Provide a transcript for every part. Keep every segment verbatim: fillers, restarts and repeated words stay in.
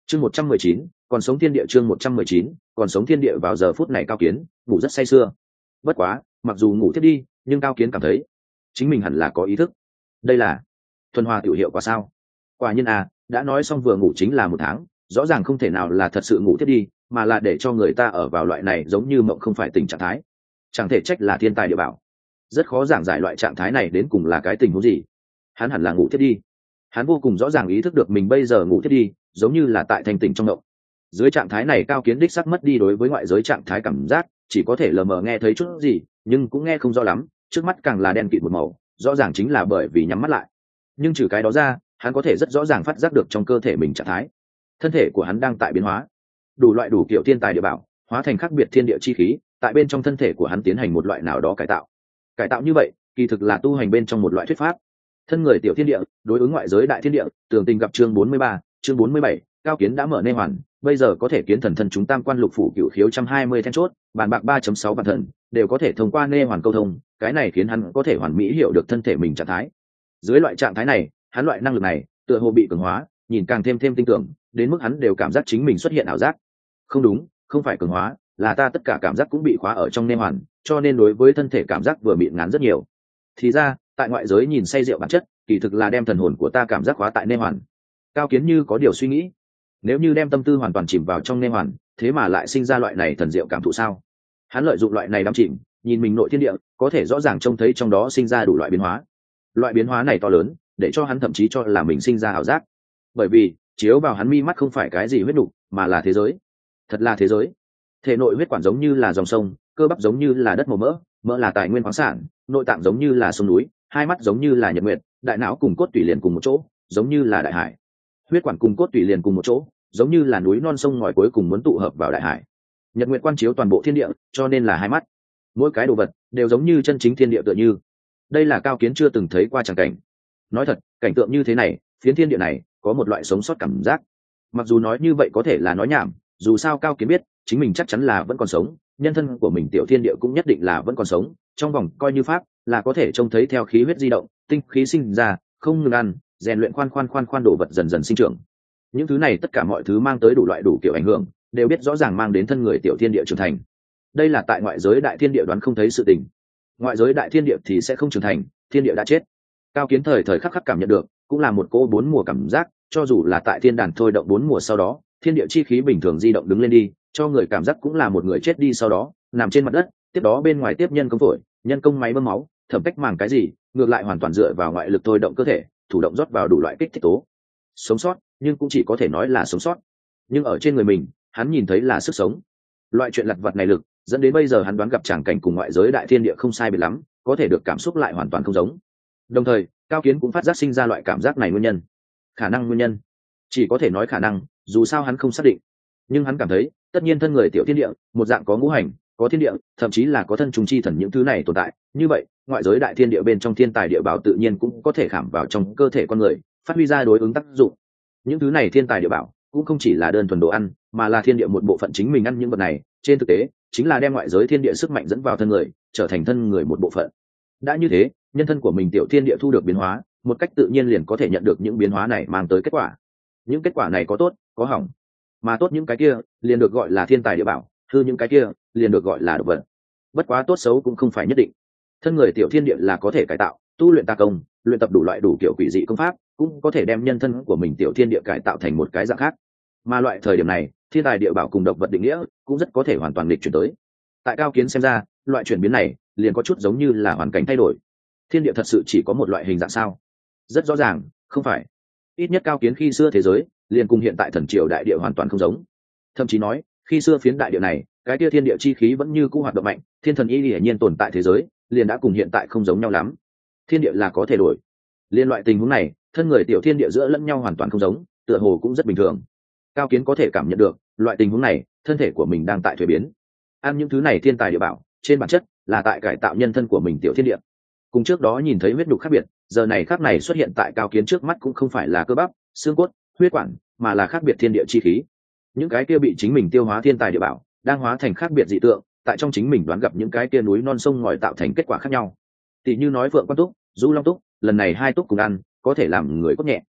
chương một trăm mười chín còn sống thiên địa chương một trăm mười chín còn sống thiên địa vào giờ phút này Cao Kiến ngủ rất say sưa. Bất quá mặc dù ngủ thiết đi nhưng Cao Kiến cảm thấy chính mình hẳn là có ý thức. Đây là thuần hòa tiểu hiệu quả sao? Quả nhiên à, đã nói xong vừa ngủ chính là một tháng, rõ ràng không thể nào là thật sự ngủ thiết đi, mà là để cho người ta ở vào loại này giống như mộng không phải tình trạng thái. Chẳng thể trách là thiên tài địa bảo. Rất khó giảng giải loại trạng thái này đến cùng là cái tình huống gì. Hắn hẳn là ngủ thiết đi. Hắn vô cùng rõ ràng ý thức được mình bây giờ ngủ thiết đi, giống như là tại thành tỉnh trong mộng. Dưới trạng thái này Cao Kiến đích sắc mất đi đối với ngoại giới trạng thái cảm giác, chỉ có thể lờ mờ nghe thấy chút gì, nhưng cũng nghe không rõ lắm, trước mắt càng là đen kịt một màu, rõ ràng chính là bởi vì nhắm mắt lại. Nhưng trừ cái đó ra, hắn có thể rất rõ ràng phát giác được trong cơ thể mình trạng thái. Thân thể của hắn đang tại biến hóa, đủ loại đủ kiểu thiên tài địa bảo hóa thành khác biệt thiên địa chi khí, tại bên trong thân thể của hắn tiến hành một loại nào đó cải tạo. Cải tạo như vậy, kỳ thực là tu hành bên trong một loại thuyết pháp. Thân người tiểu thiên địa đối ứng ngoại giới đại thiên địa, tường tình gặp chương bốn mươi ba, chương bốn mươi bảy, Cao Kiến đã mở nê hoàn, bây giờ có thể kiến thần thân chúng tam quan lục phủ cửu khiếu một trăm hai mươi then chốt, bàn bạc ba chấm sáu bản thần, đều có thể thông qua nê hoàn câu thông, cái này khiến hắn có thể hoàn mỹ hiểu được thân thể mình trạng thái. Dưới loại trạng thái này, hắn loại năng lực này tựa hồ bị cường hóa, nhìn càng thêm thêm tinh tưởng, đến mức hắn đều cảm giác chính mình xuất hiện ảo giác. Không đúng, không phải cường hóa, là ta tất cả cảm giác cũng bị khóa ở trong nê hoàn, cho nên đối với thân thể cảm giác vừa bị ngán rất nhiều. Thì ra, tại ngoại giới nhìn say rượu bản chất, kỳ thực là đem thần hồn của ta cảm giác khóa tại nê hoàn. Cao Kiến như có điều suy nghĩ, nếu như đem tâm tư hoàn toàn chìm vào trong nê hoàn, thế mà lại sinh ra loại này thần diệu cảm thụ sao? Hắn lợi dụng loại này đắm chìm, nhìn mình nội thiên địa, có thể rõ ràng trông thấy trong đó sinh ra đủ loại biến hóa. Loại biến hóa này to lớn, để cho hắn thậm chí cho là mình sinh ra ảo giác. Bởi vì chiếu vào hắn mi mắt không phải cái gì huyết nục, mà là thế giới. Thật là thế giới. Thể nội huyết quản giống như là dòng sông, cơ bắp giống như là đất màu mỡ, mỡ là tài nguyên khoáng sản, nội tạng giống như là sông núi, hai mắt giống như là nhật nguyệt, đại não cùng cốt tủy liền cùng một chỗ, giống như là đại hải. Huyết quản cùng cốt tủy liền cùng một chỗ, giống như là núi non sông ngòi cuối cùng muốn tụ hợp vào đại hải. Nhật nguyệt quan chiếu toàn bộ thiên địa, cho nên là hai mắt. Mỗi cái đồ vật đều giống như chân chính thiên địa tựa như. Đây là Cao Kiến chưa từng thấy qua tràng cảnh. Nói thật, cảnh tượng như thế này, phiến thiên địa này có một loại sống sót cảm giác. Mặc dù nói như vậy có thể là nói nhảm, dù sao Cao Kiến biết chính mình chắc chắn là vẫn còn sống, nhân thân của mình tiểu thiên địa cũng nhất định là vẫn còn sống, trong vòng coi như pháp là có thể trông thấy theo khí huyết di động, tinh khí sinh ra, không ngừng ăn, rèn luyện khoan khoan khoan khoan đồ vật dần dần sinh trưởng. Những thứ này tất cả mọi thứ mang tới đủ loại đủ kiểu ảnh hưởng, đều biết rõ ràng mang đến thân người tiểu thiên địa trưởng thành. Đây là tại ngoại giới đại thiên địa đoán không thấy sự tình. Ngoại giới đại thiên địa thì sẽ không trưởng thành, thiên địa đã chết. Cao Kiến thời thời khắc khắc cảm nhận được, cũng là một cô bốn mùa cảm giác, cho dù là tại thiên đàn thôi động bốn mùa sau đó, thiên địa chi khí bình thường di động đứng lên đi, cho người cảm giác cũng là một người chết đi sau đó nằm trên mặt đất, tiếp đó bên ngoài tiếp nhân công phổi, nhân công máy bơm máu, thẩm cách màng cái gì, ngược lại hoàn toàn dựa vào ngoại lực thôi động cơ thể, thủ động rót vào đủ loại kích thích tố. Sống sót, nhưng cũng chỉ có thể nói là sống sót. Nhưng ở trên người mình, hắn nhìn thấy là sức sống. Loại chuyện lặt vặt này lực, dẫn đến bây giờ hắn đoán gặp tràng cảnh cùng ngoại giới đại thiên địa không sai biệt lắm, có thể được cảm xúc lại hoàn toàn không giống. Đồng thời, Cao Kiến cũng phát giác sinh ra loại cảm giác này nguyên nhân. Khả năng nguyên nhân, chỉ có thể nói khả năng, dù sao hắn không xác định. Nhưng hắn cảm thấy, tất nhiên thân người tiểu thiên địa, một dạng có ngũ hành, có thiên địa, thậm chí là có thân trùng chi thần những thứ này tồn tại, như vậy, ngoại giới đại thiên địa bên trong thiên tài địa bảo tự nhiên cũng có thể khảm vào trong cơ thể con người, phát huy ra đối ứng tác dụng. Những thứ này thiên tài địa bảo cũng không chỉ là đơn thuần đồ ăn, mà là thiên địa một bộ phận chính mình ăn những vật này, trên thực tế, chính là đem ngoại giới thiên địa sức mạnh dẫn vào thân người, trở thành thân người một bộ phận. Đã như thế, nhân thân của mình tiểu thiên địa thu được biến hóa, một cách tự nhiên liền có thể nhận được những biến hóa này mang tới kết quả. Những kết quả này có tốt, có hỏng. Mà tốt những cái kia, liền được gọi là thiên tài địa bảo, hư những cái kia, liền được gọi là độc vật. Bất quá tốt xấu cũng không phải nhất định. Thân người tiểu thiên địa là có thể cải tạo, tu luyện tà công, luyện tập đủ loại đủ kiểu quỷ dị công pháp, cũng có thể đem nhân thân của mình tiểu thiên địa cải tạo thành một cái dạng khác. Mà loại thời điểm này, thiên tài địa bảo cùng độc vật định nghĩa cũng rất có thể hoàn toàn lịch chuyển tới. Tại Cao Kiến xem ra, loại chuyển biến này liền có chút giống như là hoàn cảnh thay đổi. Thiên địa thật sự chỉ có một loại hình dạng sao? Rất rõ ràng, không phải. Ít nhất Cao Kiến khi xưa thế giới liền cùng hiện tại thần triều đại địa hoàn toàn không giống. Thậm chí nói, khi xưa phiến đại địa này, cái kia thiên địa chi khí vẫn như cũ hoạt động mạnh, thiên thần y hiển nhiên tồn tại thế giới, liền đã cùng hiện tại không giống nhau lắm. Thiên địa là có thể đổi. Liên loại tình huống này, thân người tiểu thiên địa giữa lẫn nhau hoàn toàn không giống, tựa hồ cũng rất bình thường. Cao Kiến có thể cảm nhận được, loại tình huống này, thân thể của mình đang tại thuế biến. Ăn những thứ này thiên tài địa bảo, trên bản chất là tại cải tạo nhân thân của mình tiểu thiên địa. Cùng trước đó nhìn thấy huyết nhục khác biệt, giờ này khác này xuất hiện tại Cao Kiến trước mắt cũng không phải là cơ bắp, xương cốt, huyết quản, mà là khác biệt thiên địa chi khí. Những cái kia bị chính mình tiêu hóa thiên tài địa bảo, đang hóa thành khác biệt dị tượng, tại trong chính mình đoán gặp những cái kia núi non sông ngòi tạo thành kết quả khác nhau. Tỷ như nói Phượng Quan Túc, Du Long Túc, lần này hai túc cùng ăn, có thể làm người cốt nhẹ.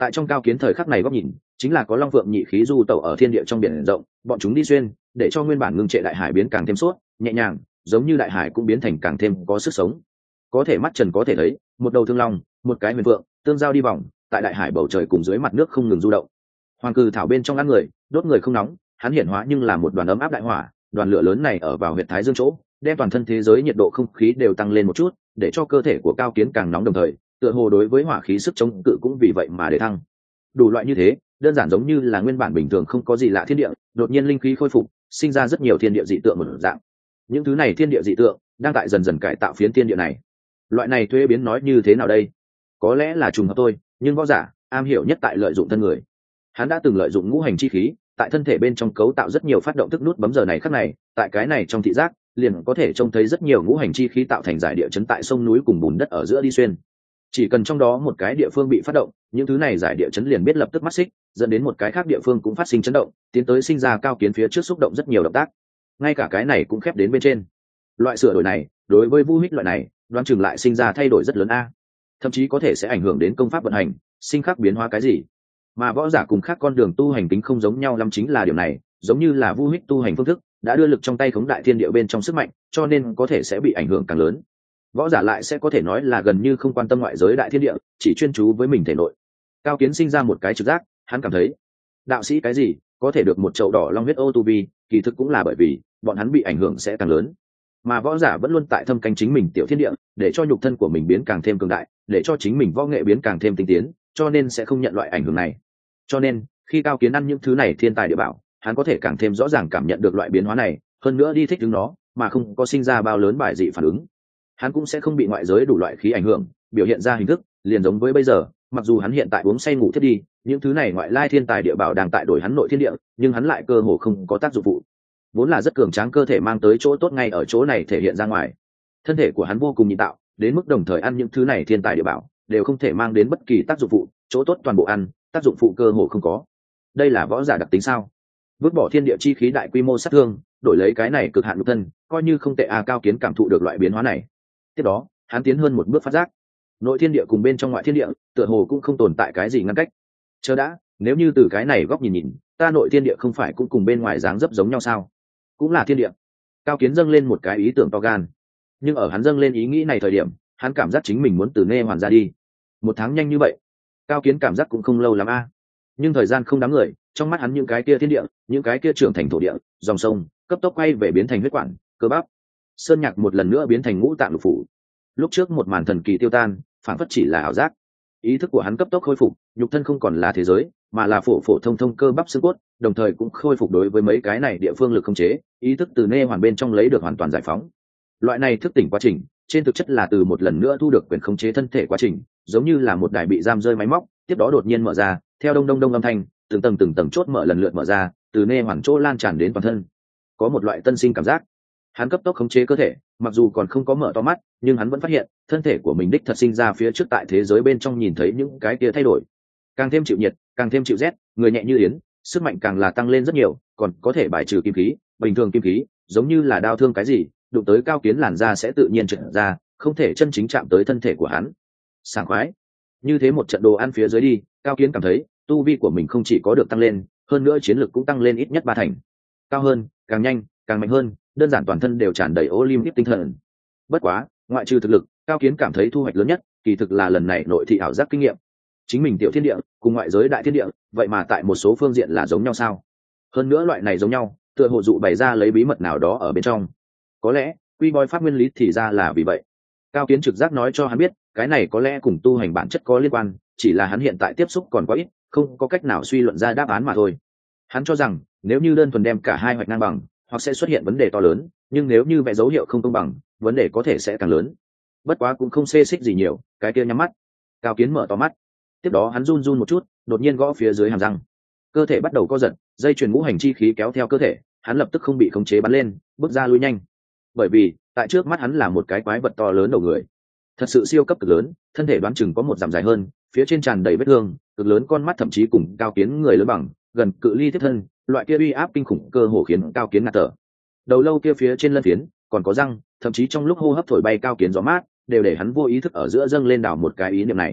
tại trong cao kiến thời khắc này góc nhìn chính là có long phượng nhị khí du tẩu ở thiên địa trong biển rộng, bọn chúng đi xuyên để cho nguyên bản ngưng trệ đại hải biến càng thêm suốt nhẹ nhàng, giống như đại hải cũng biến thành càng thêm có sức sống. Có thể mắt trần có thể thấy, một đầu thương long, một cái huyền vượng tương giao đi vòng tại đại hải bầu trời cùng dưới mặt nước không ngừng du động. Hoàng cừ thảo bên trong ăn người, đốt người không nóng, hắn hiển hóa nhưng là một đoàn ấm áp đại hỏa, đoàn lửa lớn này ở vào huyệt thái dương chỗ, đem toàn thân thế giới nhiệt độ không khí đều tăng lên một chút, để cho cơ thể của cao kiến càng nóng đồng thời, tựa hồ đối với hỏa khí sức chống cự cũng vì vậy mà để thăng. Đủ loại như thế, đơn giản giống như là nguyên bản bình thường không có gì lạ thiên địa, đột nhiên linh khí khôi phục, sinh ra rất nhiều thiên địa dị tượng một dạng. Những thứ này thiên địa dị tượng đang tại dần dần cải tạo phiến thiên địa này. Loại này thuế biến nói như thế nào đây? Có lẽ là trùng hợp thôi, nhưng võ giả am hiểu nhất tại lợi dụng thân người. Hắn đã từng lợi dụng ngũ hành chi khí, tại thân thể bên trong cấu tạo rất nhiều phát động thức nút bấm, giờ này khắc này, tại cái này trong thị giác, liền có thể trông thấy rất nhiều ngũ hành chi khí tạo thành giải địa chấn tại sông núi cùng bùn đất ở giữa đi xuyên. Chỉ cần trong đó một cái địa phương bị phát động, những thứ này giải địa chấn liền biết lập tức mắc xích, dẫn đến một cái khác địa phương cũng phát sinh chấn động, tiến tới sinh ra cao kiến phía trước xúc động rất nhiều động tác. Ngay cả cái này cũng khép đến bên trên. Loại sửa đổi này, đối với Vu Hích loại này, đoán chừng lại sinh ra thay đổi rất lớn a. Thậm chí có thể sẽ ảnh hưởng đến công pháp vận hành, sinh khắc biến hóa cái gì. Mà võ giả cùng khác con đường tu hành tính không giống nhau lắm chính là điều này, giống như là Vu Hích tu hành phương thức, đã đưa lực trong tay khống đại thiên địa bên trong sức mạnh, cho nên có thể sẽ bị ảnh hưởng càng lớn. Võ giả lại sẽ có thể nói là gần như không quan tâm ngoại giới đại thiên địa, chỉ chuyên chú với mình thể nội. Cao kiến sinh ra một cái trực giác, hắn cảm thấy đạo sĩ cái gì có thể được một chậu đỏ long huyết ô tu vi, kỳ thực cũng là bởi vì bọn hắn bị ảnh hưởng sẽ càng lớn. Mà võ giả vẫn luôn tại thâm canh chính mình tiểu thiên địa, để cho nhục thân của mình biến càng thêm cường đại, để cho chính mình võ nghệ biến càng thêm tinh tiến, cho nên sẽ không nhận loại ảnh hưởng này. Cho nên khi cao kiến ăn những thứ này thiên tài địa bảo, hắn có thể càng thêm rõ ràng cảm nhận được loại biến hóa này, hơn nữa đi thích ứng nó, mà không có sinh ra bao lớn bài dị phản ứng. Hắn cũng sẽ không bị ngoại giới đủ loại khí ảnh hưởng, biểu hiện ra hình thức liền giống với bây giờ. Mặc dù hắn hiện tại uống say ngủ thiết đi, những thứ này ngoại lai thiên tài địa bảo đang tại đổi hắn nội thiên địa, nhưng hắn lại cơ hồ không có tác dụng phụ. Vốn là rất cường tráng cơ thể mang tới chỗ tốt ngay ở chỗ này thể hiện ra ngoài. Thân thể của hắn vô cùng nhịn tạo, đến mức đồng thời ăn những thứ này thiên tài địa bảo đều không thể mang đến bất kỳ tác dụng phụ, chỗ tốt toàn bộ ăn, tác dụng phụ cơ hồ không có. Đây là võ giả đặc tính sao? Vứt bỏ thiên địa chi khí đại quy mô sát thương, đổi lấy cái này cực hạn nhục thân, coi như không tệ. A Cao kiến cảm thụ được loại biến hóa này. Tiếp đó, hắn tiến hơn một bước phát giác, nội thiên địa cùng bên trong ngoại thiên địa, tựa hồ cũng không tồn tại cái gì ngăn cách. Chờ đã, nếu như từ cái này góc nhìn nhìn, ta nội thiên địa không phải cũng cùng bên ngoài dáng dấp giống nhau sao? Cũng là thiên địa. Cao kiến dâng lên một cái ý tưởng to gan, nhưng ở hắn dâng lên ý nghĩ này thời điểm, hắn cảm giác chính mình muốn từ nghe hoàn ra đi. Một tháng nhanh như vậy, Cao kiến cảm giác cũng không lâu lắm a. Nhưng thời gian không đáng người, trong mắt hắn những cái kia thiên địa, những cái kia trưởng thành thổ địa, dòng sông, cấp tốc quay về biến thành huyết quản, cơ bắp. Sơn nhạc một lần nữa biến thành ngũ tạng lục phủ. Lúc trước một màn thần kỳ tiêu tan, phản phất chỉ là ảo giác. Ý thức của hắn cấp tốc khôi phục, nhục thân không còn là thế giới, mà là phổ phổ thông thông cơ bắp xương cốt, đồng thời cũng khôi phục đối với mấy cái này địa phương lực không chế, ý thức từ nê hoàn bên trong lấy được hoàn toàn giải phóng. Loại này thức tỉnh quá trình, trên thực chất là từ một lần nữa thu được quyền khống chế thân thể quá trình, giống như là một đài bị giam rơi máy móc, tiếp đó đột nhiên mở ra, theo đông đông đông âm thanh, từng tầng từng tầng chốt mở lần lượt mở ra, từ nê hoàn chỗ lan tràn đến toàn thân. Có một loại tân sinh cảm giác. Hắn cấp tốc khống chế cơ thể, mặc dù còn không có mở to mắt, nhưng hắn vẫn phát hiện thân thể của mình đích thật sinh ra phía trước tại thế giới bên trong nhìn thấy những cái kia thay đổi, càng thêm chịu nhiệt, càng thêm chịu rét, người nhẹ như yến, sức mạnh càng là tăng lên rất nhiều, còn có thể bài trừ kim khí, bình thường kim khí, giống như là đao thương cái gì, đụng tới Cao kiến làn da sẽ tự nhiên trượt ra, không thể chân chính chạm tới thân thể của hắn. Sảng khoái. Như thế một trận đồ ăn phía dưới đi, Cao kiến cảm thấy tu vi của mình không chỉ có được tăng lên, hơn nữa chiến lực cũng tăng lên ít nhất ba thành. Cao hơn, càng nhanh, càng mạnh hơn, đơn giản toàn thân đều tràn đầy Olympic tinh thần. Bất quá, ngoại trừ thực lực, Cao kiến cảm thấy thu hoạch lớn nhất, kỳ thực là lần này nội thị ảo giác kinh nghiệm. Chính mình tiểu thiên địa cùng ngoại giới đại thiên địa, vậy mà tại một số phương diện là giống nhau sao? Hơn nữa loại này giống nhau, tựa hồ dụ bày ra lấy bí mật nào đó ở bên trong. Có lẽ, quy bói pháp nguyên lý thì ra là vì vậy. Cao kiến trực giác nói cho hắn biết, cái này có lẽ cùng tu hành bản chất có liên quan, chỉ là hắn hiện tại tiếp xúc còn quá ít, không có cách nào suy luận ra đáp án mà thôi. Hắn cho rằng, nếu như đơn thuần đem cả hai hoạch ngang bằng, hoặc sẽ xuất hiện vấn đề to lớn, nhưng nếu như vẽ dấu hiệu không công bằng, vấn đề có thể sẽ càng lớn. Bất quá cũng không xê xích gì nhiều, cái kia nhắm mắt. Cao kiến mở to mắt, tiếp đó hắn run run một chút, đột nhiên gõ phía dưới hàm răng, cơ thể bắt đầu co giật, dây chuyền ngũ hành chi khí kéo theo cơ thể, hắn lập tức không bị khống chế bắn lên, bước ra lui nhanh. Bởi vì tại trước mắt hắn là một cái quái vật to lớn đầu người, thật sự siêu cấp cực lớn, thân thể đoán chừng có một dặm dài hơn, phía trên tràn đầy vết thương, cực lớn con mắt thậm chí cùng Cao kiến người lớn bằng, gần cự ly tiếp thân, loại kia uy áp kinh khủng cơ hồ khiến Cao kiến ngạt thở. Đầu lâu kia phía trên lân phiến còn có răng, thậm chí trong lúc hô hấp thổi bay Cao kiến gió mát, đều để hắn vô ý thức ở giữa dâng lên đảo một cái ý niệm này.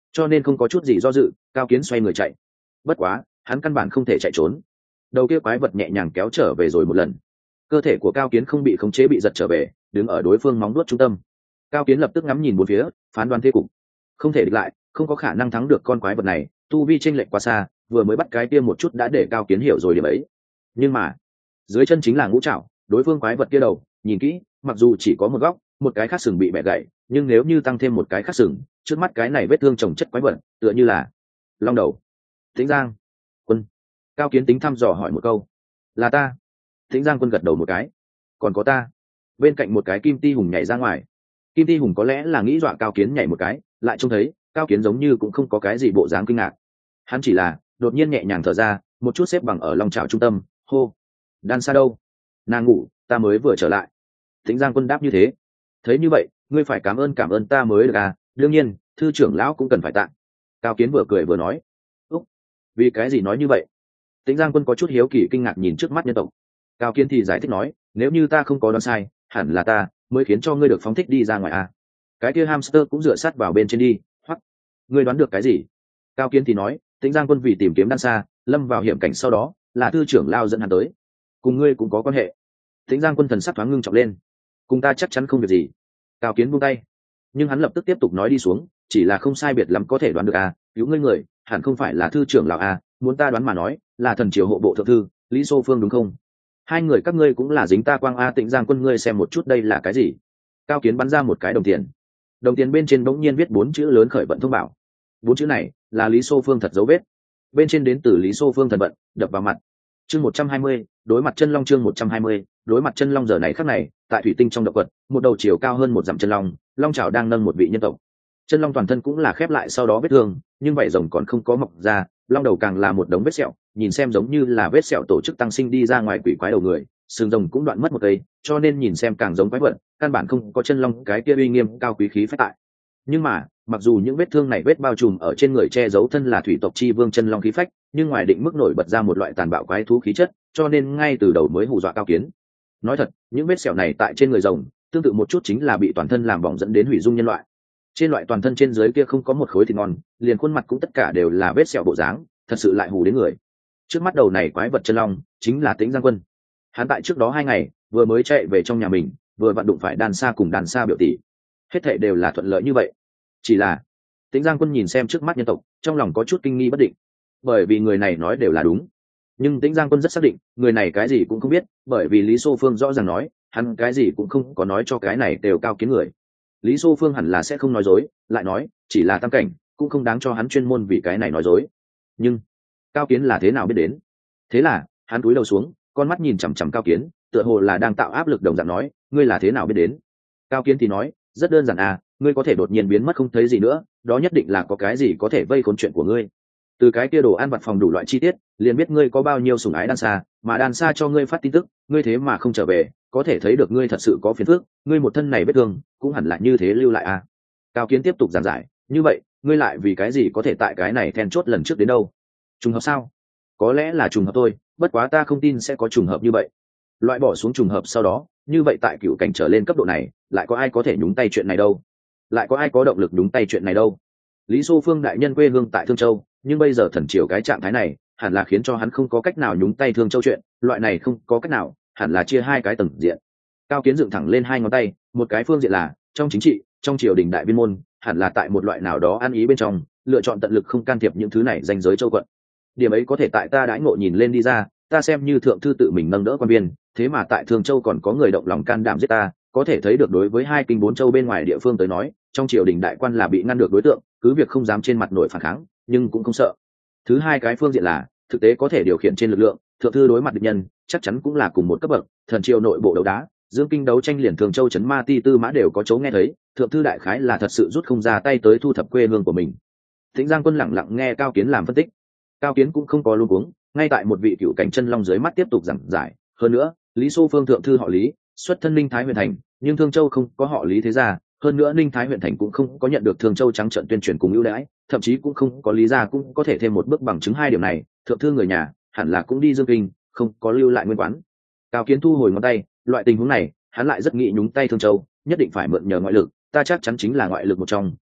cho nên không có chút gì do dự, Cao Kiến xoay người chạy. Bất quá hắn căn bản không thể chạy trốn, đầu kia quái vật nhẹ nhàng kéo trở về rồi một lần, cơ thể của Cao Kiến không bị khống chế bị giật trở về, đứng ở đối phương móng vuốt trung tâm. Cao Kiến lập tức ngắm nhìn bốn phía, phán đoán thế cục, không thể địch lại, không có khả năng thắng được con quái vật này, tu vi chênh lệch quá xa, vừa mới bắt cái kia một chút đã để Cao Kiến hiểu rồi điểm ấy. Nhưng mà dưới chân chính là ngũ trảo, đối phương quái vật kia đầu, nhìn kỹ, mặc dù chỉ có một góc, một cái khác sừng bị bẻ gãy, nhưng nếu như tăng thêm một cái khác sừng, trước mắt cái này vết thương chồng chất quái vật, tựa như là long đầu. Tĩnh Giang Quân. Cao Kiến tính thăm dò hỏi một câu. Là ta. Tĩnh Giang Quân gật đầu một cái. Còn có ta. Bên cạnh một cái Kim Ti Hùng nhảy ra ngoài. Kim Ti Hùng có lẽ là nghĩ dọa Cao Kiến nhảy một cái, lại trông thấy Cao Kiến giống như cũng không có cái gì bộ dáng kinh ngạc. Hắn chỉ là đột nhiên nhẹ nhàng thở ra, một chút xếp bằng ở lòng chảo trung tâm, hô. Đan Sa đâu? Nàng ngủ, ta mới vừa trở lại. Tĩnh Giang Quân đáp như thế. Thấy như vậy, ngươi phải cảm ơn cảm ơn ta mới được à, đương nhiên, thư trưởng lão cũng cần phải tặng. Cao Kiến vừa cười vừa nói. Úc, vì cái gì nói như vậy? Tĩnh Giang Quân có chút hiếu kỳ kinh ngạc nhìn trước mắt nhân tộc. Cao Kiến thì giải thích nói, nếu như ta không có đoán sai, hẳn là ta mới khiến cho ngươi được phóng thích đi ra ngoài à. Cái kia hamster cũng dựa sát vào bên trên đi, hoặc ngươi đoán được cái gì? Cao Kiến thì nói, Tĩnh Giang Quân vì tìm kiếm Đan Sa, lâm vào hiểm cảnh sau đó, là thư trưởng lao dẫn hắn tới. Cùng ngươi cũng có quan hệ. Tĩnh Giang Quân thần sắc thoáng ngưng trọng lên. Cùng ta chắc chắn không việc gì. Cao Kiến buông tay, nhưng hắn lập tức tiếp tục nói đi xuống, chỉ là không sai biệt lắm có thể đoán được à, cứu ngươi người hẳn không phải là thư trưởng lão à, muốn ta đoán mà nói là thần triều hộ bộ thượng thư Lý Xô Phương đúng không? Hai người các ngươi cũng là dính ta quang a. Tĩnh Giang Quân, ngươi xem một chút đây là cái gì? Cao Kiến bắn ra một cái đồng tiền, đồng tiền bên trên bỗng nhiên viết bốn chữ lớn khởi vận thông bảo. Bốn chữ này là Lý Xô Phương thật dấu vết, bên trên đến từ Lý Xô Phương thần vận, đập vào mặt. Chương một trăm hai mươi, đối mặt chân long. Chương một trăm hai mươi, đối mặt chân long. Giờ này khắc này, tại thủy tinh trong động quật, một đầu chiều cao hơn một dặm chân long, long chảo đang nâng một vị nhân tộc. Chân long toàn thân cũng là khép lại sau đó vết thương, nhưng vảy rồng còn không có mọc ra, long đầu càng là một đống vết sẹo, nhìn xem giống như là vết sẹo tổ chức tăng sinh đi ra ngoài quỷ quái đầu người, sừng rồng cũng đoạn mất một cây, cho nên nhìn xem càng giống quái vật, căn bản không có chân long cái kia uy nghiêm cao quý khí phách tại. Nhưng mà, mặc dù những vết thương này vết bao trùm ở trên người che giấu thân là thủy tộc chi vương chân long khí phách, nhưng ngoài định mức nổi bật ra một loại tàn bạo quái thú khí chất, cho nên ngay từ đầu mới hù dọa Cao Kiến. Nói thật, những vết sẹo này tại trên người rồng, tương tự một chút chính là bị toàn thân làm bỏng dẫn đến hủy dung nhân loại. Trên loại toàn thân trên dưới kia không có một khối thịt ngon, liền khuôn mặt cũng tất cả đều là vết sẹo bộ dáng, thật sự lại hù đến người. Trước mắt đầu này quái vật chân long chính là Tĩnh Giang Quân. Hắn tại trước đó hai ngày vừa mới chạy về trong nhà mình, vừa vặn đụng phải Đan Sa cùng Đan Sa biểu tỷ, hết thảy đều là thuận lợi như vậy. Chỉ là Tĩnh Giang Quân nhìn xem trước mắt nhân tộc, trong lòng có chút kinh nghi bất định, bởi vì người này nói đều là đúng, nhưng Tĩnh Giang Quân rất xác định người này cái gì cũng không biết, bởi vì Lý Xô Phương rõ ràng nói hắn cái gì cũng không có nói cho cái này đều Cao Kiến người. Lý Xô Phương hẳn là sẽ không nói dối, lại nói chỉ là tam cảnh, cũng không đáng cho hắn chuyên môn vì cái này nói dối. Nhưng Cao Kiến là thế nào biết đến? Thế là hắn cúi đầu xuống, con mắt nhìn chằm chằm Cao Kiến, tựa hồ là đang tạo áp lực đồng dạng nói, ngươi là thế nào biết đến? Cao Kiến thì nói, rất đơn giản à, ngươi có thể đột nhiên biến mất không thấy gì nữa, đó nhất định là có cái gì có thể vây khốn chuyện của ngươi. Từ cái kia đồ ăn vặt phòng đủ loại chi tiết, liền biết ngươi có bao nhiêu sủng ái Đan Sa, mà Đan Sa cho ngươi phát tin tức, ngươi thế mà không trở về, có thể thấy được ngươi thật sự có phiền phức, ngươi một thân này vết thương, cũng hẳn là như thế lưu lại à. Cao Kiến tiếp tục giảng giải, như vậy, ngươi lại vì cái gì có thể tại cái này then chốt lần trước đến đâu? Trùng hợp sao? Có lẽ là trùng hợp thôi, bất quá ta không tin sẽ có trùng hợp như vậy. Loại bỏ xuống trùng hợp sau đó, như vậy tại cựu cảnh trở lên cấp độ này, lại có ai có thể nhúng tay chuyện này đâu? Lại có ai có động lực nhúng tay chuyện này đâu? Lý Xô Phương đại nhân quê hương tại Thương Châu, nhưng bây giờ thần triều cái trạng thái này, hẳn là khiến cho hắn không có cách nào nhúng tay Thương Châu chuyện, loại này không có cách nào, hẳn là chia hai cái tầng diện. Cao Kiến dựng thẳng lên hai ngón tay, một cái phương diện là trong chính trị, trong triều đình đại viên môn, hẳn là tại một loại nào đó ăn ý bên trong, lựa chọn tận lực không can thiệp những thứ này danh giới châu quận. Điểm ấy có thể tại ta đãi ngộ nhìn lên đi ra, ta xem như thượng thư tự mình nâng đỡ quan viên, thế mà tại Thương Châu còn có người động lòng can đảm giết ta, có thể thấy được đối với hai kinh bốn châu bên ngoài địa phương tới nói, trong triều đình đại quan là bị ngăn được đối tượng, cứ việc không dám trên mặt nổi phản kháng, nhưng cũng không sợ. Thứ hai cái phương diện là thực tế có thể điều khiển trên lực lượng, thượng thư đối mặt địch nhân chắc chắn cũng là cùng một cấp bậc, thần triều nội bộ đấu đá, dương kinh đấu tranh liền Thường Châu chấn ma ti tư mã đều có chỗ nghe thấy, thượng thư đại khái là thật sự rút không ra tay tới thu thập quê hương của mình. Tĩnh Giang Quân lặng lặng nghe Cao Kiến làm phân tích. Cao Kiến cũng không có luống cuống, ngay tại một vị cựu cảnh chân long dưới mắt tiếp tục giảng giải, hơn nữa, Lý Xô Phương thượng thư họ Lý, xuất thân Ninh Thái huyện thành, nhưng Thương Châu không có họ Lý thế gia, hơn nữa Ninh Thái huyện thành cũng không có nhận được Thương Châu trắng trợn tuyên truyền cùng ưu đãi, thậm chí cũng không có Lý gia cũng có thể thêm một bước bằng chứng hai điểm này, thượng thư người nhà hẳn là cũng đi Dương Kinh, không có lưu lại nguyên quán. Cao Kiến thu hồi ngón tay, loại tình huống này, hắn lại rất nghĩ nhúng tay Thương Châu, nhất định phải mượn nhờ ngoại lực, ta chắc chắn chính là ngoại lực một trong,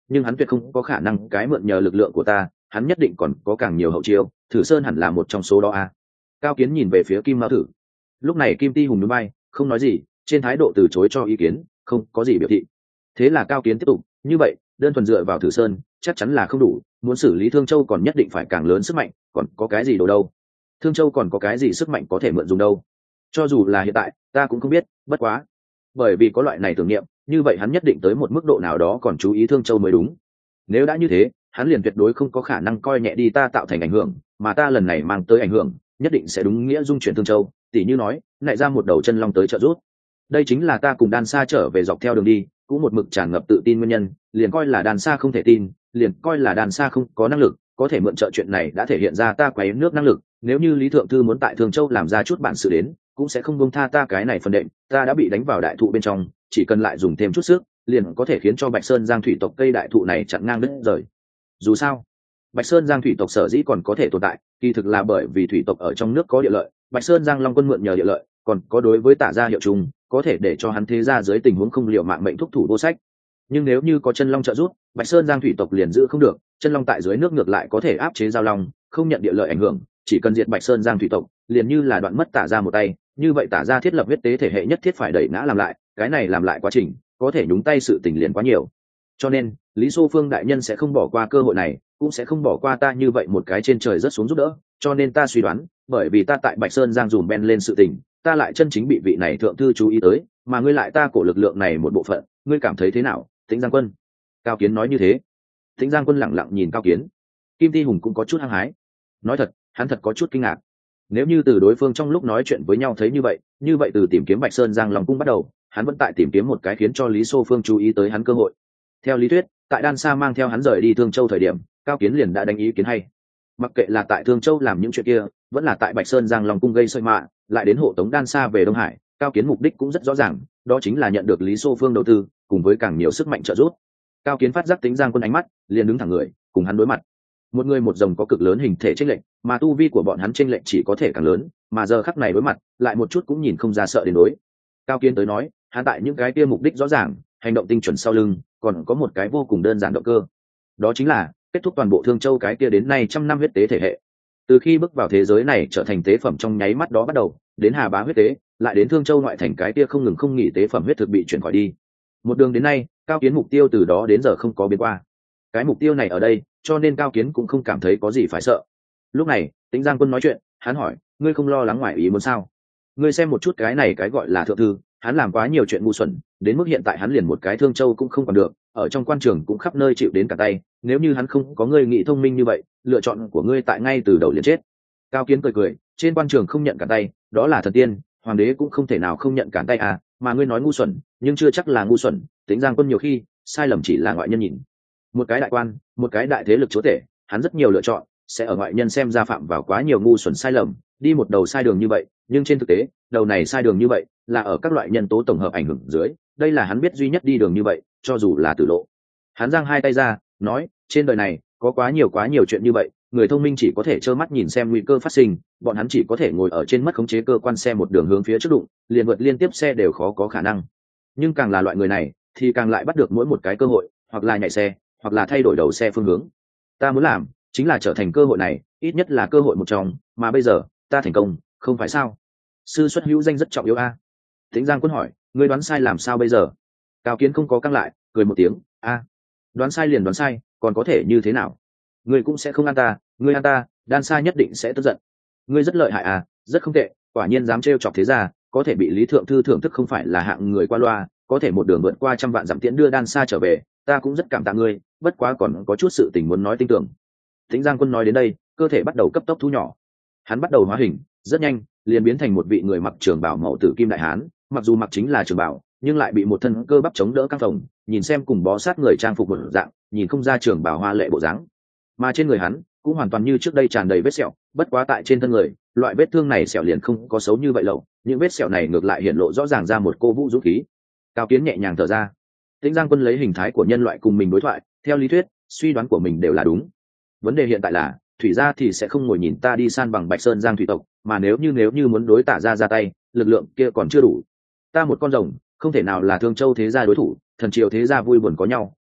nhưng hắn tuyệt không có khả năng cái mượn nhờ lực lượng của ta, hắn nhất định còn có càng nhiều hậu chiêu, Thử Sơn hẳn là một trong số đó à. Cao Kiến nhìn về phía Kim Mao Thử. Lúc này Kim Ti Hùng núi bay, không nói gì, trên thái độ từ chối cho ý kiến, không có gì biểu thị. Thế là Cao Kiến tiếp tục, như vậy, đơn thuần dựa vào Thử Sơn, chắc chắn là không đủ, muốn xử lý Thương Châu còn nhất định phải càng lớn sức mạnh, còn có cái gì đồ đâu? Thương Châu còn có cái gì sức mạnh có thể mượn dùng đâu? Cho dù là hiện tại, ta cũng không biết, bất quá, bởi vì có loại này tưởng niệm, như vậy hắn nhất định tới một mức độ nào đó còn chú ý Thương Châu mới đúng. Nếu đã như thế, hắn liền tuyệt đối không có khả năng coi nhẹ đi ta tạo thành ảnh hưởng, mà ta lần này mang tới ảnh hưởng, nhất định sẽ đúng nghĩa dung chuyển Thương Châu, tỉ như nói, lại ra một đầu chân long tới trợ giúp. Đây chính là ta cùng Đan Sa trở về dọc theo đường đi, cũng một mực tràn ngập tự tin nguyên nhân, liền coi là Đan Sa không thể tin, liền coi là Đan Sa không có năng lực, có thể mượn trợ chuyện này đã thể hiện ra ta quấy nước năng lực, nếu như Lý Thượng Thư muốn tại Thương Châu làm ra chút bản sự đến, cũng sẽ không buông tha ta cái này phần đệm, ta đã bị đánh vào đại thụ bên trong, chỉ cần lại dùng thêm chút sức, liền có thể khiến cho Bạch Sơn Giang thủy tộc cây đại thụ này chặn ngang đứt rời. Dù sao, Bạch Sơn Giang thủy tộc sở dĩ còn có thể tồn tại, kỳ thực là bởi vì thủy tộc ở trong nước có địa lợi, Bạch Sơn Giang Long quân mượn nhờ địa lợi, còn có đối với Tả gia hiệu chung, có thể để cho hắn thế gia dưới tình huống không liệu mạng mệnh thúc thủ vô sách. Nhưng nếu như có chân long trợ giúp, Bạch Sơn Giang thủy tộc liền giữ không được, chân long tại dưới nước ngược lại có thể áp chế giao long, không nhận địa lợi ảnh hưởng, chỉ cần diệt Bạch Sơn Giang thủy tộc, liền như là đoạn mất Tả gia một tay, như vậy Tả gia thiết lập huyết tế thể hệ nhất thiết phải đẩy ngã làm lại, cái này làm lại quá trình, có thể nhúng tay sự tình liền quá nhiều. Cho nên, Lý Xô Phương đại nhân sẽ không bỏ qua cơ hội này, cũng sẽ không bỏ qua ta như vậy một cái trên trời rất xuống giúp đỡ, cho nên ta suy đoán, bởi vì ta tại Bạch Sơn Giang dùm ben lên sự tình, ta lại chân chính bị vị này thượng thư chú ý tới, mà ngươi lại ta cổ lực lượng này một bộ phận, ngươi cảm thấy thế nào, Tĩnh Giang Quân? Cao Kiến nói như thế. Tĩnh Giang Quân lẳng lặng nhìn Cao Kiến. Kim Ti Hùng cũng có chút hăng hái. Nói thật, hắn thật có chút kinh ngạc. Nếu như từ đối phương trong lúc nói chuyện với nhau thấy như vậy, như vậy từ tìm kiếm Bạch Sơn Giang Long cung bắt đầu, hắn vẫn tại tìm kiếm một cái khiến cho Lý Xô Phương chú ý tới hắn cơ hội. Theo lý thuyết, tại Đan Sa mang theo hắn rời đi Thương Châu thời điểm, Cao Kiến liền đã đánh ý kiến hay. Mặc kệ là tại Thương Châu làm những chuyện kia, vẫn là tại Bạch Sơn Giang Long cung gây sợi mạ, lại đến hộ tống Đan Sa về Đông Hải, Cao Kiến mục đích cũng rất rõ ràng, đó chính là nhận được Lý Xô Phương đầu tư, cùng với càng nhiều sức mạnh trợ giúp. Cao Kiến phát giác Tĩnh Giang Quân ánh mắt, liền đứng thẳng người, cùng hắn đối mặt. Một người một rồng có cực lớn hình thể chênh lệch, mà tu vi của bọn hắn chênh lệch chỉ có thể càng lớn, mà giờ khắc này đối mặt, lại một chút cũng nhìn không ra sợ đến đối. Cao Kiến tới nói, hắn tại những cái kia mục đích rõ ràng, hành động tinh chuẩn sau lưng, còn có một cái vô cùng đơn giản động cơ. Đó chính là kết thúc toàn bộ Thương Châu cái kia đến nay trăm năm huyết tế thể hệ. Từ khi bước vào thế giới này trở thành tế phẩm trong nháy mắt đó bắt đầu, đến Hà Bá huyết tế, lại đến Thương Châu ngoại thành cái kia không ngừng không nghỉ tế phẩm huyết thực bị chuyển khỏi đi. Một đường đến nay, Cao Kiến mục tiêu từ đó đến giờ không có biến qua. Cái mục tiêu này ở đây, cho nên Cao Kiến cũng không cảm thấy có gì phải sợ. Lúc này, Tĩnh Giang Quân nói chuyện, hắn hỏi, ngươi không lo lắng ngoài ý muốn sao? Ngươi xem một chút cái này cái gọi là thượng thư, hắn làm quá nhiều chuyện ngu xuẩn, đến mức hiện tại hắn liền một cái Thương Châu cũng không còn được, ở trong quan trường cũng khắp nơi chịu đến cả tay, nếu như hắn không có ngươi nghĩ thông minh như vậy, lựa chọn của ngươi tại ngay từ đầu liền chết. Cao Kiến cười cười, trên quan trường không nhận cả tay, đó là thần tiên, hoàng đế cũng không thể nào không nhận cản tay à, mà ngươi nói ngu xuẩn, nhưng chưa chắc là ngu xuẩn, Tĩnh Giang Quân nhiều khi, sai lầm chỉ là ngoại nhân nhìn. Một cái đại quan, một cái đại thế lực chúa tể, hắn rất nhiều lựa chọn, sẽ ở ngoại nhân xem ra phạm vào quá nhiều ngu xuẩn sai lầm, đi một đầu sai đường như vậy, nhưng trên thực tế, đầu này sai đường như vậy, là ở các loại nhân tố tổng hợp ảnh hưởng dưới, đây là hắn biết duy nhất đi đường như vậy, cho dù là tử lộ. Hắn giang hai tay ra, nói, trên đời này, có quá nhiều quá nhiều chuyện như vậy, người thông minh chỉ có thể trơ mắt nhìn xem nguy cơ phát sinh, bọn hắn chỉ có thể ngồi ở trên mất khống chế cơ quan xe một đường hướng phía trước đụng, liền vượt liên tiếp xe đều khó có khả năng. Nhưng càng là loại người này, thì càng lại bắt được mỗi một cái cơ hội, hoặc là nhảy xe, hoặc là thay đổi đầu xe phương hướng. Ta muốn làm, chính là trở thành cơ hội này, ít nhất là cơ hội một trong, mà bây giờ, ta thành công, không phải sao? Sư xuất hữu danh rất trọng yếu a. Tĩnh Giang Quân hỏi, ngươi đoán sai làm sao bây giờ? Cao Kiến không có căng lại, cười một tiếng, a, đoán sai liền đoán sai, còn có thể như thế nào? Ngươi cũng sẽ không ăn ta, ngươi ăn ta, Đan Sa nhất định sẽ tức giận. Ngươi rất lợi hại à, rất không tệ, quả nhiên dám trêu chọc thế gia, có thể bị Lý Thượng Thư thưởng thức không phải là hạng người qua loa, có thể một đường vượt qua trăm vạn dặm tiễn đưa Đan Sa trở về, ta cũng rất cảm tạ ngươi, bất quá còn có chút sự tình muốn nói tin tưởng. Tĩnh Giang Quân nói đến đây, cơ thể bắt đầu cấp tốc thu nhỏ. Hắn bắt đầu hóa hình, rất nhanh, liền biến thành một vị người mặc trường bào màu tử kim đại hán, mặc dù mặc chính là trường bào, nhưng lại bị một thân cơ bắp chống đỡ căng phồng, nhìn xem cùng bó sát người trang phục một dạng, nhìn không ra trường bào hoa lệ bộ dáng. Mà trên người hắn cũng hoàn toàn như trước đây tràn đầy vết sẹo, bất quá tại trên thân người, loại vết thương này sẹo liền không có xấu như vậy lậu, những vết sẹo này ngược lại hiện lộ rõ ràng ra một cô vũ dũng khí. Cao Kiến nhẹ nhàng thở ra. Tĩnh Giang Quân lấy hình thái của nhân loại cùng mình đối thoại, theo lý thuyết, suy đoán của mình đều là đúng. Vấn đề hiện tại là, thủy gia thì sẽ không ngồi nhìn ta đi san bằng Bạch Sơn Giang thủy tộc, mà nếu như nếu như muốn đối Tả gia ra tay, lực lượng kia còn chưa đủ. Ta một con rồng, không thể nào là Thương Châu thế gia đối thủ, thần triều thế gia vui buồn có nhau,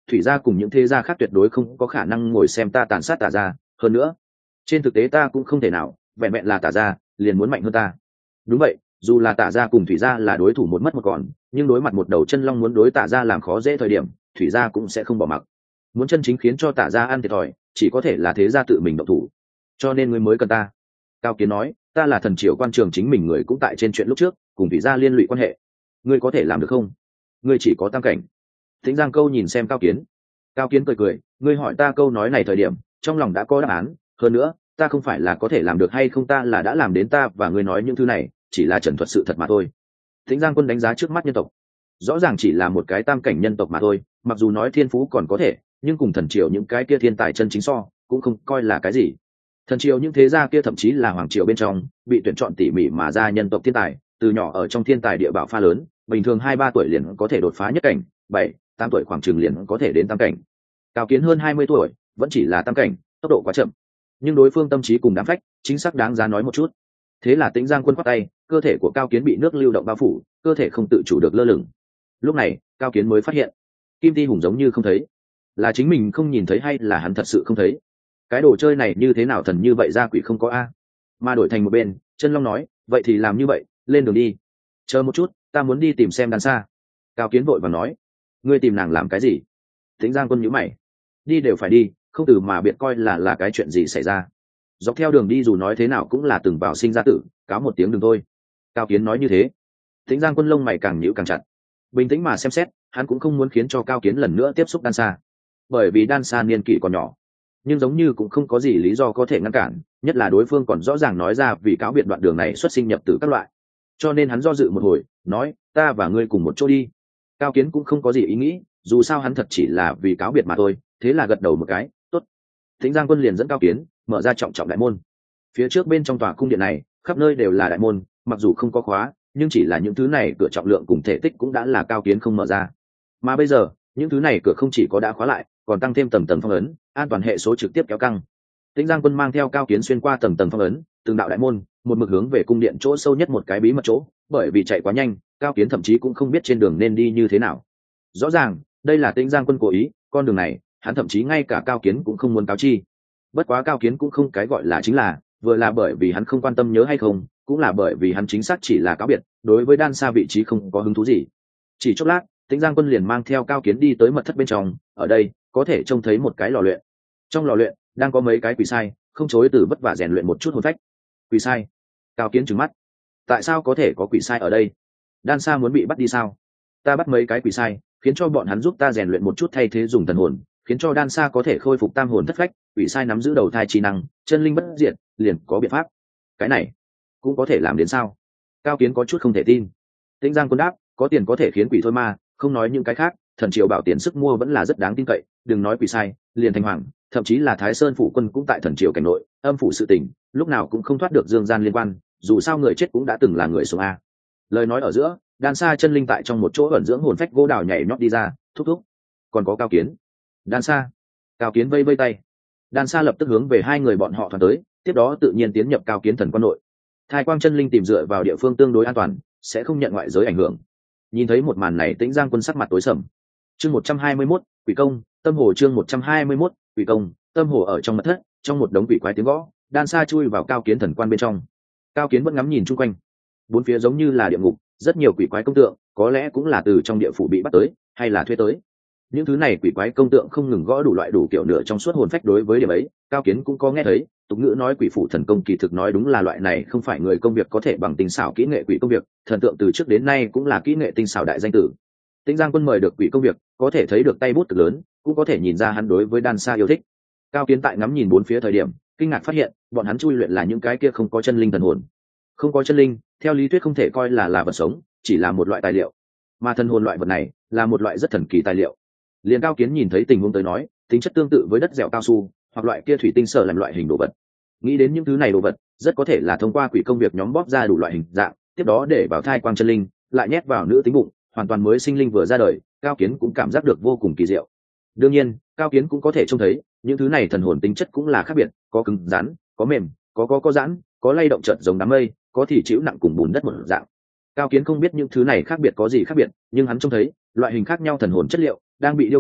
thủy gia cùng những thế gia khác tuyệt đối không có khả năng ngồi xem ta tàn sát tả gia. Hơn nữa trên thực tế ta cũng không thể nào vẹn vẹn là tả gia liền muốn mạnh hơn ta. Đúng vậy, dù là tả gia cùng thủy gia là đối thủ một mất một còn, nhưng đối mặt một đầu chân long muốn đối tả gia làm khó dễ thời điểm, thủy gia cũng sẽ không bỏ mặc. Muốn chân chính khiến cho tả gia ăn thiệt thòi, chỉ có thể là thế gia tự mình động thủ. Cho nên ngươi mới cần ta. Cao Kiến nói, ta là thần triều quan trường chính mình người cũng tại trên chuyện lúc trước, cùng thủy gia liên lụy quan hệ. Ngươi có thể làm được không? Ngươi chỉ có tam cảnh. Tĩnh Giang Câu nhìn xem Cao Kiến. Cao Kiến cười cười, ngươi hỏi ta câu nói này thời điểm, trong lòng đã có đáp án. Hơn nữa, ta không phải là có thể làm được hay không, ta là đã làm đến, ta và ngươi nói những thứ này chỉ là trần thuật sự thật mà thôi. Tĩnh Giang Quân đánh giá trước mắt nhân tộc, rõ ràng chỉ là một cái tam cảnh nhân tộc mà thôi, mặc dù nói thiên phú còn có thể, nhưng cùng thần triều những cái kia thiên tài chân chính so cũng không coi là cái gì. Thần triều những thế gia kia thậm chí là hoàng triều bên trong bị tuyển chọn tỉ mỉ mà ra nhân tộc thiên tài, từ nhỏ ở trong thiên tài địa bảo pha lớn, bình thường hai ba tuổi liền có thể đột phá nhất cảnh, bảy tám tuổi khoảng chừng liền có thể đến tam cảnh. Cao Kiến hơn hai mươi tuổi vẫn chỉ là tam cảnh, tốc độ quá chậm, nhưng đối phương tâm trí cùng đám phách chính xác đáng giá nói một chút. Thế là Tĩnh Giang Quân quát tay, cơ thể của Cao Kiến bị nước lưu động bao phủ, cơ thể không tự chủ được lơ lửng. Lúc này Cao Kiến mới phát hiện Kim Ti Hùng giống như không thấy, là chính mình không nhìn thấy hay là hắn thật sự không thấy? Cái đồ chơi này như thế nào thần như vậy ra quỷ không có a? Mà đổi thành một bên, Chân Long nói, vậy thì làm như vậy, lên đường đi. Chờ một chút, ta muốn đi tìm xem đàn xa. Cao Kiến vội vàng nói, ngươi tìm nàng làm cái gì? Tĩnh Giang Quân nhíu mày, đi đều phải đi, không từ mà biệt coi là là cái chuyện gì xảy ra. Dọc theo đường đi dù nói thế nào cũng là từng vào sinh ra tử, cáo một tiếng đừng thôi. Cao Kiến nói như thế, Tĩnh Giang Quân lông mày càng nhíu càng chặt. Bình tĩnh mà xem xét, hắn cũng không muốn khiến cho Cao Kiến lần nữa tiếp xúc đan xa, bởi vì đan xa niên kỷ còn nhỏ, nhưng giống như cũng không có gì lý do có thể ngăn cản, nhất là đối phương còn rõ ràng nói ra vì cáo biệt đoạn đường này xuất sinh nhập tử các loại. Cho nên hắn do dự một hồi, nói, ta và ngươi cùng một chỗ đi. Cao Kiến cũng không có gì ý nghĩ, dù sao hắn thật chỉ là vì cáo biệt mà thôi, thế là gật đầu một cái, tốt. Tĩnh Giang Quân liền dẫn Cao Kiến mở ra trọng trọng đại môn. Phía trước bên trong tòa cung điện này khắp nơi đều là đại môn, mặc dù không có khóa, nhưng chỉ là những thứ này cửa trọng lượng cùng thể tích cũng đã là Cao Kiến không mở ra. Mà bây giờ những thứ này cửa không chỉ có đã khóa lại, còn tăng thêm tầng tầng phong ấn, an toàn hệ số trực tiếp kéo căng. Tĩnh Giang Quân mang theo Cao Kiến xuyên qua tầng tầng phong ấn, từng đạo đại môn, một mực hướng về cung điện chỗ sâu nhất một cái bí mật chỗ, bởi vì chạy quá nhanh, Cao Kiến thậm chí cũng không biết trên đường nên đi như thế nào. Rõ ràng đây là Tĩnh Giang Quân cố ý, con đường này hắn thậm chí ngay cả Cao Kiến cũng không muốn cáo chi. Bất quá Cao Kiến cũng không cái gọi là chính là, vừa là bởi vì hắn không quan tâm nhớ hay không, cũng là bởi vì hắn chính xác chỉ là cáo biệt, đối với đan xa vị trí không có hứng thú gì. Chỉ chốc lát, Tĩnh Giang Quân liền mang theo Cao Kiến đi tới mật thất bên trong, ở đây có thể trông thấy một cái lò luyện. Trong lò luyện đang có mấy cái quỷ sai không chối từ vất vả rèn luyện một chút hồn phách. Quỷ sai? Cao Kiến trừng mắt, tại sao có thể có quỷ sai ở đây? Đan xa muốn bị bắt đi sao? Ta bắt mấy cái quỷ sai, khiến cho bọn hắn giúp ta rèn luyện một chút, thay thế dùng thần hồn, khiến cho đan xa có thể khôi phục tam hồn thất phách. Quỷ sai nắm giữ đầu thai chi năng, chân linh bất diệt, liền có biện pháp. Cái này cũng có thể làm đến sao? Cao Kiến có chút không thể tin. Tĩnh Giang Quân đáp, có tiền có thể khiến quỷ thôi ma, không nói những cái khác, thần triều bảo tiền sức mua vẫn là rất đáng tin cậy, đừng nói quỷ sai, liền thành hoàng, thậm chí là Thái Sơn phủ quân cũng tại thần triều cảnh nội, âm phủ sự tình, lúc nào cũng không thoát được dương gian liên quan, dù sao người chết cũng đã từng là người sống a. Lời nói ở giữa, đan xa chân linh tại trong một chỗ ẩn dưỡng hồn phách gỗ đào nhảy nhót đi ra, thúc thúc. Còn có Cao Kiến. Đan xa. Cao Kiến vây vây tay. Đan xa lập tức hướng về hai người bọn họ thoáng tới, tiếp đó tự nhiên tiến nhập Cao Kiến thần quan nội. Thái Quang chân linh tìm dựa vào địa phương tương đối an toàn, sẽ không nhận ngoại giới ảnh hưởng. Nhìn thấy một màn này, Tĩnh Giang Quân sắc mặt tối sầm. Chương một trăm hai mươi mốt, quỷ công, tâm hồ. Chương một trăm hai mươi mốt, quỷ công, tâm hồ. Ở trong mật thất, trong một đống quỷ quái tiếng gõ, đan xa chui vào Cao Kiến thần quan bên trong. Cao Kiến vẫn ngắm nhìn chung quanh, bốn phía giống như là địa ngục, rất nhiều quỷ quái công tượng, có lẽ cũng là từ trong địa phủ bị bắt tới, hay là thuê tới. Những thứ này quỷ quái công tượng không ngừng gõ đủ loại đủ kiểu nửa trong suốt hồn phách. Đối với điểm ấy, Cao Kiến cũng có nghe thấy. Tục ngữ nói quỷ phủ thần công, kỳ thực nói đúng là loại này không phải người công việc có thể bằng tinh xảo kỹ nghệ quỷ công việc, thần tượng từ trước đến nay cũng là kỹ nghệ tinh xảo đại danh tử. Tĩnh Giang Quân mời được quỷ công việc, có thể thấy được tay bút cực lớn, cũng có thể nhìn ra hắn đối với đan xa yêu thích. Cao Kiến tại ngắm nhìn bốn phía thời điểm, kinh ngạc phát hiện, bọn hắn chui luyện là những cái kia không có chân linh thần hồn. Không có chân linh, theo lý thuyết không thể coi là là vật sống, chỉ là một loại tài liệu. Mà thần hồn loại vật này, là một loại rất thần kỳ tài liệu. Liền Cao Kiến nhìn thấy tình huống tới nói, tính chất tương tự với đất dẻo cao su, hoặc loại kia thủy tinh sở làm loại hình đồ vật. Nghĩ đến những thứ này đồ vật, rất có thể là thông qua quỷ công việc nhóm bóp ra đủ loại hình dạng, tiếp đó để vào thai quang chân linh, lại nhét vào nữ tính bụng, hoàn toàn mới sinh linh vừa ra đời. Cao Kiến cũng cảm giác được vô cùng kỳ diệu. Đương nhiên, Cao Kiến cũng có thể trông thấy, những thứ này thần hồn tính chất cũng là khác biệt, có cứng rắn, có mềm, có có có giãn, có lay động chợt giống đám mây, có thì chịu nặng cùng bùn đất một dạng. Cao Kiến không biết những thứ này khác biệt có gì khác biệt, nhưng hắn trông thấy loại hình khác nhau thần hồn chất liệu đang bị điêu khắc,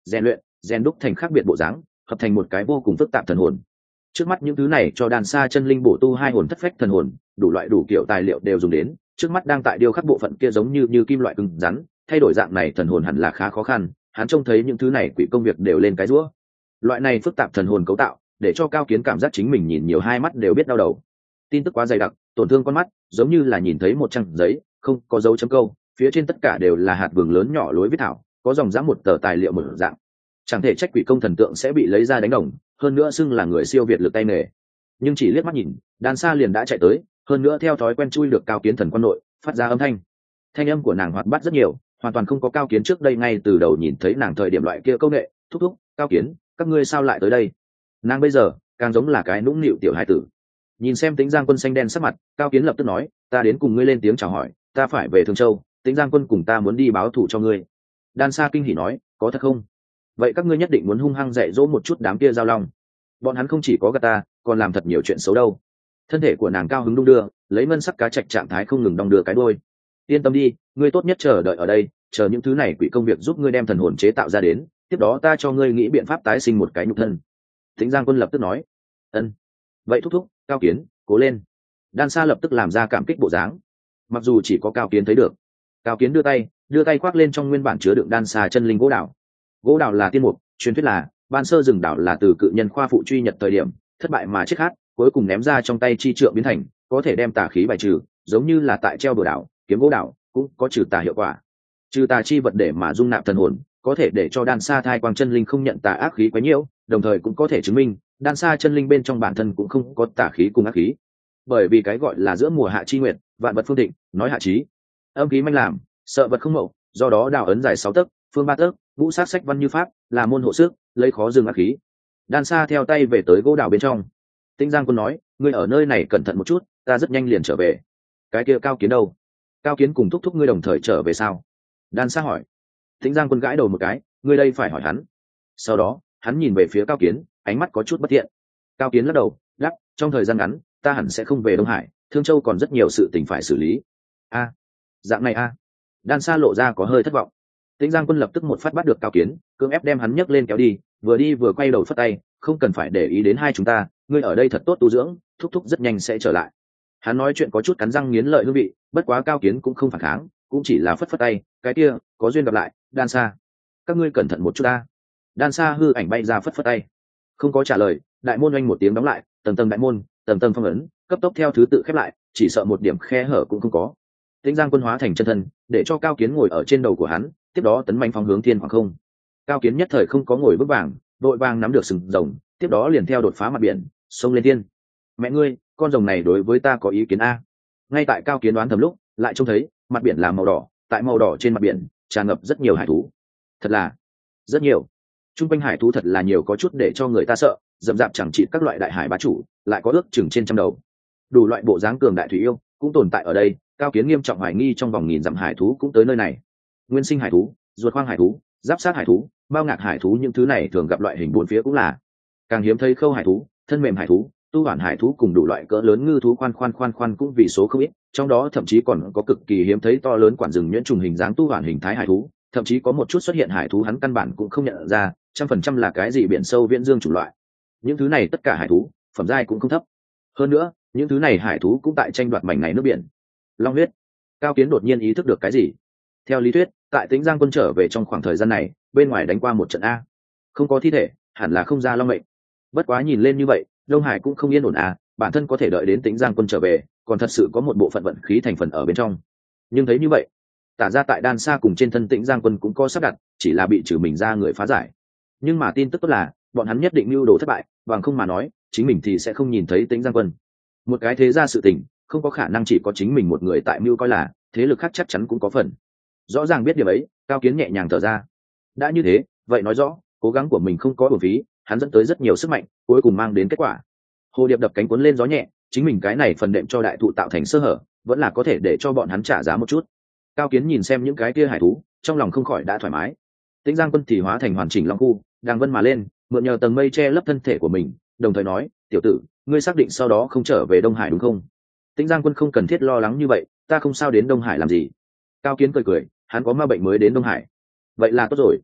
rèn luyện rèn đúc thành khác biệt bộ dáng, hợp thành một cái vô cùng phức tạp thần hồn. Trước mắt những thứ này cho đan sa chân linh bổ tu hai hồn thất phách thần hồn, đủ loại đủ kiểu tài liệu đều dùng đến, trước mắt đang tại điêu khắc bộ phận kia giống như như kim loại cứng rắn, thay đổi dạng này thần hồn hẳn là khá khó khăn, hắn trông thấy những thứ này quỷ công việc đều lên cái rũa. Loại này phức tạp thần hồn cấu tạo, để cho Cao Kiến cảm giác chính mình nhìn nhiều hai mắt đều biết đau đầu. Tin tức quá dày đặc, tổn thương con mắt, giống như là nhìn thấy một trang giấy, không có dấu chấm câu, phía trên tất cả đều là hạt vừng lớn nhỏ lối viết thảo, có dòng dã một tờ tài liệu một dạng. Chẳng thể trách quỷ công thần tượng sẽ bị lấy ra đánh đồng, hơn nữa xưng là người siêu việt lực tay nghề. Nhưng chỉ liếc mắt nhìn, đan sa liền đã chạy tới, hơn nữa theo thói quen chui được Cao Kiến thần quan nội, phát ra âm thanh. Thanh âm của nàng hoạt bát rất nhiều, hoàn toàn không có Cao Kiến trước đây ngay từ đầu nhìn thấy nàng thời điểm loại kia câu nệ, thúc thúc, Cao Kiến, các ngươi sao lại tới đây? Nàng bây giờ càng giống là cái nũng nịu tiểu hải tử. Nhìn xem Tĩnh Giang Quân xanh đen sắc mặt, Cao Kiến lập tức nói, ta đến cùng ngươi lên tiếng chào hỏi, ta phải về Thương Châu, Tĩnh Giang Quân cùng ta muốn đi báo thù cho ngươi. Đan sa kinh hỉ nói, có thật không? Vậy các ngươi nhất định muốn hung hăng dạy dỗ một chút đám kia giao long. Bọn hắn không chỉ có gạt ta, còn làm thật nhiều chuyện xấu đâu. Thân thể của nàng cao hứng đung đưa, lấy ngân sắc cá trạch trạng thái không ngừng đong đưa cái đuôi. Yên tâm đi, ngươi tốt nhất chờ đợi ở đây, chờ những thứ này quỷ công việc giúp ngươi đem thần hồn chế tạo ra đến, tiếp đó ta cho ngươi nghĩ biện pháp tái sinh một cái nhục thân. Tĩnh Giang Quân lập tức nói, ân, vậy thúc thúc, Cao Kiến, cố lên. Đan sa lập tức làm ra cảm kích bộ dáng. Mặc dù chỉ có Cao Kiến thấy được, Cao Kiến đưa tay, đưa tay khoác lên trong nguyên bản chứa đựng đan sa chân linh gỗ đào. Gỗ đào là tiên mục, truyền thuyết là ban sơ rừng đảo là từ cự nhân khoa phụ truy nhật thời điểm thất bại mà chết khát, cuối cùng ném ra trong tay chi trượng biến thành, có thể đem tà khí bài trừ, giống như là tại treo bừa đảo, kiếm gỗ đảo cũng có trừ tà hiệu quả. Trừ tà chi vật để mà dung nạp thần hồn, có thể để cho đan sa thai quang chân linh không nhận tà ác khí quá nhiễu, đồng thời cũng có thể chứng minh đan sa chân linh bên trong bản thân cũng không có tà khí cùng ác khí. Bởi vì cái gọi là giữa mùa hạ chi nguyệt, vạn vật phương định, nói hạ chí, âm khí manh làm, sợ vật không mậu, do đó đào ấn dài sáu tấc, phương ba tấc, ngũ sát sách văn như pháp, là môn hộ sức, lấy khó dừng ác khí. Đan sa theo tay về tới gỗ đào bên trong. Tĩnh Giang Quân nói, ngươi ở nơi này cẩn thận một chút, ta rất nhanh liền trở về. Cái kia Cao Kiến đâu? Cao Kiến cùng thúc thúc ngươi đồng thời trở về sao? Đan sa hỏi. Tĩnh Giang Quân gãi đầu một cái, ngươi đây phải hỏi hắn. Sau đó hắn nhìn về phía Cao Kiến, ánh mắt có chút bất thiện. Cao Kiến lắc đầu, đáp, trong thời gian ngắn ta hẳn sẽ không về Đông Hải, Thương Châu còn rất nhiều sự tình phải xử lý. A, dạng này a. Đan sa lộ ra có hơi thất vọng. Tĩnh Giang Quân lập tức một phát bắt được Cao Kiến, cưỡng ép đem hắn nhấc lên kéo đi, vừa đi vừa quay đầu phất tay, không cần phải để ý đến hai chúng ta, ngươi ở đây thật tốt tu dưỡng, thúc thúc rất nhanh sẽ trở lại. Hắn nói chuyện có chút cắn răng nghiến lợi hương vị, bất quá Cao Kiến cũng không phản kháng, cũng chỉ là phất phất tay, cái kia, có duyên gặp lại, Đan sa. Các ngươi cẩn thận một chút ta. Đan sa hư ảnh bay ra phất phất tay. Không có trả lời, đại môn oanh một tiếng đóng lại, tầng tầng đại môn, tầng tầng phong ấn, cấp tốc theo thứ tự khép lại, chỉ sợ một điểm khe hở cũng không có. Tĩnh Giang Quân hóa thành chân thân, để cho Cao Kiến ngồi ở trên đầu của hắn, tiếp đó tấn manh phóng hướng thiên khoảng không. Cao Kiến nhất thời không có ngồi vững vàng, đội vàng nắm được sừng rồng, tiếp đó liền theo đột phá mặt biển, xông lên thiên. Mẹ ngươi, con rồng này đối với ta có ý kiến a? Ngay tại Cao Kiến đoán thầm lúc, lại trông thấy mặt biển là màu đỏ, tại màu đỏ trên mặt biển tràn ngập rất nhiều hải thú. Thật là rất nhiều. Trung quanh hải thú thật là nhiều, có chút để cho người ta sợ, dậm dạp chẳng trị các loại đại hải bá chủ, lại có ước chừng trên trăm đầu. Đủ loại bộ dáng cường đại thủy yêu cũng tồn tại ở đây. Cao Kiến nghiêm trọng hoài nghi trong vòng nghìn dặm hải thú cũng tới nơi này. Nguyên sinh hải thú, ruột khoang hải thú, giáp sát hải thú, bao ngạc hải thú, những thứ này thường gặp loại hình bốn phía cũng là. Càng hiếm thấy khâu hải thú, thân mềm hải thú, tu hoàn hải thú cùng đủ loại cỡ lớn ngư thú khoan khoan khoan khoan cũng vì số không ít, trong đó thậm chí còn có cực kỳ hiếm thấy to lớn quản rừng nhuyễn trùng hình dáng tu hoàn hình thái hải thú, thậm chí có một chút xuất hiện hải thú hắn căn bản cũng không nhận ra, trăm phần trăm là cái gì biển sâu viễn dương chủng loại. Những thứ này tất cả hải thú, phẩm giai cũng không thấp. Hơn nữa, những thứ này hải thú cũng tại tranh đoạt mảnh này nước biển. Long huyết. Cao Kiến đột nhiên ý thức được cái gì. Theo lý thuyết, tại Tĩnh Giang Quân trở về trong khoảng thời gian này, bên ngoài đánh qua một trận a, không có thi thể, hẳn là không ra long mệnh. Bất quá nhìn lên như vậy, Đông Hải cũng không yên ổn a, bản thân có thể đợi đến Tĩnh Giang Quân trở về, còn thật sự có một bộ phận vận khí thành phần ở bên trong. Nhưng thấy như vậy, tả ra tại Đan Sa cùng trên thân Tĩnh Giang Quân cũng có sắp đặt, chỉ là bị trừ mình ra người phá giải. Nhưng mà tin tức tốt là, bọn hắn nhất định mưu đồ thất bại, bằng không mà nói, chính mình thì sẽ không nhìn thấy Tĩnh Giang Quân. Một cái thế gia sự tình, không có khả năng chỉ có chính mình một người tại mưu coi là, thế lực khác chắc chắn cũng có phần. Rõ ràng biết điểm ấy, Cao Kiến nhẹ nhàng thở ra. Đã như thế, vậy nói rõ, cố gắng của mình không có uổng phí, hắn dẫn tới rất nhiều sức mạnh, cuối cùng mang đến kết quả. Hồ điệp đập cánh cuốn lên gió nhẹ, chính mình cái này phần đệm cho đại thụ tạo thành sơ hở, vẫn là có thể để cho bọn hắn trả giá một chút. Cao Kiến nhìn xem những cái kia hải thú, trong lòng không khỏi đã thoải mái. Tĩnh Giang Quân thì hóa thành hoàn chỉnh long khu, đang vân mà lên, mượn nhờ tầng mây che lấp thân thể của mình, đồng thời nói, tiểu tử, ngươi xác định sau đó không trở về Đông Hải đúng không? Tĩnh Giang Quân không cần thiết lo lắng như vậy, ta không sao đến Đông Hải làm gì. Cao Kiến cười cười, hắn có ma bệnh mới đến Đông Hải. Vậy là tốt rồi.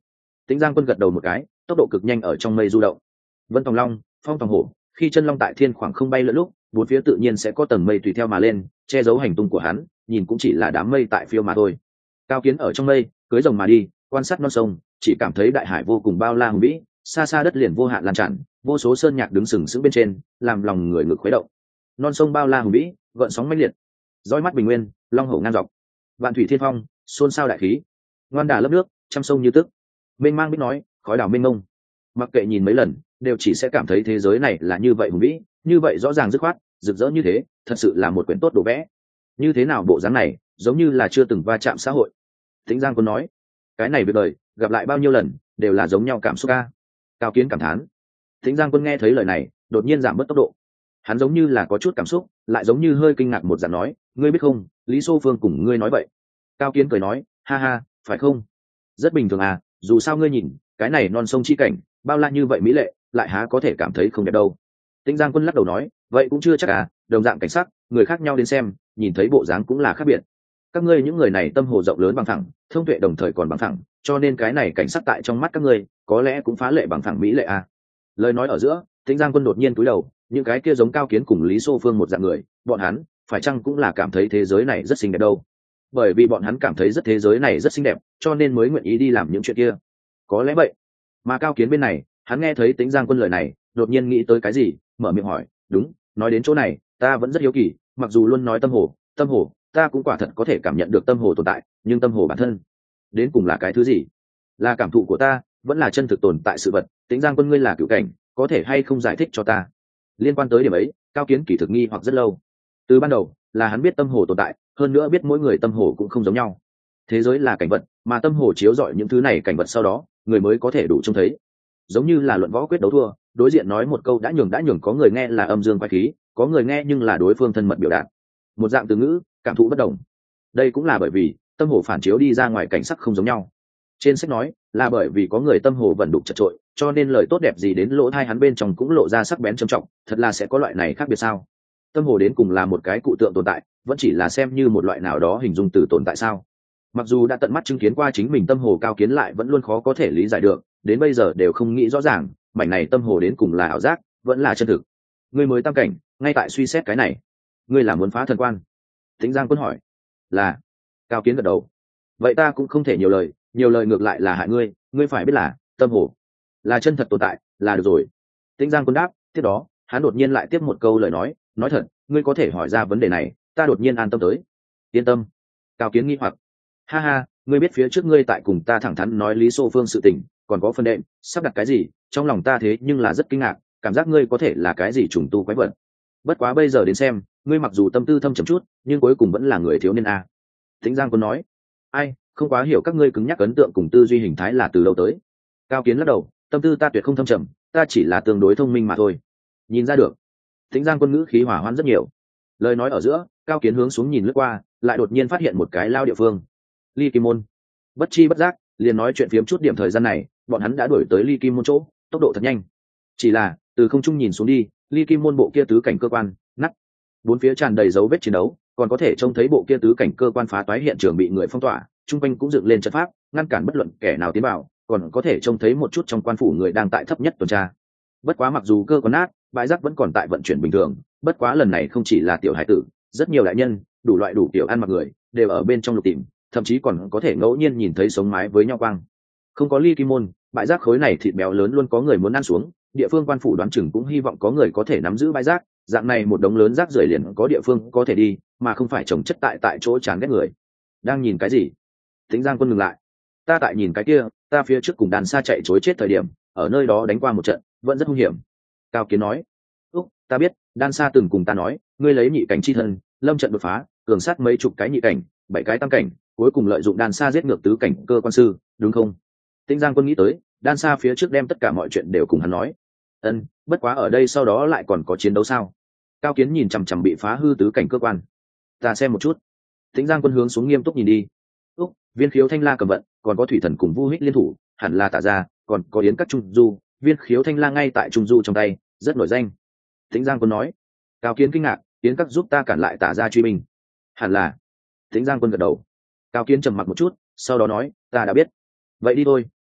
Tĩnh Giang Quân gật đầu một cái, tốc độ cực nhanh ở trong mây du động. Vân Tòng Long, Phong Tòng Hổ, khi chân long tại thiên khoảng không bay lượn lúc, bốn phía tự nhiên sẽ có tầng mây tùy theo mà lên, che giấu hành tung của hắn, nhìn cũng chỉ là đám mây tại phiêu mà thôi. Cao Kiến ở trong mây, cưỡi rồng mà đi, quan sát non sông, chỉ cảm thấy đại hải vô cùng bao la hùng vĩ, xa xa đất liền vô hạn lan tràn, vô số sơn nhạc đứng sừng sững bên trên, làm lòng người ngực khuấy động. Non sông bao la hùng vĩ, gợn sóng mãnh liệt, dõi mắt bình nguyên, long hổ ngang dọc, vạn thủy thiên phong, xôn xao đại khí, ngoan đà lấp nước, trăm sông như tức, mênh mang biết nói, khói đảo mênh mông. Mặc kệ nhìn mấy lần, đều chỉ sẽ cảm thấy thế giới này là như vậy hùng vĩ, như vậy rõ ràng dứt khoát, rực rỡ như thế, thật sự là một quyển tốt đồ vẽ. Như thế nào bộ dáng này, giống như là chưa từng va chạm xã hội. Tĩnh Giang Quân nói, cái này việc đời, gặp lại bao nhiêu lần, đều là giống nhau cảm xúc ca. Cao Kiến cảm thán. Tĩnh Giang Quân nghe thấy lời này, đột nhiên giảm bớt tốc độ. Hắn giống như là có chút cảm xúc, lại giống như hơi kinh ngạc một dạng nói, ngươi biết không, Lý Xô Phương cùng ngươi nói vậy. Cao Kiến cười nói, ha ha, phải không? Rất bình thường à, dù sao ngươi nhìn, cái này non sông chi cảnh, bao la như vậy mỹ lệ, lại há có thể cảm thấy không đẹp đâu. Tĩnh Giang Quân lắc đầu nói, vậy cũng chưa chắc à, đồng dạng cảnh sắc, người khác nhau đến xem, nhìn thấy bộ dáng cũng là khác biệt. Các ngươi những người này tâm hồ rộng lớn bằng thẳng, thông tuệ đồng thời còn bằng thẳng, cho nên cái này cảnh sắc tại trong mắt các ngươi, có lẽ cũng phá lệ bằng thẳng mỹ lệ à. Lời nói ở giữa, Tĩnh Giang Quân đột nhiên cúi đầu, những cái kia giống Cao Kiến cùng Lý Xô Phương một dạng người, bọn hắn, phải chăng cũng là cảm thấy thế giới này rất xinh đẹp đâu? Bởi vì bọn hắn cảm thấy rất thế giới này rất xinh đẹp, cho nên mới nguyện ý đi làm những chuyện kia. Có lẽ vậy. Mà Cao Kiến bên này, hắn nghe thấy Tĩnh Giang Quân lời này, đột nhiên nghĩ tới cái gì, mở miệng hỏi, đúng, nói đến chỗ này, ta vẫn rất hiếu kỳ, mặc dù luôn nói tâm hồ, tâm hồ, ta cũng quả thật có thể cảm nhận được tâm hồ tồn tại, nhưng tâm hồ bản thân, đến cùng là cái thứ gì? Là cảm thụ của ta, vẫn là chân thực tồn tại sự vật? Tĩnh Giang Quân ngươi là cựu cảnh, có thể hay không giải thích cho ta? Liên quan tới điểm ấy, Cao Kiến kỳ thực nghi hoặc rất lâu. Từ ban đầu, là hắn biết tâm hồ tồn tại, hơn nữa biết mỗi người tâm hồ cũng không giống nhau. Thế giới là cảnh vật, mà tâm hồ chiếu rọi những thứ này cảnh vật sau đó, người mới có thể đủ trông thấy. Giống như là luận võ quyết đấu thua, đối diện nói một câu đã nhường đã nhường có người nghe là âm dương quái khí, có người nghe nhưng là đối phương thân mật biểu đạt. Một dạng từ ngữ, cảm thụ bất đồng. Đây cũng là bởi vì tâm hồ phản chiếu đi ra ngoài cảnh sắc không giống nhau. Trên sách nói là bởi vì có người tâm hồ vẩn đục chật trội, cho nên lời tốt đẹp gì đến lỗ tai hắn bên trong cũng lộ ra sắc bén trầm trọng, thật là sẽ có loại này khác biệt sao? Tâm hồ đến cùng là một cái cụ tượng tồn tại, vẫn chỉ là xem như một loại nào đó hình dung từ tồn tại sao? Mặc dù đã tận mắt chứng kiến qua chính mình tâm hồ Cao Kiến lại vẫn luôn khó có thể lý giải được, đến bây giờ đều không nghĩ rõ ràng, mảnh này tâm hồ đến cùng là ảo giác, vẫn là chân thực. Ngươi mới tam cảnh, ngay tại suy xét cái này, ngươi là muốn phá thần quan? Tĩnh Giang Quân hỏi. Là. Cao Kiến gật đầu. Vậy ta cũng không thể nhiều lời, nhiều lời ngược lại là hại ngươi, ngươi phải biết là tâm hồ là chân thật tồn tại, là được rồi. Tĩnh Giang Quân đáp. Tiếp đó hắn đột nhiên lại tiếp một câu lời nói, nói thật, ngươi có thể hỏi ra vấn đề này, ta đột nhiên an tâm tới. Yên tâm. Cao Kiến nghi hoặc. Ha ha, ngươi biết phía trước ngươi tại cùng ta thẳng thắn nói Lý Xô Phương sự tình, còn có phân đệm, sắp đặt cái gì, trong lòng ta thế nhưng là rất kinh ngạc, cảm giác ngươi có thể là cái gì trùng tu quái vật. Bất quá bây giờ đến xem, ngươi mặc dù tâm tư thâm trầm chút, nhưng cuối cùng vẫn là người thiếu niên a. Tĩnh Giang Quân nói. Ai, không quá hiểu các ngươi cứng nhắc ấn tượng cùng tư duy hình thái là từ đâu tới. Cao Kiến lắc đầu, tâm tư ta tuyệt không thâm trầm, ta chỉ là tương đối thông minh mà thôi. Nhìn ra được. Tĩnh Giang Quân ngữ khí hỏa hoãn rất nhiều. Lời nói ở giữa, Cao Kiến hướng xuống nhìn lướt qua, lại đột nhiên phát hiện một cái lao địa phương. Ly Kim Môn. Bất chi bất giác, liền nói chuyện phiếm chút điểm thời gian này, bọn hắn đã đuổi tới Ly Kim Môn chỗ, tốc độ thật nhanh. Chỉ là, từ không trung nhìn xuống đi, Ly Kim Môn bộ kia tứ cảnh cơ quan, nát. Bốn phía tràn đầy dấu vết chiến đấu, còn có thể trông thấy bộ kia tứ cảnh cơ quan phá toái hiện trường bị người phong tỏa, trung quanh cũng dựng lên trận pháp, ngăn cản bất luận kẻ nào tiến vào, còn có thể trông thấy một chút trong quan phủ người đang tại thấp nhất tuần tra. Bất quá mặc dù cơ quan nát, bãi rác vẫn còn tại vận chuyển bình thường, bất quá lần này không chỉ là tiểu hải tử, rất nhiều đại nhân, đủ loại đủ kiểu ăn mặc người, đều ở bên trong lục tìm, thậm chí còn có thể ngẫu nhiên nhìn thấy sống mái với nhau quang. Không có Ly Kim Môn, bãi rác khối này thịt béo lớn luôn có người muốn ăn xuống, địa phương quan phủ đoán chừng cũng hy vọng có người có thể nắm giữ bãi rác, dạng này một đống lớn rác rưởi liền có địa phương có thể đi, mà không phải trồng chất tại tại chỗ chán ghét người. Đang nhìn cái gì? Tĩnh Giang Quân ngừng lại. Ta tại nhìn cái kia, ta phía trước cùng đàn xa chạy chối chết thời điểm, ở nơi đó đánh qua một trận, vẫn rất hung hiểm. Cao Kiến nói. Úc, ta biết, đan xa từng cùng ta nói, ngươi lấy nhị cảnh chi thân, lâm trận đột phá, cường sát mấy chục cái nhị cảnh, bảy cái tam cảnh, cuối cùng lợi dụng đan xa giết ngược tứ cảnh cơ quan sư, đúng không? Tĩnh Giang Quân nghĩ tới, đan xa phía trước đem tất cả mọi chuyện đều cùng hắn nói. Ân, bất quá ở đây sau đó lại còn có chiến đấu sao? Cao Kiến nhìn chằm chằm bị phá hư tứ cảnh cơ quan. Ta xem một chút. Tĩnh Giang Quân hướng xuống nghiêm túc nhìn đi. Úc, Viên Khiếu Thanh La cầm vận, còn có thủy thần cùng Vu Hích liên thủ, hẳn là Tả Gia, còn có Yến các trung du, Viên Khiếu Thanh La ngay tại trung du trong tay, rất nổi danh. Tĩnh Giang Quân nói. Cao Kiến kinh ngạc, Yến các giúp ta cản lại Tả Gia truy binh. Hẳn là. Tĩnh Giang Quân gật đầu. Cao Kiến trầm mặc một chút, sau đó nói, ta đã biết. Vậy đi thôi,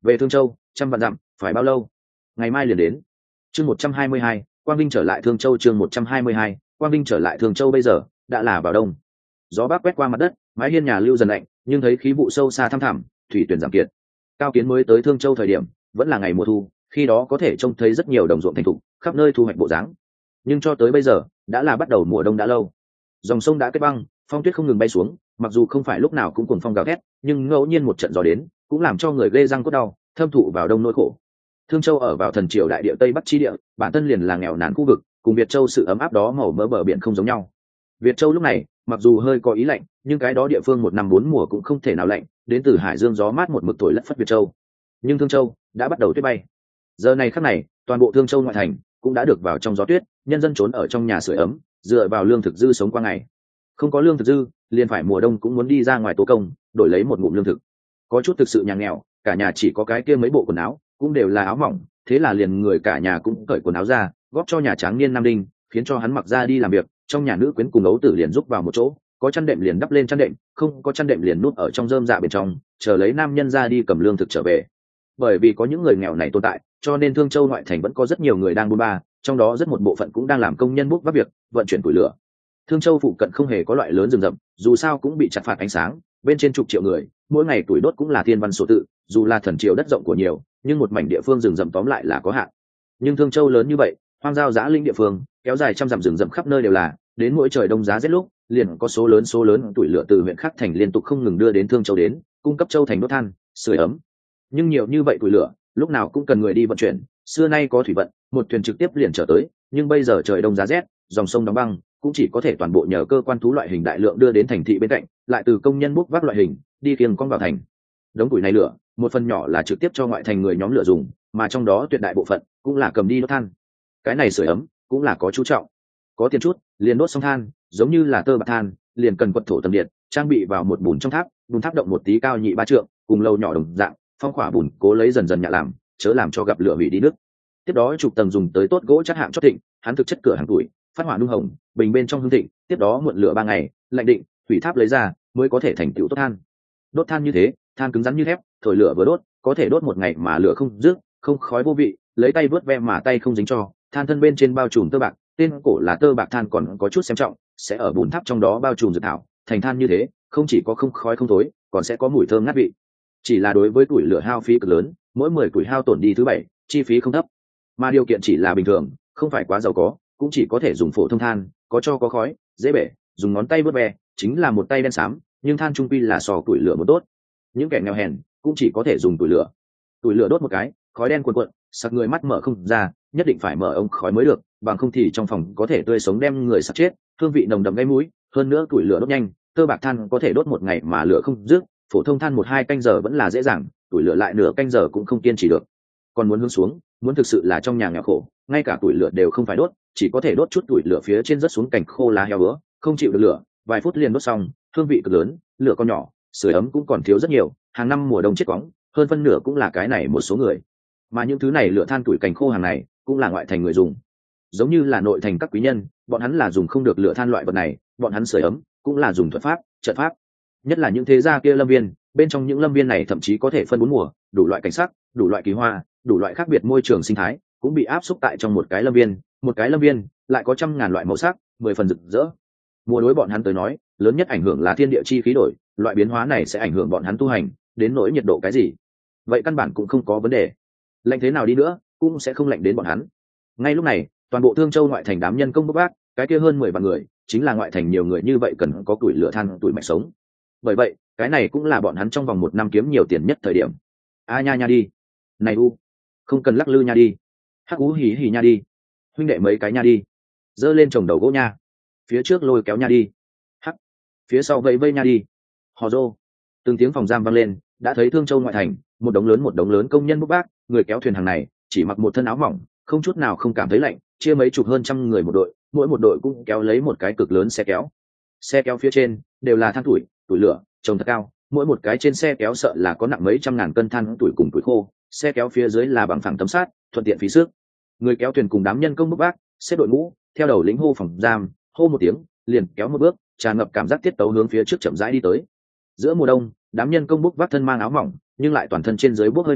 về Thương Châu trăm vạn dặm phải bao lâu? Ngày mai liền đến. Chương một trăm hai mươi hai, Quang Vinh trở lại Thương Châu. Chương một trăm hai mươi hai, Quang Vinh trở lại Thương Châu. Bây giờ đã là vào đông, gió bắc quét qua mặt đất, mái hiên nhà lưu dần lạnh, nhưng thấy khí vụ sâu xa thăm thẳm, thủy tuyển giảm kiệt. Cao Kiến mới tới Thương Châu thời điểm vẫn là ngày mùa thu, khi đó có thể trông thấy rất nhiều đồng ruộng thành thục, khắp nơi thu hoạch bộ dáng. Nhưng cho tới bây giờ đã là bắt đầu mùa đông đã lâu, dòng sông đã kết băng, phong tuyết không ngừng bay xuống, mặc dù không phải lúc nào cũng cuồng phong gào thét, nhưng ngẫu nhiên một trận gió đến cũng làm cho người ghê răng cốt đau, thâm thụ vào đông nỗi khổ. Thương Châu ở vào thần triều đại địa tây bắc chi địa, bản thân liền là nghèo nàn khu vực, cùng Việt Châu sự ấm áp đó màu mỡ bờ biển không giống nhau. Việt Châu lúc này mặc dù hơi có ý lạnh, nhưng cái đó địa phương một năm bốn mùa cũng không thể nào lạnh, đến từ hải dương gió mát một mực thổi lất phất Việt Châu. Nhưng Thương Châu đã bắt đầu tuyết bay. Giờ này khắc này, toàn bộ Thương Châu ngoại thành cũng đã được vào trong gió tuyết, nhân dân trốn ở trong nhà sưởi ấm, dựa vào lương thực dư sống qua ngày. Không có lương thực dư, liền phải mùa đông cũng muốn đi ra ngoài tố công, đổi lấy một ngụm lương thực. Có chút thực sự nhà nghèo, cả nhà chỉ có cái kia mấy bộ quần áo, cũng đều là áo mỏng, thế là liền người cả nhà cũng cởi quần áo ra, góp cho nhà tráng niên nam đinh, khiến cho hắn mặc ra đi làm việc. Trong nhà nữ quyến cùng ấu tử liền giúp vào một chỗ, có chăn đệm liền đắp lên chăn đệm, không có chăn đệm liền núp ở trong rơm dạ bên trong, chờ lấy nam nhân ra đi cầm lương thực trở về. Bởi vì có những người nghèo này tồn tại, cho nên Thương Châu ngoại thành vẫn có rất nhiều người đang buôn ba, trong đó rất một bộ phận cũng đang làm công nhân bốc vác việc vận chuyển củi lửa. Thương Châu phụ cận không hề có loại lớn rừng rậm, dù sao cũng bị chặt phạt ánh sáng, bên trên chục triệu người, mỗi ngày tuổi đốt cũng là thiên văn số tự, dù là thần triều đất rộng của nhiều, nhưng một mảnh địa phương rừng rậm tóm lại là có hạn. Nhưng Thương Châu lớn như vậy, hoang giao giã linh địa phương, kéo dài trăm dặm rừng rậm khắp nơi đều là, đến mỗi trời đông giá rét lúc, liền có số lớn số lớn tuổi lửa từ huyện khác thành liên tục không ngừng đưa đến Thương Châu đến, cung cấp châu thành đốt than, sưởi ấm. Nhưng nhiều như vậy tuổi lửa, lúc nào cũng cần người đi vận chuyển, xưa nay có thủy vận, một thuyền trực tiếp liền trở tới, nhưng bây giờ trời đông giá rét, dòng sông đóng băng, cũng chỉ có thể toàn bộ nhờ cơ quan thú loại hình đại lượng đưa đến thành thị bên cạnh, lại từ công nhân bốc vác loại hình đi kiêng con vào thành. Đống củi này lửa, một phần nhỏ là trực tiếp cho ngoại thành người nhóm lửa dùng, mà trong đó tuyệt đại bộ phận cũng là cầm đi đốt than. Cái này sưởi ấm cũng là có chú trọng, có tiền chút liền đốt xong than, giống như là tơ bạc than, liền cần quật thổ tầm điện, trang bị vào một bùn trong tháp, bùn tháp động một tí cao nhị ba trượng, cùng lâu nhỏ đồng dạng, phong khỏa bùn cố lấy dần dần nhạ làm, chớ làm cho gặp lửa hủy đi nước. Tiếp đó chụp tầng dùng tới tốt gỗ chắc hạng chót thịnh, hắn thực chất cửa hàng tuổi, phát hỏa nung hồng, bình bên trong hương thịnh, tiếp đó muộn lửa ba ngày, lạnh định, thủy tháp lấy ra, mới có thể thành tựu tốt than. Đốt than như thế, than cứng rắn như thép, thổi lửa vừa đốt, có thể đốt một ngày mà lửa không rước, không khói vô vị, lấy tay vớt ve mà tay không dính cho, than thân bên trên bao trùm tơ bạc, tên cổ là tơ bạc than còn có chút xem trọng, sẽ ở bùn tháp trong đó bao trùm dược thảo, thành than như thế, không chỉ có không khói không thối, còn sẽ có mùi thơm ngát vị. Chỉ là đối với tuổi lửa hao phí cực lớn, mỗi mười tuổi hao tổn đi thứ bảy, chi phí không thấp. Mà điều kiện chỉ là bình thường, không phải quá giàu có, cũng chỉ có thể dùng phổ thông than, có cho có khói, dễ bể, dùng ngón tay vớt ve, chính là một tay đen xám, nhưng than trung quy là sò tuổi lửa một tốt. Những kẻ nghèo hèn cũng chỉ có thể dùng tuổi lửa. Tuổi lửa đốt một cái, khói đen cuồn cuộn, sặc người mắt mở không ra, nhất định phải mở ống khói mới được, bằng không thì trong phòng có thể tươi sống đem người sặc chết, hương vị nồng đậm gây mũi. Hơn nữa tuổi lửa đốt nhanh, tơ bạc than có thể đốt một ngày mà lửa không dứt, phổ thông than một hai canh giờ vẫn là dễ dàng, tuổi lửa lại nửa canh giờ cũng không kiên trì được. Còn muốn hướng xuống, muốn thực sự là trong nhà nghèo khổ, ngay cả tuổi lửa đều không phải đốt, chỉ có thể đốt chút tuổi lửa phía trên rớt xuống cành khô lá heo bữa, không chịu được lửa, vài phút liền đốt xong, hương vị cực lớn, lửa con nhỏ, sưởi ấm cũng còn thiếu rất nhiều, hàng năm mùa đông chết quóng, hơn phân nửa cũng là cái này một số người. Mà những thứ này lửa than tuổi cành khô hàng này, cũng là ngoại thành người dùng. Giống như là nội thành các quý nhân, bọn hắn là dùng không được lửa than loại vật này, bọn hắn sưởi ấm cũng là dùng thuật pháp, trận pháp. Nhất là những thế gia kia lâm viên, bên trong những lâm viên này thậm chí có thể phân bốn mùa, đủ loại cảnh sắc, đủ loại kỳ hoa, đủ loại khác biệt môi trường sinh thái, cũng bị áp xúc tại trong một cái lâm viên, một cái lâm viên lại có trăm ngàn loại màu sắc, mười phần rực rỡ. Mùa đối bọn hắn tới nói, lớn nhất ảnh hưởng là thiên địa chi khí đổi, loại biến hóa này sẽ ảnh hưởng bọn hắn tu hành, đến nỗi nhiệt độ cái gì, vậy căn bản cũng không có vấn đề. Lạnh thế nào đi nữa, cũng sẽ không lạnh đến bọn hắn. Ngay lúc này, toàn bộ Thương Châu ngoại thành đám nhân công bốc vác, cái kia hơn mười vạn người, chính là ngoại thành nhiều người như vậy cần có tuổi lửa than, tuổi mạch sống. Bởi vậy, cái này cũng là bọn hắn trong vòng một năm kiếm nhiều tiền nhất thời điểm. A nha nha đi, này u, không cần lắc lư nha đi, hắc ú hì hì nha đi, huynh đệ mấy cái nha đi, giơ lên trồng đầu gỗ nha, phía trước lôi kéo nha đi, hắc, phía sau vây vây nha đi, hò rô. Từng tiếng phòng giam vang lên, đã thấy Thương Châu ngoại thành, một đống lớn một đống lớn công nhân bốc vác, người kéo thuyền hàng này chỉ mặc một thân áo mỏng, không chút nào không cảm thấy lạnh, chia mấy chục hơn trăm người một đội, mỗi một đội cũng kéo lấy một cái cực lớn xe kéo. Xe kéo phía trên đều là than tuổi, tuổi lửa, trồng thật cao, mỗi một cái trên xe kéo sợ là có nặng mấy trăm ngàn cân than tuổi cùng tuổi khô, xe kéo phía dưới là bằng phẳng tấm sắt, thuận tiện phí sức. Người kéo thuyền cùng đám nhân công bốc vác, xếp đội ngũ, theo đầu lĩnh hô phòng giam, hô một tiếng, liền kéo một bước, tràn ngập cảm giác tiết tấu hướng phía trước chậm rãi đi tới. Giữa mùa đông, đám nhân công bốc vác thân mang áo mỏng, nhưng lại toàn thân trên dưới bốc hơi nóng,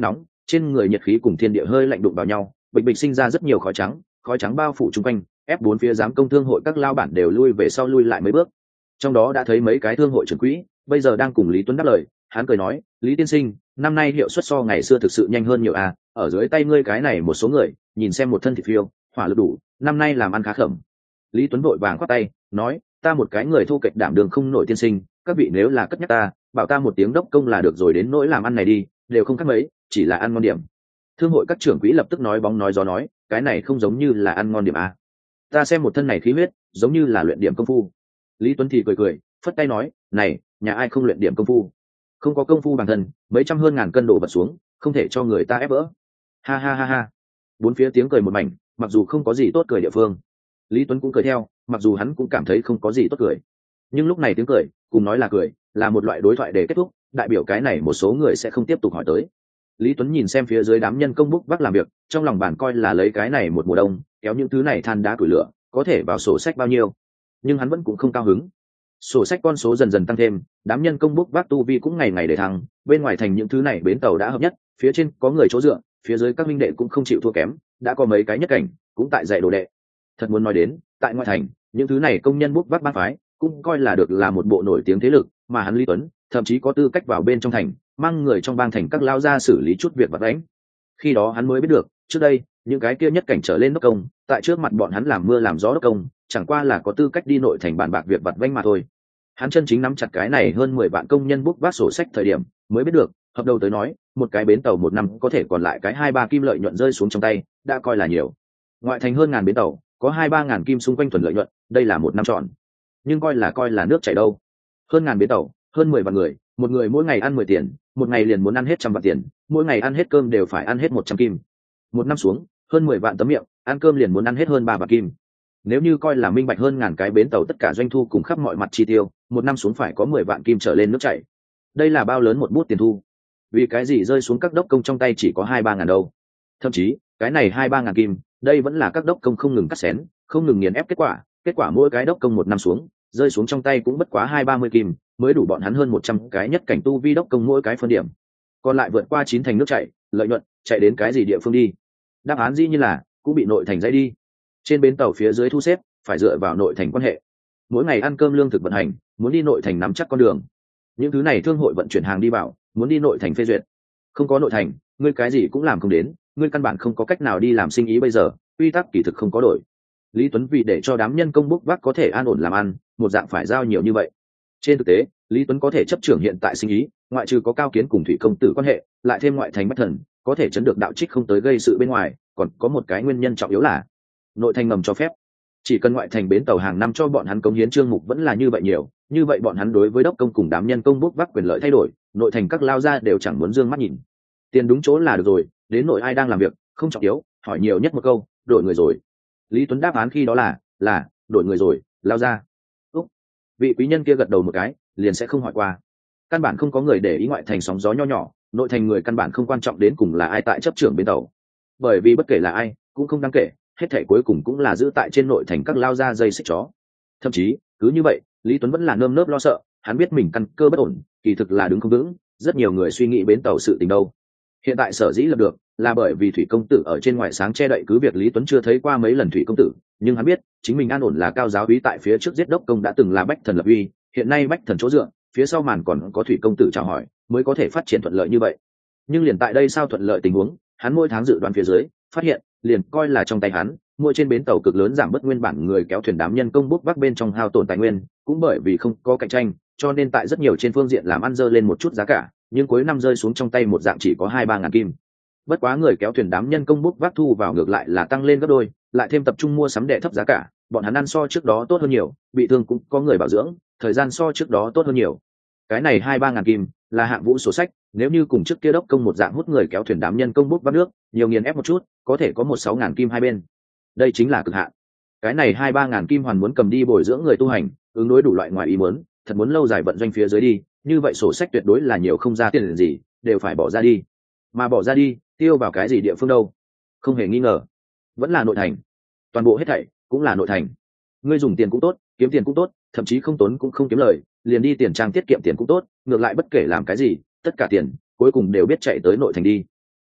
trên người nhiệt khí cùng thiên địa hơi lạnh đụng vào nhau, bịch bịch sinh ra rất nhiều khói trắng, khói trắng bao phủ chung quanh, ép bốn phía giám công thương hội các lao bản đều lui về sau lui lại mấy bước. Trong đó đã thấy mấy cái thương hội trưởng quỹ bây giờ đang cùng Lý Tuấn đáp lời. Hắn cười nói, Lý tiên sinh, năm nay hiệu suất so ngày xưa thực sự nhanh hơn nhiều à, ở dưới tay ngươi cái này một số người nhìn xem một thân thịt phiêu, hỏa lực đủ, năm nay làm ăn khá khẩm. Lý Tuấn vội vàng khoát tay nói, ta một cái người thô kệch đảm đường không nổi tiên sinh, các vị nếu là cất nhắc ta, bảo ta một tiếng đốc công là được rồi, đến nỗi làm ăn này đi đều không khác mấy, chỉ là ăn ngon điểm. Thương hội các trưởng quỹ lập tức nói bóng nói gió nói, cái này không giống như là ăn ngon điểm à. Ta xem một thân này khí huyết giống như là luyện điểm công phu. Lý Tuấn thì cười cười phất tay nói, này nhà ai không luyện điểm công phu, không có công phu bản thân mấy trăm hơn ngàn cân đổ vật xuống không thể cho người ta ép vỡ. Ha ha ha ha. Bốn phía tiếng cười một mảnh, mặc dù không có gì tốt cười địa phương. Lý Tuấn cũng cười theo, mặc dù hắn cũng cảm thấy không có gì tốt cười, nhưng lúc này tiếng cười cùng nói là cười là một loại đối thoại để kết thúc, đại biểu cái này một số người sẽ không tiếp tục hỏi tới. Lý Tuấn nhìn xem phía dưới đám nhân công bút vác làm việc, trong lòng bàn coi là lấy cái này một mùa đông kéo những thứ này than đá củi lửa có thể vào sổ sách bao nhiêu, nhưng hắn vẫn cũng không cao hứng. Sổ sách con số dần dần tăng thêm, đám nhân công bút vác tu vi cũng ngày ngày để thăng, bên ngoài thành những thứ này bến tàu đã hợp nhất, phía trên có người chỗ dựa, phía dưới các minh đệ cũng không chịu thua kém, đã có mấy cái nhất cảnh cũng tại dạy đồ đệ. Thật muốn nói đến, tại ngoại thành những thứ này công nhân bút vác bát phái cũng coi là được là một bộ nổi tiếng thế lực, mà hắn Lý Tuấn thậm chí có tư cách vào bên trong thành mang người trong bang thành các lao ra xử lý chút việc vặt vãnh. Khi đó hắn mới biết được, trước đây những cái kia nhất cảnh trở lên đốc công tại trước mặt bọn hắn làm mưa làm gió đốc công chẳng qua là có tư cách đi nội thành bàn bạc việc vặt vãnh mà thôi. Hắn chân chính nắm chặt cái này hơn mười vạn công nhân bút vác sổ sách thời điểm mới biết được, hợp đầu tới nói một cái bến tàu một năm có thể còn lại cái hai ba kim lợi nhuận rơi xuống trong tay đã coi là nhiều. Ngoại thành hơn ngàn bến tàu có hai ba ngàn kim xung quanh thuần lợi nhuận, đây là một năm trọn, nhưng coi là coi là nước chảy đâu. Hơn ngàn bến tàu, hơn mười vạn người, một người mỗi ngày ăn mười tiền, một ngày liền muốn ăn hết trăm vạn tiền, mỗi ngày ăn hết cơm đều phải ăn hết một trăm kim. Một năm xuống, hơn mười vạn tấm miệng, ăn cơm liền muốn ăn hết hơn ba vạn kim. Nếu như coi là minh bạch hơn ngàn cái bến tàu tất cả doanh thu cùng khắp mọi mặt chi tiêu, một năm xuống phải có mười vạn kim trở lên nước chảy. Đây là bao lớn một bút tiền thu. Vì cái gì rơi xuống các đốc công trong tay chỉ có hai ba ngàn đâu? Thậm chí, cái này hai ba ngàn kim, đây vẫn là các đốc công không ngừng cắt xén, không ngừng nghiền ép kết quả, kết quả mỗi cái đốc công một năm xuống, rơi xuống trong tay cũng bất quá hai ba mươi kim, mới đủ bọn hắn hơn một trăm cái nhất cảnh tu vi đốc công mỗi cái phân điểm. Còn lại vượt qua chín thành nước chảy, lợi nhuận chạy đến cái gì địa phương đi? Đáp án dĩ nhiên là cũng bị nội thành dãy đi. Trên bến tàu phía dưới thu xếp phải dựa vào nội thành quan hệ, mỗi ngày ăn cơm lương thực vận hành, muốn đi nội thành nắm chắc con đường. Những thứ này thương hội vận chuyển hàng đi vào, muốn đi nội thành phê duyệt. Không có nội thành, ngươi cái gì cũng làm không đến, ngươi căn bản không có cách nào đi làm sinh ý bây giờ, quy tắc kỳ thực không có đổi. Lý Tuấn vì để cho đám nhân công bốc vác có thể an ổn làm ăn, một dạng phải giao nhiều như vậy. Trên thực tế, Lý Tuấn có thể chấp trưởng hiện tại sinh ý, ngoại trừ có Cao Kiến cùng Thủy công tử quan hệ, lại thêm ngoại thành Bách Thần, có thể chấn được đạo trích không tới gây sự bên ngoài, còn có một cái nguyên nhân trọng yếu là nội thành ngầm cho phép. Chỉ cần ngoại thành bến tàu hàng năm cho bọn hắn cống hiến chương mục vẫn là như vậy nhiều, như vậy bọn hắn đối với đốc công cùng đám nhân công bốc vác quyền lợi thay đổi, nội thành các lao ra đều chẳng muốn dương mắt nhìn. Tiền đúng chỗ là được rồi, đến nội ai đang làm việc, không trọng yếu, hỏi nhiều nhất một câu, đổi người rồi. Lý Tuấn đáp án khi đó là là đổi người rồi, lao ra. Úc, vị quý nhân kia gật đầu một cái, liền sẽ không hỏi qua. Căn bản không có người để ý ngoại thành sóng gió nho nhỏ, nội thành người căn bản không quan trọng đến cùng là ai tại chấp trưởng bến tàu, bởi vì bất kể là ai cũng không đáng kể, hết thảy cuối cùng cũng là giữ tại trên nội thành các lao ra dây xích chó. Thậm chí cứ như vậy, Lý Tuấn vẫn là nơm nớp lo sợ, hắn biết mình căn cơ bất ổn, kỳ thực là đứng không vững. Rất nhiều người suy nghĩ bến tàu sự tình đâu, hiện tại sở dĩ lập được là bởi vì Thủy công tử ở trên ngoại sáng che đậy, cứ việc Lý Tuấn chưa thấy qua mấy lần Thủy công tử, nhưng hắn biết chính mình an ổn là cao giáo úy tại phía trước giết đốc công đã từng là Bách Thần lập uy, hiện nay Bách Thần chỗ dựa, phía sau màn còn có Thủy công tử chào hỏi, mới có thể phát triển thuận lợi như vậy. Nhưng liền tại đây sao thuận lợi tình huống, hắn mỗi tháng dự đoán phía dưới phát hiện, liền coi là trong tay hắn, mỗi trên bến tàu cực lớn giảm bớt nguyên bản người kéo thuyền đám nhân công bốc vác bên trong hao tổn tài nguyên, cũng bởi vì không có cạnh tranh, cho nên tại rất nhiều trên phương diện làm ăn dơ lên một chút giá cả, nhưng cuối năm rơi xuống trong tay một dạng chỉ có hai ba ngàn kim. Bất quá người kéo thuyền đám nhân công bốc vác thu vào ngược lại là tăng lên gấp đôi, lại thêm tập trung mua sắm đệ thấp giá cả, bọn hắn ăn so trước đó tốt hơn nhiều, bị thương cũng có người bảo dưỡng, thời gian so trước đó tốt hơn nhiều. Cái này hai ba ngàn kim là hạng vũ sổ sách, nếu như cùng trước kia đốc công một dạng hút người kéo thuyền đám nhân công bốc vác nước, nhiều nghiền ép một chút, có thể có một sáu ngàn kim hai bên. Đây chính là cực hạn. Cái này hai ba ngàn kim hoàn muốn cầm đi bồi dưỡng người tu hành, ứng đối đủ loại ngoài ý muốn, thật muốn lâu dài vận doanh phía dưới đi, như vậy sổ sách tuyệt đối là nhiều không ra tiền gì, đều phải bỏ ra đi. Mà bỏ ra đi, tiêu vào cái gì địa phương đâu? Không hề nghi ngờ, vẫn là nội thành. Toàn bộ hết thảy cũng là nội thành. Ngươi dùng tiền cũng tốt, kiếm tiền cũng tốt, thậm chí không tốn cũng không kiếm lời, liền đi tiền trang tiết kiệm tiền cũng tốt, ngược lại bất kể làm cái gì, tất cả tiền cuối cùng đều biết chạy tới nội thành đi.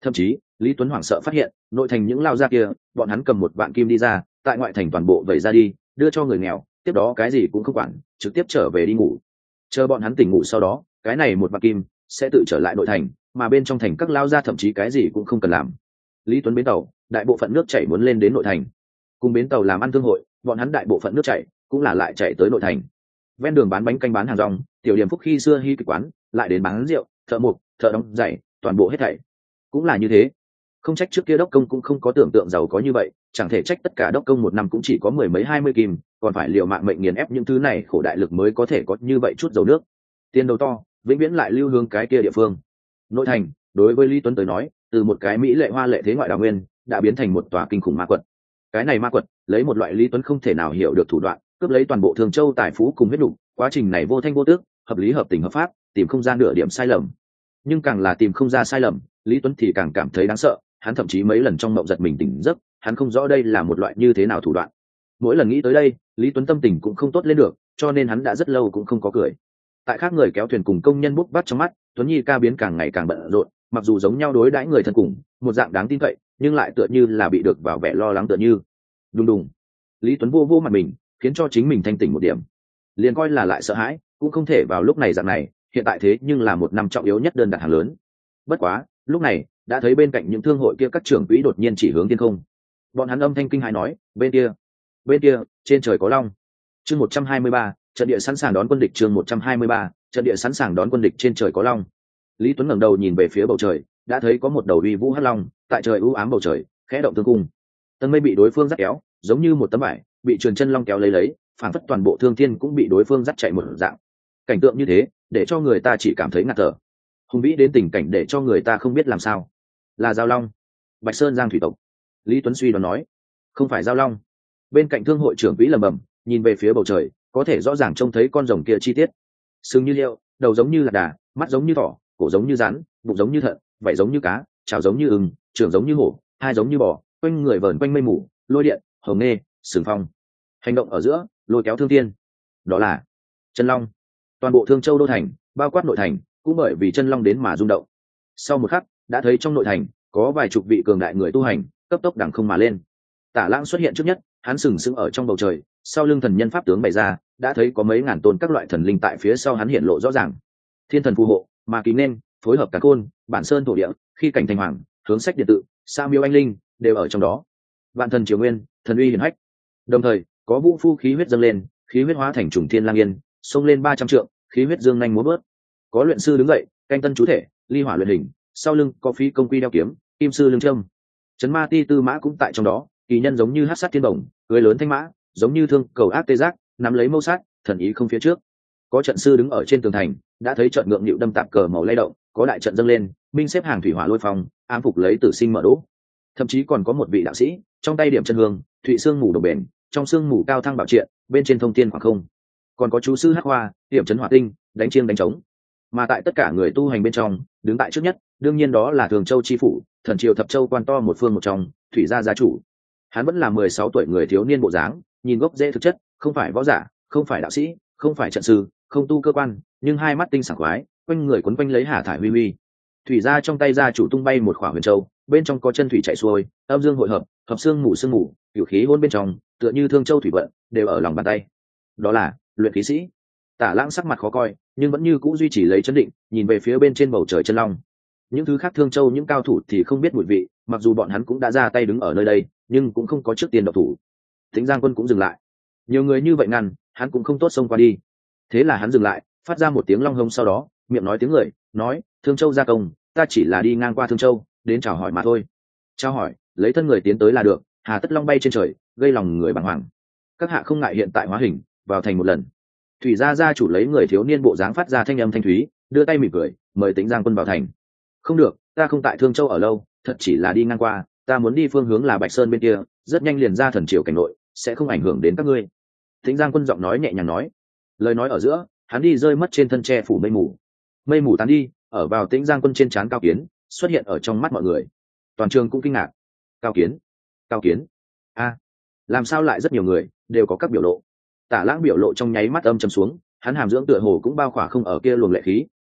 Thậm chí Lý Tuấn hoảng sợ phát hiện nội thành những lao gia kia, bọn hắn cầm một vạn kim đi ra, tại ngoại thành toàn bộ vẩy ra đi, đưa cho người nghèo, tiếp đó cái gì cũng không quản, trực tiếp trở về đi ngủ. Chờ bọn hắn tỉnh ngủ sau đó, cái này một vạn kim sẽ tự trở lại nội thành, mà bên trong thành các lao gia thậm chí cái gì cũng không cần làm. Lý Tuấn bến tàu, đại bộ phận nước chảy muốn lên đến nội thành. Cùng bến tàu làm ăn thương hội, bọn hắn đại bộ phận nước chảy cũng là lại chạy tới nội thành. Ven đường bán bánh canh bán hàng rong, tiểu điểm phúc khi xưa hy kịch quán, lại đến bán rượu, thợ mộc, thợ đóng giày, toàn bộ hết thảy cũng là như thế. Không trách trước kia đốc công cũng không có tưởng tượng giàu có như vậy, chẳng thể trách tất cả đốc công một năm cũng chỉ có mười mấy hai mươi kim, còn phải liều mạng mệnh nghiền ép những thứ này khổ đại lực mới có thể có như vậy chút dầu nước. Tiền đầu to vĩnh viễn lại lưu hướng cái kia địa phương. Nội thành đối với Lý Tuấn tới nói, từ một cái mỹ lệ hoa lệ thế ngoại đào nguyên đã biến thành một tòa kinh khủng ma quật. Cái này ma quật lấy một loại Lý Tuấn không thể nào hiểu được thủ đoạn, cướp lấy toàn bộ Thường Châu tài phú cùng huyết đủ. Quá trình này vô thanh vô tước, hợp lý hợp tình hợp pháp, tìm không ra nửa điểm sai lầm. Nhưng càng là tìm không ra sai lầm, Lý Tuấn thì càng cảm thấy đáng sợ. Hắn thậm chí mấy lần trong mộng giật mình tỉnh giấc, hắn không rõ đây là một loại như thế nào thủ đoạn. Mỗi lần nghĩ tới đây, Lý Tuấn tâm tình cũng không tốt lên được, cho nên hắn đã rất lâu cũng không có cười. Tại khác người kéo thuyền cùng công nhân bút bắt trong mắt, Tuấn Nhi ca biến càng ngày càng bận rộn, mặc dù giống nhau đối đãi người thân cùng, một dạng đáng tin cậy, nhưng lại tựa như là bị được vào vẻ lo lắng tựa như. Đùng đùng. Lý Tuấn vô vô mặt mình, khiến cho chính mình thanh tỉnh một điểm. Liền coi là lại sợ hãi, cũng không thể vào lúc này dạng này, hiện tại thế nhưng là một năm trọng yếu nhất đơn đặt hàng lớn. Bất quá, lúc này, đã thấy bên cạnh những thương hội kia các trưởng quỹ đột nhiên chỉ hướng thiên không. Bọn hắn âm thanh kinh hãi nói, bên kia, bên kia, trên trời có long. Chương một trăm hai mươi ba, trận địa sẵn sàng đón quân địch. Chương một trăm hai mươi ba, trận địa sẵn sàng đón quân địch, trên trời có long. Lý Tuấn ngẩng đầu nhìn về phía bầu trời, đã thấy có một đầu uy vũ hắc long tại trời u ám bầu trời khẽ động thương cung. Tầng mây bị đối phương dắt kéo, giống như một tấm vải, bị truyền chân long kéo lấy lấy, phản phất toàn bộ thương thiên cũng bị đối phương dắt chạy một dạng. Cảnh tượng như thế, để cho người ta chỉ cảm thấy ngạt thở. Hùng vĩ đến tình cảnh để cho người ta không biết làm sao. Là giao long, Bạch Sơn Giang thủy tộc. Lý Tuấn suy đoán nói, không phải giao long. Bên cạnh thương hội trưởng quỹ lẩm bẩm, nhìn về phía bầu trời, có thể rõ ràng trông thấy con rồng kia chi tiết. Sừng như liệu, đầu giống như lạc đà, mắt giống như thỏ, cổ giống như rắn, bụng giống như thận, vảy giống như cá, chảo giống như ưng, trưởng giống như hổ, hai giống như bò, quanh người vờn quanh mây mù, lôi điện, hồng nê, sừng phong. Hành động ở giữa, lôi kéo thương thiên. Đó là chân long. Toàn bộ Thương Châu đô thành, bao quát nội thành, cũng bởi vì chân long đến mà rung động. Sau một khắc, đã thấy trong nội thành có vài chục vị cường đại người tu hành cấp tốc đằng không mà lên. Tả Lãng xuất hiện trước nhất, hắn sừng sững ở trong bầu trời, sau lưng thần nhân pháp tướng bày ra, đã thấy có mấy ngàn tôn các loại thần linh tại phía sau hắn hiện lộ rõ ràng. Thiên thần phù hộ, mà kính nên phối hợp cả côn, bản sơn thổ địa, khi cảnh thành hoàng, hướng sách điện tự, sa miêu anh linh đều ở trong đó. Vạn thần triều nguyên, thần uy hiển hách. Đồng thời, có vũ phu khí huyết dâng lên, khí huyết hóa thành trùng thiên lang yên, xông lên ba trăm trượng, khí huyết dương nhanh múa bớt. Có luyện sư đứng dậy, canh tân chú thể, ly hỏa luyện hình, sau lưng có phí công quy đeo kiếm, kim sư lưng trâm. Trấn ma ti tư mã cũng tại trong đó, kỳ nhân giống như hắc sát thiên bổng, cưỡi lớn thanh mã, giống như thương cầu ác tê giác, nắm lấy mâu sát, thần ý không phía trước. Có trận sư đứng ở trên tường thành, đã thấy trận ngượng nhịu đâm tạp cờ màu lay động, có đại trận dâng lên, minh xếp hàng thủy hỏa lôi phong, ám phục lấy tử sinh mở đỗ. Thậm chí còn có một vị đạo sĩ, trong tay điểm chân hương, thụy xương mù đồng bền, trong xương mù cao thăng bảo triện, bên trên thông thiên khoảng không. Còn có chú sư hắc hoa, điểm chấn hỏa tinh, đánh chiêng đánh trống. Mà tại tất cả người tu hành bên trong, đứng tại trước nhất, đương nhiên đó là Thường Châu chi phủ, thần triều thập châu quan to một phương một trong, thủy gia gia chủ. Hắn vẫn là mười sáu tuổi người thiếu niên bộ dáng, nhìn gốc rễ thực chất, không phải võ giả, không phải đạo sĩ, không phải trận sư, không tu cơ quan, nhưng hai mắt tinh sảng khoái, quanh người quấn quanh lấy hà thải huy huy. Thủy gia trong tay gia chủ tung bay một khỏa huyền châu, bên trong có chân thủy chảy xuôi, âm dương hội hợp, hợp xương mù xương mù, cửu khí hôn bên trong, tựa như thương châu thủy vận, đều ở lòng bàn tay. Đó là luyện khí sĩ. Tả Lãng sắc mặt khó coi, nhưng vẫn như cũ duy trì lấy chấn định, nhìn về phía bên trên bầu trời chân long. Những thứ khác Thương Châu những cao thủ thì không biết mùi vị, mặc dù bọn hắn cũng đã ra tay đứng ở nơi đây, nhưng cũng không có trước tiên độc thủ. Tĩnh Giang Quân cũng dừng lại. Nhiều người như vậy ngăn, hắn cũng không tốt xông qua đi. Thế là hắn dừng lại, phát ra một tiếng long hông, sau đó miệng nói tiếng người, nói: Thương Châu gia công, ta chỉ là đi ngang qua Thương Châu, đến chào hỏi mà thôi. Chào hỏi, lấy thân người tiến tới là được, hà tất long bay trên trời, gây lòng người bàng hoàng. Các hạ không ngại hiện tại hóa hình, vào thành một lần. Thủy gia gia chủ lấy người thiếu niên bộ dáng phát ra thanh âm thanh thúy, đưa tay mỉm cười, mời Tĩnh Giang Quân vào thành. Không được, ta không tại Thương Châu ở lâu, thật chỉ là đi ngang qua, ta muốn đi phương hướng là Bạch Sơn bên kia, rất nhanh liền ra thần triều cảnh nội, sẽ không ảnh hưởng đến các ngươi. Tĩnh Giang Quân giọng nói nhẹ nhàng nói, lời nói ở giữa, hắn đi rơi mất trên thân tre phủ mây mù. Mây mù tán đi, ở vào Tĩnh Giang Quân trên trán Cao Kiến xuất hiện ở trong mắt mọi người. Toàn trường cũng kinh ngạc. Cao Kiến, Cao Kiến, a, làm sao lại rất nhiều người đều có các biểu lộ. Tả Lãng biểu lộ trong nháy mắt âm trầm xuống, hắn hàm dưỡng tựa hồ cũng bao khỏa không ở kia luồng lệ khí,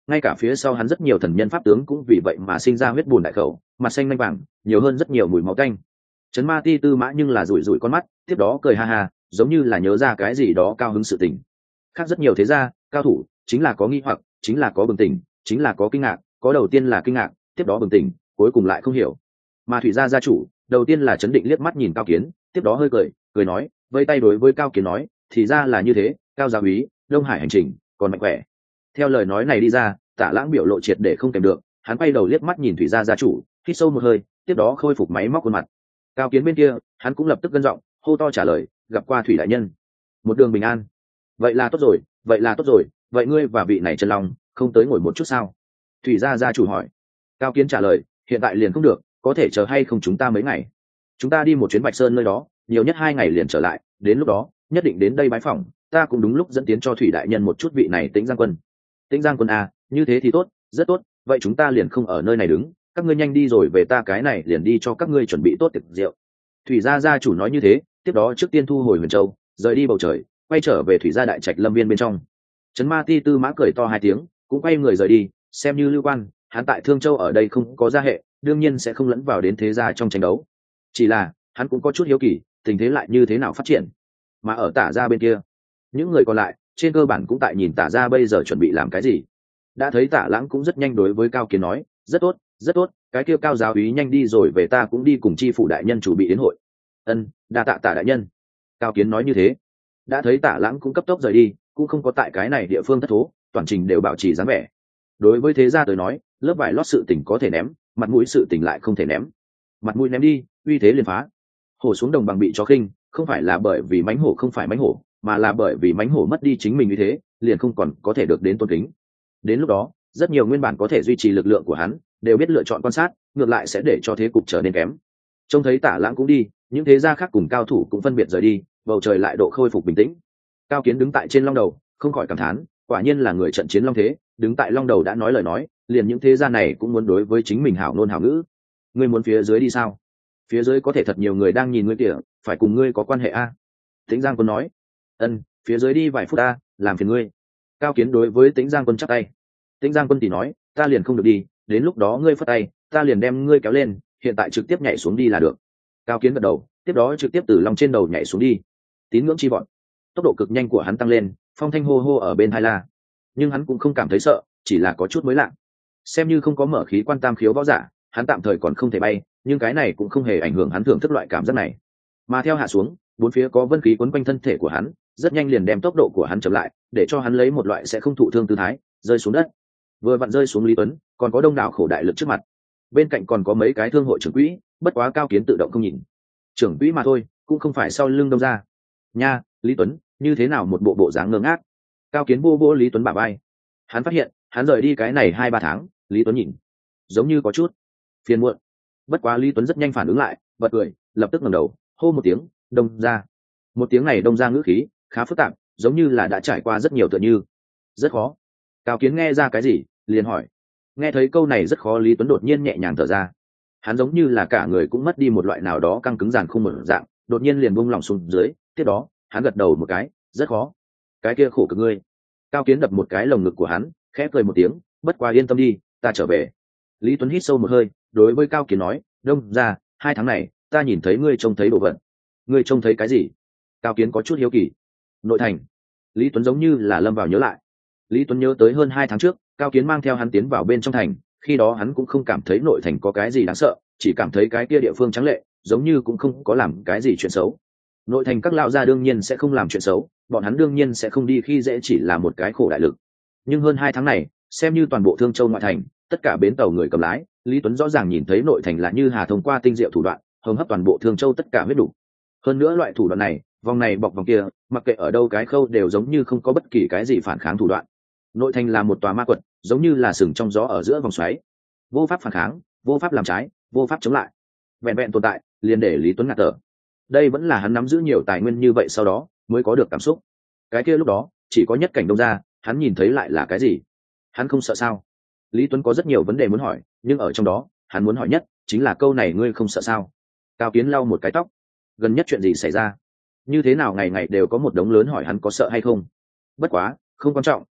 ngay cả phía sau hắn rất nhiều thần nhân pháp tướng cũng vì vậy mà sinh ra huyết bùn đại khẩu, mặt xanh lanh vàng, nhiều hơn rất nhiều mùi máu tanh. Trấn Ma Ti Tư Mã nhưng là rủi rủi con mắt, tiếp đó cười ha ha, giống như là nhớ ra cái gì đó cao hứng sự tình. Khác rất nhiều thế gia, cao thủ, chính là có nghi hoặc, chính là có bừng tỉnh, chính là có kinh ngạc, có đầu tiên là kinh ngạc, tiếp đó bừng tỉnh, cuối cùng lại không hiểu. Mà Thủy gia gia chủ, đầu tiên là chấn định liếc mắt nhìn Cao Kiến, tiếp đó hơi cười, cười nói, vây tay đối với Cao Kiến nói, thì ra là như thế, Cao gia úy, Đông Hải hành trình, còn mạnh khỏe. Theo lời nói này đi ra, Tả Lãng biểu lộ triệt để không kèm được, hắn quay đầu liếc mắt nhìn Thủy gia gia chủ, hít sâu một hơi, tiếp đó khôi phục máy móc khuôn mặt. Cao Kiến bên kia, hắn cũng lập tức gân giọng, hô to trả lời, gặp qua Thủy đại nhân, một đường bình an. Vậy là tốt rồi, vậy là tốt rồi, vậy ngươi và vị này Chân Long không tới ngồi một chút sao? Thủy gia gia chủ hỏi. Cao Kiến trả lời, hiện tại liền không được, có thể chờ hay không chúng ta mấy ngày? Chúng ta đi một chuyến Bạch Sơn nơi đó, nhiều nhất hai ngày liền trở lại, đến lúc đó nhất định đến đây bái phỏng, ta cũng đúng lúc dẫn tiến cho Thủy đại nhân một chút vị này Tĩnh Giang Quân. Tĩnh Giang Quân à, như thế thì tốt, rất tốt, vậy chúng ta liền không ở nơi này đứng, các ngươi nhanh đi rồi về, ta cái này liền đi cho các ngươi chuẩn bị tốt tiệc rượu. Thủy gia gia chủ nói như thế, tiếp đó trước tiên thu hồi Huyền Châu, rời đi bầu trời, quay trở về Thủy gia đại trạch lâm viên bên trong. Trấn Ma Ti Tư Mã cười to hai tiếng, cũng quay người rời đi, xem như lưu quan, hắn tại Thương Châu ở đây không có gia hệ, đương nhiên sẽ không lẫn vào đến thế gia trong tranh đấu. Chỉ là hắn cũng có chút hiếu kỳ, tình thế lại như thế nào phát triển. Mà ở Tả gia bên kia, những người còn lại trên cơ bản cũng tại nhìn Tả gia bây giờ chuẩn bị làm cái gì. Đã thấy Tả Lãng cũng rất nhanh đối với Cao Kiến nói, rất tốt, rất tốt, cái kia Cao giáo úy nhanh đi rồi về, ta cũng đi cùng chi phủ đại nhân chủ bị đến hội. Ân, đa tạ Tả đại nhân. Cao Kiến nói như thế. Đã thấy Tả Lãng cũng cấp tốc rời đi, cũng không có tại cái này địa phương thất thố, toàn trình đều bảo trì dáng vẻ. Đối với thế gia tới nói, lớp vải lót sự tình có thể ném, mặt mũi sự tình lại không thể ném. Mặt mũi ném đi, uy thế liền phá. Hổ xuống đồng bằng bị chó khinh, không phải là bởi vì mánh hổ không phải mánh hổ, mà là bởi vì mánh hổ mất đi chính mình uy thế, liền không còn có thể được đến tôn kính. Đến lúc đó, rất nhiều nguyên bản có thể duy trì lực lượng của hắn, đều biết lựa chọn quan sát, ngược lại sẽ để cho thế cục trở nên kém. Trông thấy Tả Lãng cũng đi, những thế gia khác cùng cao thủ cũng phân biệt rời đi, bầu trời lại độ khôi phục bình tĩnh. Cao Kiến đứng tại trên long đầu, không khỏi cảm thán, quả nhiên là người trận chiến long thế, đứng tại long đầu đã nói lời nói, liền những thế gia này cũng muốn đối với chính mình hảo ngôn hảo ngữ. Ngươi muốn phía dưới đi sao? Phía dưới có thể thật nhiều người đang nhìn ngươi kìa, phải cùng ngươi có quan hệ a. Tĩnh Giang Quân nói. Ân, phía dưới đi vài phút ta, làm phiền ngươi. Cao Kiến đối với Tĩnh Giang Quân chắp tay. Tĩnh Giang Quân thì nói, ta liền không được đi, đến lúc đó ngươi phất tay, ta liền đem ngươi kéo lên, hiện tại trực tiếp nhảy xuống đi là được. Cao Kiến gật đầu, tiếp đó trực tiếp từ lòng trên đầu nhảy xuống đi. Tín ngưỡng chi vọt, tốc độ cực nhanh của hắn tăng lên, phong thanh hô hô ở bên hai la. Nhưng hắn cũng không cảm thấy sợ, chỉ là có chút mới lạ. Xem như không có mở khí quan tam khiếu võ giả, hắn tạm thời còn không thể bay, nhưng cái này cũng không hề ảnh hưởng hắn thưởng thức loại cảm giác này. Mà theo hạ xuống, bốn phía có vân khí quấn quanh thân thể của hắn, rất nhanh liền đem tốc độ của hắn chậm lại, để cho hắn lấy một loại sẽ không thụ thương tư thái rơi xuống đất. Vừa vặn rơi xuống Lý Tuấn, còn có đông đảo khổ đại lực trước mặt. Bên cạnh còn có mấy cái thương hội trưởng quỹ, bất quá Cao Kiến tự động không nhìn. Trưởng quỹ mà thôi, cũng không phải sau lưng đông ra. Nha, Lý Tuấn, như thế nào một bộ bộ dáng ngơ ngác. Cao Kiến vô vô Lý Tuấn bả vai. Hắn phát hiện, hắn rời đi cái này hai ba tháng, Lý Tuấn nhìn giống như có chút phiền muộn. Bất quá Lý Tuấn rất nhanh phản ứng lại, bật cười, lập tức ngẩng đầu, hô một tiếng, đông ra. Một tiếng này đông ra ngữ khí khá phức tạp, giống như là đã trải qua rất nhiều tựa như rất khó. Cao Kiến nghe ra cái gì, liền hỏi. Nghe thấy câu này rất khó, Lý Tuấn đột nhiên nhẹ nhàng thở ra. Hắn giống như là cả người cũng mất đi một loại nào đó căng cứng dàn không một dạng, đột nhiên liền buông lỏng xuống dưới. Tiếp đó hắn gật đầu một cái, rất khó. Cái kia khổ cực ngươi. Cao Kiến đập một cái lồng ngực của hắn, khẽ cười một tiếng, bất quá yên tâm đi, ta trở về. Lý Tuấn hít sâu một hơi, đối với Cao Kiến nói, đông ra, hai tháng này ta nhìn thấy ngươi trông thấy đồ vật. Ngươi trông thấy cái gì? Cao Kiến có chút hiếu kỳ. Nội thành. Lý Tuấn giống như là lâm vào nhớ lại. Lý Tuấn nhớ tới hơn hai tháng trước, Cao Kiến mang theo hắn tiến vào bên trong thành, khi đó hắn cũng không cảm thấy nội thành có cái gì đáng sợ, chỉ cảm thấy cái kia địa phương trắng lệ, giống như cũng không có làm cái gì chuyện xấu. Nội thành các lão gia đương nhiên sẽ không làm chuyện xấu, bọn hắn đương nhiên sẽ không đi khi dễ chỉ là một cái khổ đại lực. Nhưng hơn hai tháng này, xem như toàn bộ Thương Châu ngoại thành, tất cả bến tàu người cầm lái, Lý Tuấn rõ ràng nhìn thấy nội thành là như hà thông qua tinh diệu thủ đoạn, hồng hấp toàn bộ Thương Châu tất cả huyết đủ. Hơn nữa loại thủ đoạn này, vòng này bọc vòng kia, mặc kệ ở đâu cái khâu đều giống như không có bất kỳ cái gì phản kháng thủ đoạn. Nội thành là một tòa ma quật, giống như là sừng trong gió ở giữa vòng xoáy, vô pháp phản kháng, vô pháp làm trái, vô pháp chống lại, vẹn vẹn tồn tại, liền để Lý Tuấn ngạt thở. Đây vẫn là hắn nắm giữ nhiều tài nguyên như vậy sau đó mới có được cảm xúc. Cái kia lúc đó chỉ có nhất cảnh đông ra, hắn nhìn thấy lại là cái gì? Hắn không sợ sao? Lý Tuấn có rất nhiều vấn đề muốn hỏi, nhưng ở trong đó hắn muốn hỏi nhất chính là câu này, ngươi không sợ sao? Cao Kiến lau một cái tóc. Gần nhất chuyện gì xảy ra? Như thế nào ngày ngày đều có một đống lớn hỏi hắn có sợ hay không? Bất quá không quan trọng,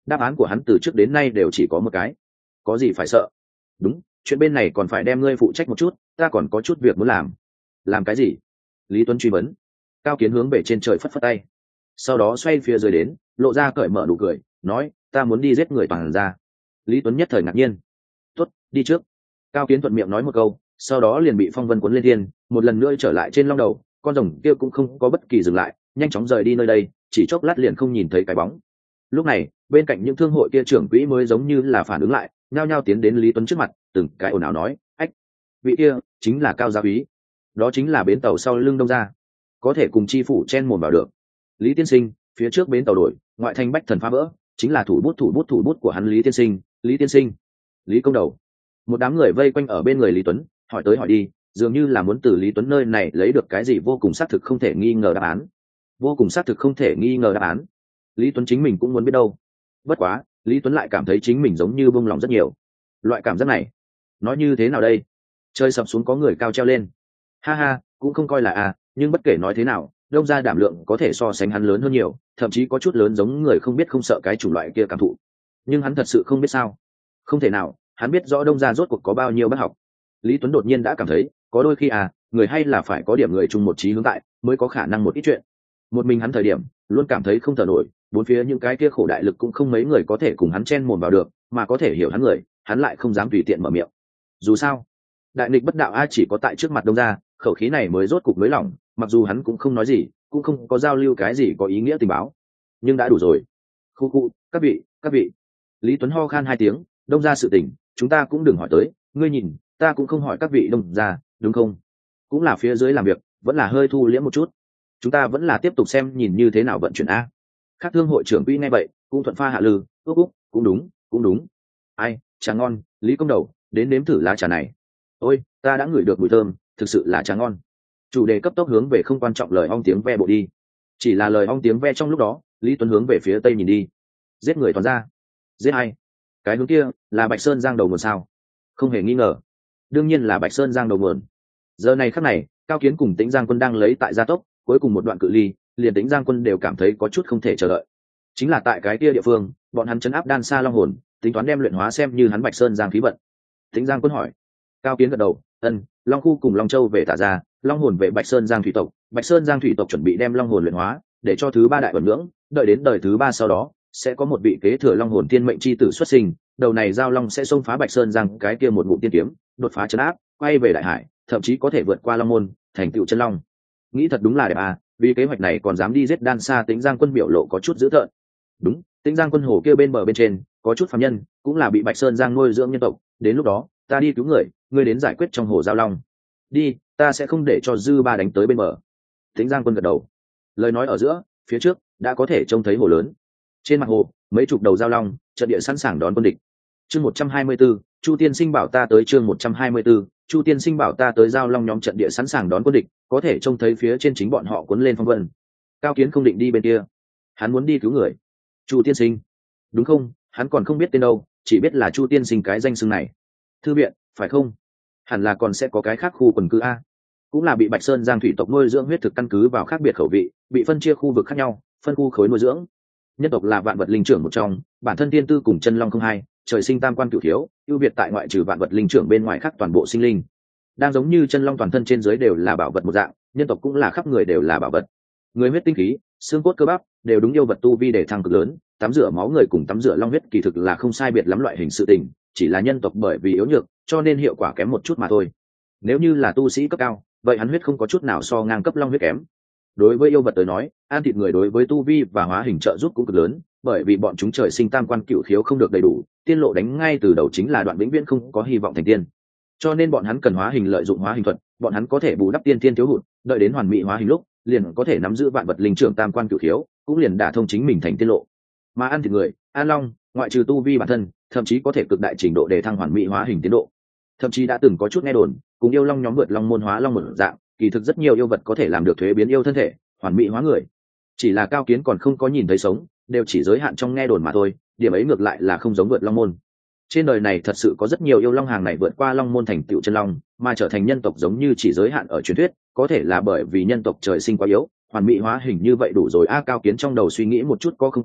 đáp án của hắn từ trước đến nay đều chỉ có một cái: có gì phải sợ. Đúng, chuyện bên này còn phải đem ngươi phụ trách một chút, ta còn có chút việc muốn làm. Làm cái gì? Lý Tuấn truy vấn. Cao Kiến hướng về trên trời phất phất tay, sau đó xoay phía dưới đến, lộ ra cởi mở nụ cười, nói: ta muốn đi giết người toàn ra. Lý Tuấn nhất thời ngạc nhiên. Tốt, đi trước. Cao Kiến thuận miệng nói một câu, sau đó liền bị phong vân cuốn lên thiên, một lần nữa trở lại trên long đầu. Con rồng kia cũng không có bất kỳ dừng lại, nhanh chóng rời đi nơi đây, chỉ chốc lát liền không nhìn thấy cái bóng. Lúc này, bên cạnh những thương hội kia trưởng quỹ mới giống như là phản ứng lại, nhao nhao tiến đến Lý Tuấn trước mặt, từng cái ồn ào nói: ách, vị kia chính là Cao gia úy, đó chính là bến tàu sau lưng Đông gia, có thể cùng chi phủ chen mồm vào được. Lý tiên sinh, phía trước bến tàu đổi, ngoại thành bách thần phá vỡ, chính là thủ bút thủ bút thủ bút của hắn. Lý tiên sinh, Lý tiên sinh, Lý công đầu. Một đám người vây quanh ở bên người Lý Tuấn, hỏi tới hỏi đi, dường như là muốn từ Lý Tuấn nơi này lấy được cái gì vô cùng xác thực không thể nghi ngờ đáp án. Vô cùng xác thực không thể nghi ngờ đáp án. Lý Tuấn chính mình cũng muốn biết đâu. Bất quá, Lý Tuấn lại cảm thấy chính mình giống như bông lòng rất nhiều. Loại cảm giác này, nói như thế nào đây? Chơi sập xuống có người cao treo lên. Ha ha, cũng không coi là à, nhưng bất kể nói thế nào, Đông gia đảm lượng có thể so sánh hắn lớn hơn nhiều, thậm chí có chút lớn giống người không biết không sợ cái chủng loại kia cảm thụ. Nhưng hắn thật sự không biết sao? Không thể nào, hắn biết rõ Đông gia rốt cuộc có bao nhiêu bác học. Lý Tuấn đột nhiên đã cảm thấy, có đôi khi à, người hay là phải có điểm người chung một chí hướng tại, mới có khả năng một ít chuyện. Một mình hắn thời điểm, luôn cảm thấy không thở nổi, bốn phía những cái kia khổ đại lực cũng không mấy người có thể cùng hắn chen mồm vào được, mà có thể hiểu hắn người, hắn lại không dám tùy tiện mở miệng. Dù sao, đại nghịch bất đạo a, chỉ có tại trước mặt Đông gia, khẩu khí này mới rốt cục nới lỏng, mặc dù hắn cũng không nói gì, cũng không có giao lưu cái gì có ý nghĩa tình báo, nhưng đã đủ rồi. Khu khu, các vị, các vị. Lý Tuấn ho khan hai tiếng, Đông gia sự tình, chúng ta cũng đừng hỏi tới, ngươi nhìn, ta cũng không hỏi các vị Đông gia, đúng không? Cũng là phía dưới làm việc, vẫn là hơi thu liễm một chút. Chúng ta vẫn là tiếp tục xem nhìn như thế nào vận chuyển a. Các thương hội trưởng quỹ nghe vậy, cũng thuận pha hạ lư, ước úc, cũng đúng, cũng đúng. Ai, trà ngon, Lý công đầu, đến nếm thử lá trà này. Ôi, ta đã ngửi được mùi thơm, thực sự là trà ngon. Chủ đề cấp tốc hướng về không quan trọng lời ong tiếng ve bộ đi. Chỉ là lời ong tiếng ve trong lúc đó, Lý Tuấn hướng về phía tây nhìn đi. Giết người toàn ra. Giết ai? Cái hướng kia là Bạch Sơn Giang đầu nguồn sao? Không hề nghi ngờ, đương nhiên là Bạch Sơn Giang đầu nguồn. Giờ này khắc này, Cao Kiến cùng Tĩnh Giang Quân đang lấy tại gia tốc, cuối cùng một đoạn cự ly, liền Tĩnh Giang Quân đều cảm thấy có chút không thể chờ đợi. Chính là tại cái kia địa phương, bọn hắn chấn áp đan xa long hồn, tính toán đem luyện hóa xem như hắn Bạch Sơn Giang khí vận. Tĩnh Giang Quân hỏi. Cao Kiến gật đầu, ân, Long khu cùng Long Châu về tả ra, long hồn về Bạch Sơn Giang thủy tộc, Bạch Sơn Giang thủy tộc chuẩn bị đem long hồn luyện hóa, để cho thứ ba đại vận ngưỡng, đợi đến đời thứ ba sau đó, sẽ có một vị kế thừa long hồn tiên mệnh chi tử xuất sinh, đầu này giao long sẽ xông phá Bạch Sơn Giang cái kia một ngụm tiên kiếm, đột phá chấn áp, quay về đại hải, thậm chí có thể vượt qua long môn, thành tựu chân long. Nghĩ thật đúng là đẹp à, vì kế hoạch này còn dám đi giết đan xa. Tĩnh Giang Quân biểu lộ có chút dữ tợn. Đúng, Tĩnh Giang Quân hồ kia bên bờ bên trên, có chút phàm nhân, cũng là bị Bạch Sơn Giang nuôi dưỡng nhân tộc, đến lúc đó, ta đi cứu người, ngươi đến giải quyết trong hồ giao long. Đi, ta sẽ không để cho dư ba đánh tới bên bờ. Tĩnh Giang Quân gật đầu. Lời nói ở giữa, phía trước đã có thể trông thấy hồ lớn. Trên mặt hồ, mấy chục đầu giao long, trận địa sẵn sàng đón quân địch. Chương một trăm hai mươi 124, Chu tiên sinh bảo ta tới. Chương một trăm hai mươi 124, Chu tiên sinh bảo ta tới. Giao long nhóm trận địa sẵn sàng đón quân địch, có thể trông thấy phía trên chính bọn họ cuốn lên phong vân. Cao Kiến không định đi bên kia, hắn muốn đi cứu người. Chu tiên sinh? Đúng không, hắn còn không biết tên đâu, chỉ biết là Chu tiên sinh cái danh xưng này. Thư viện, phải không? Hẳn là còn sẽ có cái khác khu quần cư a, cũng là bị Bạch Sơn Giang thủy tộc nuôi dưỡng huyết thực căn cứ vào khác biệt khẩu vị, bị phân chia khu vực khác nhau, phân khu khối nuôi dưỡng. Nhân tộc là vạn vật linh trưởng một trong, bản thân tiên tư cùng chân long không hai, trời sinh tam quan cửu thiếu, ưu việt tại ngoại trừ vạn vật linh trưởng bên ngoài khác toàn bộ sinh linh. Đang giống như chân long toàn thân trên dưới đều là bảo vật một dạng, nhân tộc cũng là khắp người đều là bảo vật. Người huyết tinh khí, xương cốt cơ bắp đều đúng yêu vật tu vi để thăng cực lớn, tắm rửa máu người cùng tắm rửa long huyết kỳ thực là không sai biệt lắm loại hình sự tình, chỉ là nhân tộc bởi vì yếu nhược, cho nên hiệu quả kém một chút mà thôi. Nếu như là tu sĩ cấp cao, vậy hắn huyết không có chút nào so ngang cấp long huyết kém. Đối với yêu vật tới nói, ăn thịt người đối với tu vi và hóa hình trợ giúp cũng cực lớn, bởi vì bọn chúng trời sinh tam quan cửu khiếu không được đầy đủ, tiên lộ đánh ngay từ đầu chính là đoạn vĩnh viễn không có hy vọng thành tiên. Cho nên bọn hắn cần hóa hình, lợi dụng hóa hình thuật, bọn hắn có thể bù đắp tiên tiên thiếu hụt, đợi đến hoàn mỹ hóa hình lúc, liền có thể nắm giữ vạn vật linh trưởng tam quan cửu khiếu, cũng liền đả thông chính mình thành tiên lộ. Mà ăn thịt người, an long, ngoại trừ tu vi bản thân, thậm chí có thể cực đại trình độ để thăng hoàn mỹ hóa hình tiến độ. Thậm chí đã từng có chút nghe đồn, cùng yêu long nhóm vượt long môn hóa long một dạng, kỳ thực rất nhiều yêu vật có thể làm được thuế biến yêu thân thể, hoàn mỹ hóa người. Chỉ là Cao Kiến còn không có nhìn thấy sống, đều chỉ giới hạn trong nghe đồn mà thôi, điểm ấy ngược lại là không giống vượt long môn. Trên đời này thật sự có rất nhiều yêu long hàng này vượt qua long môn thành tựu chân long, mà trở thành nhân tộc giống như chỉ giới hạn ở truyền thuyết, có thể là bởi vì nhân tộc trời sinh quá yếu, hoàn mỹ hóa hình như vậy đủ rồi a. Cao Kiến trong đầu suy nghĩ một chút có không có,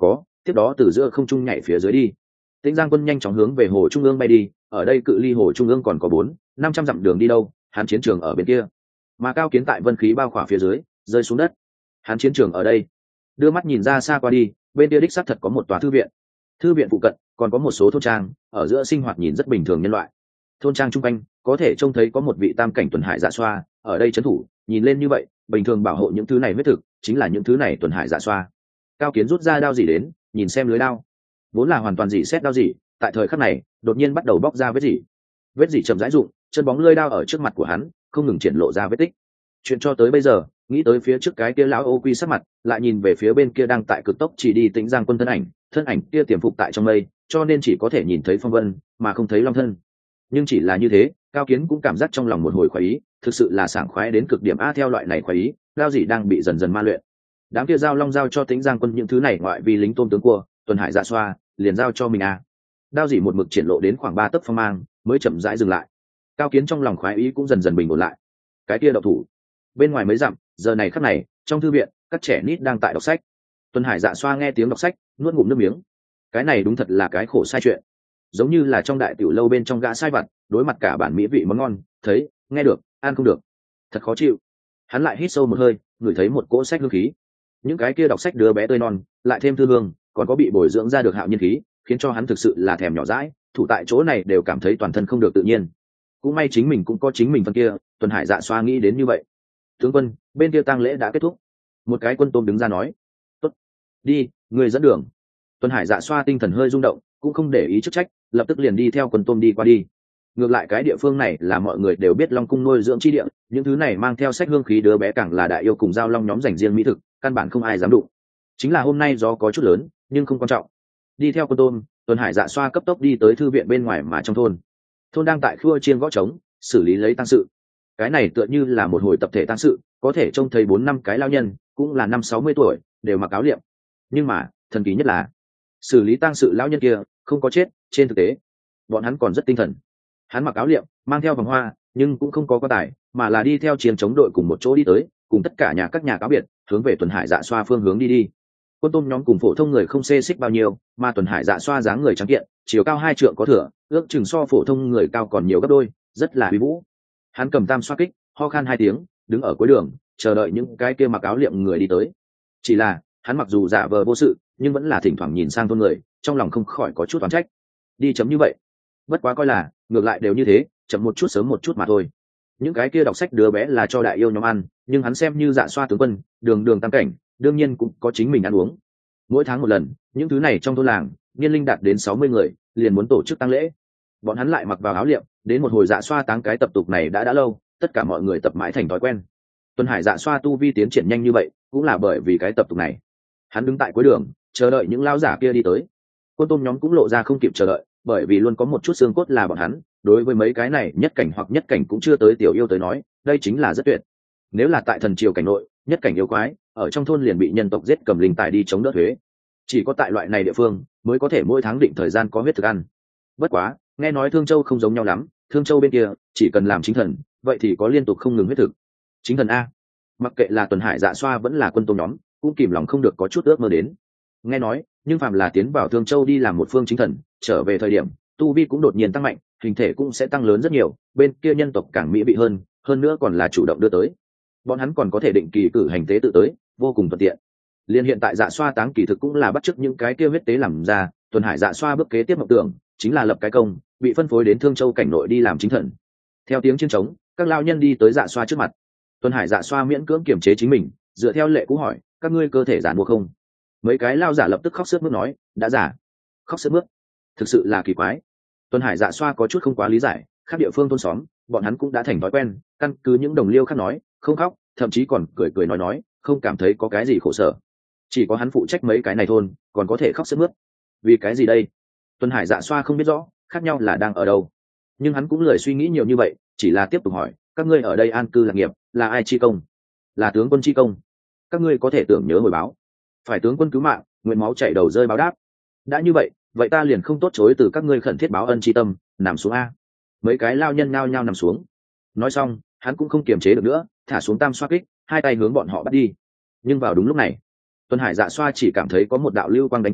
tiếp đó từ giữa không trung nhảy phía dưới đi. Tĩnh Giang Quân nhanh chóng hướng về hồ trung ương bay đi, ở đây cự ly hồ trung ương còn có bốn năm trăm dặm đường đi đâu, hắn chiến trường ở bên kia. Mà Cao Kiến tại vân khí bao khỏa phía dưới rơi xuống đất, hắn chiến trường ở đây. Đưa mắt nhìn ra xa qua đi, bên kia đích xác thật có một tòa thư viện. Thư viện phụ cận còn có một số thôn trang, ở giữa sinh hoạt nhìn rất bình thường nhân loại. Thôn trang trung quanh có thể trông thấy có một vị tam cảnh tuần hải dạ xoa ở đây trấn thủ, nhìn lên như vậy bình thường bảo hộ những thứ này huyết thực chính là những thứ này tuần hải dạ xoa. Cao Kiến rút ra đao dỉ đến nhìn xem lưới đao, vốn là hoàn toàn dỉ xét đao dỉ, tại thời khắc này đột nhiên bắt đầu bóc ra vết dỉ. Vết dỉ chậm rãi rụng, chân bóng lưỡi đao ở trước mặt của hắn không ngừng triển lộ ra vết tích. Chuyện cho tới bây giờ, nghĩ tới phía trước cái kia lão ô quy sắc mặt, lại nhìn về phía bên kia đang tại cực tốc chỉ đi Tĩnh Giang Quân thân ảnh, thân ảnh kia tiềm phục tại trong mây, cho nên chỉ có thể nhìn thấy phong vân mà không thấy long thân. Nhưng chỉ là như thế, Cao Kiến cũng cảm giác trong lòng một hồi khoái ý, thực sự là sảng khoái đến cực điểm a. Theo loại này khoái ý, đao dỉ đang bị dần dần ma luyện. Đám kia giao long giao cho Tĩnh Giang Quân những thứ này ngoại vi lính tôm tướng cua, tuần hải dạ xoa liền giao cho mình a. Đao dỉ một mực triển lộ đến khoảng ba tấc phong mang mới chậm rãi dừng lại. Cao Kiến trong lòng khoái ý cũng dần dần bình ổn lại. Cái kia độc thủ bên ngoài mấy dặm, giờ này khắc này trong thư viện các trẻ nít đang tại đọc sách. Tuần hải dạ xoa nghe tiếng đọc sách nuốt ngụm nước miếng. Cái này đúng thật là cái khổ sai chuyện, giống như là trong đại tiểu lâu bên trong gã sai vặt đối mặt cả bản mỹ vị món ngon, thấy nghe được ăn không được, thật khó chịu. Hắn lại hít sâu một hơi, ngửi thấy một cỗ sách hương khí. Những cái kia đọc sách đứa bé tươi non lại thêm thư hương, còn có bị bồi dưỡng ra được hạo nhiên khí, khiến cho hắn thực sự là thèm nhỏ dãi, thủ tại chỗ này đều cảm thấy toàn thân không được tự nhiên. Cũng may chính mình cũng có chính mình phần kia. Tuần hải dạ xoa nghĩ đến như vậy. Tướng quân, bên kia tang lễ đã kết thúc. Một cái quân tôm đứng ra nói. Tốt, đi, người dẫn đường. Tuần hải dạ xoa tinh thần hơi rung động, cũng không để ý chức trách, lập tức liền đi theo quân tôm đi qua đi. Ngược lại cái địa phương này là mọi người đều biết long cung nuôi dưỡng chi địa, những thứ này mang theo sách hương khí đứa bé càng là đại yêu cùng giao long nhóm dành riêng mỹ thực, căn bản không ai dám đụng. Chính là hôm nay gió có chút lớn, nhưng không quan trọng. Đi theo quân tôm, Tuần hải dạ xoa cấp tốc đi tới thư viện bên ngoài mà trong thôn. Thôn đang tại khua chiên gõ trống, xử lý lấy tang sự. Cái này tựa như là một hồi tập thể tang sự, có thể trông thấy bốn năm cái lao nhân, cũng là năm sáu mươi tuổi, đều mặc áo liệm. Nhưng mà thần kỳ nhất là xử lý tang sự lão nhân kia không có chết. Trên thực tế bọn hắn còn rất tinh thần. Hắn mặc áo liệm, mang theo vòng hoa, nhưng cũng không có quan tài, mà là đi theo chiến chống đội cùng một chỗ đi tới, cùng tất cả nhà các nhà cáo biệt, hướng về Tuần hải dạ xoa phương hướng đi đi. Quân tôm nhóm cùng phổ thông người không xê xích bao nhiêu, mà Tuần hải dạ xoa dáng người trắng kiện, chiều cao hai trượng có thừa, ước chừng so phổ thông người cao còn nhiều gấp đôi, rất là uy vũ. Hắn cầm tam xoa kích, ho khan hai tiếng, đứng ở cuối đường, chờ đợi những cái kia mặc áo liệm người đi tới. Chỉ là hắn mặc dù giả vờ vô sự, nhưng vẫn là thỉnh thoảng nhìn sang thôn người, trong lòng không khỏi có chút oán trách. Đi chấm như vậy, bất quá coi là ngược lại đều như thế, chậm một chút sớm một chút mà thôi. Những cái kia đọc sách đứa bé là cho đại yêu nhóm ăn, nhưng hắn xem như dạ xoa tướng quân, đường đường tam cảnh, đương nhiên cũng có chính mình ăn uống. Mỗi tháng một lần, những thứ này trong thôn làng niên linh đạt đến sáu mươi người liền muốn tổ chức tang lễ. Bọn hắn lại mặc vào áo liệm, đến một hồi dạ xoa táng cái tập tục này đã đã lâu, tất cả mọi người tập mãi thành thói quen. Tuần hải dạ xoa tu vi tiến triển nhanh như vậy cũng là bởi vì cái tập tục này. Hắn đứng tại cuối đường, chờ đợi những lão giả kia đi tới. Quân tôm nhóm cũng lộ ra không kịp chờ đợi, bởi vì luôn có một chút xương cốt là bọn hắn, đối với mấy cái này nhất cảnh hoặc nhất cảnh cũng chưa tới tiểu yêu tới nói, đây chính là rất tuyệt. Nếu là tại thần triều cảnh nội, nhất cảnh yêu quái ở trong thôn liền bị nhân tộc giết cầm linh tài đi chống đỡ thuế. Chỉ có tại loại này địa phương mới có thể mỗi tháng định thời gian có huyết thực ăn. Bất quá nghe nói Thương Châu không giống nhau lắm, Thương Châu bên kia chỉ cần làm chính thần, vậy thì có liên tục không ngừng huyết thực. Chính thần a, mặc kệ là Tuần hải dạ xoa vẫn là quân tôm nhóm, cũng kìm lòng không được có chút ước mơ đến. Nghe nói nhưng phàm là tiến vào Thương Châu đi làm một phương chính thần, trở về thời điểm tu vi cũng đột nhiên tăng mạnh, hình thể cũng sẽ tăng lớn rất nhiều, bên kia nhân tộc càng mỹ vị hơn, hơn nữa còn là chủ động đưa tới. Bọn hắn còn có thể định kỳ cử hành tế tự tới, vô cùng thuận tiện. Liên hiện tại dạ xoa táng kỳ thực cũng là bắt chước những cái kia huyết tế làm ra. Tuần hải dạ xoa bước kế tiếp mộng tưởng chính là lập cái công, bị phân phối đến Thương Châu cảnh nội đi làm chính thần. Theo tiếng chiến trống, các lao nhân đi tới dạ xoa trước mặt. Tuần hải dạ xoa miễn cưỡng kiềm chế chính mình, dựa theo lệ cũ hỏi, các ngươi cơ thể giản mua không? Mấy cái lao giả lập tức khóc sướt mướt nói, đã giả. Khóc sướt mướt, thực sự là kỳ quái. Tuần hải dạ xoa có chút không quá lý giải, khác địa phương thôn xóm bọn hắn cũng đã thành thói quen, căn cứ những đồng liêu khác nói không khóc, thậm chí còn cười cười nói nói, không cảm thấy có cái gì khổ sở. Chỉ có hắn phụ trách mấy cái này thôn còn có thể khóc sướt mướt. Vì cái gì đây? Tuần hải dạ xoa không biết rõ, khác nhau là đang ở đâu. Nhưng hắn cũng lười suy nghĩ nhiều như vậy, chỉ là tiếp tục hỏi, các ngươi ở đây an cư lạc nghiệp, là ai chi công? Là tướng quân chi công. Các ngươi có thể tưởng nhớ hồi báo, phải tướng quân cứu mạng, nguyện máu chảy đầu rơi báo đáp. Đã như vậy, vậy ta liền không tốt chối từ các ngươi khẩn thiết báo ân chi tâm, nằm xuống a. Mấy cái lao nhân nhao nhao nằm xuống. Nói xong hắn cũng không kiềm chế được nữa, thả xuống tam xoa kích, hai tay hướng bọn họ bắt đi. Nhưng vào đúng lúc này, Tuần hải dạ xoa chỉ cảm thấy có một đạo lưu quang đánh tới,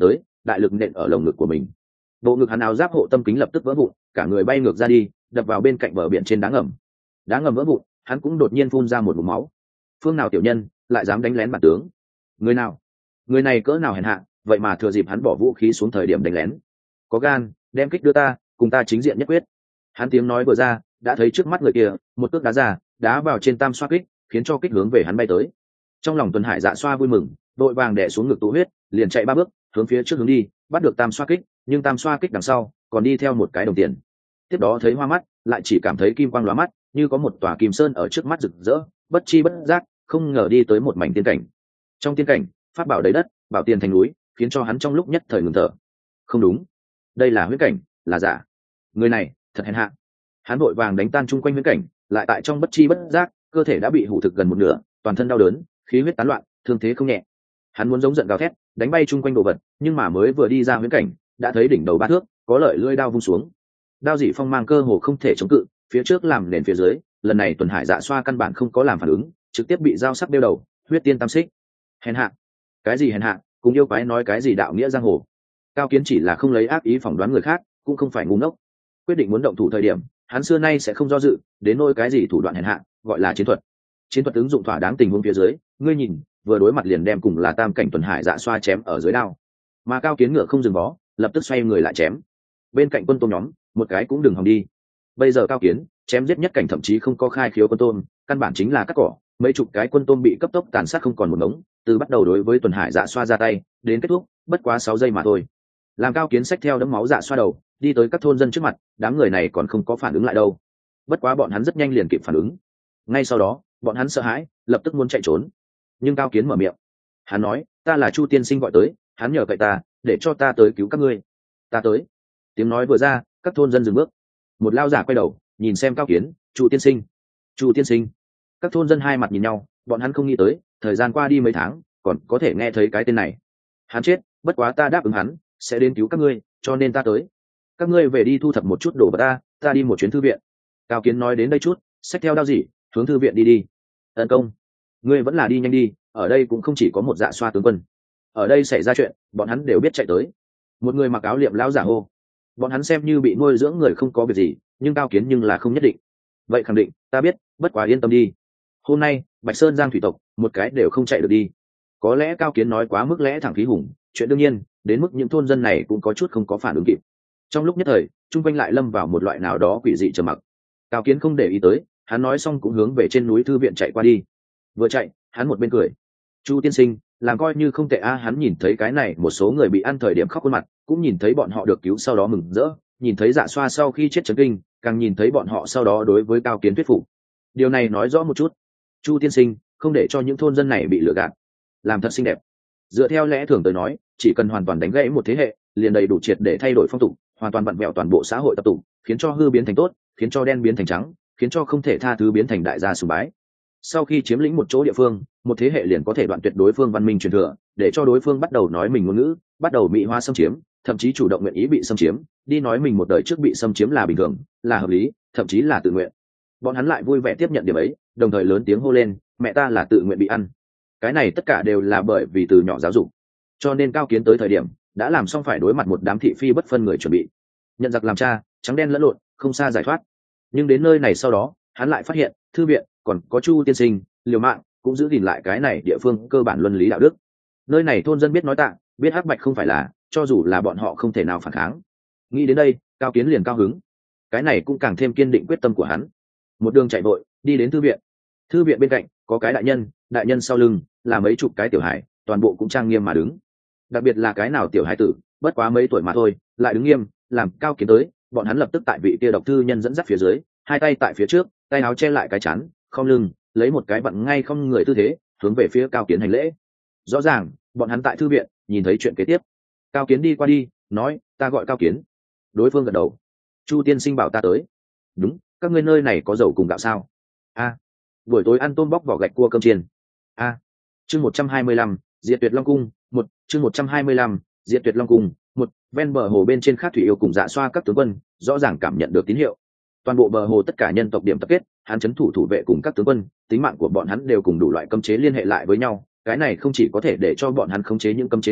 đại lực nện ở lồng ngực của mình. Bộ ngực hắn áo giáp hộ tâm kính lập tức vỡ vụn, cả người bay ngược ra đi, đập vào bên cạnh bờ biển trên đá ngầm. Đá ngầm vỡ vụn, hắn cũng đột nhiên phun ra một ngụm máu. Phương nào tiểu nhân lại dám đánh lén bản tướng? Người nào? Người này cỡ nào hèn hạ, vậy mà thừa dịp hắn bỏ vũ khí xuống thời điểm đánh lén. Có gan, đem kích đưa ta, cùng ta chính diện nhất quyết. Hắn tiếng nói vừa ra, đã thấy trước mắt người kia, một cước đá ra, đá vào trên tam xoa kích, khiến cho kích hướng về hắn bay tới. Trong lòng Tuần Hải Dạ xoa vui mừng, đội vàng đè xuống ngực tụ huyết, liền chạy ba bước, hướng phía trước hướng đi, bắt được tam xoa kích, nhưng tam xoa kích đằng sau còn đi theo một cái đồng tiền. Tiếp đó thấy hoa mắt, lại chỉ cảm thấy kim quang lóa mắt, như có một tòa kim sơn ở trước mắt rực rỡ, bất chi bất giác, không ngờ đi tới một mảnh tiên cảnh. Trong tiên cảnh, pháp bảo đầy đất, bảo tiền thành núi, khiến cho hắn trong lúc nhất thời ngừng thở. Không đúng, đây là huyễn cảnh, là giả. Người này thật hèn hạ. Hắn vội vàng đánh tan chung quanh huyễn cảnh, lại tại trong bất chi bất giác, cơ thể đã bị hủ thực gần một nửa, toàn thân đau đớn, khí huyết tán loạn, thương thế không nhẹ. Hắn muốn giống giận gào thét, đánh bay chung quanh đồ vật, nhưng mà mới vừa đi ra huyễn cảnh, đã thấy đỉnh đầu ba thước, có lợi lưỡi đao vung xuống. Đao dị phong mang cơ hồ không thể chống cự, phía trước làm nền phía dưới, lần này Tuần Hải Dạ xoa căn bản không có làm phản ứng, trực tiếp bị dao sắc đeo đầu, huyết tiên tam xích. Hèn hạ. Cái gì hèn hạ, cùng yêu quái nói cái gì đạo nghĩa giang hồ. Cao Kiến chỉ là không lấy ác ý phỏng đoán người khác, cũng không phải ngu ngốc. Quyết định muốn động thủ thời điểm, hắn xưa nay sẽ không do dự, đến nỗi cái gì thủ đoạn hèn hạ, gọi là chiến thuật. Chiến thuật ứng dụng thỏa đáng tình huống phía dưới, ngươi nhìn, vừa đối mặt liền đem cùng là tam cảnh Tuần Hải Dạ xoa chém ở dưới đao. Mà Cao Kiến ngựa không dừng bó, lập tức xoay người lại chém. Bên cạnh quân tôm nhóm, một cái cũng đừng hòng đi. Bây giờ Cao Kiến chém giết nhất cảnh thậm chí không có khai khiếu quân tôm, căn bản chính là cắt cỏ, mấy chục cái quân tôm bị cấp tốc tàn sát không còn một ngống, từ bắt đầu đối với Tuần Hải Dạ xoa ra tay, đến kết thúc, bất quá sáu giây mà thôi. Làm Cao Kiến xách theo đấm máu dạ xoa đầu, đi tới các thôn dân trước mặt, đám người này còn không có phản ứng lại đâu. Bất quá bọn hắn rất nhanh liền kịp phản ứng. Ngay sau đó, bọn hắn sợ hãi, lập tức muốn chạy trốn. Nhưng Cao Kiến mở miệng. Hắn nói, ta là Chu tiên sinh gọi tới, hắn nhờ cậy ta, để cho ta tới cứu các ngươi. Ta tới. Tiếng nói vừa ra, các thôn dân dừng bước. Một lao giả quay đầu, nhìn xem Cao Kiến, Chu tiên sinh. Chu tiên sinh. Các thôn dân hai mặt nhìn nhau, bọn hắn không nghĩ tới, thời gian qua đi mấy tháng, còn có thể nghe thấy cái tên này. Hắn chết, bất quá ta đáp ứng hắn, sẽ đến cứu các ngươi, cho nên ta tới. Các ngươi về đi thu thập một chút đồ vật ta, ta đi một chuyến thư viện. Cao Kiến nói đến đây chút, xách theo đao gì, hướng thư viện đi đi. Tấn công. Ngươi vẫn là đi nhanh đi, ở đây cũng không chỉ có một dạ xoa tướng quân. Ở đây xảy ra chuyện, bọn hắn đều biết chạy tới. Một người mặc áo liệm lão giả hô. Bọn hắn xem như bị nuôi dưỡng người không có việc gì, nhưng Cao Kiến nhưng là không nhất định. Vậy khẳng định, ta biết, bất quá yên tâm đi. Hôm nay, Bạch Sơn Giang thủy tộc, một cái đều không chạy được đi. Có lẽ Cao Kiến nói quá mức lẽ thẳng khí hùng, chuyện đương nhiên, đến mức những thôn dân này cũng có chút không có phản ứng kịp. Trong lúc nhất thời, trung quanh lại lâm vào một loại nào đó quỷ dị trầm mặc. Cao Kiến không để ý tới, hắn nói xong cũng hướng về trên núi thư viện chạy qua đi. Vừa chạy, hắn một bên cười. Chu tiên sinh, làm coi như không tệ a. Hắn nhìn thấy cái này một số người bị ăn thời điểm khóc khuôn mặt, cũng nhìn thấy bọn họ được cứu sau đó mừng rỡ, nhìn thấy dạ xoa sau khi chết chấn kinh, càng nhìn thấy bọn họ sau đó đối với Cao Kiến thuyết phục. Điều này nói rõ một chút, Chu tiên sinh không để cho những thôn dân này bị lừa gạt, làm thật xinh đẹp. Dựa theo lẽ thường tới nói, chỉ cần hoàn toàn đánh gãy một thế hệ, liền đầy đủ triệt để thay đổi phong tục, hoàn toàn vặn vẹo toàn bộ xã hội tập tục, khiến cho hư biến thành tốt, khiến cho đen biến thành trắng, khiến cho không thể tha thứ biến thành đại gia sùng bái. Sau khi chiếm lĩnh một chỗ địa phương, một thế hệ liền có thể đoạn tuyệt đối phương văn minh truyền thừa, để cho đối phương bắt đầu nói mình ngôn ngữ, bắt đầu mỹ hóa xâm chiếm, thậm chí chủ động nguyện ý bị xâm chiếm, đi nói mình một đời trước bị xâm chiếm là bình thường, là hợp lý, thậm chí là tự nguyện. Bọn hắn lại vui vẻ tiếp nhận điểm ấy, đồng thời lớn tiếng hô lên, mẹ ta là tự nguyện bị ăn. Cái này tất cả đều là bởi vì từ nhỏ giáo dục. Cho nên Cao Kiến tới thời điểm, đã làm xong phải đối mặt một đám thị phi bất phân người chuẩn bị. Nhận giặc làm cha, trắng đen lẫn lộn, không xa giải thoát. Nhưng đến nơi này sau đó, hắn lại phát hiện, thư viện còn có Chu tiên sinh, liều mạng cũng giữ gìn lại cái này địa phương cơ bản luân lý đạo đức. Nơi này thôn dân biết nói tạ, biết hắc bạch không phải là, cho dù là bọn họ không thể nào phản kháng. Nghĩ đến đây, Cao Kiến liền cao hứng. Cái này cũng càng thêm kiên định quyết tâm của hắn. Một đường chạy vội, đi đến thư viện. Thư viện bên cạnh có cái đại nhân, đại nhân sau lưng là mấy chục cái tiểu hải, toàn bộ cũng trang nghiêm mà đứng. Đặc biệt là cái nào tiểu hải tử, bất quá mấy tuổi mà thôi, lại đứng nghiêm, làm Cao Kiến tới, bọn hắn lập tức tại vị kia độc thư nhân dẫn dắt phía dưới, hai tay tại phía trước, tay áo che lại cái chắn, không lưng, lấy một cái vặn ngay không người tư thế, hướng về phía Cao Kiến hành lễ. Rõ ràng, bọn hắn tại thư viện, nhìn thấy chuyện kế tiếp. Cao Kiến đi qua đi, nói, ta gọi Cao Kiến. Đối phương gật đầu. Chu tiên sinh bảo ta tới. Đúng, các ngươi nơi này có dầu cùng gạo sao? A. Buổi tối ăn tôm bóc vỏ gạch cua cơm chiên. A. Chương một trăm hai mươi lăm, Diệt Tuyệt Long Cung, một, chương một trăm hai mươi lăm, Diệt Tuyệt Long Cung, một, ven bờ hồ bên trên Khát Thủy Yêu cùng Dạ Xoa các tướng quân, rõ ràng cảm nhận được tín hiệu. Toàn bộ bờ hồ tất cả nhân tộc điểm tập kết, hắn trấn thủ thủ vệ cùng các tướng quân, tính mạng của bọn hắn đều cùng đủ loại cấm chế liên hệ lại với nhau, cái này không chỉ có thể để cho bọn hắn khống chế những cấm chế này,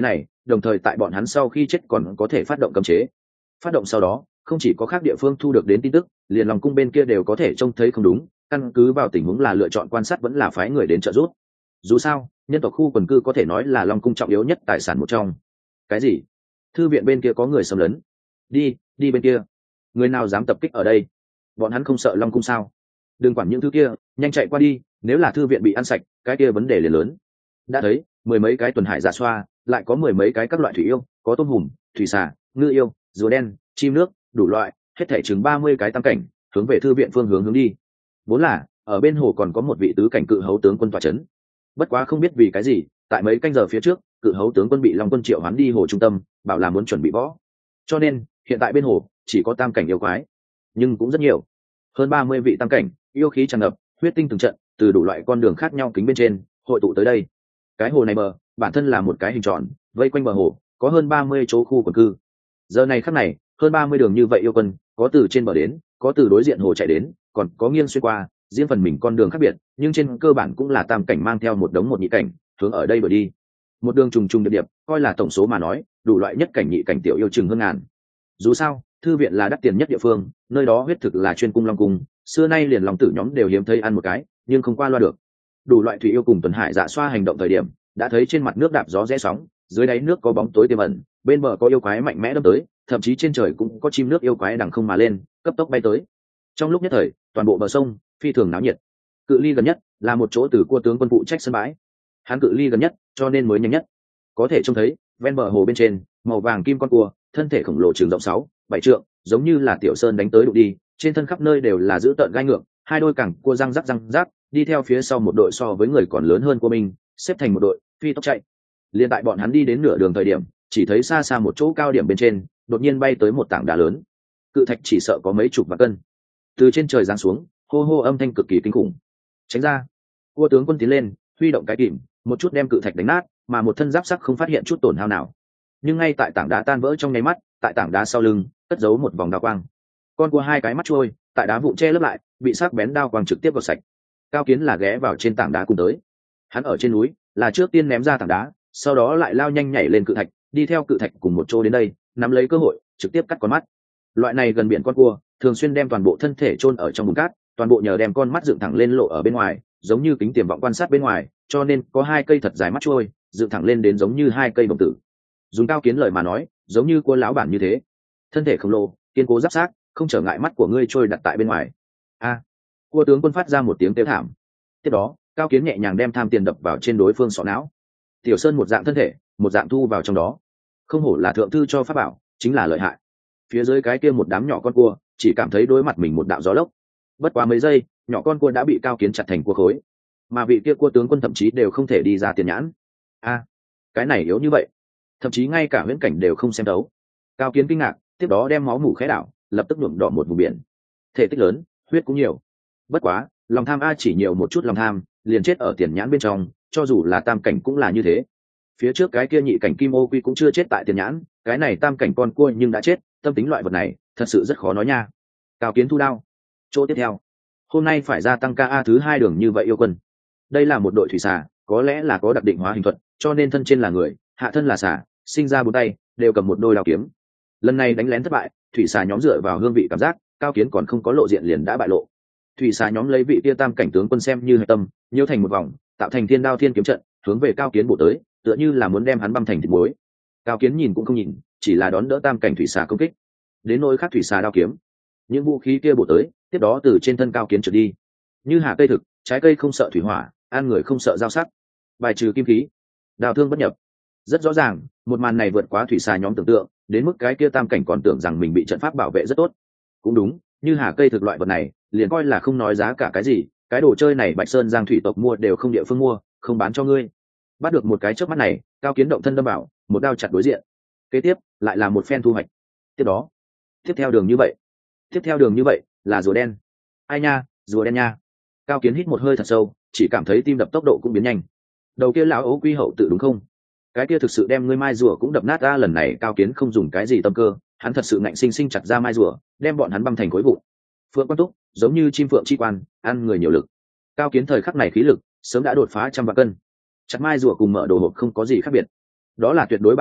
đồng thời tại bọn hắn sau khi chết còn có thể phát động cấm chế. Phát động sau đó không chỉ có khác địa phương thu được đến tin tức, liền lòng cung bên kia đều có thể trông thấy không đúng, căn cứ vào tình huống là lựa chọn quan sát vẫn là phái người đến trợ giúp. Dù sao nhân tộc khu quần cư có thể nói là long cung trọng yếu nhất tài sản một trong. Cái gì? Thư viện bên kia có người xâm lấn? Đi đi bên kia. Người nào dám tập kích ở đây? Bọn hắn không sợ long cung sao? Đừng quản những thứ kia, nhanh chạy qua đi, nếu là thư viện bị ăn sạch cái kia vấn đề liền lớn. Đã thấy mười mấy cái tuần hải giả xoa, lại có mười mấy cái các loại thủy yêu, có tôm hùm, thủy xà, ngư yêu, rùa đen, chim nước, đủ loại, hết thảy chừng ba mươi cái tam cảnh, hướng về thư viện phương hướng hướng đi. Vốn là ở bên hồ còn có một vị tứ cảnh cự hấu tướng quân tọa chấn. Bất quá không biết vì cái gì, tại mấy canh giờ phía trước, cự hấu tướng quân bị long quân triệu hoán đi hồ trung tâm, bảo là muốn chuẩn bị võ. Cho nên hiện tại bên hồ chỉ có tam cảnh yêu quái, nhưng cũng rất nhiều, hơn ba mươi vị tam cảnh, yêu khí tràn ngập, huyết tinh từng trận, từ đủ loại con đường khác nhau kính bên trên hội tụ tới đây. Cái hồ này bờ bản thân là một cái hình tròn, vây quanh bờ hồ có hơn ba mươi chỗ khu quần cư. Giờ này khắc này hơn ba mươi đường như vậy yêu quân, có từ trên bờ đến, có từ đối diện hồ chạy đến, còn có nghiêng xuyên qua, riêng phần mình con đường khác biệt, nhưng trên cơ bản cũng là tam cảnh mang theo một đống một nhị cảnh hướng ở đây đuổi đi. Một đường trùng trùng điệp điệp, coi là tổng số mà nói đủ loại nhất cảnh nhị cảnh tiểu yêu chừng hơn ngàn. Dù sao thư viện là đắt tiền nhất địa phương, nơi đó huyết thực là chuyên cung long cung, xưa nay liền lòng tử nhóm đều hiếm thấy ăn một cái, nhưng không qua loa được. Đủ loại thủy yêu cùng tuần hải dạ xoa hành động thời điểm, đã thấy trên mặt nước đạp gió rẽ sóng, dưới đáy nước có bóng tối tiềm ẩn, bên bờ có yêu quái mạnh mẽ đâm tới, thậm chí trên trời cũng có chim nước yêu quái đằng không mà lên, cấp tốc bay tới. Trong lúc nhất thời toàn bộ bờ sông phi thường náo nhiệt. Cự ly gần nhất là một chỗ từ cua tướng quân phụ trách sân bãi, hắn cự ly gần nhất cho nên mới nhanh nhất. Có thể trông thấy ven bờ hồ bên trên màu vàng kim con cua, thân thể khổng lồ trường rộng sáu bảy trượng, giống như là tiểu sơn đánh tới đụng đi, trên thân khắp nơi đều là dữ tợn gai ngược, hai đôi cẳng cua răng rắc răng rắc, đi theo phía sau một đội so với người còn lớn hơn của mình, xếp thành một đội phi tốc chạy. Liên tại bọn hắn đi đến nửa đường thời điểm, chỉ thấy xa xa một chỗ cao điểm bên trên đột nhiên bay tới một tảng đá lớn, cự thạch chỉ sợ có mấy chục vạn cân, từ trên trời giáng xuống, hô hô âm thanh cực kỳ kinh khủng. Tránh ra! Cua tướng quân tiến lên, huy động cái kìm, một chút đem cự thạch đánh nát, mà một thân giáp sắc không phát hiện chút tổn hao nào. Nhưng ngay tại tảng đá tan vỡ trong nháy mắt, tại tảng đá sau lưng cất giấu một vòng đao quang. Con cua hai cái mắt trôi, tại đá vụn che lấp lại, bị sắc bén đao quang trực tiếp vào sạch. Cao Kiến là ghé vào trên tảng đá cùng tới. Hắn ở trên núi, là trước tiên ném ra tảng đá, sau đó lại lao nhanh nhảy lên cự thạch, đi theo cự thạch cùng một chỗ đến đây, nắm lấy cơ hội, trực tiếp cắt con mắt. Loại này gần biển con cua, thường xuyên đem toàn bộ thân thể chôn ở trong bùn cát, toàn bộ nhờ đem con mắt dựng thẳng lên lộ ở bên ngoài, giống như kính tiềm vọng quan sát bên ngoài, cho nên có hai cây thật dài mắt trôi, dựng thẳng lên đến giống như hai cây bồng tử. Dùng Cao Kiến lời mà nói, giống như cua lão bản như thế, thân thể khổng lồ, kiên cố giáp xác, không trở ngại mắt của ngươi trôi đặt tại bên ngoài. A! Cua tướng quân phát ra một tiếng kêu thảm. Tiếp đó, Cao Kiến nhẹ nhàng đem tham tiền đập vào trên đối phương sọ não. Tiểu Sơn một dạng thân thể, một dạng thu vào trong đó. Không hổ là thượng thư cho pháp bảo, chính là lợi hại. Phía dưới cái kia một đám nhỏ con cua, chỉ cảm thấy đối mặt mình một đạo gió lốc. Bất quá mấy giây, nhỏ con cua đã bị Cao Kiến chặt thành cua khối, mà vị kia cua tướng quân thậm chí đều không thể đi ra tiền nhãn. A! Cái này yếu như vậy, thậm chí ngay cả huyễn cảnh đều không xem đấu. Cao Kiến kinh ngạc, tiếp đó đem máu mủ khẽ đảo, lập tức nhuộm đỏ một vùng biển. Thể tích lớn, huyết cũng nhiều. Bất quá lòng tham a chỉ nhiều một chút lòng tham, liền chết ở tiền nhãn bên trong, cho dù là tam cảnh cũng là như thế. Phía trước cái kia nhị cảnh kim ô quy cũng chưa chết tại tiền nhãn, cái này tam cảnh con cua nhưng đã chết, tâm tính loại vật này thật sự rất khó nói nha. Cao Kiến thu đao. Chỗ tiếp theo, hôm nay phải gia tăng ca thứ hai đường như vậy yêu quân. Đây là một đội thủy xà, có lẽ là có đặc định hóa hình thuật, cho nên thân trên là người, hạ thân là xà, sinh ra bốn tay, đều cầm một đôi đao kiếm. Lần này đánh lén thất bại, thủy xà nhóm dựa vào hương vị cảm giác, Cao Kiến còn không có lộ diện liền đã bại lộ. Thủy xà nhóm lấy vị tia tam cảnh tướng quân xem như hệ tâm, nhiễu thành một vòng, tạo thành thiên đao thiên kiếm trận, hướng về Cao Kiến bổ tới, tựa như là muốn đem hắn băm thành thịt muối. Cao Kiến nhìn cũng không nhìn, chỉ là đón đỡ tam cảnh thủy xà công kích. Đến nỗi khác thủy xà đao kiếm, những vũ khí kia bổ tới, tiếp đó từ trên thân Cao Kiến trượt đi. Như hà cây thực, trái cây không sợ thủy hỏa, ăn người không sợ dao sắc, bài trừ kim khí, đào thương bất nhập. Rất rõ ràng, một màn này vượt quá thủy xà nhóm tưởng tượng, đến mức cái kia tam cảnh còn tưởng rằng mình bị trận pháp bảo vệ rất tốt. Cũng đúng, như hà cây thực loại vật này, liền coi là không nói giá cả cái gì, cái đồ chơi này Bạch Sơn Giang thủy tộc mua đều không địa phương mua, không bán cho ngươi. Bắt được một cái chớp mắt này, Cao Kiến động thân đâm bảo, một đao chặt đối diện. Kế tiếp, lại là một phen thu hoạch. Tiếp đó, tiếp theo đường như vậy, tiếp theo đường như vậy, là rùa đen. Ai nha, rùa đen nha. Cao Kiến hít một hơi thật sâu, chỉ cảm thấy tim đập tốc độ cũng biến nhanh. Đầu kia lão ấu quy hậu tự đúng không? Cái kia thực sự đem ngươi mai rùa cũng đập nát ra. Lần này Cao Kiến không dùng cái gì tâm cơ, hắn thật sự ngạnh sinh sinh chặt ra mai rùa, đem bọn hắn băm thành khối vụn. Phượng Quan Túc giống như chim phượng chi quan, ăn người nhiều lực. Cao Kiến thời khắc này khí lực sớm đã đột phá trăm vạn cân. Chặt mai rùa cùng mở đồ hộp không có gì khác biệt, đó là tuyệt đối bạo lực,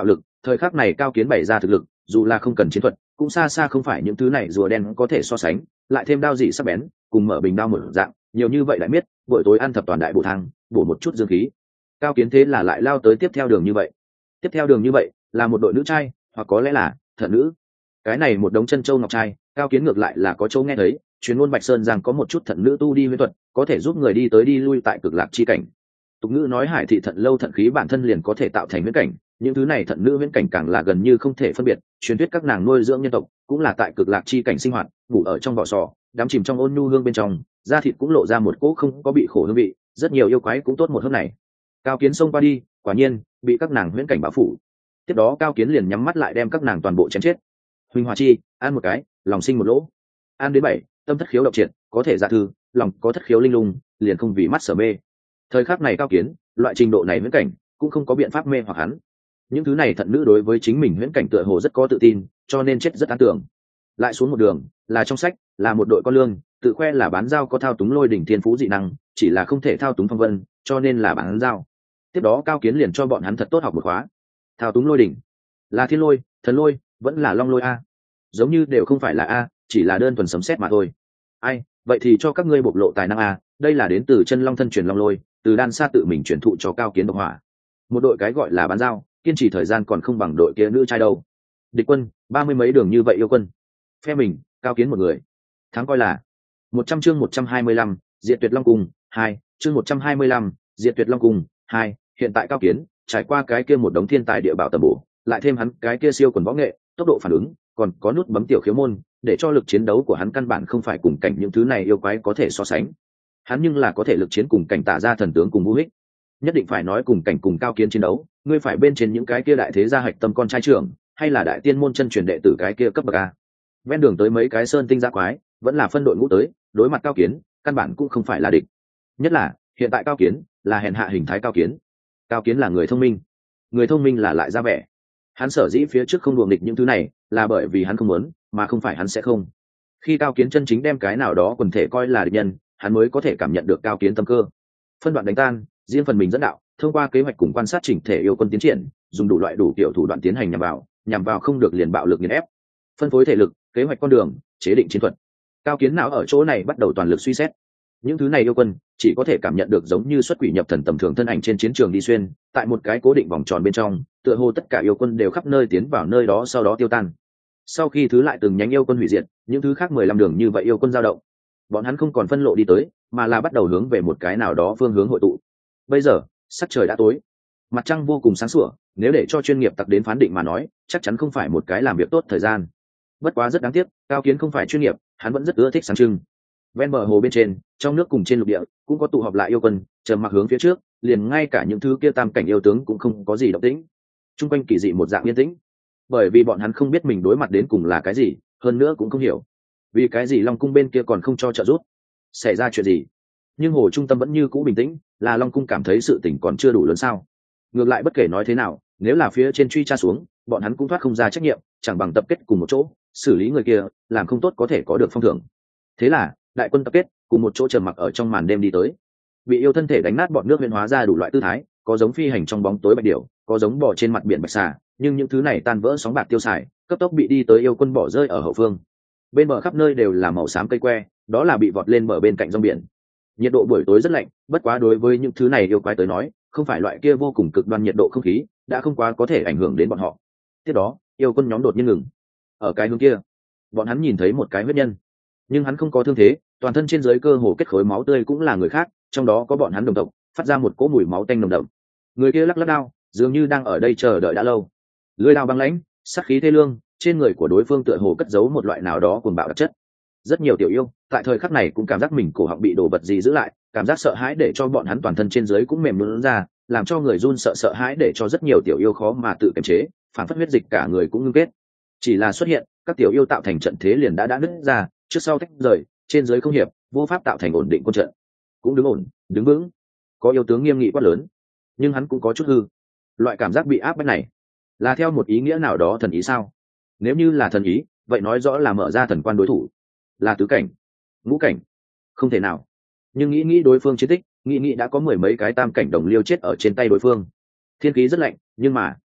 thời khắc này cao kiến bày ra thực lực dù là không cần chiến thuật cũng xa xa không phải những thứ này rùa đen có thể so sánh, lại thêm đao dị sắc bén cùng mở bình đao một dạng nhiều như vậy lại biết buổi tối ăn thập toàn đại bổ thang bổ một chút dương khí. Cao kiến thế là lại lao tới tiếp theo đường như vậy. Tiếp theo đường như vậy là một đội nữ trai, hoặc có lẽ là thận nữ. Cái này một đống chân châu ngọc trai, cao kiến ngược lại là có chỗ nghe thấy, chuyên môn Bạch Sơn rằng có một chút thận nữ tu đi huyễn thuật, có thể giúp người đi tới đi lui tại cực lạc chi cảnh. Tục ngữ nói hải thị thận lâu thận khí bản thân liền có thể tạo thành huyễn cảnh, những thứ này thận nữ huyễn cảnh càng là gần như không thể phân biệt. Truyền thuyết các nàng nuôi dưỡng nhân tộc cũng là tại cực lạc chi cảnh sinh hoạt, ngủ ở trong vỏ sò, đắm chìm trong ôn nhu hương bên trong, da thịt cũng lộ ra một cỗ không có bị khổ hương vị, rất nhiều yêu quái cũng tốt một hôm này. Cao kiến xông qua đi, quả nhiên bị các nàng huyễn cảnh bao phủ. Tiếp đó cao kiến liền nhắm mắt lại đem các nàng toàn bộ chém chết. Huỳnh Hòa Chi, ăn một cái, lòng sinh một lỗ. Ăn đến bảy, tâm thất khiếu độc triệt, có thể dạ thư, lòng có thất khiếu linh lung, liền không vì mắt sở mê. Thời khắc này cao kiến, loại trình độ này huyễn cảnh cũng không có biện pháp mê hoặc hắn. Những thứ này thận nữ đối với chính mình huyễn cảnh tựa hồ rất có tự tin, cho nên chết rất an tưởng. Lại xuống một đường, là trong sách, là một đội con lương, tự khoe là bán dao có thao túng lôi đỉnh thiên phú dị năng, chỉ là không thể thao túng phong vân, cho nên là bán dao. Tiếp đó cao kiến liền cho bọn hắn thật tốt học một khóa. Thao túng lôi đỉnh, là thiên lôi, thần lôi, vẫn là long lôi a? Giống như đều không phải là a, chỉ là đơn thuần sấm sét mà thôi. Ai, vậy thì cho các ngươi bộc lộ tài năng a, đây là đến từ chân long thân truyền long lôi, từ đan xa tự mình truyền thụ cho cao kiến độc hỏa. Một đội cái gọi là bán dao, kiên trì thời gian còn không bằng đội kia nữ trai đâu. Địch quân ba mươi mấy đường như vậy yêu quân, phe mình cao kiến một người thắng coi là. Một trăm chương một trăm hai mươi lăm, diệt tuyệt long cung hai, chương một trăm hai mươi lăm, diệt tuyệt long cung hai. Hiện tại cao kiến trải qua cái kia một đống thiên tài địa bảo tầm bổ, lại thêm hắn cái kia siêu quần võ nghệ, tốc độ phản ứng, còn có nút bấm tiểu khiếu môn, để cho lực chiến đấu của hắn căn bản không phải cùng cảnh những thứ này yêu quái có thể so sánh. Hắn nhưng là có thể lực chiến cùng cảnh tả ra thần tướng cùng vũ hích. Nhất định phải nói cùng cảnh cùng cao kiến chiến đấu, ngươi phải bên trên những cái kia đại thế gia hạch tâm con trai trưởng, hay là đại tiên môn chân truyền đệ tử cái kia cấp bậc a. Ven đường tới mấy cái sơn tinh giã quái, vẫn là phân đội ngũ tới, đối mặt cao kiến, căn bản cũng không phải là địch. Nhất là hiện tại cao kiến là hèn hạ hình thái cao kiến. Cao kiến là người thông minh, người thông minh là lại ra vẻ. Hắn sở dĩ phía trước không đuồng địch những thứ này, là bởi vì hắn không muốn, mà không phải hắn sẽ không. Khi cao kiến chân chính đem cái nào đó quần thể coi là địch nhân, hắn mới có thể cảm nhận được cao kiến tâm cơ. Phân đoạn đánh tan, riêng phần mình dẫn đạo, thông qua kế hoạch cùng quan sát chỉnh thể yêu quân tiến triển, dùng đủ loại đủ kiểu thủ đoạn tiến hành nhằm vào, nhằm vào không được liền bạo lực nghiền ép. Phân phối thể lực, kế hoạch con đường, chế định chiến thuật. Cao kiến não ở chỗ này bắt đầu toàn lực suy xét. Những thứ này yêu quân chỉ có thể cảm nhận được giống như xuất quỷ nhập thần tầm thường thân ảnh trên chiến trường đi xuyên, tại một cái cố định vòng tròn bên trong, tựa hồ tất cả yêu quân đều khắp nơi tiến vào nơi đó sau đó tiêu tan. Sau khi thứ lại từng nhánh yêu quân hủy diệt, những thứ khác mười lăm đường như vậy yêu quân dao động. Bọn hắn không còn phân lộ đi tới, mà là bắt đầu hướng về một cái nào đó phương hướng hội tụ. Bây giờ, sắc trời đã tối, mặt trăng vô cùng sáng sủa, nếu để cho chuyên nghiệp tặc đến phán định mà nói, chắc chắn không phải một cái làm việc tốt thời gian. Bất quá rất đáng tiếc, cao kiến không phải chuyên nghiệp, hắn vẫn rất ưa thích sáng trưng. Ven bờ hồ bên trên, trong nước cùng trên lục địa cũng có tụ họp lại yêu quân, trầm mặc hướng phía trước, liền ngay cả những thứ kia tam cảnh yêu tướng cũng không có gì động tĩnh. Trung quanh kỳ dị một dạng yên tĩnh, bởi vì bọn hắn không biết mình đối mặt đến cùng là cái gì, hơn nữa cũng không hiểu vì cái gì Long cung bên kia còn không cho trợ giúp, xảy ra chuyện gì. Nhưng hồ trung tâm vẫn như cũ bình tĩnh, là Long cung cảm thấy sự tình còn chưa đủ lớn sao? Ngược lại bất kể nói thế nào, nếu là phía trên truy tra xuống, bọn hắn cũng thoát không ra trách nhiệm, chẳng bằng tập kết cùng một chỗ, xử lý người kia, làm không tốt có thể có được phong thưởng. Thế là đại quân tập kết cùng một chỗ trầm mặc ở trong màn đêm đi tới. Bị yêu thân thể đánh nát bọn nước huyễn hóa ra đủ loại tư thái, có giống phi hành trong bóng tối bạch điểu, có giống bò trên mặt biển bạch xà, nhưng những thứ này tan vỡ sóng bạc tiêu xài, cấp tốc bị đi tới yêu quân bỏ rơi ở hậu phương. Bên bờ khắp nơi đều là màu xám cây que, đó là bị vọt lên bờ bên cạnh rong biển. Nhiệt độ buổi tối rất lạnh, bất quá đối với những thứ này yêu quái tới nói, không phải loại kia vô cùng cực đoan nhiệt độ không khí, đã không quá có thể ảnh hưởng đến bọn họ. Tiếp đó, yêu quân nhóm đột nhiên ngừng. Ở cái hướng kia, bọn hắn nhìn thấy một cái huyết nhân, nhưng hắn không có thương thế, toàn thân trên dưới cơ hồ kết khối máu tươi cũng là người khác, trong đó có bọn hắn đồng tộc, phát ra một cỗ mùi máu tanh nồng đậm. Người kia lắc lắc đao, dường như đang ở đây chờ đợi đã lâu. Lưỡi đao băng lãnh, sát khí thê lương, trên người của đối phương tựa hồ cất giấu một loại nào đó cuồng bạo đặc chất. Rất nhiều tiểu yêu tại thời khắc này cũng cảm giác mình cổ họng bị đồ vật gì giữ lại, cảm giác sợ hãi để cho bọn hắn toàn thân trên dưới cũng mềm nhũn ra, làm cho người run sợ sợ hãi để cho rất nhiều tiểu yêu khó mà tự kiềm chế, phản phất huyết dịch cả người cũng ngưng kết. Chỉ là xuất hiện, các tiểu yêu tạo thành trận thế liền đã đã nứt ra, trước sau tách rời, trên dưới không hiệp, vô pháp tạo thành ổn định quân trận. Cũng đứng ổn, đứng vững. Có yêu tướng nghiêm nghị quát lớn, nhưng hắn cũng có chút hư. Loại cảm giác bị áp bách này, là theo một ý nghĩa nào đó thần ý sao? Nếu như là thần ý, vậy nói rõ là mở ra thần quan đối thủ, là tứ cảnh, ngũ cảnh, không thể nào. Nhưng nghĩ nghĩ đối phương chiến tích, nghĩ nghĩ đã có mười mấy cái tam cảnh đồng liêu chết ở trên tay đối phương. Thiên khí rất lạnh, nhưng mà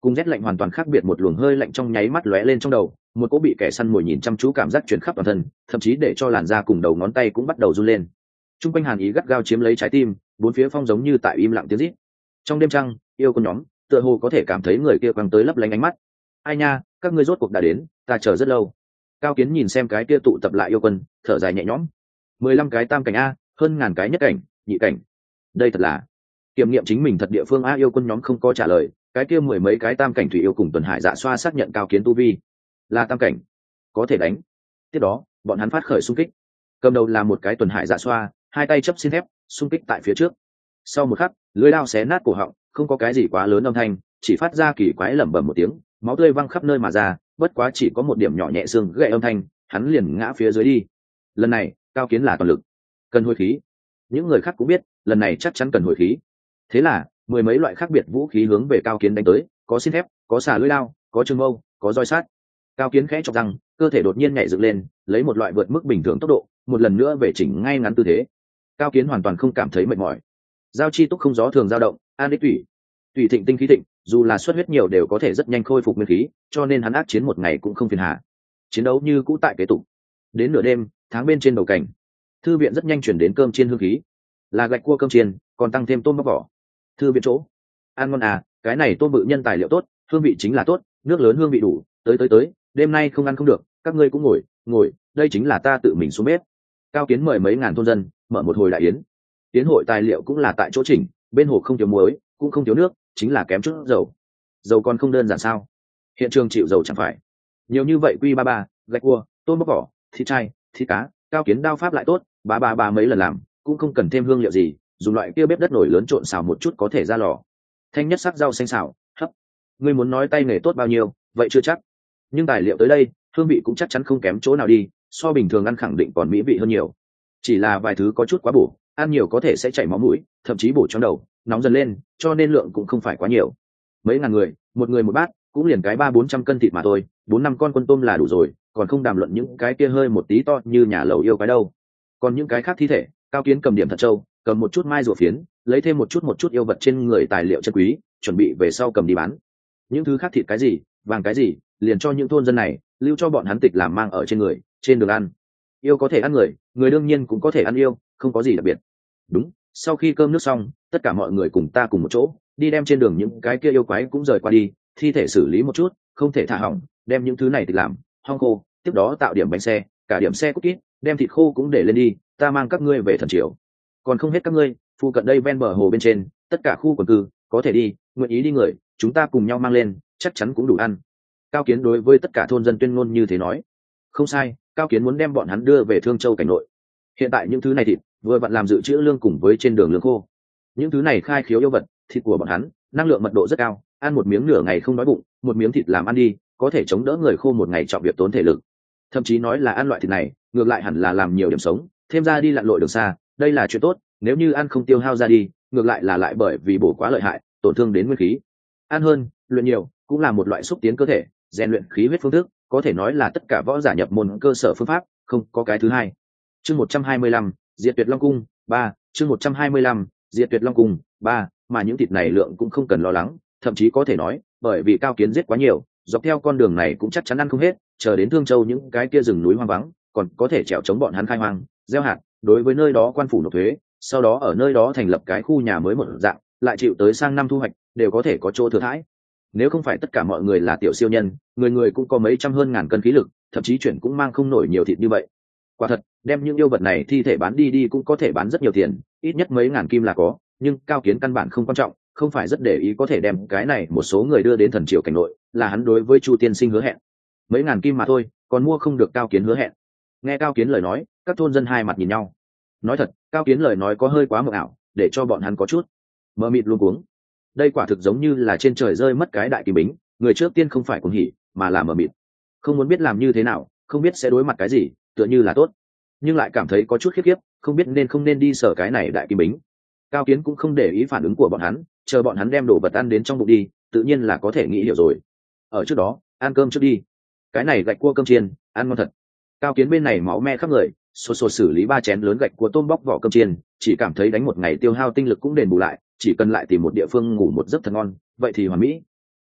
cùng rét lạnh hoàn toàn khác biệt, một luồng hơi lạnh trong nháy mắt lóe lên trong đầu, một cỗ bị kẻ săn mồi nhìn chăm chú cảm giác truyền khắp toàn thân, thậm chí để cho làn da cùng đầu ngón tay cũng bắt đầu run lên. Trung quanh hàn ý gắt gao chiếm lấy trái tim, bốn phía phong giống như tại im lặng tiếng rít. Trong đêm trăng, yêu con nhóm tựa hồ có thể cảm thấy người kia quăng tới lấp lánh ánh mắt. Ai nha, các ngươi rốt cuộc đã đến, ta chờ rất lâu. Cao Kiến nhìn xem cái kia tụ tập lại yêu quân, thở dài nhẹ nhõm. Mười lăm cái tam cảnh a, hơn ngàn cái nhất cảnh, nhị cảnh. Đây thật là kiểm nghiệm chính mình thật địa phương a. Yêu quân nhóm không có trả lời, cái kia mười mấy cái tam cảnh thủy yêu cùng tuần hải dạ xoa xác nhận Cao Kiến tu vi là tam cảnh, có thể đánh. Tiếp đó bọn hắn phát khởi xung kích, cầm đầu là một cái tuần hải dạ xoa, hai tay chấp xin thép xung kích tại phía trước. Sau một khắc, lưỡi đao xé nát cổ họng, không có cái gì quá lớn âm thanh, chỉ phát ra kỳ quái lẩm bẩm một tiếng, máu tươi văng khắp nơi mà ra, bất quá chỉ có một điểm nhỏ nhẹ xương gãy âm thanh, hắn liền ngã phía dưới đi. Lần này Cao Kiến là toàn lực, cần hồi khí. Những người khác cũng biết lần này chắc chắn cần hồi khí, thế là mười mấy loại khác biệt vũ khí hướng về Cao Kiến đánh tới, có xin thép, có xà lưỡi đao, có trường mâu, có roi sát. Cao Kiến khẽ chọc răng, cơ thể đột nhiên nhảy dựng lên, lấy một loại vượt mức bình thường tốc độ, một lần nữa về chỉnh ngay ngắn tư thế. Cao Kiến hoàn toàn không cảm thấy mệt mỏi. Giao chi túc không gió thường dao động, an đích tủy tùy thịnh tinh khí thịnh, dù là xuất huyết nhiều đều có thể rất nhanh khôi phục nguyên khí, cho nên hắn ác chiến một ngày cũng không phiền hà. Chiến đấu như cũ tại kế tục. Đến nửa đêm, tháng bên trên đầu cảnh, thư viện rất nhanh chuyển đến cơm chiên hương khí, là gạch cua cơm chiên, còn tăng thêm tôm bóc vỏ. Thư viện chỗ ăn ngon à, cái này tôm bự nhân tài liệu tốt, hương vị chính là tốt, nước lớn hương vị đủ, tới tới tới, đêm nay không ăn không được, các ngươi cũng ngồi ngồi, đây chính là ta tự mình xuống bếp. Cao Kiến mời mấy ngàn thôn dân mở một hồi đại yến. Tiến hội tài liệu cũng là tại chỗ chỉnh, bên hồ không thiếu muối, cũng không thiếu nước, chính là kém chút dầu. Dầu còn không đơn giản sao? Hiện trường chịu dầu chẳng phải nhiều như vậy. Quy ba ba, gạch cua, tôm bóc vỏ, thịt chay, thịt cá. Cao Kiến đao pháp lại tốt, ba ba ba mấy lần làm, cũng không cần thêm hương liệu gì, dùng loại kia bếp đất nổi lớn trộn xào một chút có thể ra lò. Thanh nhất sắc rau xanh xào, hấp. Ngươi muốn nói tay nghề tốt bao nhiêu, vậy chưa chắc, nhưng tài liệu tới đây, hương vị cũng chắc chắn không kém chỗ nào đi, so bình thường ăn khẳng định còn mỹ vị hơn nhiều. Chỉ là vài thứ có chút quá bổ, ăn nhiều có thể sẽ chảy máu mũi, thậm chí bổ trong đầu, nóng dần lên, cho nên lượng cũng không phải quá nhiều. Mấy ngàn người, một người một bát, cũng liền cái ba bốn trăm cân thịt mà thôi, bốn năm con quân tôm là đủ rồi, còn không đàm luận những cái kia hơi một tí to như nhà lầu yêu cái đâu. Còn những cái khác thi thể, Cao Kiến cầm điểm thật trâu, cầm một chút mai rùa phiến, lấy thêm một chút một chút yêu vật trên người tài liệu chân quý, chuẩn bị về sau cầm đi bán. Những thứ khác thịt cái gì, vàng cái gì, liền cho những thôn dân này, lưu cho bọn hắn tịch làm mang ở trên người, trên đường ăn. Yêu có thể ăn người, người đương nhiên cũng có thể ăn yêu, không có gì đặc biệt. Đúng, sau khi cơm nước xong, tất cả mọi người cùng ta cùng một chỗ đi đem trên đường những cái kia yêu quái cũng rời qua đi, thi thể xử lý một chút, không thể thả hỏng, đem những thứ này tịch làm hong khô, tiếp đó tạo điểm bánh xe, cả điểm xe cút kít, đem thịt khô cũng để lên đi, ta mang các ngươi về thần triều. Còn không hết các ngươi, phụ cận đây ven bờ hồ bên trên, tất cả khu quần cư có thể đi, nguyện ý đi người, chúng ta cùng nhau mang lên, chắc chắn cũng đủ ăn. Cao Kiến đối với tất cả thôn dân tuyên ngôn như thế nói. Không sai, Cao Kiến muốn đem bọn hắn đưa về Thương Châu cảnh nội. Hiện tại những thứ này thịt vừa vặn làm dự trữ lương cùng với trên đường lương khô. Những thứ này khai khiếu yêu vật, thịt của bọn hắn năng lượng mật độ rất cao, ăn một miếng nửa ngày không đói bụng, một miếng thịt làm ăn đi, có thể chống đỡ người khô một ngày trọng việc tốn thể lực. Thậm chí nói là ăn loại thịt này, ngược lại hẳn là làm nhiều điểm sống, thêm ra đi lặn lội đường xa, đây là chuyện tốt. Nếu như ăn không tiêu hao ra đi, ngược lại là lại bởi vì bổ quá lợi hại, tổn thương đến nguyên khí. Ăn hơn, luyện nhiều, cũng là một loại xúc tiến cơ thể, rèn luyện khí huyết phương thức, có thể nói là tất cả võ giả nhập môn cơ sở phương pháp, không có cái thứ hai. Chương một trăm hai mươi lăm, Diệt Tuyệt Long Cung ba, chương một trăm hai mươi lăm, Diệt Tuyệt Long Cung ba, mà những thịt này lượng cũng không cần lo lắng, thậm chí có thể nói, bởi vì Cao Kiến giết quá nhiều, dọc theo con đường này cũng chắc chắn ăn không hết, chờ đến Thương Châu những cái kia rừng núi hoang vắng, còn có thể trèo chống bọn hắn khai hoang, gieo hạt, đối với nơi đó quan phủ nộp thuế, sau đó ở nơi đó thành lập cái khu nhà mới một dạng, lại chịu tới sang năm thu hoạch, đều có thể có chỗ thừa thãi. Nếu không phải tất cả mọi người là tiểu siêu nhân, người người cũng có mấy trăm hơn ngàn cân khí lực, thậm chí chuyển cũng mang không nổi nhiều thịt như vậy. Quả thật, đem những yêu vật này thi thể bán đi đi cũng có thể bán rất nhiều tiền, ít nhất mấy ngàn kim là có, nhưng Cao Kiến căn bản không quan trọng, không phải rất để ý có thể đem cái này một số người đưa đến thần triều cảnh nội, là hắn đối với Chu tiên sinh hứa hẹn. Mấy ngàn kim mà thôi, còn mua không được Cao Kiến hứa hẹn. Nghe Cao Kiến lời nói, các thôn dân hai mặt nhìn nhau. Nói thật, Cao Kiến lời nói có hơi quá mờ ảo, để cho bọn hắn có chút mờ mịt luống cuống. Đây quả thực giống như là trên trời rơi mất cái đại kim bính, người trước tiên không phải cuồng hỉ, mà là mờ mịt, không muốn biết làm như thế nào, không biết sẽ đối mặt cái gì, tựa như là tốt, nhưng lại cảm thấy có chút khiếp khiếp, không biết nên không nên đi sở cái này đại kim bính. Cao Kiến cũng không để ý phản ứng của bọn hắn, chờ bọn hắn đem đồ vật ăn đến trong bụng đi, tự nhiên là có thể nghĩ hiểu rồi. Ở trước đó, ăn cơm trước đi. Cái này gạch cua cơm chiên, ăn ngon thật. Cao Kiến bên này máu me khắp người, sốt sốt xử lý ba chén lớn gạch cua tôm bóc vỏ cơm chiên, chỉ cảm thấy đánh một ngày tiêu hao tinh lực cũng đền bù lại, chỉ cần lại tìm một địa phương ngủ một giấc thật ngon, vậy thì hoàn mỹ.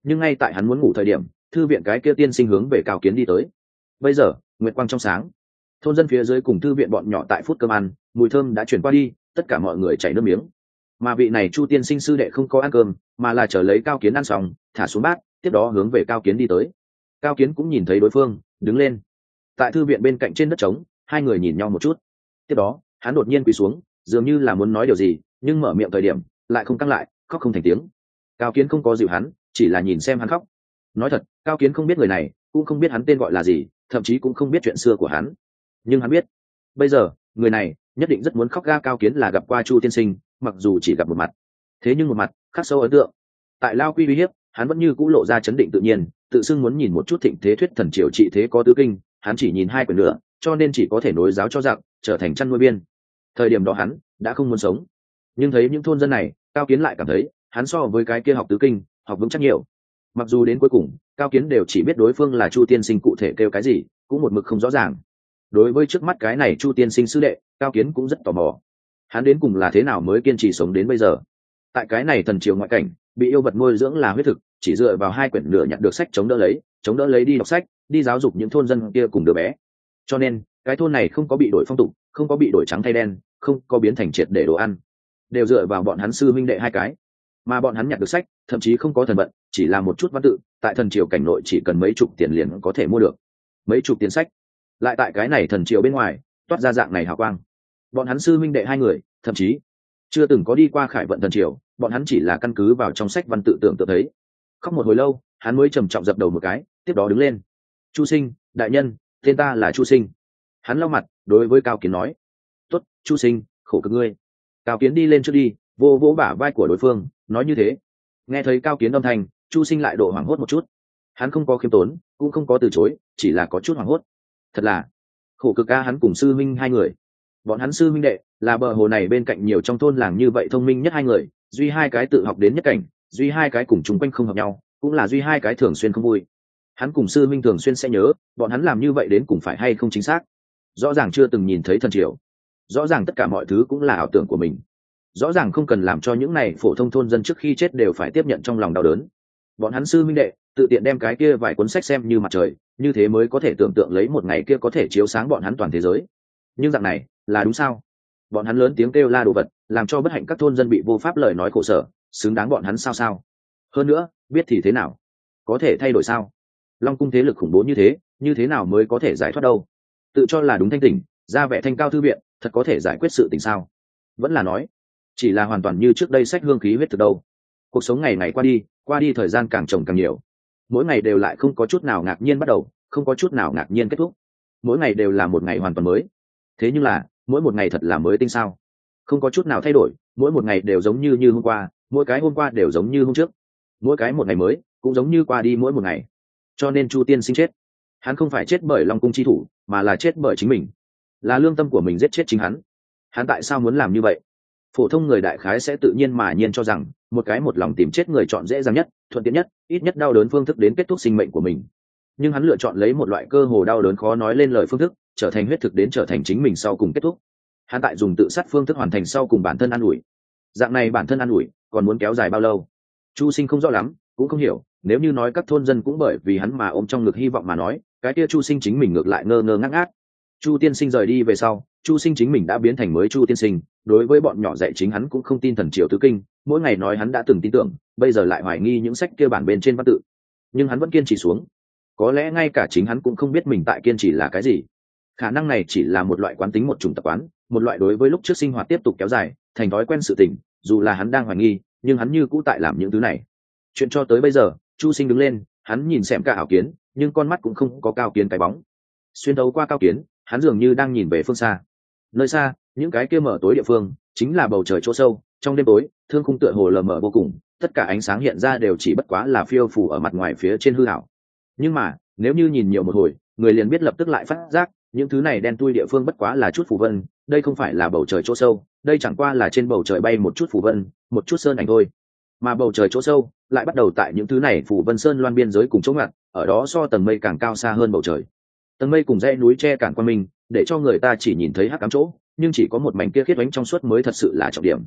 nhưng ngay tại hắn muốn ngủ thời điểm, thư viện cái kia tiên sinh hướng về Cao Kiến đi tới. Bây giờ nguyệt quang trong sáng, thôn dân phía dưới cùng thư viện bọn nhỏ tại phút cơm ăn, mùi thơm đã chuyển qua đi, tất cả mọi người chảy nước miếng. Mà vị này Chu tiên sinh sư đệ không có ăn cơm, mà là chờ lấy Cao Kiến ăn xong, thả xuống bát, tiếp đó hướng về Cao Kiến đi tới. Cao Kiến cũng nhìn thấy đối phương, đứng lên. Tại thư viện bên cạnh trên đất trống, hai người nhìn nhau một chút. Tiếp đó, hắn đột nhiên quỳ xuống, dường như là muốn nói điều gì, nhưng mở miệng thời điểm lại không căng lại, khóc không thành tiếng. Cao Kiến không có dịu hắn, chỉ là nhìn xem hắn khóc. Nói thật, Cao Kiến không biết người này, cũng không biết hắn tên gọi là gì, thậm chí cũng không biết chuyện xưa của hắn. Nhưng hắn biết, bây giờ người này nhất định rất muốn khóc ga. Cao Kiến là gặp qua Chu tiên sinh, mặc dù chỉ gặp một mặt, thế nhưng một mặt khắc sâu ấn tượng. Tại Lao Quy uy hiếp, hắn vẫn như cũ lộ ra chấn định tự nhiên, tự xưng muốn nhìn một chút thịnh thế thuyết thần triều trị thế có tứ kinh, hắn chỉ nhìn hai quyển nữa, cho nên chỉ có thể nối giáo cho giặc, trở thành chăn nuôi biên. Thời điểm đó hắn đã không muốn sống, nhưng thấy những thôn dân này, Cao Kiến lại cảm thấy hắn so với cái kia học tứ kinh học vững chắc nhiều. Mặc dù đến cuối cùng Cao Kiến đều chỉ biết đối phương là Chu tiên sinh cụ thể kêu cái gì, cũng một mực không rõ ràng. Đối với trước mắt cái này Chu tiên sinh sư đệ, Cao Kiến cũng rất tò mò, hắn đến cùng là thế nào mới kiên trì sống đến bây giờ. Tại cái này thần triều ngoại cảnh, bị yêu vật nuôi dưỡng là huyết thực, chỉ dựa vào hai quyển nửa nhặt được sách chống đỡ lấy chống đỡ lấy đi đọc sách, đi giáo dục những thôn dân kia cùng đứa bé. Cho nên cái thôn này không có bị đổi phong tục, không có bị đổi trắng thay đen, không có biến thành triệt để đồ ăn, đều dựa vào bọn hắn sư minh đệ hai cái. Mà bọn hắn nhặt được sách thậm chí không có thần vận, chỉ là một chút văn tự, tại thần triều cảnh nội chỉ cần mấy chục tiền liền có thể mua được. Mấy chục tiền sách lại tại cái này thần triều bên ngoài toát ra dạng này hào quang. Bọn hắn sư minh đệ hai người thậm chí chưa từng có đi qua Khải Vận thần triều, bọn hắn chỉ là căn cứ vào trong sách văn tự tưởng tượng thấy. Khóc một hồi lâu, hắn mới trầm trọng dập đầu một cái, tiếp đó đứng lên. Chu sinh đại nhân, tên ta là Chu sinh. Hắn lau mặt, đối với Cao Kiến nói. Tốt, Chu sinh, khổ cực ngươi. Cao Kiến đi lên trước đi, vô vỗ bả vai của đối phương, nói như thế. Nghe thấy Cao Kiến âm thanh, Chu sinh lại độ hoảng hốt một chút. Hắn không có khiêm tốn, cũng không có từ chối, chỉ là có chút hoảng hốt. Thật là khổ cực a. Hắn cùng sư minh hai người, bọn hắn sư minh đệ là bờ hồ này bên cạnh nhiều trong thôn làng như vậy thông minh nhất hai người, duy hai cái tự học đến nhất cảnh, duy hai cái cùng chung quanh không hợp nhau, cũng là duy hai cái thường xuyên không vui. Hắn cùng sư minh thường xuyên sẽ nhớ bọn hắn làm như vậy đến cùng phải hay không chính xác. Rõ ràng chưa từng nhìn thấy thần triều, rõ ràng tất cả mọi thứ cũng là ảo tưởng của mình, rõ ràng không cần làm cho những này phổ thông thôn dân trước khi chết đều phải tiếp nhận trong lòng đau đớn. Bọn hắn sư minh đệ tự tiện đem cái kia vài cuốn sách xem như mặt trời, như thế mới có thể tưởng tượng lấy một ngày kia có thể chiếu sáng bọn hắn toàn thế giới. Nhưng dạng này là đúng sao? Bọn hắn lớn tiếng kêu la đồ vật, làm cho bất hạnh các thôn dân bị vô pháp lời nói khổ sở, xứng đáng bọn hắn sao sao? Hơn nữa, biết thì thế nào? Có thể thay đổi sao? Long cung thế lực khủng bố như thế, như thế nào mới có thể giải thoát đâu? Tự cho là đúng thanh tỉnh, ra vẻ thanh cao thư viện, thật có thể giải quyết sự tình sao? Vẫn là nói, chỉ là hoàn toàn như trước đây sách hương khí huyết từ đâu? Cuộc sống ngày ngày qua đi, qua đi thời gian càng chồng càng nhiều, mỗi ngày đều lại không có chút nào ngạc nhiên bắt đầu, không có chút nào ngạc nhiên kết thúc. Mỗi ngày đều là một ngày hoàn toàn mới. Thế nhưng là, mỗi một ngày thật là mới tinh sao? Không có chút nào thay đổi, mỗi một ngày đều giống như như hôm qua, mỗi cái hôm qua đều giống như hôm trước, mỗi cái một ngày mới cũng giống như qua đi mỗi một ngày. Cho nên Chu tiên sinh chết, hắn không phải chết bởi Long cung chi thủ, mà là chết bởi chính mình, là lương tâm của mình giết chết chính hắn. Hắn tại sao muốn làm như vậy? Phổ thông người đại khái sẽ tự nhiên mà nhiên cho rằng một cái một lòng tìm chết người chọn dễ dàng nhất, thuận tiện nhất, ít nhất đau đớn phương thức đến kết thúc sinh mệnh của mình. Nhưng hắn lựa chọn lấy một loại cơ hồ đau đớn khó nói lên lời phương thức, trở thành huyết thực đến trở thành chính mình sau cùng kết thúc. Hắn tại dùng tự sát phương thức hoàn thành sau cùng bản thân an ủi. Dạng này bản thân an ủi còn muốn kéo dài bao lâu? Chu sinh không rõ lắm, cũng không hiểu. Nếu như nói các thôn dân cũng bởi vì hắn mà ôm trong ngực hy vọng mà nói, cái kia Chu sinh chính mình ngược lại ngơ ngơ ngác ngác. Chu tiên sinh rời đi về sau, Chu sinh chính mình đã biến thành mới Chu tiên sinh. Đối với bọn nhỏ dạy chính hắn cũng không tin thần triều tứ kinh, mỗi ngày nói hắn đã từng tin tưởng, bây giờ lại hoài nghi những sách kia bản bên trên văn tự. Nhưng hắn vẫn kiên trì xuống. Có lẽ ngay cả chính hắn cũng không biết mình tại kiên trì là cái gì. Khả năng này chỉ là một loại quán tính, một chủng tập quán, một loại đối với lúc trước sinh hoạt tiếp tục kéo dài thành thói quen sự tình. Dù là hắn đang hoài nghi, nhưng hắn như cũ tại làm những thứ này. Chuyện cho tới bây giờ, Chu sinh đứng lên, hắn nhìn xem cả Ảo Kiến, nhưng con mắt cũng không có Cao Kiến cái bóng. Xuyên thấu qua Cao Kiến, hắn dường như đang nhìn về phương xa. Nơi xa, những cái kia mở tối địa phương chính là bầu trời chỗ sâu. Trong đêm tối, thương khung tựa hồ lờ mờ vô cùng, tất cả ánh sáng hiện ra đều chỉ bất quá là phiêu phù ở mặt ngoài phía trên hư ảo. Nhưng mà nếu như nhìn nhiều một hồi, người liền biết lập tức lại phát giác những thứ này đen tui địa phương bất quá là chút phù vân. Đây không phải là bầu trời chỗ sâu, đây chẳng qua là trên bầu trời bay một chút phù vân, một chút sơn ảnh thôi. Mà bầu trời chỗ sâu lại bắt đầu tại những thứ này phù vân sơn loan biên giới cùng chỗ ngặt, ở đó so tầng mây càng cao xa hơn bầu trời. Tầng mây cùng dãy núi che cản qua mình, để cho người ta chỉ nhìn thấy hắc ám chỗ, nhưng chỉ có một mảnh kia khiết ánh trong suốt mới thật sự là trọng điểm.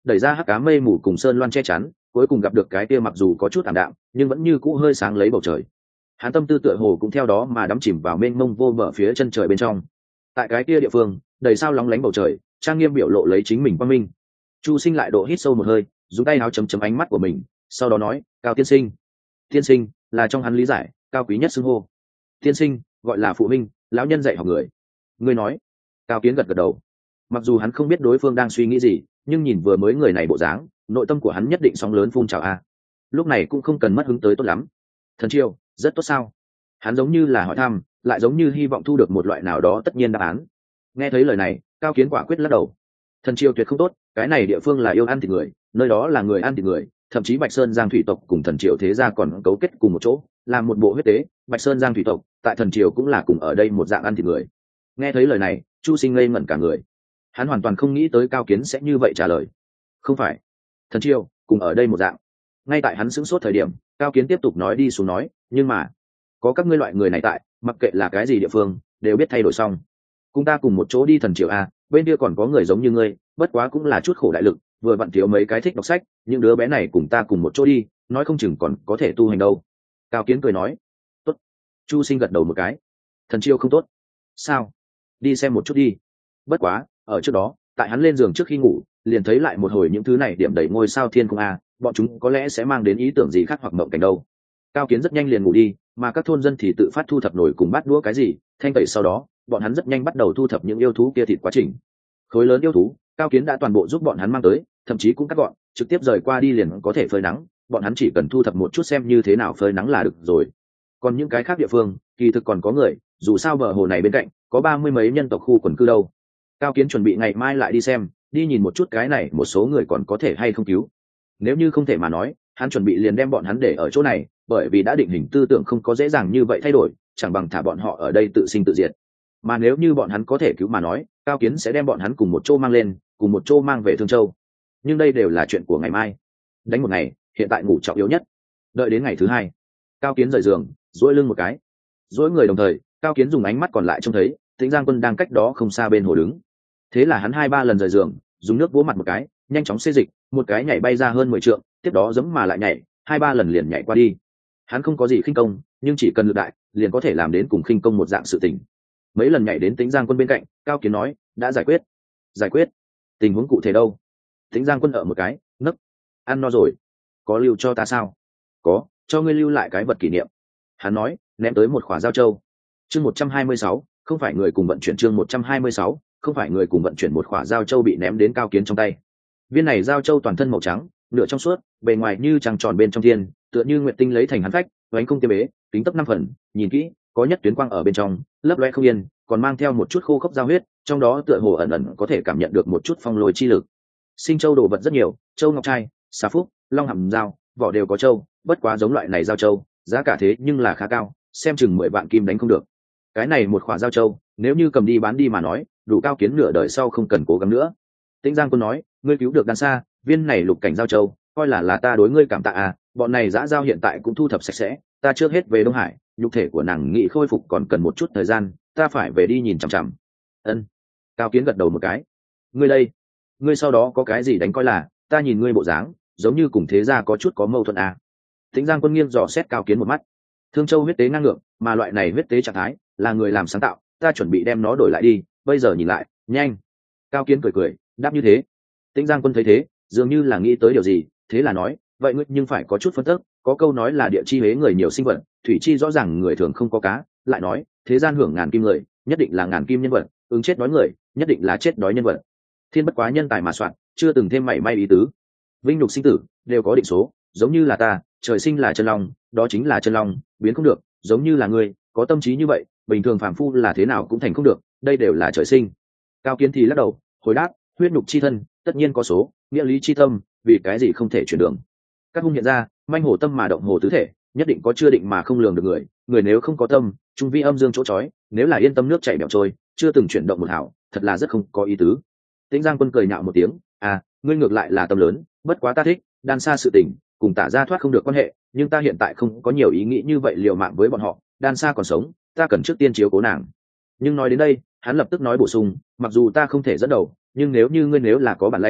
đẩy ra hắc cá mây mù cùng sơn loan che chắn, cuối cùng gặp được cái kia mặc dù có chút ảm đạm nhưng vẫn như cũ hơi sáng lấy bầu trời. Hắn tâm tư tựa hồ cũng theo đó mà đắm chìm vào mênh mông vô bờ phía chân trời bên trong. Tại cái kia địa phương đầy sao lóng lánh bầu trời, trang nghiêm biểu lộ lấy chính mình quang minh. Chu Sinh lại độ hít sâu một hơi, dùng tay áo chấm chấm ánh mắt của mình, sau đó nói, Cao tiên sinh. Tiên sinh là trong hắn lý giải cao quý nhất xưng hô. Tiên sinh gọi là phụ huynh, lão nhân dạy học người. Ngươi nói. Cao Kiến gật gật đầu. Mặc dù hắn không biết đối phương đang suy nghĩ gì, nhưng nhìn vừa mới người này bộ dáng, nội tâm của hắn nhất định sóng lớn phun trào a. Lúc này cũng không cần mất hứng tới tốt lắm. Thần Triều rất tốt sao? Hắn giống như là hỏi thăm, lại giống như hy vọng thu được một loại nào đó tất nhiên đáp án. Nghe thấy lời này, Cao Kiến quả quyết lắc đầu. Thần Triều tuyệt không tốt, cái này địa phương là yêu ăn thịt người, nơi đó là người ăn thịt người, thậm chí Bạch Sơn Giang thủy tộc cùng Thần Triều thế gia còn cấu kết cùng một chỗ, làm một bộ huyết tế. Bạch Sơn Giang thủy tộc tại Thần Triều cũng là cùng ở đây một dạng ăn thịt người. Nghe thấy lời này, Chu Sinh ngây ngẩn cả người. Hắn hoàn toàn không nghĩ tới Cao Kiến sẽ như vậy trả lời. Không phải, Thần Triều cùng ở đây một dạng. Ngay tại hắn sững sốt thời điểm, Cao Kiến tiếp tục nói đi xuống nói, nhưng mà có các ngươi loại người này tại, mặc kệ là cái gì địa phương đều biết thay đổi xong. Cùng ta cùng một chỗ đi Thần Triều a, bên kia còn có người giống như ngươi, bất quá cũng là chút khổ đại lực, vừa vặn thiếu mấy cái thích đọc sách, những đứa bé này cùng ta cùng một chỗ đi, nói không chừng còn có thể tu hành đâu. Cao Kiến cười nói. Tốt. Chu Sinh gật đầu một cái. Thần Triều không tốt. Sao? Đi xem một chút đi. Bất quá ở trước đó, tại hắn lên giường trước khi ngủ, liền thấy lại một hồi những thứ này điểm đầy ngôi sao thiên cung a, bọn chúng có lẽ sẽ mang đến ý tưởng gì khác hoặc mộng cảnh đâu. Cao Kiến rất nhanh liền ngủ đi, mà các thôn dân thì tự phát thu thập nổi cùng bát đũa cái gì, thanh tẩy sau đó, bọn hắn rất nhanh bắt đầu thu thập những yêu thú kia thịt quá trình. Khối lớn yêu thú, Cao Kiến đã toàn bộ giúp bọn hắn mang tới, thậm chí cũng cắt gọn, trực tiếp rời qua đi liền có thể phơi nắng, bọn hắn chỉ cần thu thập một chút xem như thế nào phơi nắng là được rồi. Còn những cái khác địa phương, kỳ thực còn có người, dù sao bờ hồ này bên cạnh có ba mươi mấy nhân tộc khu quần cư đâu. Cao Kiến chuẩn bị ngày mai lại đi xem, đi nhìn một chút cái này một số người còn có thể hay không cứu. Nếu như không thể mà nói, hắn chuẩn bị liền đem bọn hắn để ở chỗ này, bởi vì đã định hình tư tưởng không có dễ dàng như vậy thay đổi, chẳng bằng thả bọn họ ở đây tự sinh tự diệt. Mà nếu như bọn hắn có thể cứu mà nói, Cao Kiến sẽ đem bọn hắn cùng một chỗ mang lên, cùng một chỗ mang về Thương Châu. Nhưng đây đều là chuyện của ngày mai. Đánh một ngày, hiện tại ngủ trọng yếu nhất. Đợi đến ngày thứ hai, Cao Kiến rời giường, duỗi lưng một cái. Duỗi người đồng thời, Cao Kiến dùng ánh mắt còn lại trông thấy Tĩnh Giang Quân đang cách đó không xa bên hồ đứng. Thế là hắn hai ba lần rời giường, dùng nước vỗ mặt một cái, nhanh chóng xê dịch, một cái nhảy bay ra hơn mười trượng, tiếp đó giẫm mà lại nhảy, hai ba lần liền nhảy qua đi. Hắn không có gì khinh công, nhưng chỉ cần lực đại, liền có thể làm đến cùng khinh công một dạng sự tình. Mấy lần nhảy đến Tĩnh Giang Quân bên cạnh, Cao Kiến nói, đã giải quyết. Giải quyết? Tình huống cụ thể đâu? Tĩnh Giang Quân ở một cái, nấc. Ăn no rồi. Có lưu cho ta sao? Có, cho ngươi lưu lại cái vật kỷ niệm. Hắn nói, ném tới một khỏa giao châu. Chương một trăm hai mươi sáu, không phải người cùng vận chuyển chương một trăm hai mươi sáu, không phải người cùng vận chuyển một khỏa giao châu bị ném đến Cao Kiến trong tay. Viên này giao châu toàn thân màu trắng, nửa trong suốt, bề ngoài như trăng tròn bên trong thiên, tựa như nguyệt tinh lấy thành hắn phách, vánh không tiêm bế, kính tấp năm phần, nhìn kỹ, có nhất tuyến quang ở bên trong, lấp loe không yên, còn mang theo một chút khô khốc giao huyết, trong đó tựa hồ ẩn ẩn có thể cảm nhận được một chút phong lôi chi lực. Sinh châu đồ vật rất nhiều, châu ngọc trai, xà phúc, long hàm dao, vỏ đều có châu, bất quá giống loại này giao châu, giá cả thế nhưng là khá cao, xem chừng mười vạn kim đánh không được. Cái này một khỏa giao châu, nếu như cầm đi bán đi mà nói, đủ Cao Kiến nửa đời sau không cần cố gắng nữa. Tĩnh Giang Quân nói, ngươi cứu được đan xa, viên này lục cảnh giao châu, coi là là ta đối ngươi cảm tạ à, bọn này dã giao hiện tại cũng thu thập sạch sẽ, ta trước hết về Đông Hải, nhục thể của nàng nghị khôi phục còn cần một chút thời gian, ta phải về đi nhìn chằm chằm. Ân. Cao Kiến gật đầu một cái. Ngươi đây, ngươi sau đó có cái gì đánh coi là, ta nhìn ngươi bộ dáng, giống như cùng thế gia có chút có mâu thuẫn à. Tĩnh Giang Quân nghiêng dò xét Cao Kiến một mắt. Thương Châu huyết tế ngang ngược, mà loại này huyết tế trạng thái là người làm sáng tạo, ta chuẩn bị đem nó đổi lại đi, bây giờ nhìn lại, nhanh. Cao Kiến cười cười, đáp như thế. Tĩnh Giang Quân thấy thế, dường như là nghĩ tới điều gì, thế là nói, vậy ngươi nhưng phải có chút phân tích, có câu nói là địa chi hế người nhiều sinh vật, thủy chi rõ ràng người thường không có cá, lại nói, thế gian hưởng ngàn kim người, nhất định là ngàn kim nhân vật, ứng chết đói người, nhất định là chết đói nhân vật. Thiên bất quá nhân tài mà soạn, chưa từng thêm mảy may ý tứ. Vinh nhục sinh tử đều có định số, giống như là ta, trời sinh là chân long, đó chính là chân long, biến không được, giống như là ngươi, có tâm trí như vậy, bình thường phàm phu là thế nào cũng thành không được, đây đều là trời sinh. Cao Kiến thì lắc đầu, hồi đáp, huyết nhục chi thân, tất nhiên có số, nghĩa lý chi tâm, vì cái gì không thể chuyển đường. Các hung hiện ra, manh hồ tâm mà động hồ tứ thể, nhất định có chưa định mà không lường được người, người nếu không có tâm, trung vi âm dương chỗ chói, nếu là yên tâm nước chảy bẻo trôi, chưa từng chuyển động một hảo, thật là rất không có ý tứ. Tĩnh Giang Quân cười nhạo một tiếng, à, ngươi ngược lại là tâm lớn, bất quá ta thích, đan xa sự tình, cùng tả ra thoát không được quan hệ, nhưng ta hiện tại không có nhiều ý nghĩ như vậy liều mạng với bọn họ, đan xa còn sống, ta cần trước tiên chiếu cố nàng. Nhưng nói đến đây, hắn lập tức nói bổ sung, mặc dù ta không thể dẫn đầu, nhưng nếu như ngươi nếu là có bản lãnh,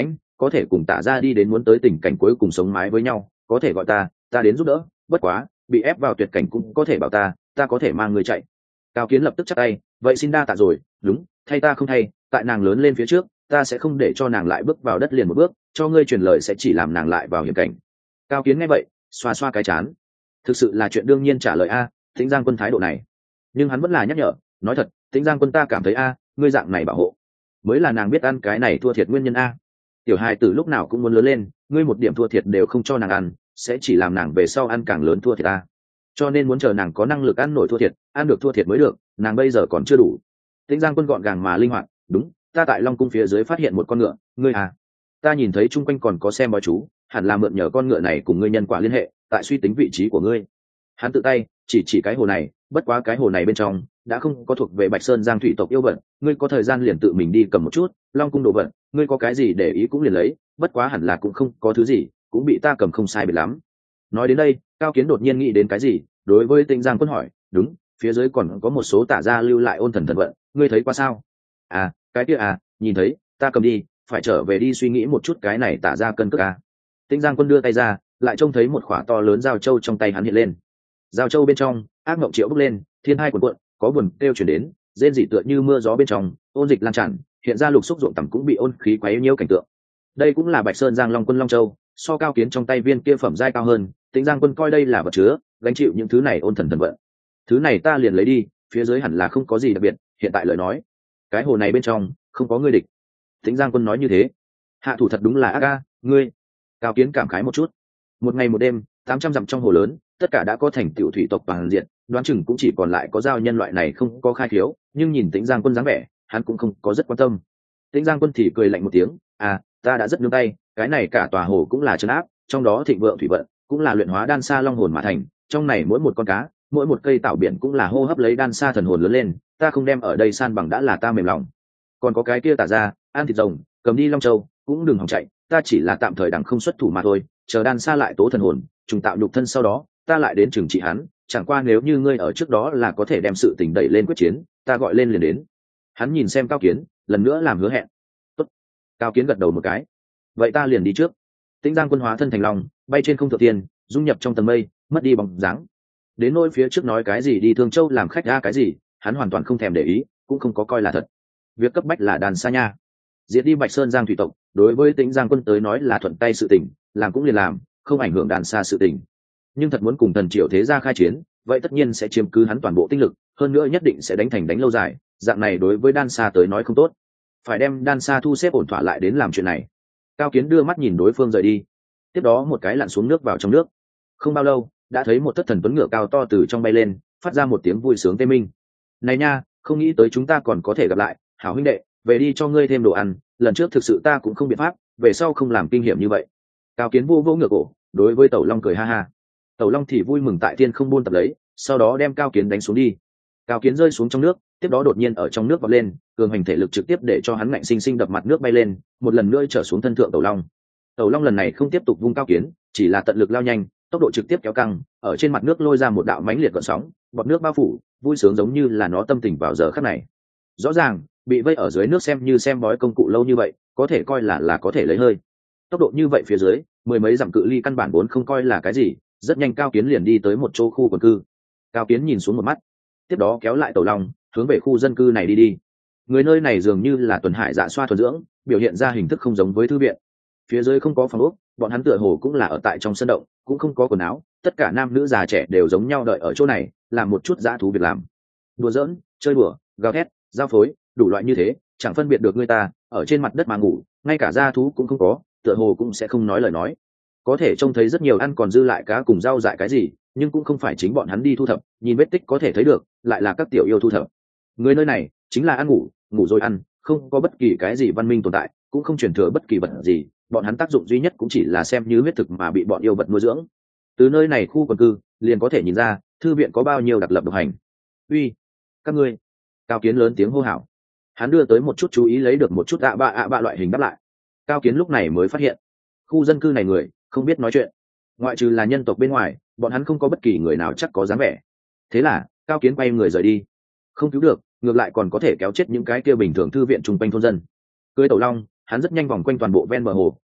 có thể cùng tả ra đi đến muốn tới tình cảnh cuối cùng sống mái với nhau, có thể gọi ta ta đến giúp đỡ, bất quá bị ép vào tuyệt cảnh cũng có thể bảo ta ta có thể mang người chạy. Cao Kiến lập tức chắp tay, vậy xin đa tạ rồi, đúng, thay ta không thay, tại nàng lớn lên phía trước ta sẽ không để cho nàng lại bước vào đất liền một bước, cho ngươi truyền lời sẽ chỉ làm nàng lại vào hiểm cảnh. Cao Kiến nghe vậy xoa xoa cái chán, thực sự là chuyện đương nhiên trả lời a. Tĩnh Giang Quân thái độ này, nhưng hắn vẫn là nhắc nhở, nói thật, Tĩnh Giang Quân ta cảm thấy a, ngươi dạng này bảo hộ mới là nàng biết ăn cái này thua thiệt nguyên nhân a. Tiểu hài tử lúc nào cũng muốn lớn lên, ngươi một điểm thua thiệt đều không cho nàng ăn, sẽ chỉ làm nàng về sau ăn càng lớn thua thiệt a. Cho nên muốn chờ nàng có năng lực ăn nổi thua thiệt, ăn được thua thiệt mới được, nàng bây giờ còn chưa đủ. Tĩnh Giang Quân gọn gàng mà linh hoạt, đúng, ta tại Long cung phía dưới phát hiện một con ngựa, ngươi à, ta nhìn thấy chung quanh còn có xem bói chú, hẳn là mượn nhờ con ngựa này cùng ngươi nhân quả liên hệ, tại suy tính vị trí của ngươi. Hắn tự tay chỉ chỉ cái hồ này, bất quá cái hồ này bên trong đã không có thuộc về Bạch Sơn Giang thủy tộc yêu vật, ngươi có thời gian liền tự mình đi cầm một chút Long cung đồ vật, ngươi có cái gì để ý cũng liền lấy, bất quá hẳn là cũng không có thứ gì, cũng bị ta cầm không sai biệt lắm. Nói đến đây, Cao Kiến đột nhiên nghĩ đến cái gì, đối với Tĩnh Giang Quân hỏi, đúng, phía dưới còn có một số tả gia lưu lại ôn thần thần vận, ngươi thấy qua sao? À, cái kia à, nhìn thấy, ta cầm đi, phải trở về đi suy nghĩ một chút cái này tả ra cân cước à. Tĩnh Giang Quân đưa tay ra, lại trông thấy một khỏa to lớn dao châu trong tay hắn hiện lên. Dao châu bên trong, ác mộng triệu bốc lên, thiên hai cuộn cuộn, có buồn kêu chuyển đến, rên rỉ tựa như mưa gió bên trong, ôn dịch lan tràn, hiện ra lục xúc ruộng tầm cũng bị ôn khí quấy nhiễu cảnh tượng. Đây cũng là Bạch Sơn Giang Long Quân Long Châu, so Cao Kiến trong tay viên kia phẩm giai cao hơn, Tĩnh Giang Quân coi đây là vật chứa, gánh chịu những thứ này ôn thần thần vận. Thứ này ta liền lấy đi, phía dưới hẳn là không có gì đặc biệt, hiện tại lời nói, cái hồ này bên trong không có ngươi địch. Tĩnh Giang Quân nói như thế, hạ thủ thật đúng là ác a, ngươi. Cao Kiến cảm khái một chút. Một ngày một đêm, tám trăm dặm trong hồ lớn, tất cả đã có thành tựu thủy tộc toàn diện, đoán chừng cũng chỉ còn lại có giao nhân loại này không có khai thiếu, nhưng nhìn Tĩnh Giang Quân dáng vẻ, hắn cũng không có rất quan tâm. Tĩnh Giang Quân thì cười lạnh một tiếng, à, ta đã rất nương tay, cái này cả tòa hồ cũng là trấn áp, trong đó thịnh vượng thủy vận, cũng là luyện hóa đan sa long hồn mà thành, trong này mỗi một con cá, mỗi một cây tảo biển cũng là hô hấp lấy đan sa thần hồn lớn lên, ta không đem ở đây san bằng đã là ta mềm lòng. Còn có cái kia tả ra, ăn thịt rồng, cầm đi Long Châu, cũng đừng hòng chạy, ta chỉ là tạm thời đằng không xuất thủ mà thôi, chờ đan sa lại tố thần hồn, trùng tạo nhục thân sau đó, ta lại đến trừng trị hắn, chẳng qua nếu như ngươi ở trước đó là có thể đem sự tình đẩy lên quyết chiến, ta gọi lên liền đến. Hắn nhìn xem Cao Kiến, lần nữa làm hứa hẹn. Tốt. Cao Kiến gật đầu một cái. Vậy ta liền đi trước. Tĩnh Giang Quân hóa thân thành long, bay trên không thượng tiên, dung nhập trong tầng mây, mất đi bóng dáng. Đến nỗi phía trước nói cái gì đi Thương Châu làm khách ra cái gì, hắn hoàn toàn không thèm để ý, cũng không có coi là thật. Việc cấp bách là đàn sa nha, diệt đi Bạch Sơn Giang thủy tộc, đối với Tĩnh Giang Quân tới nói là thuận tay sự tình, làm cũng liền làm, không ảnh hưởng đàn sa sự tình. Nhưng thật muốn cùng Thần Triệu thế gia khai chiến, vậy tất nhiên sẽ chiếm cứ hắn toàn bộ tinh lực, hơn nữa nhất định sẽ đánh thành đánh lâu dài, dạng này đối với đan sa tới nói không tốt. Phải đem đan sa thu xếp ổn thỏa lại đến làm chuyện này. Cao Kiến đưa mắt nhìn đối phương rời đi, tiếp đó một cái lặn xuống nước vào trong nước. Không bao lâu, đã thấy một thất thần tuấn ngựa cao to từ trong bay lên, phát ra một tiếng vui sướng tê minh. Này nha, không nghĩ tới chúng ta còn có thể gặp lại, hảo huynh đệ, về đi cho ngươi thêm đồ ăn, lần trước thực sự ta cũng không biện pháp, về sau không làm kinh hiểm như vậy. Cao Kiến vô vô ngựa cổ, đối với Tẩu Long cười ha ha. Tẩu Long thì vui mừng tại thiên không buôn tập lấy, sau đó đem Cao Kiến đánh xuống đi. Cao Kiến rơi xuống trong nước, tiếp đó đột nhiên ở trong nước vọt lên, cường hành thể lực trực tiếp để cho hắn ngạnh sinh sinh đập mặt nước bay lên, một lần nữa trở xuống thân thượng Tẩu Long. Tẩu Long lần này không tiếp tục vung Cao Kiến, chỉ là tận lực lao nhanh, tốc độ trực tiếp kéo căng, ở trên mặt nước lôi ra một đạo mãnh liệt gợn sóng, bọt nước bao phủ, vui sướng giống như là nó tâm tình vào giờ khắc này. Rõ ràng, bị vây ở dưới nước xem như xem bói công cụ lâu như vậy, có thể coi là là có thể lấy hơi. Tốc độ như vậy phía dưới, mười mấy dặm cự ly căn bản vốn không coi là cái gì, rất nhanh Cao Kiến liền đi tới một chỗ khu quần cư. Cao Kiến nhìn xuống một mắt, tiếp đó kéo lại Tẩu Long, hướng về khu dân cư này đi đi. Người nơi này dường như là tuần hải dạ xoa thuần dưỡng, biểu hiện ra hình thức không giống với thư viện. Phía dưới không có phòng ốc, bọn hắn tựa hồ cũng là ở tại trong sân động, cũng không có quần áo, tất cả nam nữ già trẻ đều giống nhau đợi ở chỗ này, làm một chút dã thú việc làm. Đùa giỡn, chơi đùa, gào thét, giao phối, đủ loại như thế, chẳng phân biệt được người ta, ở trên mặt đất mà ngủ, ngay cả dã thú cũng không có, tựa hồ cũng sẽ không nói lời nói. Có thể trông thấy rất nhiều ăn còn dư lại cá cùng rau dại cái gì, nhưng cũng không phải chính bọn hắn đi thu thập, nhìn vết tích có thể thấy được, lại là các tiểu yêu thu thập. Người nơi này chính là ăn ngủ, ngủ rồi ăn, không có bất kỳ cái gì văn minh tồn tại, cũng không truyền thừa bất kỳ vật gì, bọn hắn tác dụng duy nhất cũng chỉ là xem như huyết thực mà bị bọn yêu vật nuôi dưỡng. Từ nơi này khu quần cư liền có thể nhìn ra thư viện có bao nhiêu đặc lập độc hành. Uy, các ngươi! Cao Kiến lớn tiếng hô hào. Hắn đưa tới một chút chú ý lấy được một chút ạ bạ ạ bạ loại hình đáp lại. Cao Kiến lúc này mới phát hiện khu dân cư này người không biết nói chuyện, ngoại trừ là nhân tộc bên ngoài, bọn hắn không có bất kỳ người nào chắc có dáng vẻ. Thế là Cao Kiến quay người rời đi. Không cứu được, ngược lại còn có thể kéo chết những cái kia bình thường thư viện chung quanh thôn dân. Cưới Tẩu Long, hắn rất nhanh vòng quanh toàn bộ ven bờ hồ,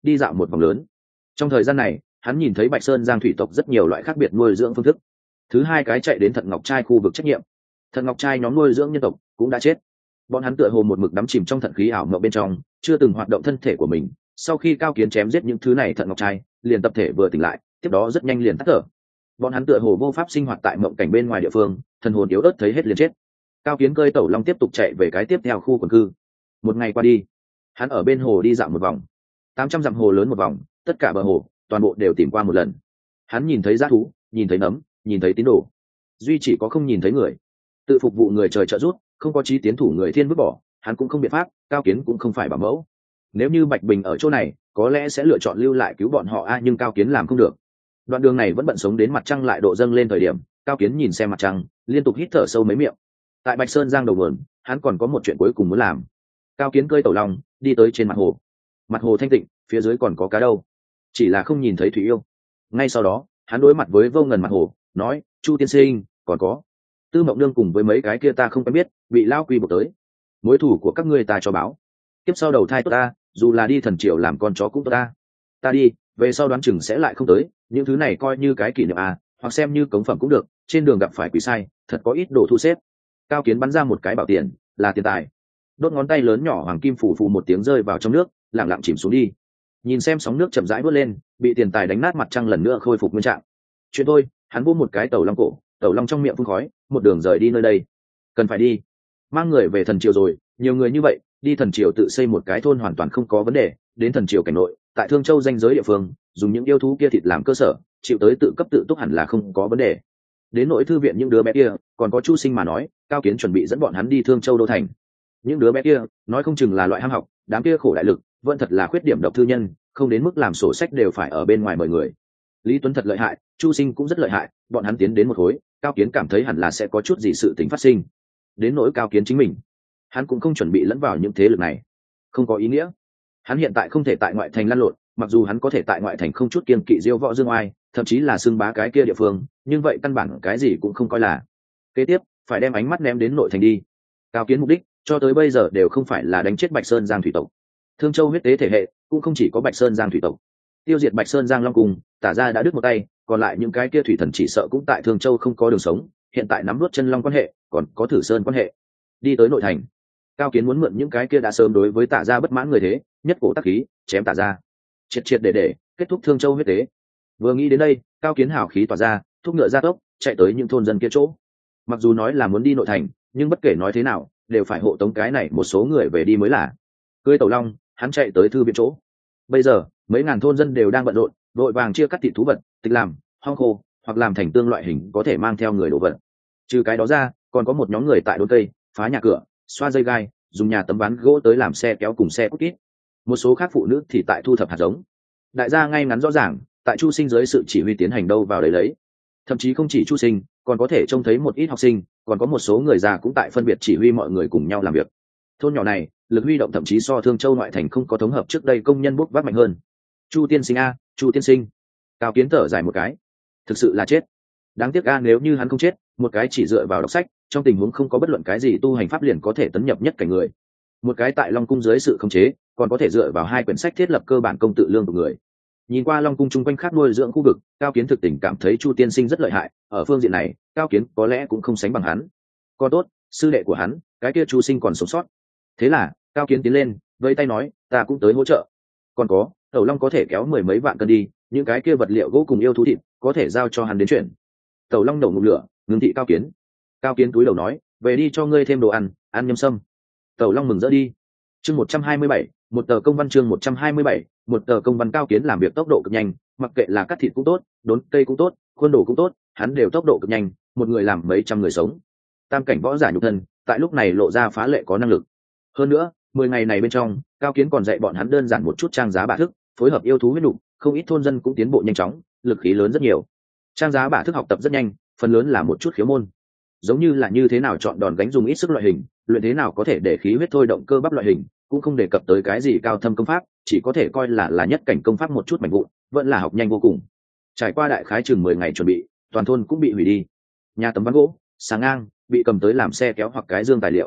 đi dạo một vòng lớn. Trong thời gian này hắn nhìn thấy Bạch Sơn Giang thủy tộc rất nhiều loại khác biệt nuôi dưỡng phương thức. Thứ hai cái chạy đến Thận Ngọc Trai khu vực trách nhiệm. Thận Ngọc Trai nhóm nuôi dưỡng nhân tộc cũng đã chết, bọn hắn tựa hồ một mực đắm chìm trong thận khí ảo mộng bên trong, chưa từng hoạt động thân thể của mình. Sau khi Cao Kiến chém giết những thứ này Thận Ngọc Trai, liền tập thể vừa tỉnh lại, tiếp đó rất nhanh liền tắt thở. Bọn hắn tựa hồ vô pháp sinh hoạt tại mộng cảnh bên ngoài địa phương, thần hồn yếu ớt thấy hết liền chết. Cao Kiến cơi Tẩu Long tiếp tục chạy về cái tiếp theo khu quần cư. Một ngày qua đi, hắn ở bên hồ đi dạo một vòng, tám trăm dặm hồ lớn một vòng, tất cả bờ hồ toàn bộ đều tìm qua một lần. Hắn nhìn thấy dã thú, nhìn thấy nấm, nhìn thấy tín đồ, duy chỉ có không nhìn thấy người. Tự phục vụ người trời trợ giúp, không có chí tiến thủ người thiên vứt bỏ, hắn cũng không biện pháp. Cao Kiến cũng không phải bảo mẫu, nếu như Bạch Bình ở chỗ này có lẽ sẽ lựa chọn lưu lại cứu bọn họ a, nhưng Cao Kiến làm không được. Đoạn đường này vẫn bận sống đến mặt trăng lại độ dâng lên thời điểm, Cao Kiến nhìn xem mặt trăng, liên tục hít thở sâu mấy miệng. Tại Bạch Sơn Giang đầu nguồn, hắn còn có một chuyện cuối cùng muốn làm. Cao Kiến cơi Tẩu Long đi tới trên mặt hồ. Mặt hồ thanh tịnh, phía dưới còn có cá đâu, chỉ là không nhìn thấy Thủy Yêu. Ngay sau đó hắn đối mặt với Vô Ngần mặt hồ, nói: Chu tiên sinh, còn có Tư Mộng Nương cùng với mấy cái kia ta không quen biết, bị lao quy buộc tới, mối thù của các ngươi ta cho báo. Tiếp sau đầu thai tốt ta, dù là đi thần triều làm con chó cũng tốt ta. Ta đi, về sau đoán chừng sẽ lại không tới, những thứ này coi như cái kỷ niệm à, hoặc xem như cống phẩm cũng được. Trên đường gặp phải quỷ sai, thật có ít đồ thu xếp. Cao Kiến bắn ra một cái bảo tiền, là tiền tài. Đốt ngón tay lớn nhỏ hoàng kim phủ phù một tiếng rơi vào trong nước, lặng lặng chìm xuống đi. Nhìn xem sóng nước chậm rãi vớt lên, bị tiền tài đánh nát mặt trăng lần nữa khôi phục nguyên trạng. Chuyện thôi, hắn vô một cái Tẩu Long cổ, Tẩu Long trong miệng phun khói, một đường rời đi nơi đây. Cần phải đi, mang người về thần triều rồi, nhiều người như vậy, đi thần triều tự xây một cái thôn hoàn toàn không có vấn đề. Đến thần triều cảnh nội, tại Thương Châu danh giới địa phương, dùng những yêu thú kia thịt làm cơ sở, chịu tới tự cấp tự túc hẳn là không có vấn đề. Đến nội thư viện những đứa bé kia, còn có Chu Sinh mà nói, Cao Kiến chuẩn bị dẫn bọn hắn đi Thương Châu đô thành. Những đứa bé kia nói không chừng là loại ham học, đám kia khổ đại lực, vẫn thật là khuyết điểm độc thư nhân, không đến mức làm sổ sách đều phải ở bên ngoài mời người. Lý Tuấn thật lợi hại, Chu Sinh cũng rất lợi hại, bọn hắn tiến đến một khối, Cao Kiến cảm thấy hẳn là sẽ có chút gì sự tình phát sinh. Đến nỗi Cao Kiến chính mình, hắn cũng không chuẩn bị lẫn vào những thế lực này, không có ý nghĩa. Hắn hiện tại không thể tại ngoại thành lăn lộn, mặc dù hắn có thể tại ngoại thành không chút kiêng kỵ diêu võ dương oai, thậm chí là xưng bá cái kia địa phương, nhưng vậy căn bản cái gì cũng không coi là. Kế tiếp phải đem ánh mắt ném đến nội thành đi. Cao Kiến mục đích cho tới bây giờ đều không phải là đánh chết Bạch Sơn Giang thủy tộc. Thương Châu huyết tế thể hệ cũng không chỉ có Bạch Sơn Giang thủy tộc. Tiêu diệt Bạch Sơn Giang Long Cung, Tả Gia đã đứt một tay, còn lại những cái kia thủy thần chỉ sợ cũng tại Thương Châu không có đường sống, hiện tại nắm nuốt chân long quan hệ, còn có Thử Sơn quan hệ. Đi tới nội thành, Cao Kiến muốn mượn những cái kia đã sớm đối với Tả Gia bất mãn người thế, nhất cổ tác khí, chém Tả Gia, triệt triệt để để kết thúc Thương Châu huyết tế. Vừa nghĩ đến đây, Cao Kiến hào khí tỏa ra, thúc ngựa ra tốc, chạy tới những thôn dân kia chỗ. Mặc dù nói là muốn đi nội thành, nhưng bất kể nói thế nào, đều phải hộ tống cái này một số người về đi mới là. Cưỡi Tẩu Long, hắn chạy tới thư viện chỗ. Bây giờ, mấy ngàn thôn dân đều đang bận rộn, vội vàng chia cắt thịt thú vật, tịch làm, hong khô, hoặc làm thành tương loại hình có thể mang theo người đồ vật. Trừ cái đó ra, còn có một nhóm người tại đốn cây, phá nhà cửa, xoa dây gai, dùng nhà tấm ván gỗ tới làm xe kéo cùng xe cút kít. Một số khác phụ nữ thì tại thu thập hạt giống. Đại gia ngay ngắn rõ ràng, tại Chu Sinh dưới sự chỉ huy tiến hành đâu vào đấy lấy. Thậm chí không chỉ Chu Sinh, còn có thể trông thấy một ít học sinh, còn có một số người già cũng tại phân biệt chỉ huy mọi người cùng nhau làm việc. Thôn nhỏ này, lực huy động thậm chí so Thương Châu ngoại thành không có thống hợp trước đây công nhân bốc vác mạnh hơn. Chu tiên sinh a, Chu tiên sinh. Cao Kiến thở dài một cái, thực sự là chết. Đáng tiếc a, nếu như hắn không chết, một cái chỉ dựa vào đọc sách, trong tình huống không có bất luận cái gì tu hành pháp liền có thể tấn nhập nhất cảnh người. Một cái tại Long Cung dưới sự khống chế, còn có thể dựa vào hai quyển sách thiết lập cơ bản công tự lương của người. Nhìn qua Long Cung chung quanh khác nuôi dưỡng khu vực, Cao Kiến thực tình cảm thấy Chu tiên sinh rất lợi hại, ở phương diện này, Cao Kiến có lẽ cũng không sánh bằng hắn. Còn tốt, sư đệ của hắn, cái kia Chu Sinh còn sống sót. Thế là, Cao Kiến tiến lên, vẫy tay nói, ta cũng tới hỗ trợ. Còn có, Tẩu Long có thể kéo mười mấy vạn cân đi, những cái kia vật liệu gỗ cùng yêu thú thịt, có thể giao cho hắn đến chuyển. Tẩu Long đầu ngụm lửa, ngưng thị Cao Kiến. Cao Kiến túi đầu nói, về đi cho ngươi thêm đồ ăn, ăn nhâm sâm. Tẩu Long mừng rỡ đi. Chương một trăm hai mươi bảy, một tờ công văn chương một trăm hai mươi bảy, một tờ công văn. Cao Kiến làm việc tốc độ cực nhanh, mặc kệ là cắt thịt cũng tốt, đốn cây cũng tốt, khuôn đồ cũng tốt, hắn đều tốc độ cực nhanh, một người làm mấy trăm người sống. Tam cảnh võ giả nhục thân, tại lúc này lộ ra phá lệ có năng lực. Hơn nữa, mười ngày này bên trong, Cao Kiến còn dạy bọn hắn đơn giản một chút trang giá bả thức, phối hợp yêu thú huyết nục, không ít thôn dân cũng tiến bộ nhanh chóng, lực khí lớn rất nhiều. Trang giá bả thức học tập rất nhanh, phần lớn là một chút khiếu môn, giống như là như thế nào chọn đòn gánh dùng ít sức loại hình, luyện thế nào có thể để khí huyết thôi động cơ bắp loại hình, cũng không đề cập tới cái gì cao thâm công pháp, chỉ có thể coi là là nhất cảnh công pháp một chút mảnh vụn, vẫn là học nhanh vô cùng. Trải qua đại khái chừng mười ngày chuẩn bị, toàn thôn cũng bị hủy đi. Nhà tấm ván gỗ, sáng ngang, bị cầm tới làm xe kéo hoặc cái dương tài liệu.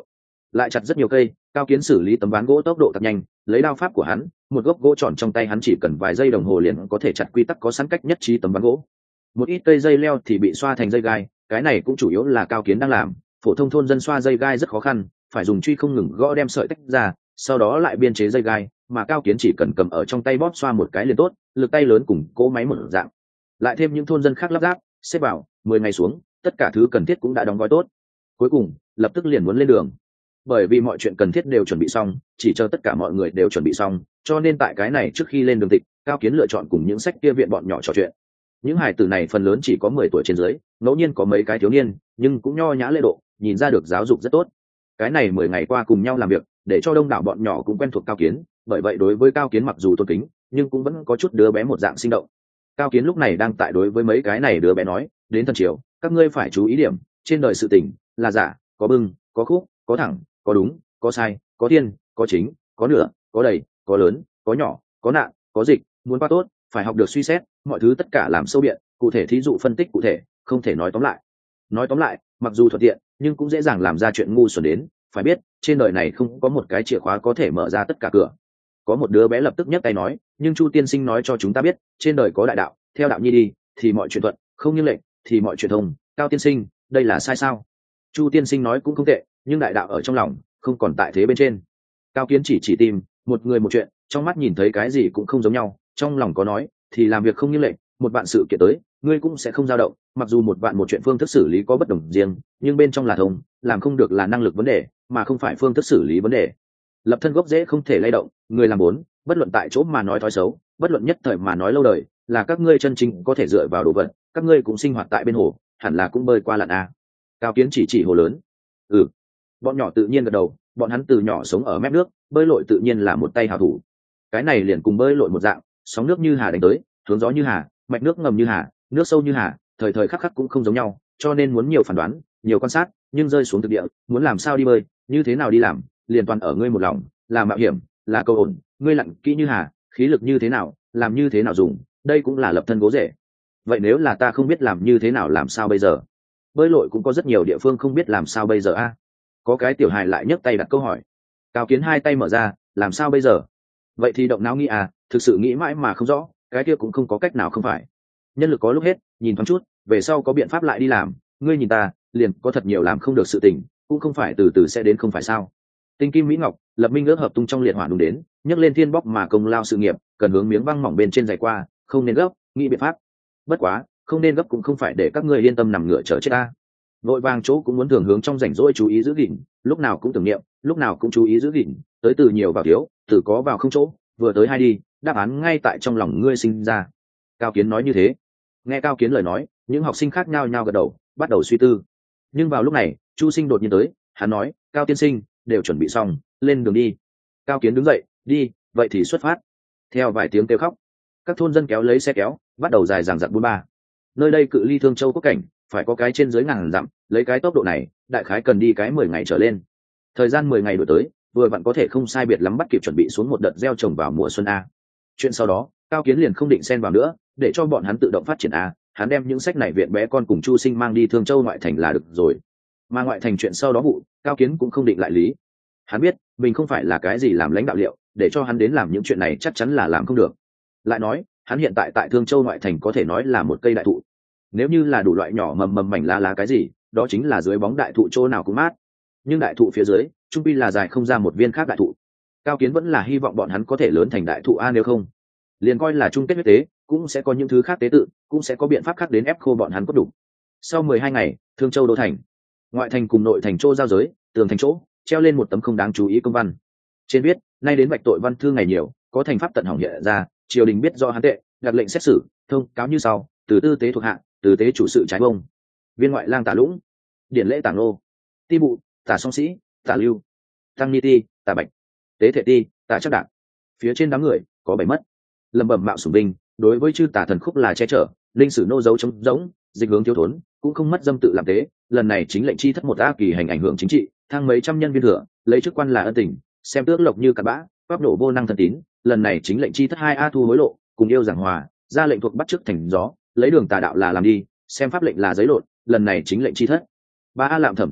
lại chặt rất nhiều cây. Cao Kiến xử lý tấm ván gỗ tốc độ thật nhanh, lấy đao pháp của hắn, một gốc gỗ tròn trong tay hắn chỉ cần vài giây đồng hồ liền có thể chặt quy tắc có sẵn cách nhất trí tấm ván gỗ. Một ít cây dây leo thì bị xoa thành dây gai, cái này cũng chủ yếu là Cao Kiến đang làm. Phổ thông thôn dân xoa dây gai rất khó khăn, phải dùng truy không ngừng gõ đem sợi tách ra, sau đó lại biên chế dây gai, mà Cao Kiến chỉ cần cầm ở trong tay bóp xoa một cái liền tốt, lực tay lớn cùng cỗ máy một dạng. Lại thêm những thôn dân khác lắp ráp, xếp vào, mười ngày xuống, tất cả thứ cần thiết cũng đã đóng gói tốt. Cuối cùng, lập tức liền muốn lên đường. Bởi vì mọi chuyện cần thiết đều chuẩn bị xong, chỉ chờ tất cả mọi người đều chuẩn bị xong, cho nên tại cái này trước khi lên đường tịch, Cao Kiến lựa chọn cùng những sách kia viện bọn nhỏ trò chuyện. Những hài tử này phần lớn chỉ có mười tuổi trên dưới, ngẫu nhiên có mấy cái thiếu niên, nhưng cũng nho nhã lễ độ, nhìn ra được giáo dục rất tốt. Cái này mười ngày qua cùng nhau làm việc, để cho đông đảo bọn nhỏ cũng quen thuộc Cao Kiến, bởi vậy đối với Cao Kiến mặc dù tôn kính, nhưng cũng vẫn có chút đứa bé một dạng sinh động. Cao Kiến lúc này đang tại đối với mấy cái này đứa bé nói, đến thần chiều, các ngươi phải chú ý điểm, trên đời sự tình là giả, có bưng, có khúc, có thẳng, có đúng, có sai, có thiên, có chính, có nửa, có đầy, có lớn, có nhỏ, có nạn, có dịch, muốn qua tốt, phải học được suy xét, mọi thứ tất cả làm sâu biện, cụ thể thí dụ phân tích cụ thể, không thể nói tóm lại. Nói tóm lại, mặc dù thuận tiện, nhưng cũng dễ dàng làm ra chuyện ngu xuẩn đến, phải biết, trên đời này không có một cái chìa khóa có thể mở ra tất cả cửa. Có một đứa bé lập tức nhấc tay nói, nhưng Chu tiên sinh nói cho chúng ta biết, trên đời có đại đạo, theo đạo nhi đi, thì mọi chuyện thuận, không như lệnh, thì mọi chuyện thông. Cao tiên sinh, đây là sai sao? Chu tiên sinh nói cũng không tệ, nhưng đại đạo ở trong lòng, không còn tại thế bên trên. Cao Kiến chỉ chỉ tìm một người một chuyện, trong mắt nhìn thấy cái gì cũng không giống nhau, trong lòng có nói thì làm việc không như lệnh, một vạn sự kiện tới, ngươi cũng sẽ không dao động, mặc dù một vạn một chuyện phương thức xử lý có bất đồng riêng, nhưng bên trong là thông, làm không được là năng lực vấn đề, mà không phải phương thức xử lý vấn đề. Lập thân gốc rễ không thể lay động, người làm bốn, bất luận tại chỗ mà nói thói xấu, bất luận nhất thời mà nói lâu đời, là các ngươi chân chính có thể dựa vào đồ vật, các ngươi cũng sinh hoạt tại bên hồ, hẳn là cũng bơi qua lặn a. Cao Kiến chỉ chỉ hồ lớn. Ừ. Bọn nhỏ tự nhiên gật đầu, bọn hắn từ nhỏ sống ở mép nước, bơi lội tự nhiên là một tay hảo thủ. Cái này liền cùng bơi lội một dạng, sóng nước như hà đánh tới, hướng gió như hà, mạch nước ngầm như hà, nước sâu như hà, thời thời khắc khắc cũng không giống nhau, cho nên muốn nhiều phán đoán, nhiều quan sát, nhưng rơi xuống thực địa, muốn làm sao đi bơi, như thế nào đi làm, liền toàn ở ngươi một lòng, là mạo hiểm, là cầu ổn, ngươi lặn kỹ như hà, khí lực như thế nào, làm như thế nào dùng, đây cũng là lập thân gỗ rễ. Vậy nếu là ta không biết làm như thế nào làm sao bây giờ? Bơi lội cũng có rất nhiều địa phương không biết làm sao bây giờ a. Có cái tiểu hài lại nhấc tay đặt câu hỏi. Cao Kiến hai tay mở ra, làm sao bây giờ? Vậy thì động não nghĩ à, thực sự nghĩ mãi mà không rõ, cái kia cũng không có cách nào không phải. Nhân lực có lúc hết, nhìn thoáng chút, về sau có biện pháp lại đi làm, ngươi nhìn ta, liền có thật nhiều làm không được sự tình, cũng không phải từ từ sẽ đến không phải sao? Tinh kim mỹ ngọc, lập minh ước hợp tung trong liệt hỏa đúng đến, nhấc lên thiên bóc mà công lao sự nghiệp, cần hướng miếng băng mỏng bên trên giày qua, không nên gấp, nghĩ biện pháp. Bất quá, không nên gấp cũng không phải để các ngươi yên tâm nằm ngửa chờ chết ta. Vội vàng chỗ cũng muốn thường hướng trong rảnh rỗi chú ý giữ gìn, lúc nào cũng tưởng niệm, lúc nào cũng chú ý giữ gìn, tới từ nhiều vào thiếu, từ có vào không chỗ, vừa tới hai đi, đáp án ngay tại trong lòng ngươi sinh ra. Cao Kiến nói như thế. Nghe Cao Kiến lời nói, những học sinh khác nhao nhao gật đầu, bắt đầu suy tư. Nhưng vào lúc này, Chu Sinh đột nhiên tới, hắn nói, Cao tiên sinh, đều chuẩn bị xong, lên đường đi. Cao Kiến đứng dậy, đi, vậy thì xuất phát. Theo vài tiếng kêu khóc, các thôn dân kéo lấy xe kéo, bắt đầu dài dằng dặc buôn ba. Nơi đây cự ly Thương Châu quốc cảnh, phải có cái trên dưới ngàn dặm, lấy cái tốc độ này, đại khái cần đi cái mười ngày trở lên. Thời gian mười ngày đổi tới, vừa vặn có thể không sai biệt lắm bắt kịp chuẩn bị xuống một đợt gieo trồng vào mùa xuân a. Chuyện sau đó, Cao Kiến liền không định xen vào nữa, để cho bọn hắn tự động phát triển a, hắn đem những sách này viện bé con cùng Chu Sinh mang đi Thương Châu ngoại thành là được rồi. Mà ngoại thành chuyện sau đó vụ, Cao Kiến cũng không định lại lý. Hắn biết, mình không phải là cái gì làm lãnh đạo liệu, để cho hắn đến làm những chuyện này chắc chắn là làm không được. Lại nói, hắn hiện tại tại Thương Châu ngoại thành có thể nói là một cây đại thụ. Nếu như là đủ loại nhỏ mầm mầm mảnh lá lá cái gì, đó chính là dưới bóng đại thụ chỗ nào cũng mát. Nhưng đại thụ phía dưới, trung pi là dài không ra một viên khác đại thụ. Cao Kiến vẫn là hy vọng bọn hắn có thể lớn thành đại thụ a, nếu không, liền coi là chung kết huyết tế, cũng sẽ có những thứ khác tế tự, cũng sẽ có biện pháp khác đến ép khô bọn hắn cốt đủ. Sau mười hai ngày, Thương Châu đô thành, ngoại thành cùng nội thành chỗ giao giới, tường thành chỗ treo lên một tấm không đáng chú ý công văn. Trên viết, nay đến vạch tội văn thư ngày nhiều, có thành pháp tận hỏng hiện ra, triều đình biết do hắn tệ, đặt lệnh xét xử, thông cáo như sau: từ tư tế thuộc hạ, từ tế chủ sự trái bông, viên ngoại lang Tả Lũng, điển lễ Tả Nô, ti bụ Tả Song Sĩ, Tả Lưu, tăng ni ti Tả Bạch, tế thệ ti Tả Chắc Đạn. Phía trên đám người có bảy mất, lầm bẩm mạo sủng binh, đối với chư tả thần khúc là che chở, linh sử nô dấu trống rỗng, dịch hướng thiếu thốn, cũng không mất dâm tự làm tế. Lần này chính lệnh chi thất một a kỳ hành ảnh hưởng chính trị, thăng mấy trăm nhân viên thừa, lấy chức quan là ân tình, xem tước lộc như cặn bã, pháp nổ vô năng thần tín. Lần này chính lệnh chi thất hai a thu hối lộ, cùng yêu giảng hòa, ra lệnh thuộc bắt chức thành gió, lấy đường tà đạo là làm đi, xem pháp lệnh là giấy lộn. Lần này chính lệnh chi thất ba a lạm thẩm tế tự,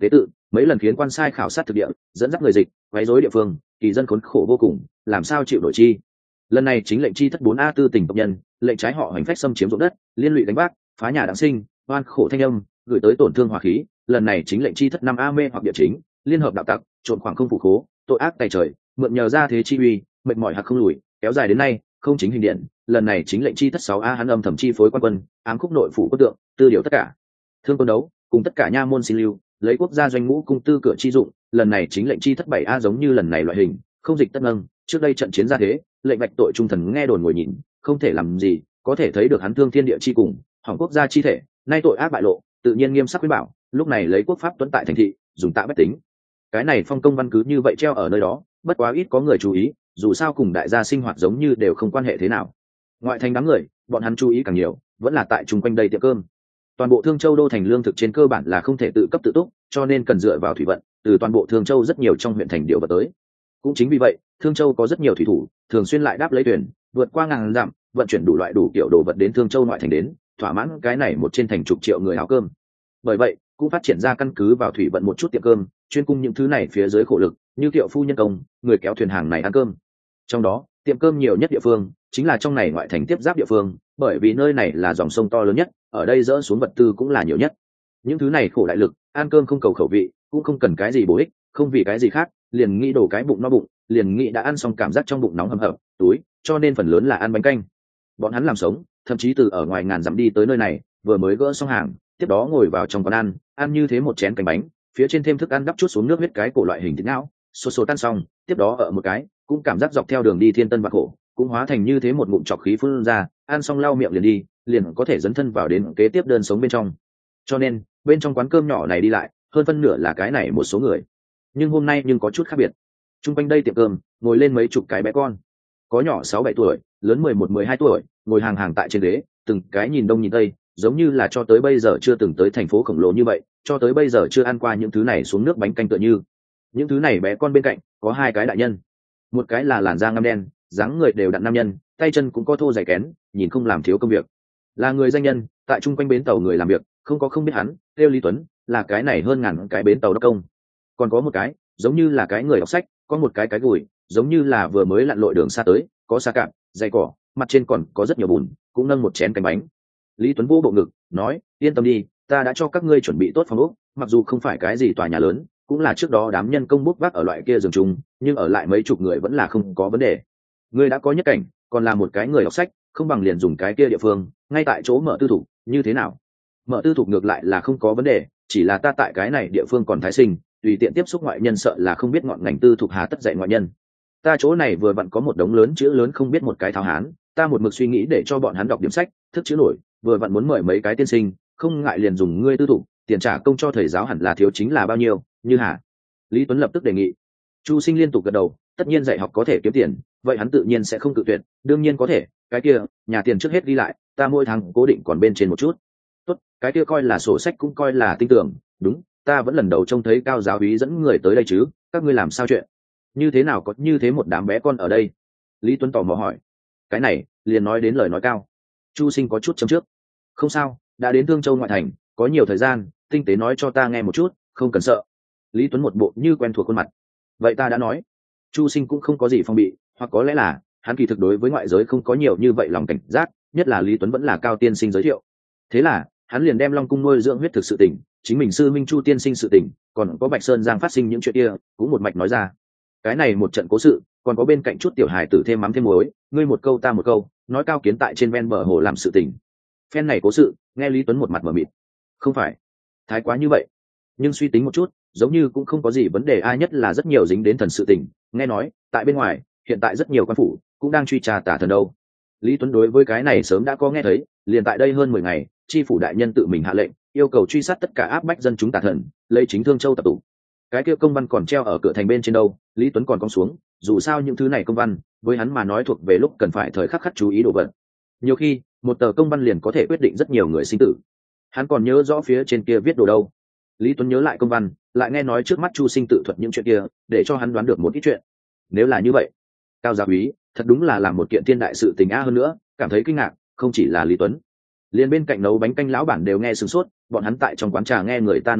mấy lần khiến quan sai khảo sát thực địa, dẫn dắt người dịch, quấy rối địa phương, kỳ dân khốn khổ vô cùng, làm sao chịu nổi chi. Lần này chính lệnh chi thất bốn a tư tỉnh tộc nhân, lệnh trái họ hành phách xâm chiếm ruộng đất, liên lụy đánh bác, phá nhà đặng sinh, oan khổ thanh âm, gửi tới tổn thương hòa khí. Lần này chính lệnh chi thất năm a mê hoặc địa chính, liên hợp đạo tặc, trộn khoảng không phụ khố, tội ác tày trời, mượn nhờ ra thế chi uy, mệt mỏi hạc không lùi, kéo dài đến nay, không chính hình điện. Lần này chính lệnh chi thất sáu a hắn âm thầm chi phối quan quân, ám khúc nội phủ quốc tượng, tư điều tất cả thương quân đấu, cùng tất cả nha môn xin lưu, lấy quốc gia doanh ngũ cung tư cửa chi dụng. Lần này chính lệnh chi thất bảy a giống như lần này loại hình, không dịch tất nâng. Trước đây trận chiến ra thế, lệnh bạch tội trung thần nghe đồn ngồi nhìn, không thể làm gì, có thể thấy được hắn thương thiên địa chi cùng, hỏng quốc gia chi thể. Nay tội ác bại lộ, tự nhiên nghiêm sắc khuyên bảo. Lúc này lấy quốc pháp tuấn tại thành thị, dùng tạ bách tính. Cái này phong công văn cứ như vậy treo ở nơi đó, bất quá ít có người chú ý, dù sao cùng đại gia sinh hoạt giống như đều không quan hệ thế nào. Ngoại thành đám người, bọn hắn chú ý càng nhiều, vẫn là tại chung quanh đây tiệm cơm. Toàn bộ Thương Châu đô thành lương thực trên cơ bản là không thể tự cấp tự túc, cho nên cần dựa vào thủy vận, từ toàn bộ Thương Châu rất nhiều trong huyện thành điều vật tới. Cũng chính vì vậy, Thương Châu có rất nhiều thủy thủ, thường xuyên lại đáp lấy thuyền, vượt qua ngàn dặm, vận chuyển đủ loại đủ kiểu đồ vật đến Thương Châu ngoại thành đến, thỏa mãn cái này một trên thành chục triệu người háo cơm. Bởi vậy, cũng phát triển ra căn cứ vào thủy vận một chút tiệm cơm, chuyên cung những thứ này phía dưới khổ lực, như Kiệu phu nhân công, người kéo thuyền hàng này ăn cơm. Trong đó, tiệm cơm nhiều nhất địa phương chính là trong này ngoại thành tiếp giáp địa phương, bởi vì nơi này là dòng sông to lớn nhất, ở đây dỡ xuống vật tư cũng là nhiều nhất. Những thứ này khổ đại lực, ăn cơm không cầu khẩu vị, cũng không cần cái gì bổ ích, không vì cái gì khác, liền nghĩ đổ cái bụng no bụng, liền nghĩ đã ăn xong cảm giác trong bụng nóng hầm hập, túi, cho nên phần lớn là ăn bánh canh. Bọn hắn làm sống, thậm chí từ ở ngoài ngàn dặm đi tới nơi này, vừa mới gỡ xong hàng, tiếp đó ngồi vào trong quán ăn, ăn như thế một chén canh bánh, phía trên thêm thức ăn đắp chút xuống nước huyết cái cổ loại hình thịt não, sốt sốt tan xong, tiếp đó ở một cái, cũng cảm giác dọc theo đường đi thiên tân và khổ, cũng hóa thành như thế một ngụm trọc khí phun ra, ăn xong lau miệng liền đi, liền có thể dấn thân vào đến kế tiếp đơn sống bên trong. Cho nên, bên trong quán cơm nhỏ này đi lại, hơn phân nửa là cái này một số người. Nhưng hôm nay nhưng có chút khác biệt. Trung quanh đây tiệm cơm, ngồi lên mấy chục cái bé con, có nhỏ sáu bảy tuổi, lớn mười một mười hai tuổi, ngồi hàng hàng tại trên ghế, từng cái nhìn đông nhìn tây, giống như là cho tới bây giờ chưa từng tới thành phố khổng lồ như vậy, cho tới bây giờ chưa ăn qua những thứ này xuống nước bánh canh tựa như. Những thứ này bé con bên cạnh có hai cái đại nhân, một cái là làn da ngăm đen, dáng người đều đặn nam nhân, tay chân cũng có thô dày kén, nhìn không làm thiếu công việc, là người danh nhân, tại chung quanh bến tàu người làm việc không có không biết hắn, Tiêu Lý Tuấn, là cái này hơn ngàn cái bến tàu đốc công. Còn có một cái giống như là cái người đọc sách, có một cái cái gùi, giống như là vừa mới lặn lội đường xa tới, có xa cạn, dày cỏ, mặt trên còn có rất nhiều bùn, cũng nâng một chén canh bánh. Lý Tuấn vô bộ ngực nói, yên tâm đi, ta đã cho các ngươi chuẩn bị tốt phòng ốc, mặc dù không phải cái gì tòa nhà lớn, cũng là trước đó đám nhân công bốc vác ở loại kia giường chung, nhưng ở lại mấy chục người vẫn là không có vấn đề. Ngươi đã có nhất cảnh, còn là một cái người đọc sách, không bằng liền dùng cái kia địa phương, ngay tại chỗ mở tư thục, như thế nào? Mở tư thục ngược lại là không có vấn đề, chỉ là ta tại cái này địa phương còn thái sinh, tùy tiện tiếp xúc ngoại nhân sợ là không biết ngọn ngành tư thục hà tất dạy ngoại nhân. Ta chỗ này vừa vặn có một đống lớn chữ lớn không biết một cái tháo hán, ta một mực suy nghĩ để cho bọn hắn đọc điểm sách, thức chữ nổi, vừa vặn muốn mời mấy cái tiên sinh, không ngại liền dùng ngươi tư thục, tiền trả công cho thầy giáo hẳn là thiếu chính là bao nhiêu, như hả? Lý Tuấn lập tức đề nghị. Chu Sinh liên tục gật đầu, tất nhiên dạy học có thể kiếm tiền, vậy hắn tự nhiên sẽ không cự tuyệt, đương nhiên có thể, cái kia, nhà tiền trước hết đi lại, ta mỗi tháng cố định còn bên trên một chút. Tốt, cái kia coi là sổ sách cũng coi là tin tưởng, đúng, ta vẫn lần đầu trông thấy Cao giáo úy dẫn người tới đây chứ, các ngươi làm sao chuyện? Như thế nào có như thế một đám bé con ở đây? Lý Tuấn tò mò hỏi. Cái này, liền nói đến lời nói Cao. Chu Sinh có chút chấm trước. Không sao, đã đến Thương Châu ngoại thành, có nhiều thời gian, tinh tế nói cho ta nghe một chút, không cần sợ. Lý Tuấn một bộ như quen thuộc khuôn mặt. Vậy ta đã nói. Chu Sinh cũng không có gì phong bị, hoặc có lẽ là hắn kỳ thực đối với ngoại giới không có nhiều như vậy lòng cảnh giác, nhất là Lý Tuấn vẫn là Cao tiên sinh giới thiệu. Thế là hắn liền đem Long cung nuôi dưỡng huyết thực sự tình, chính mình sư minh Chu tiên sinh sự tình, còn có Bạch Sơn Giang phát sinh những chuyện kia, cũng một mạch nói ra. Cái này một trận cố sự, còn có bên cạnh chút tiểu hài tử thêm mắm thêm muối, ngươi một câu ta một câu, nói Cao kiến tại trên ven bờ hồ làm sự tình. Phen này cố sự, nghe Lý Tuấn một mặt mở mịt. Không phải thái quá như vậy, nhưng suy tính một chút, giống như cũng không có gì vấn đề, ai nhất là rất nhiều dính đến thần sự tình, nghe nói tại bên ngoài hiện tại rất nhiều quan phủ cũng đang truy tra tả thần đâu. Lý Tuấn đối với cái này sớm đã có nghe thấy, liền tại đây hơn mười ngày, tri phủ đại nhân tự mình hạ lệnh yêu cầu truy sát tất cả áp bách dân chúng tả thần, lấy chính Thương Châu tập tụ. Cái kia công văn còn treo ở cửa thành bên trên đâu, Lý Tuấn còn cong xuống, dù sao những thứ này công văn với hắn mà nói thuộc về lúc cần phải thời khắc khắc chú ý đồ vật. Nhiều khi một tờ công văn liền có thể quyết định rất nhiều người sinh tử. Hắn còn nhớ rõ phía trên kia viết đồ đâu. Lý Tuấn nhớ lại công văn, lại nghe nói trước mắt Chu Sinh tự thuật những chuyện kia, để cho hắn đoán được một ít chuyện. Nếu là như vậy, Cao gia úy thật đúng là làm một kiện thiên đại sự tình a. Hơn nữa cảm thấy kinh ngạc không chỉ là Lý Tuấn, liền bên cạnh nấu bánh canh lão bản đều nghe sửng sốt, bọn hắn tại trong quán trà nghe người ta nói sách,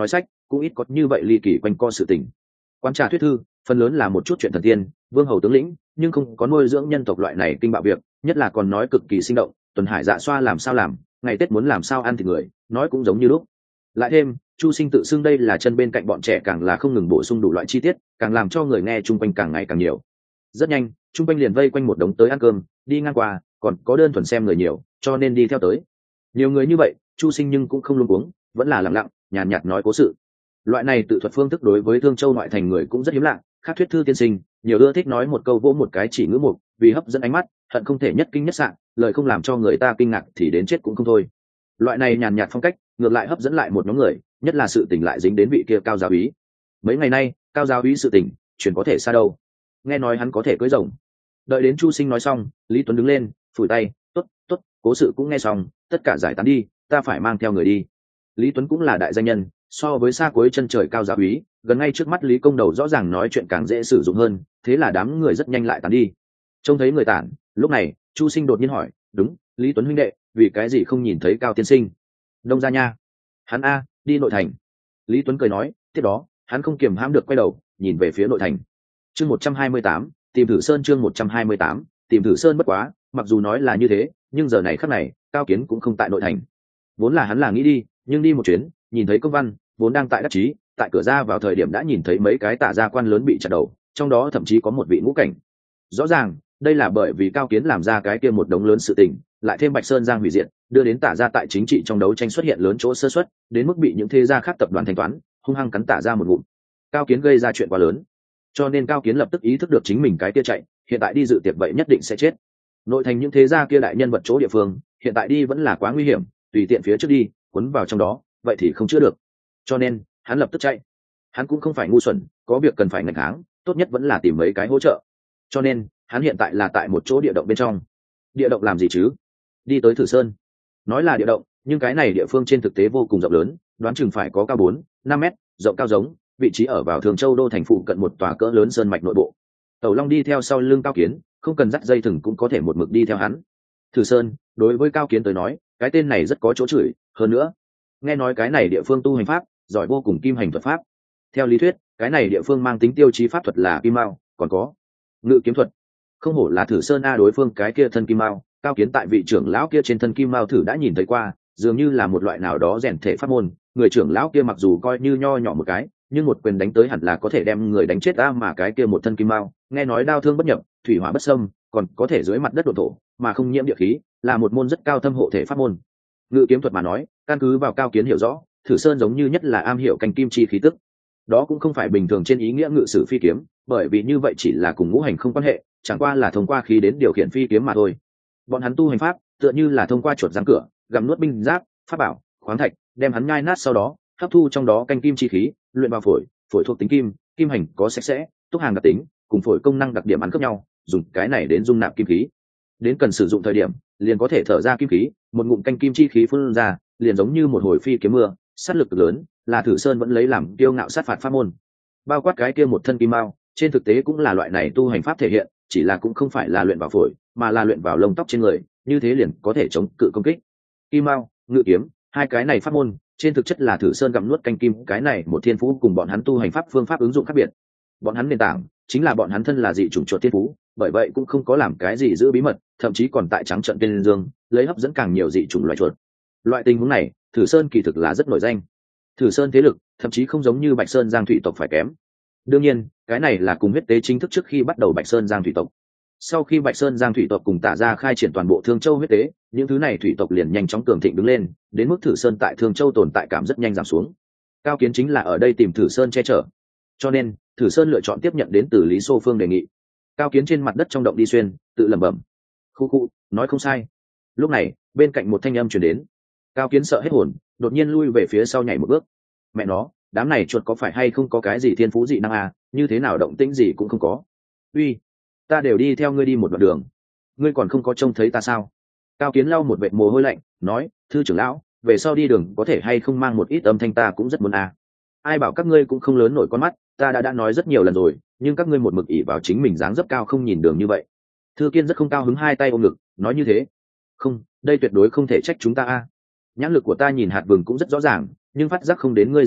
cũng ít có như vậy ly kỳ quanh co sự tình. Quán trà thuyết thư phần lớn là một chút chuyện thần tiên, vương hầu tướng lĩnh, nhưng không có nuôi dưỡng nhân tộc loại này kinh bạo việc, nhất là còn nói cực kỳ sinh động, tuần hải dạ xoa làm sao làm, ngày tết muốn làm sao ăn thịt người, nói cũng giống như lúc. Lại thêm Chu Sinh tự xưng đây là chân bên cạnh bọn trẻ, càng là không ngừng bổ sung đủ loại chi tiết, càng làm cho người nghe chung quanh càng ngày càng nhiều. Rất nhanh chung quanh liền vây quanh một đống tới ăn cơm, đi ngang qua còn có đơn thuần xem người nhiều cho nên đi theo tới. Nhiều người như vậy Chu Sinh nhưng cũng không luống cuống, vẫn là lặng lặng nhàn nhạt nói cố sự. Loại này tự thuật phương thức đối với Thương Châu ngoại thành người cũng rất hiếm lạ, khác thuyết thư tiên sinh nhiều ưa thích nói một câu vỗ một cái chỉ ngữ mục, vì hấp dẫn ánh mắt hận không thể nhất kinh nhất sạn, lời không làm cho người ta kinh ngạc thì đến chết cũng không thôi. Loại này nhàn nhạt phong cách ngược lại hấp dẫn lại một nhóm người, nhất là sự tình lại dính đến vị kia Cao giáo úy. Mấy ngày nay Cao giáo úy sự tình chuyển có thể xa đâu, nghe nói hắn có thể cưới rồng. Đợi đến Chu Sinh nói xong, Lý Tuấn đứng lên phủi tay, tốt tốt, cố sự cũng nghe xong, tất cả giải tán đi, ta phải mang theo người đi. Lý Tuấn cũng là đại danh nhân, so với xa cuối chân trời Cao giáo úy gần ngay trước mắt Lý Công Đầu rõ ràng nói chuyện càng dễ sử dụng hơn, thế là đám người rất nhanh lại tán đi. Trông thấy người tản, lúc này Chu Sinh đột nhiên hỏi, đúng, Lý Tuấn huynh đệ, vì cái gì không nhìn thấy Cao tiên sinh? Đông ra nha. Hắn a đi nội thành. Lý Tuấn cười nói, tiếp đó hắn không kiềm hãm được quay đầu nhìn về phía nội thành. Chương một trăm hai mươi tám, tìm thử sơn. Chương một trăm hai mươi tám, tìm thử sơn. Bất quá mặc dù nói là như thế, nhưng giờ này khắc này Cao Kiến cũng không tại nội thành. Vốn là hắn là nghĩ đi, nhưng đi một chuyến nhìn thấy công văn vốn đang tại đắc chí, tại cửa ra vào thời điểm đã nhìn thấy mấy cái tả gia quan lớn bị chặt đầu, trong đó thậm chí có một vị ngũ cảnh. Rõ ràng đây là bởi vì Cao Kiến làm ra cái kia một đống lớn sự tình, lại thêm Bạch Sơn Giang hủy diệt, đưa đến tả gia tại chính trị trong đấu tranh xuất hiện lớn chỗ sơ suất, đến mức bị những thế gia khác tập đoàn thanh toán, hung hăng cắn tả gia một ngụm. Cao Kiến gây ra chuyện quá lớn, cho nên Cao Kiến lập tức ý thức được chính mình cái kia chạy, hiện tại đi dự tiệc vậy nhất định sẽ chết. Nội thành những thế gia kia đại nhân vật chỗ địa phương, hiện tại đi vẫn là quá nguy hiểm, tùy tiện phía trước đi cuốn vào trong đó vậy thì không chữa được, cho nên hắn lập tức chạy. Hắn cũng không phải ngu xuẩn, có việc cần phải ngạch kháng, tốt nhất vẫn là tìm mấy cái hỗ trợ, cho nên hắn hiện tại là tại một chỗ địa động bên trong. Địa động làm gì chứ? Đi tới Thử Sơn. Nói là địa động, nhưng cái này địa phương trên thực tế vô cùng rộng lớn, đoán chừng phải có cao bốn năm mét, rộng cao giống, vị trí ở vào Thường Châu đô thành phụ cận một tòa cỡ lớn sơn mạch nội bộ. Tẩu Long đi theo sau lưng Cao Kiến, không cần dắt dây thừng cũng có thể một mực đi theo hắn. Thử Sơn đối với Cao Kiến tới nói, cái tên này rất có chỗ chửi, hơn nữa nghe nói cái này địa phương tu hành pháp giỏi vô cùng kim hành thuật pháp. Theo lý thuyết cái này địa phương mang tính tiêu chí pháp thuật là kim mao, còn có ngự kiếm thuật. Không hổ là Thử Sơn a, đối phương cái kia thân kim mao, Cao Kiến tại vị trưởng lão kia trên thân kim mao thử đã nhìn thấy qua, dường như là một loại nào đó rèn thể pháp môn. Người trưởng lão kia mặc dù coi như nho nhỏ một cái, nhưng một quyền đánh tới hẳn là có thể đem người đánh chết a, mà cái kia một thân kim mao nghe nói đao thương bất nhập, thủy hỏa bất xâm, còn có thể dưới mặt đất đổ thổ mà không nhiễm địa khí, là một môn rất cao thâm hộ thể pháp môn. Ngự kiếm thuật mà nói, căn cứ vào Cao Kiến hiểu rõ, Thử Sơn giống như nhất là am hiểu canh kim chi khí tức. Đó cũng không phải bình thường trên ý nghĩa ngự sử phi kiếm, bởi vì như vậy chỉ là cùng ngũ hành không quan hệ, chẳng qua là thông qua khí đến điều khiển phi kiếm mà thôi. Bọn hắn tu hành pháp tựa như là thông qua chuột giáng cửa, gặm nuốt binh giáp, pháp bảo, khoáng thạch, đem hắn nhai nát, sau đó hấp thu trong đó canh kim chi khí, luyện vào phổi. Phổi thuộc tính kim, kim hành có sạch sẽ, túc hàng đặc tính, cùng phổi công năng đặc điểm ăn khớp nhau, dùng cái này đến dung nạp kim khí. Đến cần sử dụng thời điểm, liền có thể thở ra kim khí, một ngụm canh kim chi khí phun ra, liền giống như một hồi phi kiếm mưa, sát lực lớn, là Thử Sơn vẫn lấy làm kiêu ngạo sát phạt pháp môn. Bao quát cái kia một thân kim mao, trên thực tế cũng là loại này tu hành pháp thể hiện, chỉ là cũng không phải là luyện vào phổi, mà là luyện vào lông tóc trên người, như thế liền có thể chống cự công kích. Kim mao, ngự kiếm, hai cái này pháp môn, trên thực chất là Thử Sơn gặm nuốt canh kim, cái này một thiên phú cùng bọn hắn tu hành pháp phương pháp ứng dụng khác biệt. Bọn hắn nền tảng chính là bọn hắn thân là dị chủng chuột thiên phú, bởi vậy cũng không có làm cái gì giữ bí mật, thậm chí còn tại trắng trận tên dương, lấy hấp dẫn càng nhiều dị chủng loài chuột. Loại tình huống này, Thử Sơn kỳ thực là rất nổi danh. Thử Sơn thế lực thậm chí không giống như Bạch Sơn Giang thủy tộc phải kém. Đương nhiên, cái này là cùng huyết tế chính thức trước khi bắt đầu Bạch Sơn Giang thủy tộc. Sau khi Bạch Sơn Giang thủy tộc cùng Tả Gia khai triển toàn bộ Thương Châu huyết tế, những thứ này thủy tộc liền nhanh chóng cường thịnh đứng lên, đến mức Thử Sơn tại Thương Châu tồn tại cảm rất nhanh giảm xuống. Cao Kiến chính là ở đây tìm Thử Sơn che chở, cho nên Thử Sơn lựa chọn tiếp nhận đến từ Lý Xô Phương đề nghị. Cao Kiến trên mặt đất trong động đi xuyên, tự lẩm bẩm, khu khu, nói không sai. Lúc này bên cạnh một thanh âm truyền đến. Cao Kiến sợ hết hồn, đột nhiên lui về phía sau nhảy một bước. Mẹ nó, đám này chuột có phải hay không có cái gì thiên phú dị năng à, như thế nào động tĩnh gì cũng không có. Uy, ta đều đi theo ngươi đi một đoạn đường, ngươi còn không có trông thấy ta sao? Cao Kiến lau một vệt mồ hôi lạnh, nói, thư trưởng lão, về sau đi đường có thể hay không mang một ít âm thanh, ta cũng rất muốn à. Ai bảo các ngươi cũng không lớn nổi con mắt, ta đã đã nói rất nhiều lần rồi, nhưng các ngươi một mực ỷ vào chính mình dáng dấp cao không nhìn đường như vậy. Thư Kiên rất không cao hứng, hai tay ôm ngực, nói như thế. Không, đây tuyệt đối không thể trách chúng ta a. Nhãn lực của ta nhìn hạt vừng cũng rất rõ ràng, nhưng phát giác không đến ngươi dấu vết,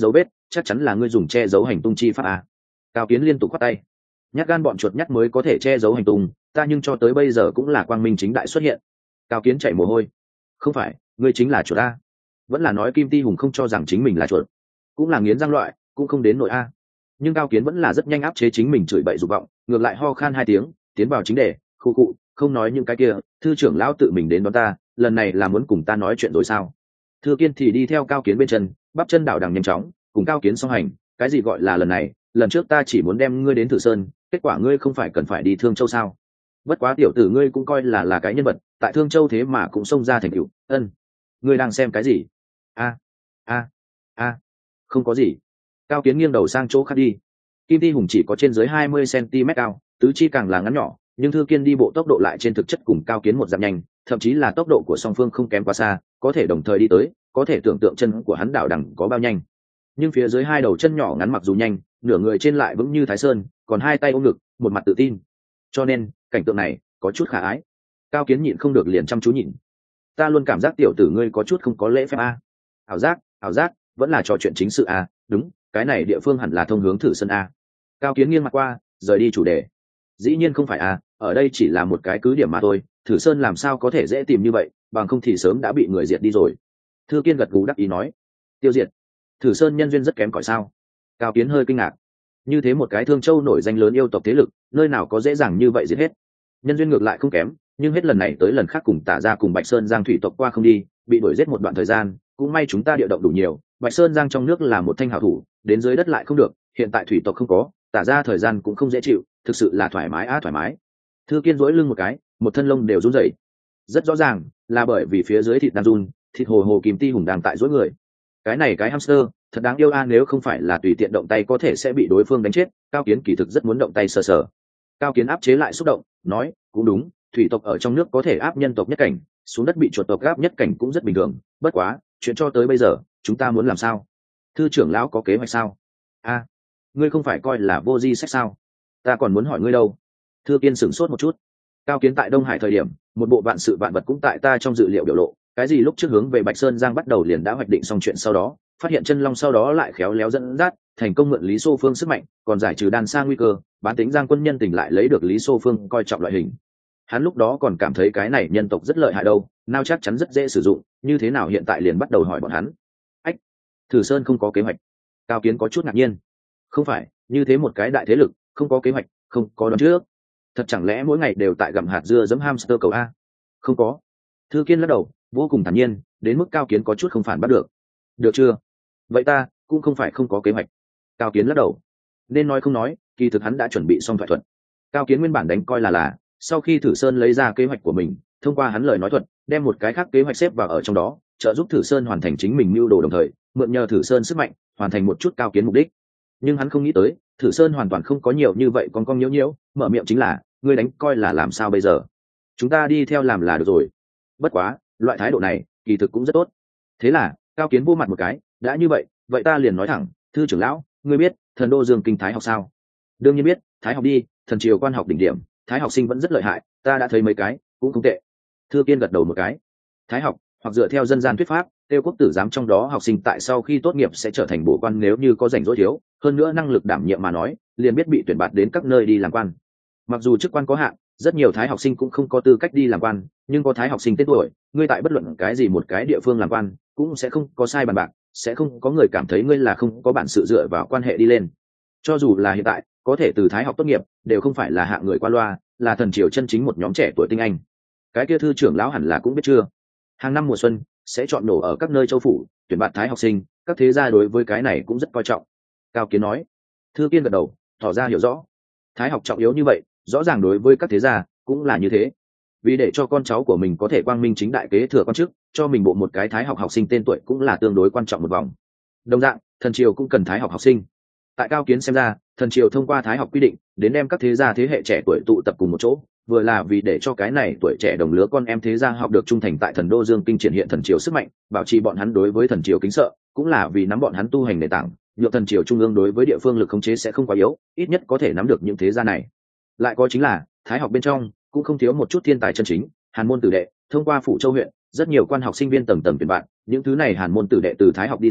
chắc chắn là ngươi dùng che giấu hành tung chi pháp à. Cao Kiến liên tục khoát tay. Nhát gan bọn chuột nhắt mới có thể che giấu hành tung, ta nhưng cho tới bây giờ cũng là quang minh chính đại xuất hiện. Cao Kiến chảy mồ hôi. Không phải, ngươi chính là chuột a? Vẫn là nói Kim Ti Hùng không cho rằng chính mình là chuột? Cũng là nghiến răng loại, cũng không đến nội a. Nhưng Cao Kiến vẫn là rất nhanh áp chế chính mình chửi bậy dục vọng, ngược lại ho khan hai tiếng, tiến vào chính đề, khu cụ, không nói những cái kia, thư trưởng lão tự mình đến đón ta, lần này là muốn cùng ta nói chuyện rồi sao? Thư Kiên thì đi theo Cao Kiến bên chân, bắp chân đảo đằng nhanh chóng, cùng Cao Kiến song hành. Cái gì gọi là lần này? Lần trước ta chỉ muốn đem ngươi đến Thử Sơn, kết quả ngươi không phải cần phải đi Thương Châu sao? Bất quá tiểu tử ngươi cũng coi là là cái nhân vật, tại Thương Châu thế mà cũng xông ra thành tựu. Ân, ngươi đang xem cái gì? A, a, a, không có gì. Cao Kiến nghiêng đầu sang chỗ khác đi. Kim Ti Hùng chỉ có trên dưới hai mươi xăng-ti-mét cao, tứ chi càng là ngắn nhỏ, nhưng Thư Kiên đi bộ tốc độ lại trên thực chất cùng Cao Kiến một giảm nhanh, thậm chí là tốc độ của song phương không kém quá xa, có thể đồng thời đi tới, có thể tưởng tượng chân của hắn đảo đẳng có bao nhanh. Nhưng phía dưới hai đầu chân nhỏ ngắn mặc dù nhanh, nửa người trên lại vững như Thái Sơn, còn hai tay ôm ngực, một mặt tự tin. Cho nên, cảnh tượng này có chút khả ái. Cao Kiến nhịn không được liền chăm chú nhìn. Ta luôn cảm giác tiểu tử ngươi có chút không có lễ phép a. Ảo giác, ảo giác, vẫn là trò chuyện chính sự a, đúng, cái này địa phương hẳn là thông hướng Thử Sơn a. Cao Kiến nghiêng mặt qua, rời đi chủ đề. Dĩ nhiên không phải a, ở đây chỉ là một cái cứ điểm mà thôi, Thử Sơn làm sao có thể dễ tìm như vậy, bằng không thì sớm đã bị người diệt đi rồi. Thư Kiên gật gù đắc ý nói. Tiêu diệt? Thử Sơn nhân duyên rất kém cỏi sao? Cao Kiến hơi kinh ngạc. Như thế một cái Thương Châu nổi danh lớn yêu tộc thế lực, nơi nào có dễ dàng như vậy giết hết? Nhân duyên ngược lại không kém, nhưng hết lần này tới lần khác cùng Tả Gia cùng Bạch Sơn Giang thủy tộc qua không đi, bị đuổi giết một đoạn thời gian, cũng may chúng ta địa động đủ nhiều, Bạch Sơn Giang trong nước là một thanh hảo thủ, đến dưới đất lại không được, hiện tại thủy tộc không có, Tả Gia thời gian cũng không dễ chịu, thực sự là thoải mái á thoải mái. Thư Kiên duỗi lưng một cái, một thân lông đều run rẩy. Rất rõ ràng, là bởi vì phía dưới thịt đang run, thịt hồ hồ Kim Ti Hùng đang tại duỗi người. Cái này cái hamster, thật đáng yêu a, nếu không phải là tùy tiện động tay có thể sẽ bị đối phương đánh chết, Cao Kiến kỳ thực rất muốn động tay sờ sờ. Cao Kiến áp chế lại xúc động, nói, cũng đúng, thủy tộc ở trong nước có thể áp nhân tộc nhất cảnh, xuống đất bị chuột tộc áp nhất cảnh cũng rất bình thường, bất quá, chuyện cho tới bây giờ, chúng ta muốn làm sao? Thư trưởng lão có kế hoạch sao? A, ngươi không phải coi là vô di sách sao? Ta còn muốn hỏi ngươi đâu. Thư Kiên sửng sốt một chút. Cao Kiến tại Đông Hải thời điểm, một bộ vạn sự vạn vật cũng tại ta trong dự liệu biểu lộ, cái gì lúc trước hướng về Bạch Sơn Giang bắt đầu liền đã hoạch định xong chuyện, sau đó phát hiện chân long, sau đó lại khéo léo dẫn dắt thành công mượn Lý Xô Phương sức mạnh, còn giải trừ đàn sang nguy cơ, bán tính Giang quân nhân tình lại lấy được Lý Xô Phương coi trọng loại hình. Hắn lúc đó còn cảm thấy cái này nhân tộc rất lợi hại đâu, nào chắc chắn rất dễ sử dụng, như thế nào hiện tại liền bắt đầu hỏi bọn hắn. Ách, Thử Sơn không có kế hoạch. Cao Kiến có chút ngạc nhiên. Không phải, như thế một cái đại thế lực, không có kế hoạch, không có đoán trước. Thật chẳng lẽ mỗi ngày đều tại gặm hạt dưa giấm hamster cầu a? Không có. Thư Kiên lắc đầu, vô cùng thản nhiên, đến mức Cao Kiến có chút không phản bắt được. Được chưa? Vậy ta cũng không phải không có kế hoạch. Cao Kiến lắc đầu. Nên nói không nói, kỳ thực hắn đã chuẩn bị xong thoại thuật. Cao Kiến nguyên bản đánh coi là là, sau khi Thử Sơn lấy ra kế hoạch của mình, thông qua hắn lời nói thuật, đem một cái khác kế hoạch xếp vào ở trong đó, trợ giúp Thử Sơn hoàn thành chính mình mưu đồ, đồng thời mượn nhờ Thử Sơn sức mạnh, hoàn thành một chút Cao Kiến mục đích. Nhưng hắn không nghĩ tới, Thử Sơn hoàn toàn không có nhiều như vậy, còn cong nhiễu nhiễu, mở miệng chính là, ngươi đánh coi là làm sao bây giờ? Chúng ta đi theo làm là được rồi. Bất quá, loại thái độ này, kỳ thực cũng rất tốt. Thế là, Cao Kiến vô mặt một cái, đã như vậy, vậy ta liền nói thẳng, thư trưởng lão, ngươi biết thần đô Dương Kinh Thái học sao? Đương nhiên biết, Thái học đi, thần triều quan học đỉnh điểm, Thái học sinh vẫn rất lợi hại, ta đã thấy mấy cái, cũng không tệ. Thư Kiên gật đầu một cái. Thái học, hoặc dựa theo dân gian thuyết pháp, tiêu quốc tử giám trong đó học sinh tại sau khi tốt nghiệp sẽ trở thành bổ quan, nếu như có rảnh rỗi thiếu, hơn nữa năng lực đảm nhiệm mà nói, liền biết bị tuyển bạt đến các nơi đi làm quan. Mặc dù chức quan có hạn, rất nhiều Thái học sinh cũng không có tư cách đi làm quan, nhưng có Thái học sinh tên tuổi, ngươi tại bất luận cái gì một cái địa phương làm quan, cũng sẽ không có sai bàn bạc, sẽ không có người cảm thấy ngươi là không có bản sự dựa vào quan hệ đi lên. Cho dù là hiện tại, có thể từ Thái học tốt nghiệp, đều không phải là hạng người qua loa, là thần triều chân chính một nhóm trẻ tuổi tinh anh. Cái kia thư trưởng lão hẳn là cũng biết chưa? Hàng năm mùa xuân sẽ chọn nổ ở các nơi châu phủ, tuyển bạn Thái học sinh, các thế gia đối với cái này cũng rất coi trọng. Cao Kiến nói. Thư Kiên gật đầu, tỏ ra hiểu rõ. Thái học trọng yếu như vậy, rõ ràng đối với các thế gia cũng là như thế. Vì để cho con cháu của mình có thể quang minh chính đại kế thừa con chức, cho mình bộ một cái Thái học học sinh tên tuổi cũng là tương đối quan trọng một vòng. Đồng dạng, thần triều cũng cần Thái học học sinh. Tại Cao Kiến xem ra, thần triều thông qua Thái học quy định, đến đem các thế gia thế hệ trẻ tuổi tụ tập cùng một chỗ, vừa là vì để cho cái này tuổi trẻ đồng lứa con em thế gia học được trung thành tại thần đô Dương Kinh, triển hiện thần triều sức mạnh, bảo trì bọn hắn đối với thần triều kính sợ, cũng là vì nắm bọn hắn tu hành nền tảng, nhượng thần triều trung ương đối với địa phương lực khống chế sẽ không quá yếu, ít nhất có thể nắm được những thế gia này. Lại có chính là, Thái học bên trong cũng không thiếu một chút thiên tài chân chính, hàn môn tử đệ, thông qua phủ châu huyện, rất nhiều quan học sinh viên tầng tầng tuyển bạn, những thứ này hàn môn tử đệ từ Thái học đi ra,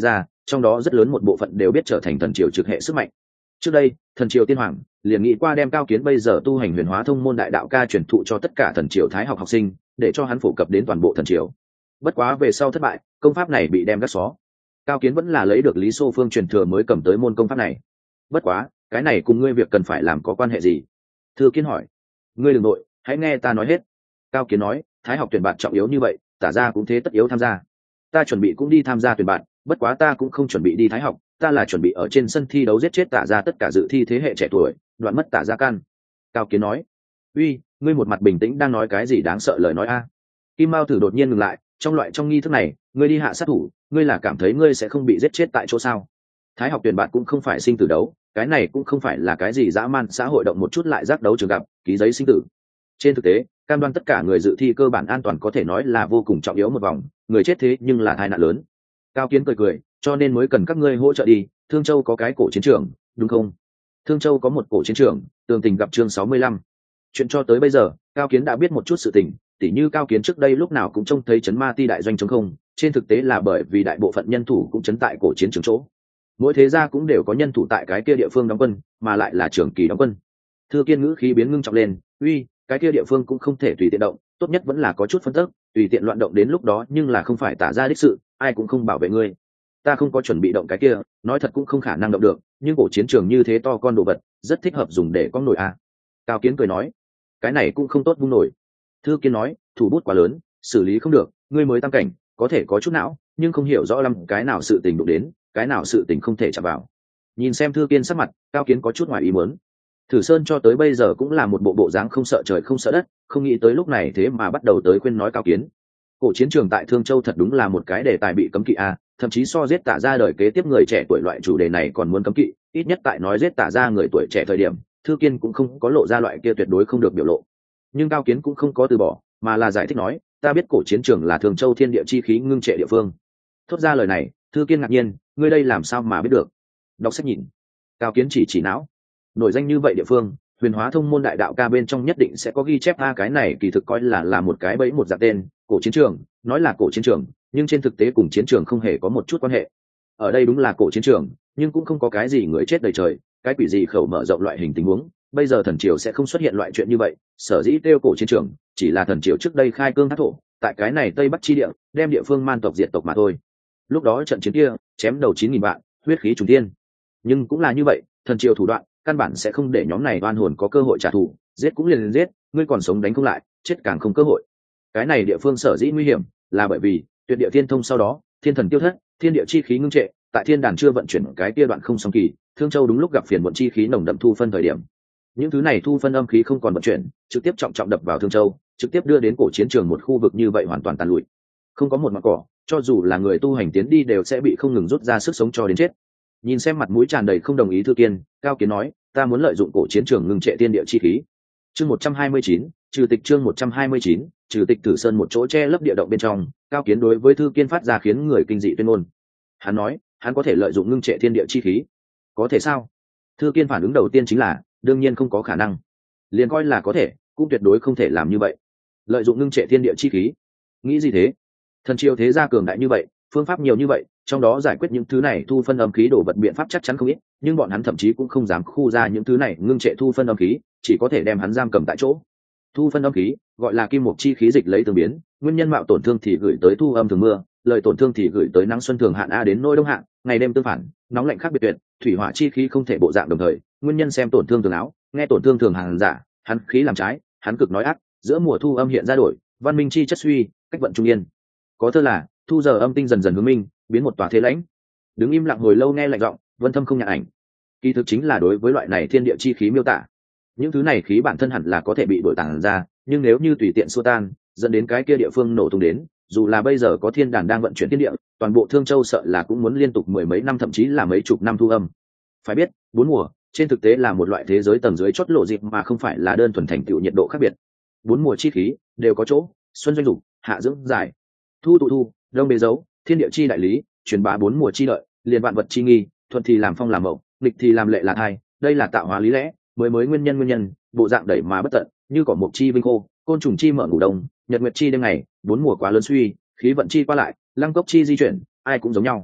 trong đó rất lớn một bộ phận đều biết trở thành thần triều trực hệ sức mạnh. Trước đây thần triều tiên hoàng liền nghĩ qua đem Cao Kiến bây giờ tu hành huyền hóa thông môn đại đạo ca truyền thụ cho tất cả thần triều thái học học sinh, để cho hắn phổ cập đến toàn bộ thần triều. Bất quá về sau thất bại, công pháp này bị đem gác xó. Cao Kiến vẫn là lấy được Lý Xô Phương truyền thừa mới cầm tới môn công pháp này. Bất quá cái này cùng ngươi việc cần phải làm có quan hệ gì? Thư Kiến hỏi. Ngươi đừng nội, hãy nghe ta nói hết. Cao Kiến nói, thái học tuyển bạn trọng yếu như vậy, Tả gia cũng thế tất yếu tham gia. Ta chuẩn bị cũng đi tham gia tuyển bạn, bất quá ta cũng không chuẩn bị đi thái học, ta là chuẩn bị ở trên sân thi đấu giết chết Tả gia tất cả dự thi thế hệ trẻ tuổi, đoạn mất Tả gia căn. Cao Kiến nói. Uy, ngươi một mặt bình tĩnh đang nói cái gì đáng sợ lời nói a? Kim Mao Tử đột nhiên ngừng lại, trong loại trong nghi thức này, ngươi đi hạ sát thủ, ngươi là cảm thấy ngươi sẽ không bị giết chết tại chỗ sao? Thái học tuyển bạn cũng không phải sinh tử đấu, cái này cũng không phải là cái gì dã man xã hội động một chút lại giác đấu trường gặp, ký giấy sinh tử. Trên thực tế, cam đoan tất cả người dự thi cơ bản an toàn có thể nói là vô cùng trọng yếu một vòng, người chết thế nhưng là tai nạn lớn. Cao Kiến cười cười, cho nên mới cần các ngươi hỗ trợ đi. Thương Châu có cái cổ chiến trường, đúng không? Thương Châu có một cổ chiến trường, tường tình gặp chương sáu mươi lăm. Chuyện cho tới bây giờ, Cao Kiến đã biết một chút sự tình, tỉ như Cao Kiến trước đây lúc nào cũng trông thấy chấn ma ti đại doanh trống không, trên thực tế là bởi vì đại bộ phận nhân thủ cũng chấn tại cổ chiến trường chỗ. Mỗi thế gia cũng đều có nhân thủ tại cái kia địa phương đóng quân, mà lại là trưởng kỳ đóng quân. Thư Kiên ngữ khí biến ngưng trọng lên, uy, cái kia địa phương cũng không thể tùy tiện động, tốt nhất vẫn là có chút phân tức, tùy tiện loạn động đến lúc đó nhưng là không phải Tả gia đích sự, ai cũng không bảo vệ ngươi. Ta không có chuẩn bị động cái kia, nói thật cũng không khả năng động được, nhưng cổ chiến trường như thế to con đồ vật, rất thích hợp dùng để có nổi a. Cao Kiến cười nói, cái này cũng không tốt vung nổi. Thư Kiên nói, thủ bút quá lớn, xử lý không được, ngươi mới tam cảnh, có thể có chút não, nhưng không hiểu rõ lắm cái nào sự tình đụng đến, cái nào sự tình không thể chạm vào. Nhìn xem Thư Kiên sắc mặt, Cao Kiến có chút ngoài ý muốn. Thử Sơn cho tới bây giờ cũng là một bộ bộ dáng không sợ trời không sợ đất, không nghĩ tới lúc này thế mà bắt đầu tới khuyên nói Cao Kiến. Cổ chiến trường tại Thương Châu thật đúng là một cái đề tài bị cấm kỵ a, thậm chí so giết Tả gia đời kế tiếp người trẻ tuổi loại chủ đề này còn muốn cấm kỵ, ít nhất tại nói giết Tả gia người tuổi trẻ thời điểm, Thư Kiên cũng không có lộ ra loại kia tuyệt đối không được biểu lộ. Nhưng Cao Kiến cũng không có từ bỏ, mà là giải thích nói, ta biết cổ chiến trường là Thường Châu thiên địa chi khí ngưng trệ địa phương. Thốt ra lời này, Thư Kiên ngạc nhiên, ngươi đây làm sao mà biết được? Đọc sách nhìn. Cao Kiến chỉ chỉ não. Nổi danh như vậy địa phương, huyền hóa thông môn đại đạo ca bên trong nhất định sẽ có ghi chép a, cái này kỳ thực coi là là một cái bẫy một dạng tên, cổ chiến trường, nói là cổ chiến trường, nhưng trên thực tế cùng chiến trường không hề có một chút quan hệ. Ở đây đúng là cổ chiến trường, nhưng cũng không có cái gì người chết đầy trời, cái quỷ gì khẩu mở rộng loại hình tình huống, bây giờ thần triều sẽ không xuất hiện loại chuyện như vậy, sở dĩ tiêu cổ chiến trường chỉ là thần triều trước đây khai cương thác thổ, tại cái này tây bắc chi địa, đem địa phương man tộc diệt tộc mà thôi. Lúc đó trận chiến kia, chém đầu chín nghìn vạn, huyết khí trùng thiên. Nhưng cũng là như vậy, thần triều thủ đoạn, căn bản sẽ không để nhóm này oan hồn có cơ hội trả thù, giết cũng liền giết, ngươi còn sống đánh không lại, chết càng không cơ hội. Cái này địa phương sở dĩ nguy hiểm, là bởi vì tuyệt địa thiên thông sau đó, thiên thần tiêu thất, thiên địa chi khí ngưng trệ, tại thiên đàn chưa vận chuyển cái kia đoạn không song kỳ, Thương Châu đúng lúc gặp phiền muộn chi khí nồng đậm thu phân thời điểm. Những thứ này thu phân âm khí không còn vận chuyển, trực tiếp trọng trọng đập vào Thương Châu, trực tiếp đưa đến cổ chiến trường một khu vực như vậy hoàn toàn tàn lụi. Không có một mảng cỏ, cho dù là người tu hành tiến đi đều sẽ bị không ngừng rút ra sức sống cho đến chết. Nhìn xem mặt mũi tràn đầy không đồng ý Thư Kiên, Cao Kiến nói, ta muốn lợi dụng cổ chiến trường ngưng trệ thiên địa chi khí. Chương một trăm hai mươi chín, trừ tịch chương một trăm hai mươi chín, trừ tịch Tử Sơn một chỗ che lấp địa động bên trong, Cao Kiến đối với Thư Kiên phát ra khiến người kinh dị tuyên ngôn. Hắn nói, hắn có thể lợi dụng ngưng trệ thiên địa chi khí. Có thể sao? Thư Kiên phản ứng đầu tiên chính là, đương nhiên không có khả năng. Liền coi là có thể, cũng tuyệt đối không thể làm như vậy. Lợi dụng ngưng trệ thiên địa chi khí? Nghĩ gì thế? Thần triều thế gia cường đại như vậy, phương pháp nhiều như vậy, trong đó giải quyết những thứ này thu phân âm khí đổ vật biện pháp chắc chắn không ít, nhưng bọn hắn thậm chí cũng không dám khu ra những thứ này ngưng trệ thu phân âm khí, chỉ có thể đem hắn giam cầm tại chỗ. Thu phân âm khí gọi là kim mộc chi khí dịch lấy tương biến, nguyên nhân mạo tổn thương thì gửi tới thu âm thường mưa, lời tổn thương thì gửi tới nắng xuân thường hạn a đến nôi đông hạn, ngày đêm tương phản, nóng lạnh khác biệt tuyệt, thủy hỏa chi khí không thể bộ dạng đồng thời, nguyên nhân xem tổn thương thường áo, nghe tổn thương thường hàng giả, hắn khí làm trái, hắn cực nói ác, giữa mùa thu âm hiện ra đổi, văn minh chi chất suy, cách vận trung yên. Có thơ là, thu giờ âm tinh dần dần hướng minh, biến một tòa thế lãnh. Đứng im lặng hồi lâu nghe lạnh giọng, Vân Thâm không nhạc ảnh. Kỳ thực chính là đối với loại này thiên địa chi khí miêu tả. Những thứ này khí bản thân hẳn là có thể bị đổi tản ra, nhưng nếu như tùy tiện xua tan, dẫn đến cái kia địa phương nổ tung đến, dù là bây giờ có thiên đàn đang vận chuyển thiên địa, toàn bộ Thương Châu sợ là cũng muốn liên tục mười mấy năm thậm chí là mấy chục năm thu âm. Phải biết, bốn mùa, trên thực tế là một loại thế giới tầng dưới chót lộ dịp mà không phải là đơn thuần thành tựu nhiệt độ khác biệt. Bốn mùa chi khí đều có chỗ, xuân doanh dục, hạ dưỡng giải, thu tụ thu, đông bế dấu, thiên địa chi đại lý, truyền bá bốn mùa chi lợi, liền vạn vật chi nghi, thuận thì làm phong làm mậu, nghịch thì làm lệ là thai, đây là tạo hóa lý lẽ, mới mới nguyên nhân nguyên nhân, bộ dạng đẩy mà bất tận, như cỏ mộc chi vinh khô, côn trùng chi mở ngủ đông, nhật nguyệt chi đêm ngày, bốn mùa quá lớn suy, khí vận chi qua lại, lăng cốc chi di chuyển, ai cũng giống nhau.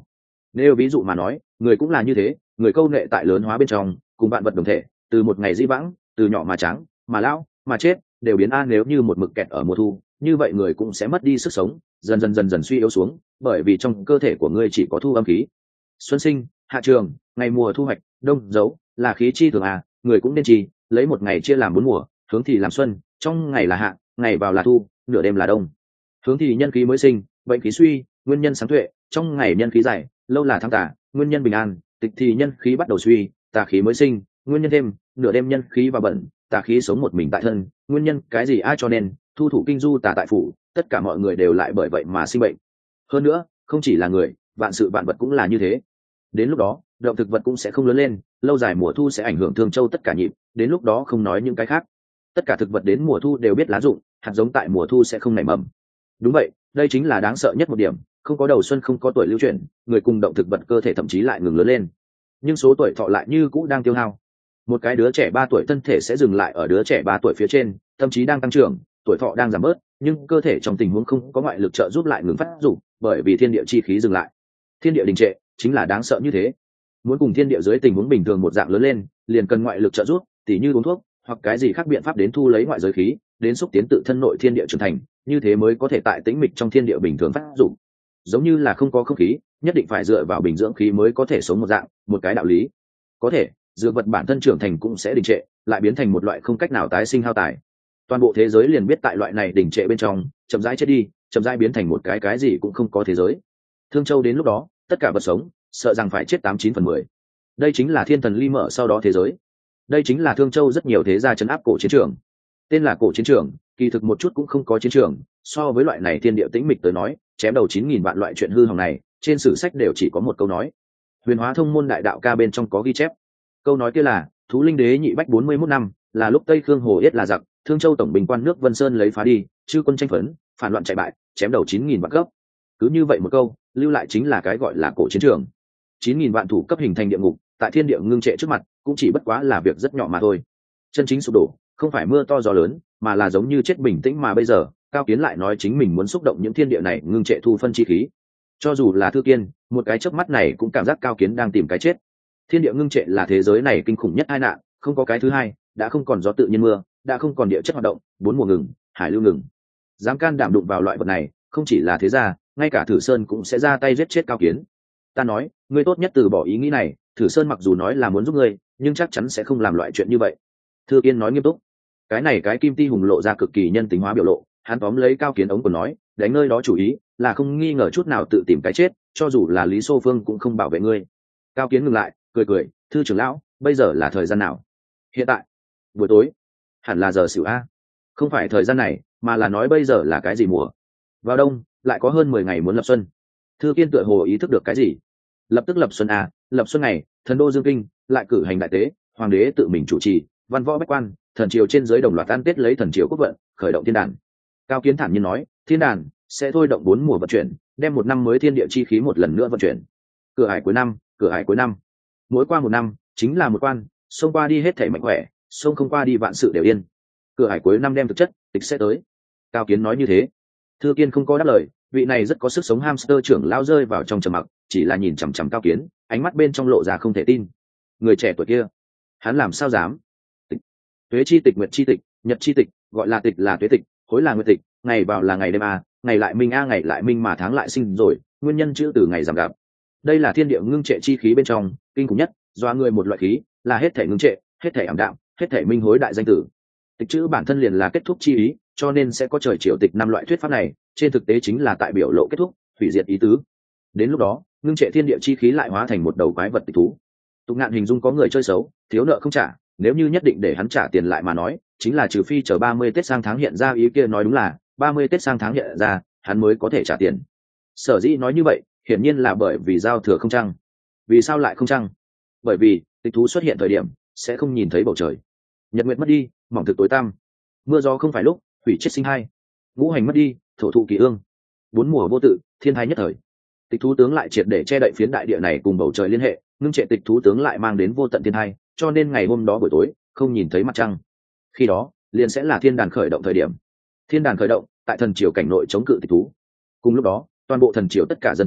Nếu ví dụ mà nói, người cũng là như thế, người câu nệ tại lớn hóa bên trong, cùng vạn vật đồng thể, từ một ngày di vãng, từ nhỏ mà trắng, mà lão, mà chết, đều biến an nếu như một mực kẹt ở mùa thu, như vậy người cũng sẽ mất đi sức sống, dần dần dần dần suy yếu xuống, bởi vì trong cơ thể của ngươi chỉ có thu âm khí. Xuân sinh, hạ trường, ngày mùa thu hoạch, đông dấu, là khí chi thường à, người cũng nên chi, lấy một ngày chia làm bốn mùa, hướng thì làm xuân, trong ngày là hạ, ngày vào là thu, nửa đêm là đông. Hướng thì nhân khí mới sinh, bệnh khí suy, nguyên nhân sáng tuệ, trong ngày nhân khí dài, lâu là tháng tả, nguyên nhân bình an, tịch thì nhân khí bắt đầu suy, tà khí mới sinh, nguyên nhân thêm, nửa đêm nhân khí và bẩn, tà khí sống một mình tại thân, nguyên nhân cái gì ai cho nên, thu thủ kinh du tà tại phủ, tất cả mọi người đều lại bởi vậy mà sinh bệnh. Hơn nữa, không chỉ là người, vạn sự vạn vật cũng là như thế. Đến lúc đó, động thực vật cũng sẽ không lớn lên, lâu dài mùa thu sẽ ảnh hưởng thương châu tất cả nhịp, đến lúc đó không nói những cái khác. Tất cả thực vật đến mùa thu đều biết lá rụng, hạt giống tại mùa thu sẽ không nảy mầm. Đúng vậy, đây chính là đáng sợ nhất một điểm, không có đầu xuân không có tuổi lưu chuyển, người cùng động thực vật cơ thể thậm chí lại ngừng lớn lên. Nhưng số tuổi thọ lại như cũ đang tiêu hao. Một cái đứa trẻ ba tuổi thân thể sẽ dừng lại ở đứa trẻ ba tuổi phía trên, thậm chí đang tăng trưởng, tuổi thọ đang giảm bớt, nhưng cơ thể trong tình huống không có ngoại lực trợ giúp lại ngừng phát dụng, bởi vì thiên địa chi khí dừng lại. Thiên địa đình trệ, chính là đáng sợ như thế. Muốn cùng thiên địa dưới tình huống bình thường một dạng lớn lên, liền cần ngoại lực trợ giúp, tỉ như uống thuốc hoặc cái gì khác biện pháp đến thu lấy ngoại giới khí, đến xúc tiến tự thân nội thiên địa trưởng thành, như thế mới có thể tại tĩnh mịch trong thiên địa bình thường phát dụng. Giống như là không có không khí, nhất định phải dựa vào bình dưỡng khí mới có thể sống một dạng, một cái đạo lý. Có thể, dược vật bản thân trưởng thành cũng sẽ đình trệ, lại biến thành một loại không cách nào tái sinh hao tài. Toàn bộ thế giới liền biết tại loại này đình trệ bên trong, chậm rãi chết đi, chậm rãi biến thành một cái cái gì cũng không có thế giới. Thương Châu đến lúc đó, tất cả vật sống sợ rằng phải chết tám chín phần mười. Đây chính là thiên thần ly mở sau đó thế giới. Đây chính là Thương Châu rất nhiều thế gia trấn áp cổ chiến trường. Tên là cổ chiến trường, kỳ thực một chút cũng không có chiến trường, so với loại này thiên địa tĩnh mịch tới nói, chém đầu chín nghìn vạn loại chuyện hư hỏng này, trên sử sách đều chỉ có một câu nói. Huyền Hóa Thông môn đại đạo ca bên trong có ghi chép. Câu nói kia là, Thú Linh Đế nhị bách bốn mươi mốt năm, là lúc Tây Khương Hồ Yết là giặc, Thương Châu tổng bình quan nước Vân Sơn lấy phá đi, chư quân tranh phấn, phản loạn chạy bại, chém đầu chín nghìn vạn cấp. Cứ như vậy một câu, lưu lại chính là cái gọi là cổ chiến trường. chín nghìn vạn thủ cấp hình thành địa ngục, tại thiên địa ngưng trệ trước mặt, cũng chỉ bất quá là việc rất nhỏ mà thôi. Chân chính sụp đổ, không phải mưa to gió lớn, mà là giống như chết bình tĩnh mà bây giờ, Cao Kiến lại nói chính mình muốn xúc động những thiên địa này ngưng trệ thu phân chi khí. Cho dù là Thư Kiên, một cái chớp mắt này cũng cảm giác Cao Kiến đang tìm cái chết. Thiên địa ngưng trệ là thế giới này kinh khủng nhất tai nạn, không có cái thứ hai, đã không còn gió tự nhiên mưa, đã không còn địa chất hoạt động, bốn mùa ngừng, hải lưu ngừng. Dám can đảm đụng vào loại vật này, không chỉ là thế gia, ngay cả Thử Sơn cũng sẽ ra tay giết chết Cao Kiến. Ta nói, ngươi tốt nhất từ bỏ ý nghĩ này, Thử Sơn mặc dù nói là muốn giúp ngươi, nhưng chắc chắn sẽ không làm loại chuyện như vậy. Thư Kiên nói nghiêm túc. Cái này cái Kim Ti hùng lộ ra cực kỳ nhân tính hóa biểu lộ, hắn tóm lấy Cao Kiến ống còn nói, đánh nơi đó chủ ý, là không nghi ngờ chút nào tự tìm cái chết, cho dù là Lý Xô Phương cũng không bảo vệ ngươi. Cao Kiến ngừng lại, cười cười, thư trưởng lão, bây giờ là thời gian nào? Hiện tại, buổi tối, hẳn là giờ xỉu a. Không phải thời gian này, mà là nói bây giờ là cái gì mùa? Vào đông, lại có hơn mười ngày muốn lập xuân. Thư Kiên tựa hồ ý thức được cái gì, lập tức lập xuân a, lập xuân này, thần đô dương kinh, lại cử hành đại tế, hoàng đế tự mình chủ trì, văn võ bách quan, thần triều trên dưới đồng loạt tan tết lấy thần triều quốc vận, khởi động thiên đàn. Cao Kiến thản nhiên nói, thiên đàn sẽ thôi động bốn mùa vận chuyển, đem một năm mới thiên địa chi khí một lần nữa vận chuyển. Cửa hải cuối năm, cửa hải cuối năm, mỗi qua một năm chính là một quan, xông qua đi hết thảy mạnh khỏe, xông không qua đi vạn sự đều yên. Cửa hải cuối năm đem thực chất, tịch sẽ tới. Cao Kiến nói như thế. Thư Kiên không có đáp lời, vị này rất có sức sống hamster trưởng lao rơi vào trong trầm mặc, chỉ là nhìn chằm chằm Cao Kiến, ánh mắt bên trong lộ ra không thể tin. Người trẻ tuổi kia, hắn làm sao dám? Tịch. Tuế chi tịch, nguyệt chi tịch, nhật chi tịch, gọi là tịch là tuế tịch, hối là nguyệt tịch, ngày vào là ngày đêm a, ngày lại minh a, ngày lại minh mà tháng lại sinh rồi, nguyên nhân chữ từ ngày giảm gặp. Đây là thiên địa ngưng trệ chi khí bên trong, kinh khủng nhất, do người một loại khí, là hết thể ngưng trệ, hết thể ảm đạm, hết thể minh hối đại danh tử. Tịch chữ bản thân liền là kết thúc chi ý, cho nên sẽ có trời chiều tịch năm loại thuyết pháp này, trên thực tế chính là tại biểu lộ kết thúc, hủy diệt ý tứ. Đến lúc đó, ngưng trệ thiên địa chi khí lại hóa thành một đầu quái vật tịch thú. Tục Ngạn hình dung có người chơi xấu, thiếu nợ không trả, nếu như nhất định để hắn trả tiền lại mà nói, chính là trừ phi chờ ba mươi Tết sang tháng hiện ra, ý kia nói đúng là ba mươi Tết sang tháng hiện ra, hắn mới có thể trả tiền. Sở dĩ nói như vậy, hiển nhiên là bởi vì giao thừa không trăng. Vì sao lại không trăng? Bởi vì tịch thú xuất hiện thời điểm sẽ không nhìn thấy bầu trời, nhật nguyệt mất đi, mỏng thực tối tăm, mưa gió không phải lúc, hủy chết sinh hai, ngũ hành mất đi, thổ thụ kỳ ương, bốn mùa vô tự, thiên thái nhất thời. Tịch thú tướng lại triệt để che đậy phiến đại địa này cùng bầu trời liên hệ, ngưng trệ tịch thú tướng lại mang đến vô tận thiên hai, cho nên ngày hôm đó buổi tối không nhìn thấy mặt trăng. Khi đó liền sẽ là thiên đàn khởi động thời điểm. Thiên đàn khởi động tại thần triều cảnh nội chống cự tịch thú. Cùng lúc đó, toàn bộ thần triều tất cả dân chúng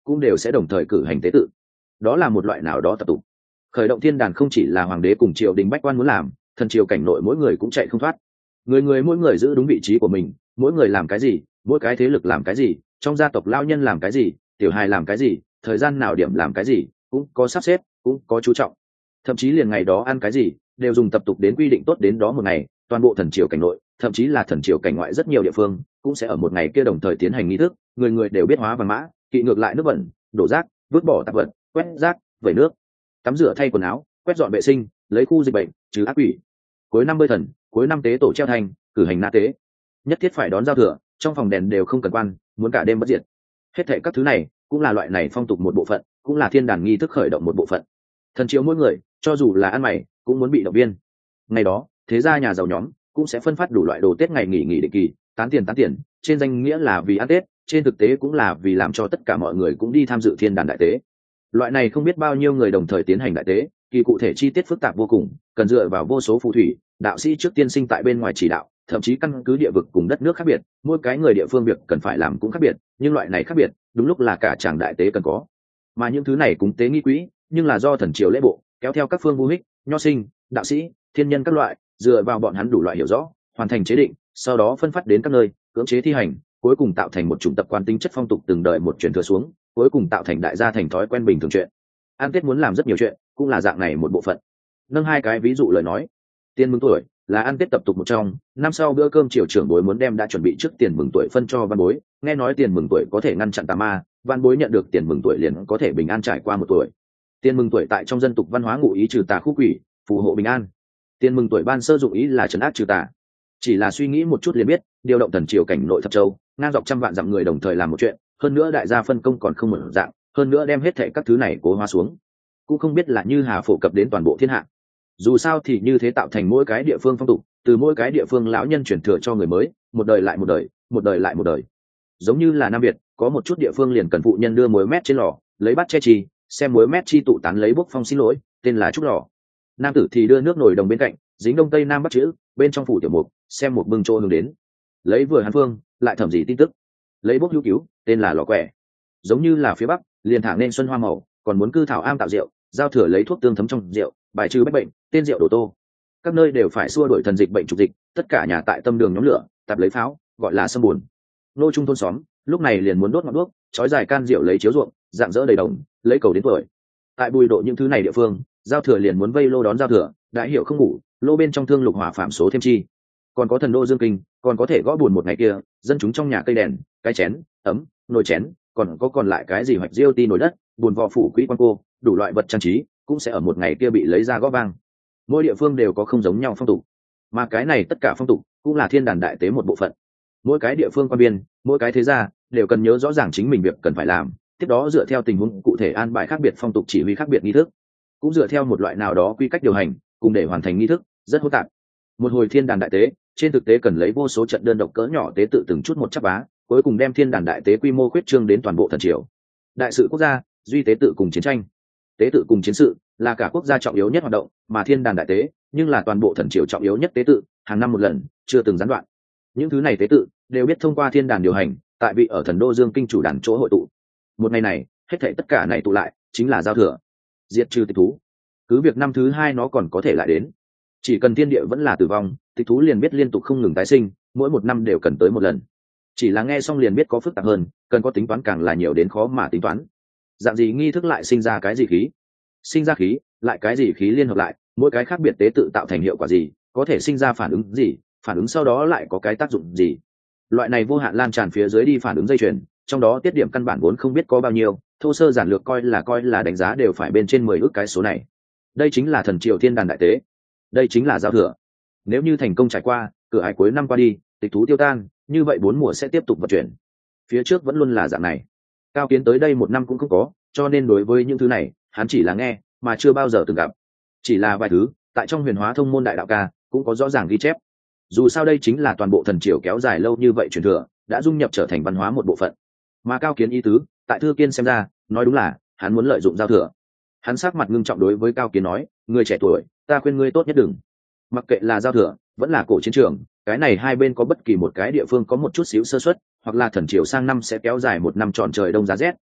cũng đều sẽ đồng thời cử hành tế tự. Đó là một loại nào đó tập tục. Khởi động thiên đàn không chỉ là hoàng đế cùng triều đình bách quan muốn làm, thần triều cảnh nội mỗi người cũng chạy không thoát. Người người mỗi người giữ đúng vị trí của mình, mỗi người làm cái gì, mỗi cái thế lực làm cái gì, trong gia tộc lao nhân làm cái gì, tiểu hài làm cái gì, thời gian nào điểm làm cái gì, cũng có sắp xếp, cũng có chú trọng. Thậm chí liền ngày đó ăn cái gì, đều dùng tập tục đến quy định tốt đến đó một ngày. Toàn bộ thần triều cảnh nội, thậm chí là thần triều cảnh ngoại rất nhiều địa phương, cũng sẽ ở một ngày kia đồng thời tiến hành nghi thức. Người người đều biết hóa vàng mã, kỵ ngược lại nước bẩn, đổ rác, vứt bỏ tạp vật, quét rác, vẩy nước, tắm rửa thay quần áo, quét dọn vệ sinh, lấy khu dịch bệnh, trừ ác quỷ. Cuối năm bơi thần, cuối năm tế tổ treo thành, cử hành na tế. Nhất thiết phải đón giao thừa, trong phòng đèn đều không cần quan, muốn cả đêm bất diệt. Hết thảy các thứ này cũng là loại này phong tục một bộ phận, cũng là thiên đàn nghi thức khởi động một bộ phận. Thần triều mỗi người, cho dù là ăn mày, cũng muốn bị động viên. Ngày đó, thế gia nhà giàu nhóm cũng sẽ phân phát đủ loại đồ Tết ngày nghỉ nghỉ định kỳ, tán tiền tán tiền, trên danh nghĩa là vì ăn Tết, trên thực tế cũng là vì làm cho tất cả mọi người cũng đi tham dự thiên đàn đại tế. Loại này không biết bao nhiêu người đồng thời tiến hành đại tế, kỳ cụ thể chi tiết phức tạp vô cùng, cần dựa vào vô số phù thủy, đạo sĩ trước tiên sinh tại bên ngoài chỉ đạo, thậm chí căn cứ địa vực cùng đất nước khác biệt, mỗi cái người địa phương việc cần phải làm cũng khác biệt, nhưng loại này khác biệt, đúng lúc là cả tràng đại tế cần có. Mà những thứ này cúng tế nghi quỹ, nhưng là do thần triều lễ bộ kéo theo các phương vô hích, nho sinh, đạo sĩ, thiên nhân các loại, dựa vào bọn hắn đủ loại hiểu rõ, hoàn thành chế định, sau đó phân phát đến các nơi, cưỡng chế thi hành, cuối cùng tạo thành một chủng tập quan tính chất phong tục từng đời một truyền thừa xuống, cuối cùng tạo thành đại gia thành thói quen bình thường chuyện. Ăn Tết muốn làm rất nhiều chuyện, cũng là dạng này một bộ phận. Nâng hai cái ví dụ lời nói, tiền mừng tuổi là ăn Tết tập tục một trong, năm sau bữa cơm chiều trưởng bối muốn đem đã chuẩn bị trước tiền mừng tuổi phân cho văn bối, nghe nói tiền mừng tuổi có thể ngăn chặn tà ma, văn bối nhận được tiền mừng tuổi liền có thể bình an trải qua một tuổi. Tiền mừng tuổi tại trong dân tục văn hóa ngụ ý trừ tà khu quỷ, phù hộ bình an. Tiền mừng tuổi ban sơ dụng ý là trấn áp trừ tà. Chỉ là suy nghĩ một chút liền biết, điều động thần triều cảnh nội thập châu, ngang dọc trăm vạn dặm người đồng thời làm một chuyện, hơn nữa đại gia phân công còn không một dạng, hơn nữa đem hết thảy các thứ này cố hóa xuống, cũng không biết là như hà phổ cập đến toàn bộ thiên hạ. Dù sao thì như thế tạo thành mỗi cái địa phương phong tục, từ mỗi cái địa phương lão nhân truyền thừa cho người mới, một đời lại một đời, một đời lại một đời. Giống như là Nam Việt, có một chút địa phương liền cần phụ nhân đưa muối mét trên lò, lấy bát che chi, xem muối mét chi tụ tán lấy bốc phong xin lỗi, tên là trúc lò. Nam tử thì đưa nước nồi đồng bên cạnh, dính đông tây nam bắc chữ, bên trong phủ tiểu mục, xem một bưng trô hướng đến. Lấy vừa hàn phương, lại thẩm gì tin tức. Lấy bốc hữu cứu, tên là lò quẻ. Giống như là phía bắc, liền thẳng nên xuân hoa màu, còn muốn cư thảo am tạo rượu, giao thừa lấy thuốc tương thấm trong rượu, bài trừ bách bệnh, tên rượu đồ tô. Các nơi đều phải xua đuổi thần dịch bệnh trục dịch, tất cả nhà tại tâm đường nhóm lửa, tạp lấy pháo, gọi là sâm buồn. Nô trung thôn xóm, lúc này liền muốn đốt ngọn đuốc, chói dài can rượu lấy chiếu ruộng, dạng dỡ đầy đồng, lấy cầu đến tuổi. Tại Bùi Độ những thứ này địa phương, giao thừa liền muốn vây lô đón giao thừa, đại hiệu không ngủ, lô bên trong thương lục hỏa phạm số thêm chi. Còn có thần đô dương kinh, còn có thể gõ buồn một ngày kia, dân chúng trong nhà cây đèn, cái chén, ấm, nồi chén, còn có còn lại cái gì hoạch diêu ti nồi đất, buồn vò phủ quỹ quan cô, đủ loại vật trang trí, cũng sẽ ở một ngày kia bị lấy ra gõ vang. Mỗi địa phương đều có không giống nhau phong tục, mà cái này tất cả phong tục cũng là thiên đàn đại tế một bộ phận. Mỗi cái địa phương quan biên, mỗi cái thế gia đều cần nhớ rõ ràng chính mình việc cần phải làm, tiếp đó dựa theo tình huống cụ thể an bài khác biệt phong tục chỉ huy khác biệt nghi thức, cũng dựa theo một loại nào đó quy cách điều hành, cùng để hoàn thành nghi thức, rất hỗn tạp. Một hồi thiên đàn đại tế, trên thực tế cần lấy vô số trận đơn độc cỡ nhỏ tế tự từng chút một chắp bá, cuối cùng đem thiên đàn đại tế quy mô khuyết trương đến toàn bộ thần triều. Đại sự quốc gia, duy tế tự cùng chiến tranh. Tế tự cùng chiến sự là cả quốc gia trọng yếu nhất hoạt động, mà thiên đàn đại tế nhưng là toàn bộ thần triều trọng yếu nhất tế tự, hàng năm một lần, chưa từng gián đoạn. Những thứ này tế tự đều biết thông qua thiên đàn điều hành, tại vị ở thần đô dương kinh chủ đàn chỗ hội tụ. Một ngày này, hết thảy tất cả này tụ lại, chính là giao thừa, diệt trừ tịch thú. Cứ việc năm thứ hai nó còn có thể lại đến, chỉ cần thiên địa vẫn là tử vong, tịch thú liền biết liên tục không ngừng tái sinh, mỗi một năm đều cần tới một lần. Chỉ là nghe xong liền biết có phức tạp hơn, cần có tính toán càng là nhiều đến khó mà tính toán. Dạng gì nghi thức lại sinh ra cái gì khí, sinh ra khí lại cái gì khí liên hợp lại, mỗi cái khác biệt tế tự tạo thành hiệu quả gì, có thể sinh ra phản ứng gì, phản ứng sau đó lại có cái tác dụng gì. Loại này vô hạn lan tràn phía dưới đi phản ứng dây chuyền, trong đó tiết điểm căn bản vốn không biết có bao nhiêu, thô sơ giản lược coi là coi là đánh giá đều phải bên trên mười ước cái số này. Đây chính là thần triều thiên đàn đại tế, đây chính là giao thừa. Nếu như thành công trải qua, cửa ải cuối năm qua đi, tịch thú tiêu tan, như vậy bốn mùa sẽ tiếp tục vận chuyển. Phía trước vẫn luôn là dạng này. Cao Kiến tới đây một năm cũng không có, cho nên đối với những thứ này, hắn chỉ là nghe, mà chưa bao giờ từng gặp. Chỉ là vài thứ, tại trong Huyền Hóa Thông môn đại đạo ca cũng có rõ ràng ghi chép. Dù sao đây chính là toàn bộ thần triều kéo dài lâu như vậy truyền thừa, đã dung nhập trở thành văn hóa một bộ phận. Mà Cao Kiến ý tứ, tại Thư Kiên xem ra, nói đúng là, hắn muốn lợi dụng giao thừa. Hắn sắc mặt ngưng trọng đối với Cao Kiến nói, người trẻ tuổi, ta khuyên ngươi tốt nhất đừng. Mặc kệ là giao thừa, vẫn là cổ chiến trường, cái này hai bên có bất kỳ một cái địa phương có một chút xíu sơ suất, hoặc là thần triều sang năm sẽ kéo dài một năm tròn trời đông giá rét,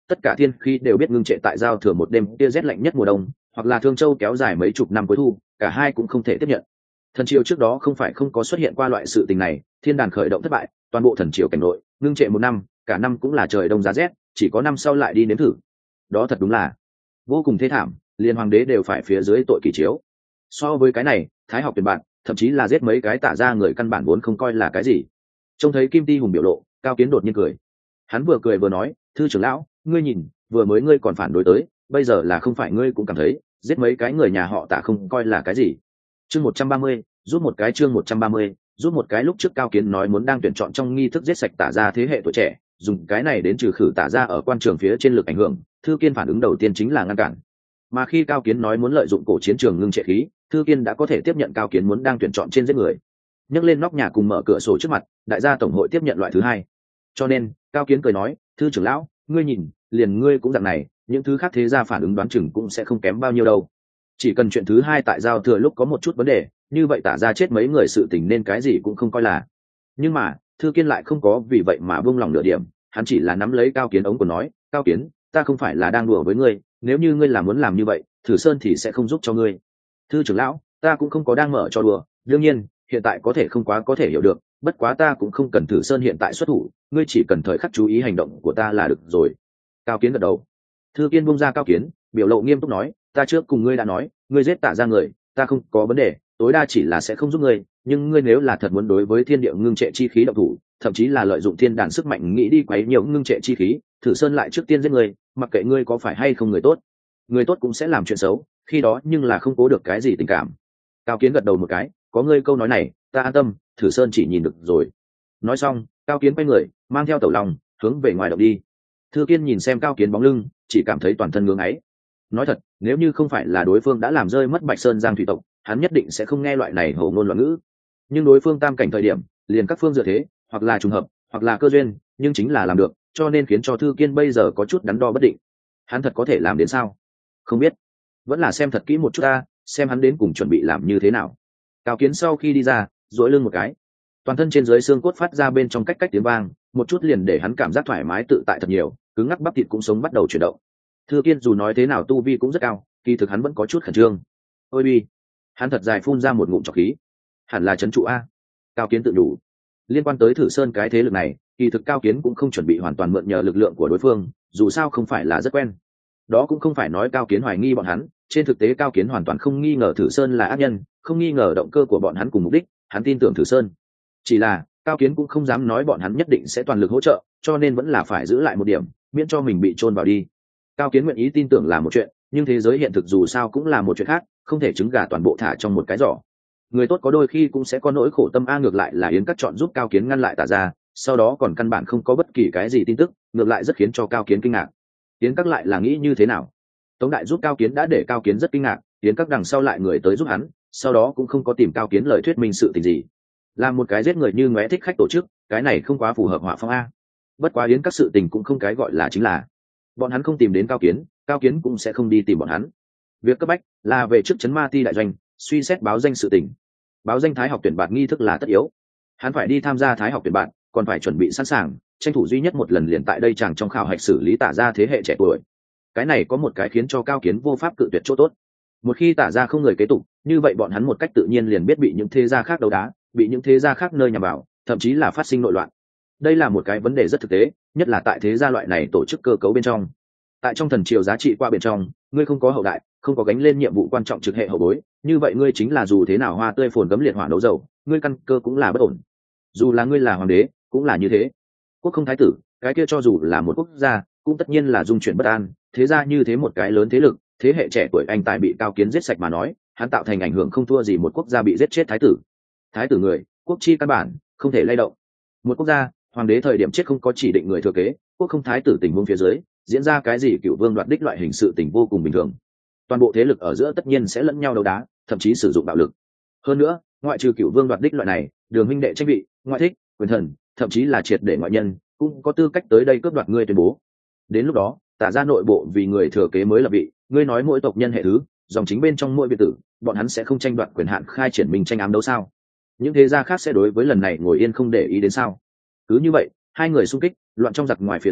tất cả thiên khí đều biết ngưng trệ tại giao thừa một đêm tia rét lạnh nhất mùa đông, hoặc là thương châu kéo dài mấy chục năm cuối thu, cả hai cũng không thể tiếp nhận. Thần triều trước đó không phải không có xuất hiện qua loại sự tình này, thiên đàn khởi động thất bại, toàn bộ thần triều cảnh nội ngưng trệ một năm, cả năm cũng là trời đông giá rét, chỉ có năm sau lại đi nếm thử. Đó thật đúng là vô cùng thê thảm, liền hoàng đế đều phải phía dưới tội kỳ chiếu. So với cái này, thái học tuyển bạn, thậm chí là giết mấy cái tả ra người căn bản vốn không coi là cái gì. Trông thấy Kim Ti Hùng biểu lộ, Cao Kiến đột nhiên cười. Hắn vừa cười vừa nói, thư trưởng lão, ngươi nhìn, vừa mới ngươi còn phản đối tới, bây giờ là không phải ngươi cũng cảm thấy giết mấy cái người nhà họ Tả không coi là cái gì. Chương một trăm ba mươi, rút một cái chương một trăm ba mươi, rút một cái lúc trước Cao Kiến nói muốn đang tuyển chọn trong nghi thức giết sạch Tả gia thế hệ tuổi trẻ, dùng cái này đến trừ khử Tả gia ở quan trường phía trên lực ảnh hưởng, Thư Kiên phản ứng đầu tiên chính là ngăn cản. Mà khi Cao Kiến nói muốn lợi dụng cổ chiến trường ngưng trệ khí, Thư Kiên đã có thể tiếp nhận Cao Kiến muốn đang tuyển chọn trên giết người. Nhấc lên nóc nhà cùng mở cửa sổ trước mặt, đại gia tổng hội tiếp nhận loại thứ hai. Cho nên, Cao Kiến cười nói, thư trưởng lão, ngươi nhìn, liền ngươi cũng dạng này, những thứ khác thế gia phản ứng đoán chừng cũng sẽ không kém bao nhiêu đâu. Chỉ cần chuyện thứ hai tại giao thừa lúc có một chút vấn đề, như vậy Tả gia chết mấy người sự tình nên cái gì cũng không coi là. Nhưng mà, Thư Kiên lại không có vì vậy mà buông lòng nửa điểm, hắn chỉ là nắm lấy Cao Kiến ống của nói, Cao Kiến, ta không phải là đang đùa với ngươi, nếu như ngươi là muốn làm như vậy, Thử Sơn thì sẽ không giúp cho ngươi. Thư trưởng lão, ta cũng không có đang mở cho đùa, đương nhiên, hiện tại có thể không quá có thể hiểu được, bất quá ta cũng không cần Thử Sơn hiện tại xuất thủ, ngươi chỉ cần thời khắc chú ý hành động của ta là được rồi. Cao Kiến gật đầu. Thư Kiên buông ra Cao Kiến, biểu lộ nghiêm túc nói, ta trước cùng ngươi đã nói, ngươi giết Tả ra người, ta không có vấn đề, tối đa chỉ là sẽ không giúp ngươi, nhưng ngươi nếu là thật muốn đối với thiên địa ngưng trệ chi khí động thủ, thậm chí là lợi dụng thiên đàn sức mạnh nghĩ đi quấy nhiều ngưng trệ chi khí, Thử Sơn lại trước tiên giết ngươi, mặc kệ ngươi có phải hay không người tốt, người tốt cũng sẽ làm chuyện xấu, khi đó nhưng là không cố được cái gì tình cảm. Cao Kiến gật đầu một cái, có ngươi câu nói này, ta an tâm, Thử Sơn chỉ nhìn được rồi. Nói xong, Cao Kiến quay người, mang theo tẩu lòng, hướng về ngoài động đi. Thư Kiên nhìn xem Cao Kiến bóng lưng, chỉ cảm thấy toàn thân ngưỡng ấy. Nói thật, nếu như không phải là đối phương đã làm rơi mất Bạch Sơn Giang thủy tộc, hắn nhất định sẽ không nghe loại này hổ ngôn loạn ngữ. Nhưng đối phương tam cảnh thời điểm, liền các phương dựa thế, hoặc là trùng hợp, hoặc là cơ duyên, nhưng chính là làm được, cho nên khiến cho Thư Kiên bây giờ có chút đắn đo bất định. Hắn thật có thể làm đến sao? Không biết, vẫn là xem thật kỹ một chút ta, xem hắn đến cùng chuẩn bị làm như thế nào. Cao Kiến sau khi đi ra, duỗi lưng một cái, toàn thân trên dưới xương cốt phát ra bên trong cách cách tiếng vang, một chút liền để hắn cảm giác thoải mái tự tại thật nhiều, cứng ngắc bắp thịt cũng sống bắt đầu chuyển động. Thư Kiên dù nói thế nào tu vi cũng rất cao, kỳ thực hắn vẫn có chút khẩn trương. Ôi bi, hắn thật dài phun ra một ngụm trọc khí, hẳn là trấn trụ a. Cao Kiến tự đủ. Liên quan tới Thử Sơn cái thế lực này, kỳ thực Cao Kiến cũng không chuẩn bị hoàn toàn mượn nhờ lực lượng của đối phương, dù sao không phải là rất quen. Đó cũng không phải nói Cao Kiến hoài nghi bọn hắn, trên thực tế Cao Kiến hoàn toàn không nghi ngờ Thử Sơn là ác nhân, không nghi ngờ động cơ của bọn hắn cùng mục đích, hắn tin tưởng Thử Sơn. Chỉ là Cao Kiến cũng không dám nói bọn hắn nhất định sẽ toàn lực hỗ trợ, cho nên vẫn là phải giữ lại một điểm, miễn cho mình bị chôn vào đi. Cao Kiến nguyện ý tin tưởng là một chuyện, nhưng thế giới hiện thực dù sao cũng là một chuyện khác, không thể trứng gà toàn bộ thả trong một cái giỏ. Người tốt có đôi khi cũng sẽ có nỗi khổ tâm a, ngược lại là Yến Cắt chọn giúp Cao Kiến ngăn lại Tả gia, sau đó còn căn bản không có bất kỳ cái gì tin tức, ngược lại rất khiến cho Cao Kiến kinh ngạc. Yến Cắt lại là nghĩ như thế nào? Tống Đại giúp Cao Kiến đã để Cao Kiến rất kinh ngạc, Yến Cắt đằng sau lại người tới giúp hắn, sau đó cũng không có tìm Cao Kiến lời thuyết minh sự tình gì. Làm một cái giết người như ngóe thích khách tổ chức, cái này không quá phù hợp họa phong a. Bất quá Yến Cắt sự tình cũng không cái gọi là chính là, bọn hắn không tìm đến Cao Kiến, Cao Kiến cũng sẽ không đi tìm bọn hắn. Việc cấp bách là về trước trấn Ma Ti đại doanh, suy xét báo danh sự tình. Báo danh thái học tuyển bạt nghi thức là tất yếu, hắn phải đi tham gia thái học tuyển bạt, còn phải chuẩn bị sẵn sàng, tranh thủ duy nhất một lần liền tại đây chàng trong khảo hạch xử lý Tả gia thế hệ trẻ tuổi. Cái này có một cái khiến cho Cao Kiến vô pháp cự tuyệt chỗ tốt. Một khi Tả gia không người kế tục, như vậy bọn hắn một cách tự nhiên liền biết bị những thế gia khác đấu đá, bị những thế gia khác nơi nhằm vào, thậm chí là phát sinh nội loạn. Đây là một cái vấn đề rất thực tế, nhất là tại thế gia loại này tổ chức cơ cấu bên trong. Tại trong thần triều giá trị qua bên trong, ngươi không có hậu đại, không có gánh lên nhiệm vụ quan trọng trực hệ hậu bối, như vậy ngươi chính là dù thế nào hoa tươi phồn gấm liệt hỏa nấu dầu, ngươi căn cơ cũng là bất ổn. Dù là ngươi là hoàng đế, cũng là như thế. Quốc không thái tử, cái kia cho dù là một quốc gia, cũng tất nhiên là dung chuyển bất an. Thế ra như thế một cái lớn thế lực, thế hệ trẻ tuổi anh tài bị Cao Kiến giết sạch mà nói, hắn tạo thành ảnh hưởng không thua gì một quốc gia bị giết chết thái tử. Thái tử người, quốc chi căn bản không thể lay động. Một quốc gia, hoàng đế thời điểm chết không có chỉ định người thừa kế, quốc không thái tử tình huống phía dưới, diễn ra cái gì cựu vương đoạt đích loại hình sự tình vô cùng bình thường. Toàn bộ thế lực ở giữa tất nhiên sẽ lẫn nhau đấu đá, thậm chí sử dụng bạo lực. Hơn nữa, ngoại trừ cựu vương đoạt đích loại này, đường huynh đệ tranh vị, ngoại thích, quyền thần, thậm chí là triệt để ngoại nhân, cũng có tư cách tới đây cướp đoạt ngươi tuyên bố. Đến lúc đó, Tả gia nội bộ vì người thừa kế mới lập vị, ngươi nói mỗi tộc nhân hệ thứ, dòng chính bên trong mỗi biệt tử, bọn hắn sẽ không tranh đoạt quyền hạn khai triển mình tranh ám đấu sao? Những thế gia khác sẽ đối với lần này ngồi yên không để ý đến sao? Cứ như vậy, hai người xung kích, loạn trong giặc ngoài phía dưới,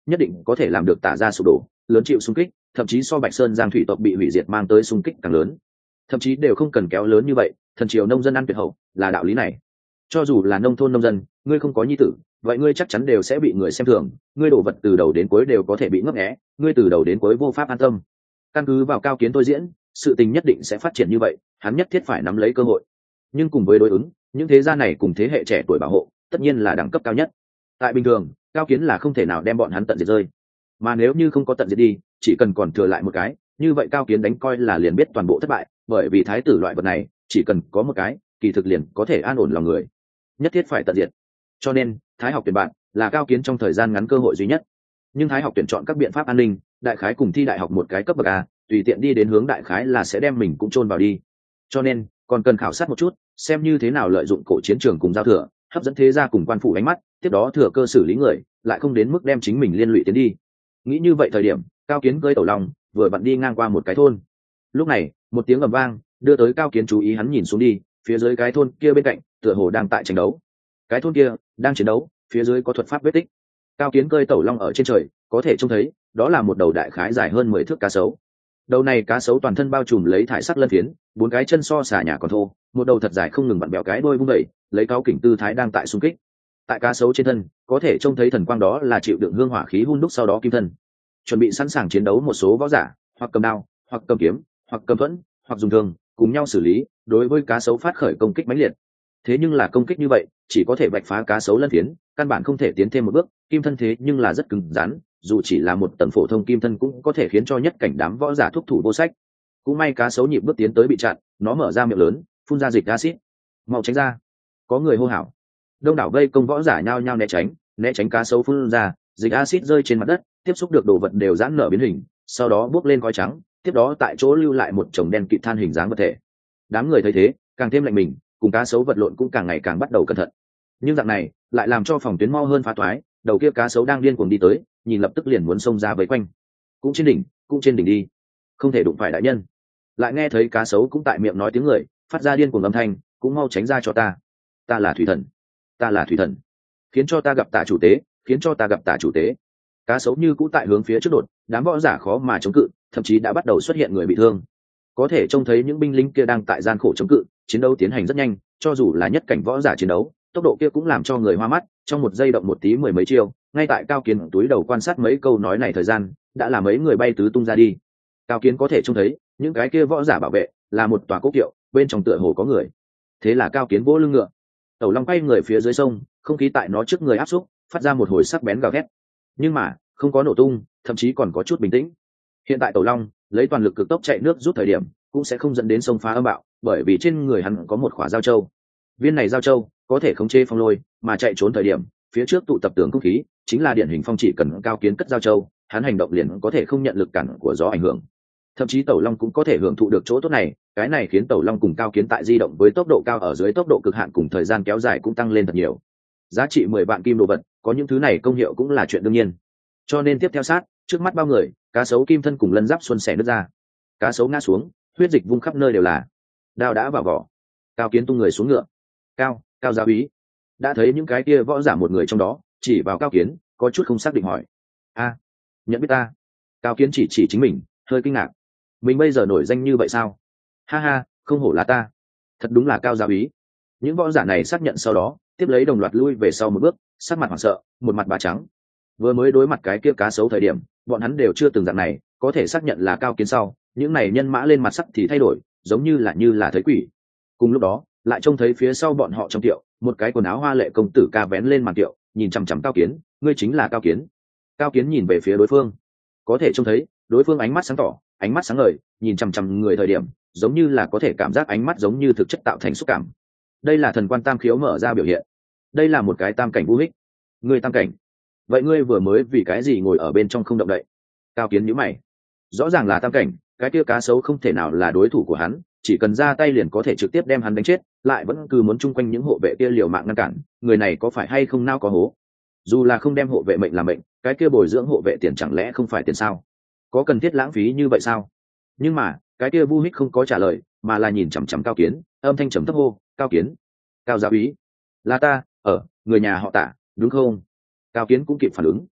nhất định có thể làm được tả ra sụp đổ, lớn chịu xung kích, thậm chí so Bạch Sơn Giang thủy tộc bị hủy diệt mang tới xung kích càng lớn. Thậm chí đều không cần kéo lớn như vậy, thần triều nông dân ăn tuyệt hậu, là đạo lý này. Cho dù là nông thôn nông dân, ngươi không có nhi tử, vậy ngươi chắc chắn đều sẽ bị người xem thường, ngươi đồ vật từ đầu đến cuối đều có thể bị ngấp nghé, ngươi từ đầu đến cuối vô pháp an tâm. Căn cứ vào Cao Kiến tôi diễn, sự tình nhất định sẽ phát triển như vậy, hắn nhất thiết phải nắm lấy cơ hội. Nhưng cùng với đối ứng, những thế gia này cùng thế hệ trẻ tuổi bảo hộ, tất nhiên là đẳng cấp cao nhất. Tại bình thường, Cao Kiến là không thể nào đem bọn hắn tận diệt rơi, mà nếu như không có tận diệt đi, chỉ cần còn thừa lại một cái, như vậy Cao Kiến đánh coi là liền biết toàn bộ thất bại, bởi vì thái tử loại vật này, chỉ cần có một cái, kỳ thực liền có thể an ổn lòng người, nhất thiết phải tận diệt. Cho nên, Thái học tuyển bạn là Cao Kiến trong thời gian ngắn cơ hội duy nhất. Nhưng Thái học tuyển chọn các biện pháp an ninh, đại khái cùng thi đại học một cái cấp bậc a, tùy tiện đi đến hướng đại khái là sẽ đem mình cũng chôn vào đi. Cho nên, còn cần khảo sát một chút, xem như thế nào lợi dụng cổ chiến trường cùng giao thừa, hấp dẫn thế gia cùng quan phủ ánh mắt, tiếp đó thừa cơ xử lý người, lại không đến mức đem chính mình liên lụy tiến đi. Nghĩ như vậy thời điểm, Cao Kiến cưỡi tẩu long, vừa vặn đi ngang qua một cái thôn. Lúc này, một tiếng ầm vang, đưa tới Cao Kiến chú ý, hắn nhìn xuống đi, phía dưới cái thôn kia bên cạnh, tựa hồ đang tại tranh đấu. Cái thôn kia đang chiến đấu, phía dưới có thuật pháp vết tích. Cao Kiến cơi tẩu long ở trên trời, có thể trông thấy, đó là một đầu đại khái dài hơn mười thước cá sấu. Đầu này cá sấu toàn thân bao trùm lấy thải sắc lân phiến, bốn cái chân so xà nhà còn thô, một đầu thật dài không ngừng vặn bẹo cái đuôi vung vẩy, lấy cao kình tư thái đang tại xung kích. Tại cá sấu trên thân, có thể trông thấy thần quang, đó là chịu đựng hương hỏa khí hun đúc sau đó kim thân. Chuẩn bị sẵn sàng chiến đấu một số võ giả, hoặc cầm đao, hoặc cầm kiếm, hoặc cầm thuẫn, hoặc dùng thương, cùng nhau xử lý, đối với cá sấu phát khởi công kích mãnh liệt. Thế nhưng là công kích như vậy, chỉ có thể vạch phá cá sấu lân phiến, căn bản không thể tiến thêm một bước, kim thân thế nhưng là rất cứng rắn, dù chỉ là một tầng phổ thông kim thân cũng có thể khiến cho nhất cảnh đám võ giả thúc thủ vô sách. Cũng may cá sấu nhịp bước tiến tới bị chặn, nó mở ra miệng lớn, phun ra dịch acid. Mau tránh ra! Có người hô hào. Đông đảo vây công võ giả nhao nhao né tránh, né tránh cá sấu phun ra, dịch acid rơi trên mặt đất, tiếp xúc được đồ vật đều giãn nở biến hình, sau đó bốc lên khói trắng, tiếp đó tại chỗ lưu lại một chồng đen kịt than hình dáng vật thể. Đám người thấy thế, càng thêm lạnh mình, cùng cá sấu vật lộn cũng càng ngày càng bắt đầu cẩn thận. Nhưng dạng này lại làm cho phòng tuyến mau hơn phá toái, đầu kia cá sấu đang điên cuồng đi tới, nhìn lập tức liền muốn xông ra vây quanh. Cũng trên đỉnh, cũng trên đỉnh đi, không thể đụng phải đại nhân. Lại nghe thấy cá sấu cũng tại miệng nói tiếng người, phát ra điên cuồng âm thanh, cũng mau tránh ra cho ta. Ta là thủy thần, ta là thủy thần, khiến cho ta gặp tả chủ tế, khiến cho ta gặp tả chủ tế. Cá sấu như cũ tại hướng phía trước đột, đám võ giả khó mà chống cự, thậm chí đã bắt đầu xuất hiện người bị thương. Có thể trông thấy những binh lính kia đang tại gian khổ chống cự, chiến đấu tiến hành rất nhanh, cho dù là nhất cảnh võ giả chiến đấu, tốc độ kia cũng làm cho người hoa mắt, trong một giây động một tí mười mấy chiêu. Ngay tại Cao Kiến túi đầu quan sát mấy câu nói này thời gian, đã là mấy người bay tứ tung ra đi. Cao Kiến có thể trông thấy những cái kia võ giả bảo vệ là một tòa cốc kiệu, bên trong tựa hồ có người. Thế là Cao Kiến vỗ lưng ngựa, tẩu long quay người phía dưới sông, không khí tại nó trước người áp xúc, phát ra một hồi sắc bén gào thét, nhưng mà không có nổ tung, thậm chí còn có chút bình tĩnh. Hiện tại tẩu long lấy toàn lực cực tốc chạy nước rút thời điểm, cũng sẽ không dẫn đến sông phá âm bạo, bởi vì trên người hắn có một khỏa giao châu. Viên này giao châu có thể khống chế phong lôi, mà chạy trốn thời điểm, phía trước tụ tập tưởng không khí, chính là điển hình phong chỉ cần Cao Kiến cất giao châu, hắn hành động liền có thể không nhận lực cản của gió ảnh hưởng. Thậm chí tẩu long cũng có thể hưởng thụ được chỗ tốt này, cái này khiến tẩu long cùng Cao Kiến tại di động với tốc độ cao ở dưới tốc độ cực hạn cùng thời gian kéo dài cũng tăng lên thật nhiều. Giá trị mười vạn kim đồ vật, có những thứ này công hiệu cũng là chuyện đương nhiên. Cho nên tiếp theo sát, trước mắt bao người, cá sấu kim thân cùng lân giáp xuân xẻ nứt ra. Cá sấu ngã xuống, huyết dịch vung khắp nơi đều là. Đao đã vào vỏ. Cao Kiến tung người xuống ngựa. Cao, Cao giáo úy. Đã thấy những cái kia võ giả một người trong đó, chỉ vào Cao Kiến, có chút không xác định hỏi. A, nhận biết ta? Cao Kiến chỉ chỉ chính mình, hơi kinh ngạc. Mình bây giờ nổi danh như vậy sao? Ha ha, không hổ là ta. Thật đúng là Cao giáo úy. Những võ giả này xác nhận sau đó, tiếp lấy đồng loạt lui về sau một bước, sắc mặt hoảng sợ, một mặt bà trắng. Vừa mới đối mặt cái kia cá sấu thời điểm, bọn hắn đều chưa từng dạng này, có thể xác nhận là Cao Kiến sau, những này nhân mã lên mặt sắc thì thay đổi, giống như là như là thấy quỷ. Cùng lúc đó, lại trông thấy phía sau bọn họ trong tiệu, một cái quần áo hoa lệ công tử ca vén lên màn tiệu, nhìn chằm chằm Cao Kiến, ngươi chính là Cao Kiến. Cao Kiến nhìn về phía đối phương, có thể trông thấy đối phương ánh mắt sáng tỏ, ánh mắt sáng ngời, nhìn chằm chằm người thời điểm, giống như là có thể cảm giác ánh mắt giống như thực chất tạo thành xúc cảm. Đây là thần quan tam khiếu mở ra biểu hiện. Đây là một cái tam cảnh vũ hích. Ngươi tam cảnh, vậy ngươi vừa mới vì cái gì ngồi ở bên trong không động đậy? Cao Kiến nhíu mày. Rõ ràng là tam cảnh, cái kia cá sấu không thể nào là đối thủ của hắn, chỉ cần ra tay liền có thể trực tiếp đem hắn đánh chết, lại vẫn cứ muốn chung quanh những hộ vệ kia liều mạng ngăn cản, người này có phải hay không nao có hố? Dù là không đem hộ vệ mệnh làm mệnh, cái kia bồi dưỡng hộ vệ tiền chẳng lẽ không phải tiền sao? Có cần thiết lãng phí như vậy sao? Nhưng mà cái kia Vu Hích không có trả lời, mà là nhìn chằm chằm Cao Kiến, âm thanh trầm thấp hô, Cao Kiến. Cao giáo úy, là ta, ở người nhà họ Tạ, đúng không? Cao Kiến cũng kịp phản ứng.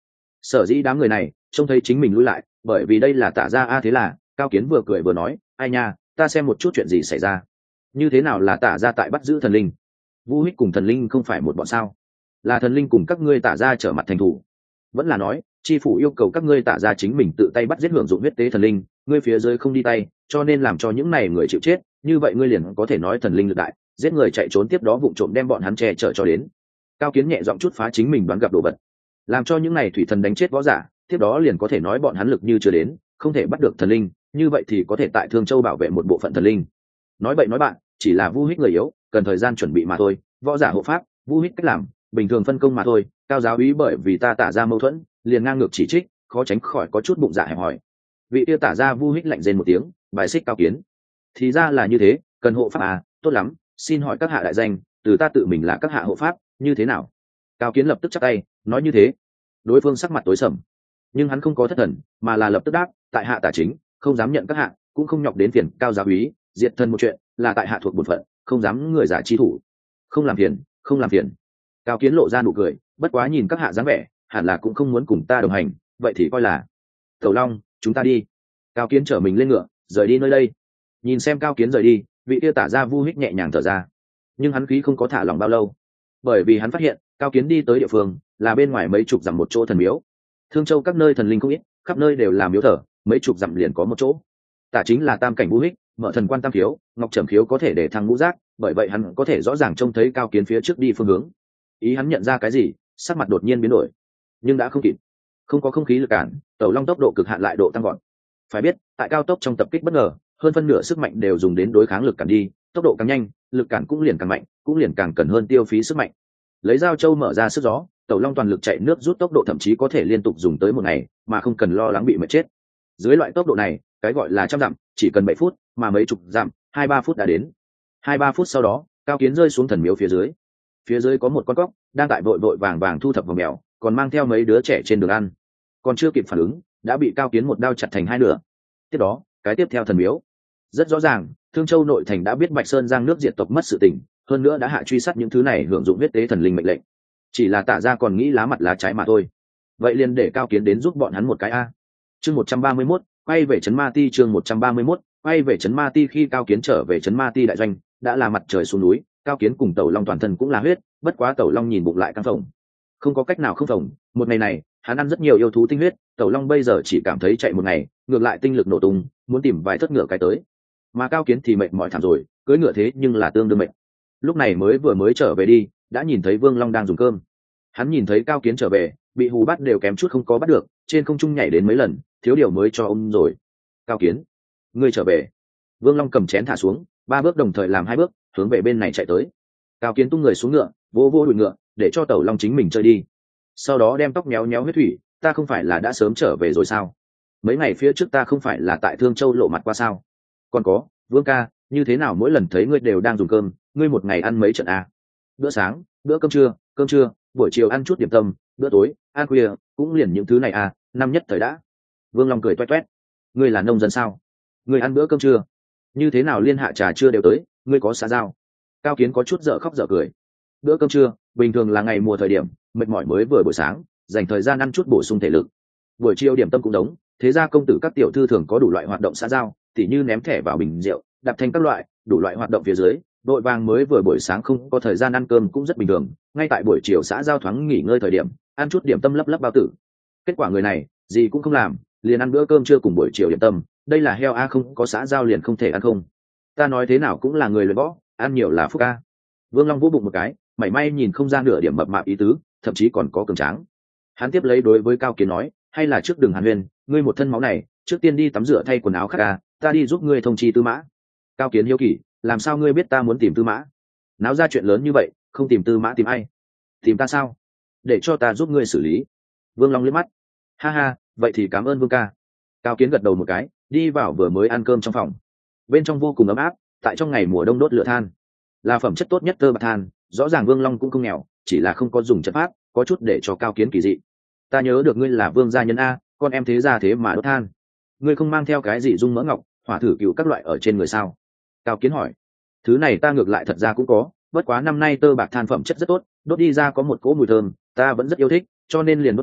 Sở dĩ đám người này trông thấy chính mình lui lại, bởi vì đây là Tạ gia a. Thế là Cao Kiến vừa cười vừa nói, ai nha, ta xem một chút chuyện gì xảy ra. Như thế nào là Tạ gia tại bắt giữ thần linh? Vu Hích cùng thần linh không phải một bọn sao? Là thần linh cùng các ngươi Tạ gia trở mặt thành thủ, vẫn là nói chi phủ yêu cầu các ngươi Tạ gia chính mình tự tay bắt giết hưởng dụng huyết tế thần linh, ngươi phía dưới không đi tay, cho nên làm cho những này người chịu chết, như vậy ngươi liền có thể nói thần linh lực đại, giết người chạy trốn, tiếp đó vụng trộm đem bọn hắn che chở cho đến. Cao Kiến nhẹ giọng chút phá chính mình đoán gặp đồ vật, làm cho những này thủy thần đánh chết võ giả, tiếp đó liền có thể nói bọn hắn lực như chưa đến, không thể bắt được thần linh, như vậy thì có thể tại Thương Châu bảo vệ một bộ phận thần linh. Nói bậy nói bạn, chỉ là Vu Hích người yếu, cần thời gian chuẩn bị mà thôi, võ giả hộ pháp, Vu Hích cách làm, bình thường phân công mà thôi. Cao giáo úy bởi vì ta Tả ra mâu thuẫn, liền ngang ngược chỉ trích, khó tránh khỏi có chút bụng dạ hẹp hòi. Vị yêu Tả ra Vu Hích lạnh rên một tiếng, bài xích Cao Kiến. Thì ra là như thế, cần hộ pháp à, tốt lắm, xin hỏi các hạ đại danh, từ ta tự mình là các hạ hộ pháp, như thế nào? Cao Kiến lập tức chắp tay, nói như thế. Đối phương sắc mặt tối sầm, nhưng hắn không có thất thần, mà là lập tức đáp, tại hạ Tả Chính, không dám nhận các hạ, cũng không nhọc đến phiền Cao giáo úy, diệt thân một chuyện, là tại hạ thuộc bổn phận, không dám người giả chi thủ. Không làm phiền, không làm phiền. Cao Kiến lộ ra nụ cười, bất quá nhìn các hạ dáng vẻ, hẳn là cũng không muốn cùng ta đồng hành, vậy thì coi là Cẩu Long, chúng ta đi. Cao Kiến trở mình lên ngựa, rời đi nơi đây. Nhìn xem Cao Kiến rời đi, vị tiêu Tả ra Vu Hích nhẹ nhàng thở ra, nhưng hắn khí không có thả lòng bao lâu, bởi vì hắn phát hiện Cao Kiến đi tới địa phương là bên ngoài mấy chục dặm một chỗ thần miếu. Thương Châu các nơi thần linh không ít, khắp nơi đều làm miếu thờ, mấy chục dặm liền có một chỗ. Tả Chính là tam cảnh Vu Hích, mở thần quan tam khiếu, ngọc trầm khiếu có thể để thăng ngũ giác, bởi vậy hắn có thể rõ ràng trông thấy Cao Kiến phía trước đi phương hướng. Ý hắn nhận ra cái gì, sắc mặt đột nhiên biến đổi, nhưng đã không kịp, không có không khí lực cản, Tẩu Long tốc độ cực hạn lại độ tăng gọn. Phải biết, tại cao tốc trong tập kích bất ngờ, hơn phân nửa sức mạnh đều dùng đến đối kháng lực cản đi, tốc độ càng nhanh, lực cản cũng liền càng mạnh, cũng liền càng cần hơn tiêu phí sức mạnh. Lấy dao châu mở ra sức gió, Tẩu Long toàn lực chạy nước rút tốc độ thậm chí có thể liên tục dùng tới một ngày, mà không cần lo lắng bị mệt chết. Dưới loại tốc độ này, cái gọi là trăm dặm, chỉ cần bảy phút, mà mấy chục dặm, hai ba phút đã đến. Hai ba phút sau đó, Cao Kiến rơi xuống thần miếu phía dưới. Phía dưới có một con cóc đang tại vội vội vàng vàng thu thập vào mèo, còn mang theo mấy đứa trẻ trên đường ăn. Còn chưa kịp phản ứng, đã bị Cao Kiến một đao chặt thành hai nửa. Tiếp đó, cái tiếp theo thần miếu. Rất rõ ràng, Thương Châu nội thành đã biết Bạch Sơn giang nước diệt tộc mất sự tình, hơn nữa đã hạ truy sát những thứ này hưởng dụng huyết tế thần linh mệnh lệnh. Chỉ là Tả ra còn nghĩ lá mặt lá trái mà thôi. Vậy liền để Cao Kiến đến giúp bọn hắn một cái a. Chương một trăm ba mươi mốt, quay về trấn Ma Ti. Chương một trăm ba mươi mốt, quay về trấn Ma Ti. Khi Cao Kiến trở về trấn Ma Ti đại doanh, đã là mặt trời xuống núi. Cao Kiến cùng Tẩu Long toàn thân cũng là huyết, bất quá Tẩu Long nhìn bụng lại căng phồng, không có cách nào không phồng. Một ngày này, hắn ăn rất nhiều yêu thú tinh huyết, Tẩu Long bây giờ chỉ cảm thấy chạy một ngày, ngược lại tinh lực nổ tung, muốn tìm vài thất ngựa cái tới. Mà Cao Kiến thì mệt mỏi thảm rồi, cưỡi ngựa thế nhưng là tương đương mệt. Lúc này mới vừa mới trở về đi, đã nhìn thấy Vương Long đang dùng cơm. Hắn nhìn thấy Cao Kiến trở về, bị hù bắt đều kém chút không có bắt được, trên không trung nhảy đến mấy lần, thiếu điều mới cho ôm rồi. Cao Kiến, ngươi trở về. Vương Long cầm chén thả xuống, ba bước đồng thời làm hai bước, hướng về bên này chạy tới. Cao Kiến tung người xuống ngựa, vô vô đuổi ngựa, để cho Tẩu Long chính mình chơi đi. Sau đó đem tóc méo méo huyết thủy, ta không phải là đã sớm trở về rồi sao? Mấy ngày phía trước ta không phải là tại Thương Châu lộ mặt qua sao? Còn có, Vương ca, như thế nào mỗi lần thấy ngươi đều đang dùng cơm, ngươi một ngày ăn mấy trận à? Bữa sáng, bữa cơm trưa, cơm trưa, buổi chiều ăn chút điểm tâm, bữa tối, ăn khuya, cũng liền những thứ này à? Năm nhất thời đã. Vương Long cười toét toét, ngươi là nông dân sao? Ngươi ăn bữa cơm trưa, như thế nào liên hạ trà trưa đều tới, ngươi có xã giao? Cao Kiến có chút dở khóc dở cười. Bữa cơm trưa bình thường là ngày mùa thời điểm, mệt mỏi mới vừa buổi sáng, dành thời gian ăn chút bổ sung thể lực. Buổi chiều điểm tâm cũng đống, thế ra công tử các tiểu thư thường có đủ loại hoạt động xã giao, tỉ như ném thẻ vào bình rượu, đạp thành các loại, đủ loại hoạt động phía dưới, đội vàng mới vừa buổi sáng không có thời gian ăn cơm cũng rất bình thường. Ngay tại buổi chiều xã giao thoáng nghỉ ngơi thời điểm, ăn chút điểm tâm lấp lấp bao tử. Kết quả người này gì cũng không làm, liền ăn bữa cơm trưa cùng buổi chiều điểm tâm, đây là heo a, không có xã giao liền không thể ăn không? Ta nói thế nào cũng là người luyện võ, ăn nhiều là phúc a. Vương Long vỗ bụng một cái, mảy may nhìn không ra nửa điểm mập mạp ý tứ, thậm chí còn có cường tráng. Hắn tiếp lấy đối với Cao Kiến nói, hay là trước đường hàn huyên, ngươi một thân máu này, trước tiên đi tắm rửa thay quần áo khác a, ta đi giúp ngươi thông chi Tư Mã. Cao Kiến hiếu kỳ, làm sao ngươi biết ta muốn tìm Tư Mã? Náo ra chuyện lớn như vậy, không tìm Tư Mã tìm ai? Tìm ta sao? Để cho ta giúp ngươi xử lý. Vương Long liếc mắt, ha ha, vậy thì cảm ơn Vương ca. Cao Kiến gật đầu một cái, đi vào vừa mới ăn cơm trong phòng. Bên trong vô cùng ấm áp, tại trong ngày mùa đông đốt lửa than, là phẩm chất tốt nhất tơ bạc than. Rõ ràng Vương Long cũng không nghèo, chỉ là không có dùng chất pháp, có chút để cho Cao Kiến kỳ dị. Ta nhớ được ngươi là Vương gia nhân a, con em thế gia thế mà đốt than, ngươi không mang theo cái gì dung mỡ ngọc, hỏa thử cựu các loại ở trên người sao? Cao Kiến hỏi. Thứ này ta ngược lại thật ra cũng có, bất quá năm nay tơ bạc than phẩm chất rất tốt, đốt đi ra có một cỗ mùi thơm, ta vẫn rất yêu thích, cho nên liền đốt than,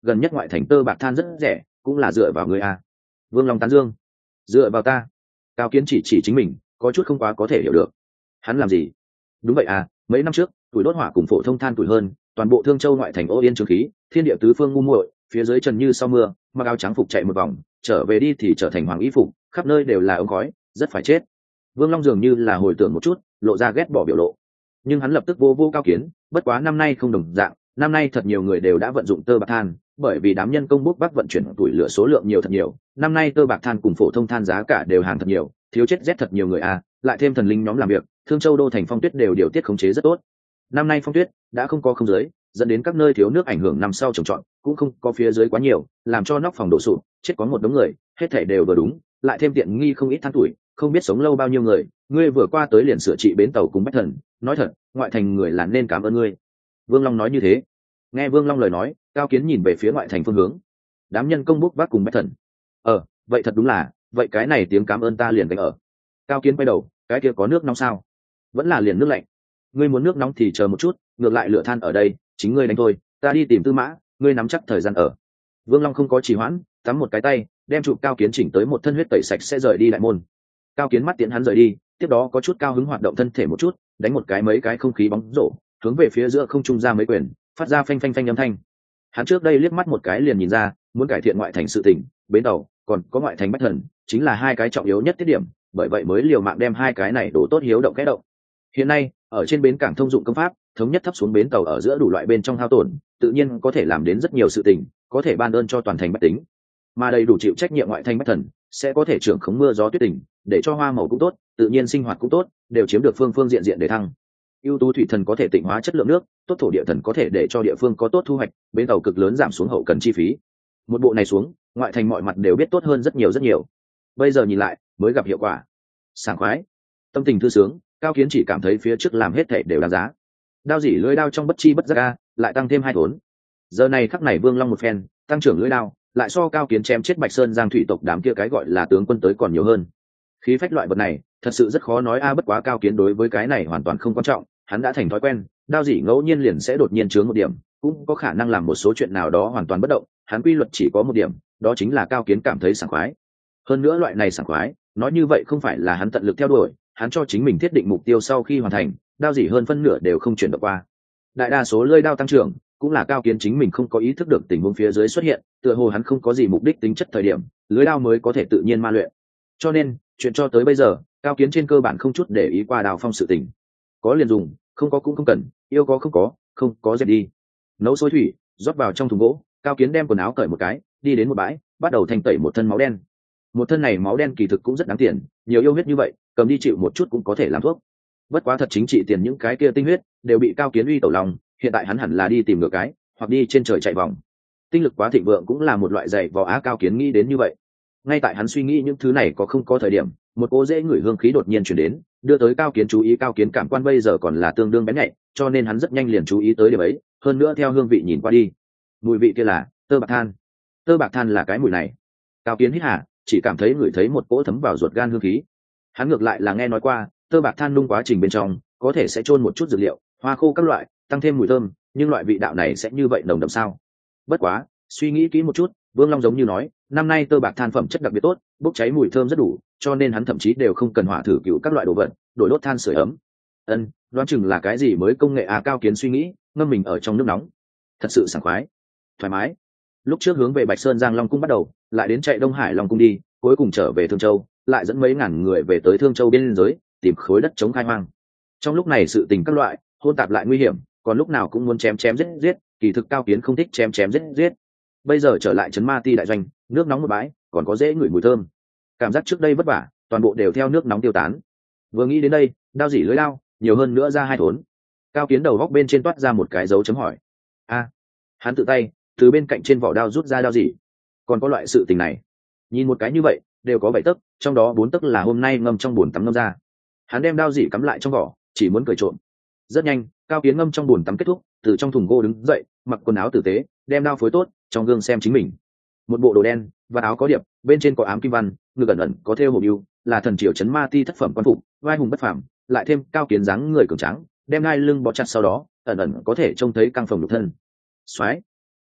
gần nhất ngoại thành tơ bạc than rất rẻ, cũng là dựa vào người a. Vương Long tán dương. Dựa vào ta? Cao Kiến chỉ chỉ chính mình, có chút không quá có thể hiểu được. Hắn làm gì? Đúng vậy à, mấy năm trước tuổi đốt hỏa cùng phổ thông than tuổi hơn, toàn bộ Thương Châu ngoại thành ô yên trường khí, thiên địa tứ phương ngu muội, phía dưới trần như sau mưa, mặc áo trắng phục chạy một vòng, trở về đi thì trở thành hoàng y phục, khắp nơi đều là ống khói, rất phải chết. Vương Long dường như là hồi tưởng một chút, lộ ra ghét bỏ biểu lộ. Nhưng hắn lập tức vô vô Cao Kiến, bất quá năm nay không đồng dạng, năm nay thật nhiều người đều đã vận dụng tơ bạc than, bởi vì đám nhân công bốc vác vận chuyển tuổi lửa số lượng nhiều thật nhiều, năm nay tơ bạc than cùng phổ thông than giá cả đều hàng thật nhiều, thiếu chết rét thật nhiều người à, lại thêm thần linh nhóm làm việc, Thương Châu đô thành phong tuyết đều điều tiết khống chế rất tốt. Năm nay phong tuyết đã không có không dưới, dẫn đến các nơi thiếu nước ảnh hưởng năm sau trồng trọt, cũng không có phía dưới quá nhiều, làm cho nóc phòng đổ sụp, chết có một đống người, hết thảy đều vừa đúng, lại thêm tiện nghi không ít than tuổi, không biết sống lâu bao nhiêu người, ngươi vừa qua tới liền sửa trị bến tàu cùng Bách Thần, nói thật, ngoại thành người là nên cảm ơn ngươi. Vương Long nói như thế. Nghe Vương Long lời nói, Cao Kiến nhìn về phía ngoại thành phương hướng. Đám nhân công bốc vác cùng Bách Thần. Ờ, vậy thật đúng là, vậy cái này tiếng cảm ơn ta liền đánh ở. Cao Kiến quay đầu, cái kia có nước nóng sao? Vẫn là liền nước lạnh. Ngươi muốn nước nóng thì chờ một chút, ngược lại lửa than ở đây, chính ngươi đánh thôi, ta đi tìm Tư Mã, ngươi nắm chắc thời gian ở. Vương Long không có trì hoãn, tắm một cái tay, đem chụp Cao Kiến chỉnh tới một thân huyết tẩy sạch sẽ rời đi đại môn. Cao Kiến mắt tiễn hắn rời đi, tiếp đó có chút cao hứng hoạt động thân thể một chút, đánh một cái mấy cái không khí bóng rổ, hướng về phía giữa không trung ra mấy quyền, phát ra phanh phanh phanh âm thanh. Hắn trước đây liếc mắt một cái liền nhìn ra, muốn cải thiện ngoại thành sự tình, bến tàu, còn có ngoại thành Bách Thần, chính là hai cái trọng yếu nhất tiết điểm, bởi vậy mới liều mạng đem hai cái này đổ tốt hiếu động cái động. Hiện nay, ở trên bến cảng thông dụng công pháp, thống nhất thấp xuống bến tàu ở giữa đủ loại bên trong hao tổn, tự nhiên có thể làm đến rất nhiều sự tình, có thể ban ơn cho toàn thành bách tính, mà đầy đủ chịu trách nhiệm ngoại thành Bách Thần, sẽ có thể trưởng khống mưa gió tuyết tình, để cho hoa màu cũng tốt, tự nhiên sinh hoạt cũng tốt, đều chiếm được phương phương diện diện để thăng. Ưu tú thủy thần có thể tịnh hóa chất lượng nước, tốt thổ địa thần có thể để cho địa phương có tốt thu hoạch, bến tàu cực lớn giảm xuống hậu cần chi phí. Một bộ này xuống, ngoại thành mọi mặt đều biết tốt hơn rất nhiều rất nhiều. Bây giờ nhìn lại, mới gặp hiệu quả. Sảng khoái, tâm tình thư sướng, Cao Kiến chỉ cảm thấy phía trước làm hết thảy đều đáng giá. Đao dỉ lưỡi đao trong bất chi bất giác a, lại tăng thêm hai thốn. Giờ này khắc này Vương Long một phen, tăng trưởng lưỡi đao, lại so Cao Kiến chém chết Bạch Sơn Giang thủy tộc đám kia cái gọi là tướng quân tới còn nhiều hơn. Khí phách loại vật này, thật sự rất khó nói a, bất quá Cao Kiến đối với cái này hoàn toàn không quan trọng, hắn đã thành thói quen, đao dỉ ngẫu nhiên liền sẽ đột nhiên chướng một điểm, cũng có khả năng làm một số chuyện nào đó hoàn toàn bất động, hắn quy luật chỉ có một điểm, đó chính là Cao Kiến cảm thấy sảng khoái. Hơn nữa loại này sảng khoái, nói như vậy không phải là hắn tận lực theo đuổi, hắn cho chính mình thiết định mục tiêu sau khi hoàn thành, đao dỉ hơn phân nửa đều không chuyển được qua. Đại đa số lưỡi đao tăng trưởng, cũng là Cao Kiến chính mình không có ý thức được tình huống phía dưới xuất hiện, tựa hồ hắn không có gì mục đích tính chất thời điểm, lưỡi đao mới có thể tự nhiên ma luyện. Cho nên, chuyện cho tới bây giờ, Cao Kiến trên cơ bản không chút để ý qua đào phong sự tình. Có liền dùng, không có cũng không cần, yêu có không có, không có dẹp đi. Nấu sôi thủy, rót vào trong thùng gỗ, Cao Kiến đem quần áo cởi một cái, đi đến một bãi, bắt đầu thanh tẩy một thân máu đen. Một thân này máu đen kỳ thực cũng rất đáng tiền, nhiều yêu huyết như vậy, cầm đi chịu một chút cũng có thể làm thuốc. Bất quá thật chính trị tiền những cái kia tinh huyết đều bị Cao Kiến uy tẩu lòng, hiện tại hắn hẳn là đi tìm ngược cái, hoặc đi trên trời chạy vòng. Tinh lực quá thịnh vượng cũng là một loại dày vò á, Cao Kiến nghĩ đến như vậy. Ngay tại hắn suy nghĩ những thứ này có không có thời điểm, một cỗ dễ ngửi hương khí đột nhiên truyền đến, đưa tới Cao Kiến chú ý. Cao Kiến cảm quan bây giờ còn là tương đương bén nhạy, cho nên hắn rất nhanh liền chú ý tới điểm ấy, hơn nữa theo hương vị nhìn qua đi, mùi vị kia là tơ bạc than. Tơ bạc than là cái mùi này. Cao Kiến hít hà, chỉ cảm thấy ngửi thấy một cỗ thấm vào ruột gan hương khí. Hắn ngược lại là nghe nói qua, tơ bạc than nung quá trình bên trong có thể sẽ chôn một chút dược liệu, hoa khô các loại, tăng thêm mùi thơm, nhưng loại vị đạo này sẽ như vậy nồng đậm sao? Bất quá, suy nghĩ kỹ một chút, Vương Long giống như nói, năm nay tơ bạc than phẩm chất đặc biệt tốt, bốc cháy mùi thơm rất đủ, cho nên hắn thậm chí đều không cần hỏa thử cựu các loại đồ vật, đổi đốt than sưởi ấm. Ân, đoán chừng là cái gì mới công nghệ à? Cao Kiến suy nghĩ, ngâm mình ở trong nước nóng, thật sự sảng khoái, thoải mái. Lúc trước hướng về Bạch Sơn Giang Long cung bắt đầu, lại đến chạy Đông Hải Long cung đi, cuối cùng trở về Thương Châu, lại dẫn mấy ngàn người về tới Thương Châu biên giới, tìm khối đất chống khai hoang. Trong lúc này sự tình các loại hôn tạp lại nguy hiểm, còn lúc nào cũng muốn chém chém giết giết, kỳ thực Cao Kiến không thích chém chém giết giết. Bây giờ trở lại trấn Ma Ti đại doanh, nước nóng một bãi, còn có dễ ngửi mùi thơm, cảm giác trước đây vất vả toàn bộ đều theo nước nóng tiêu tán. Vừa nghĩ đến đây, đao dỉ lưỡi lao nhiều hơn nữa ra hai thốn. Cao Kiến đầu góc bên trên toát ra một cái dấu chấm hỏi. A, hắn tự tay từ bên cạnh trên vỏ đao rút ra đao dỉ, còn có loại sự tình này? Nhìn một cái như vậy, đều có bảy tấc, trong đó bốn tấc là hôm nay ngâm trong bồn tắm ngâm ra. Hắn đem đao dỉ cắm lại trong vỏ, chỉ muốn cười trộm. Rất nhanh, Cao Kiến ngâm trong bồn tắm kết thúc, từ trong thùng gỗ đứng dậy, mặc quần áo tử tế, đem đao phối tốt, trong gương xem chính mình. Một bộ đồ đen, và áo có điệp, bên trên có ám kim văn, ngực ẩn ẩn có thêu hổ bưu, là thần triều trấn Ma Ti thất phẩm quan phục, vai hùng bất phàm, lại thêm Cao Kiến dáng người cường tráng, đem ngai lưng bó chặt sau đó, ẩn ẩn có thể trông thấy căng phồng nhục thân. Soái,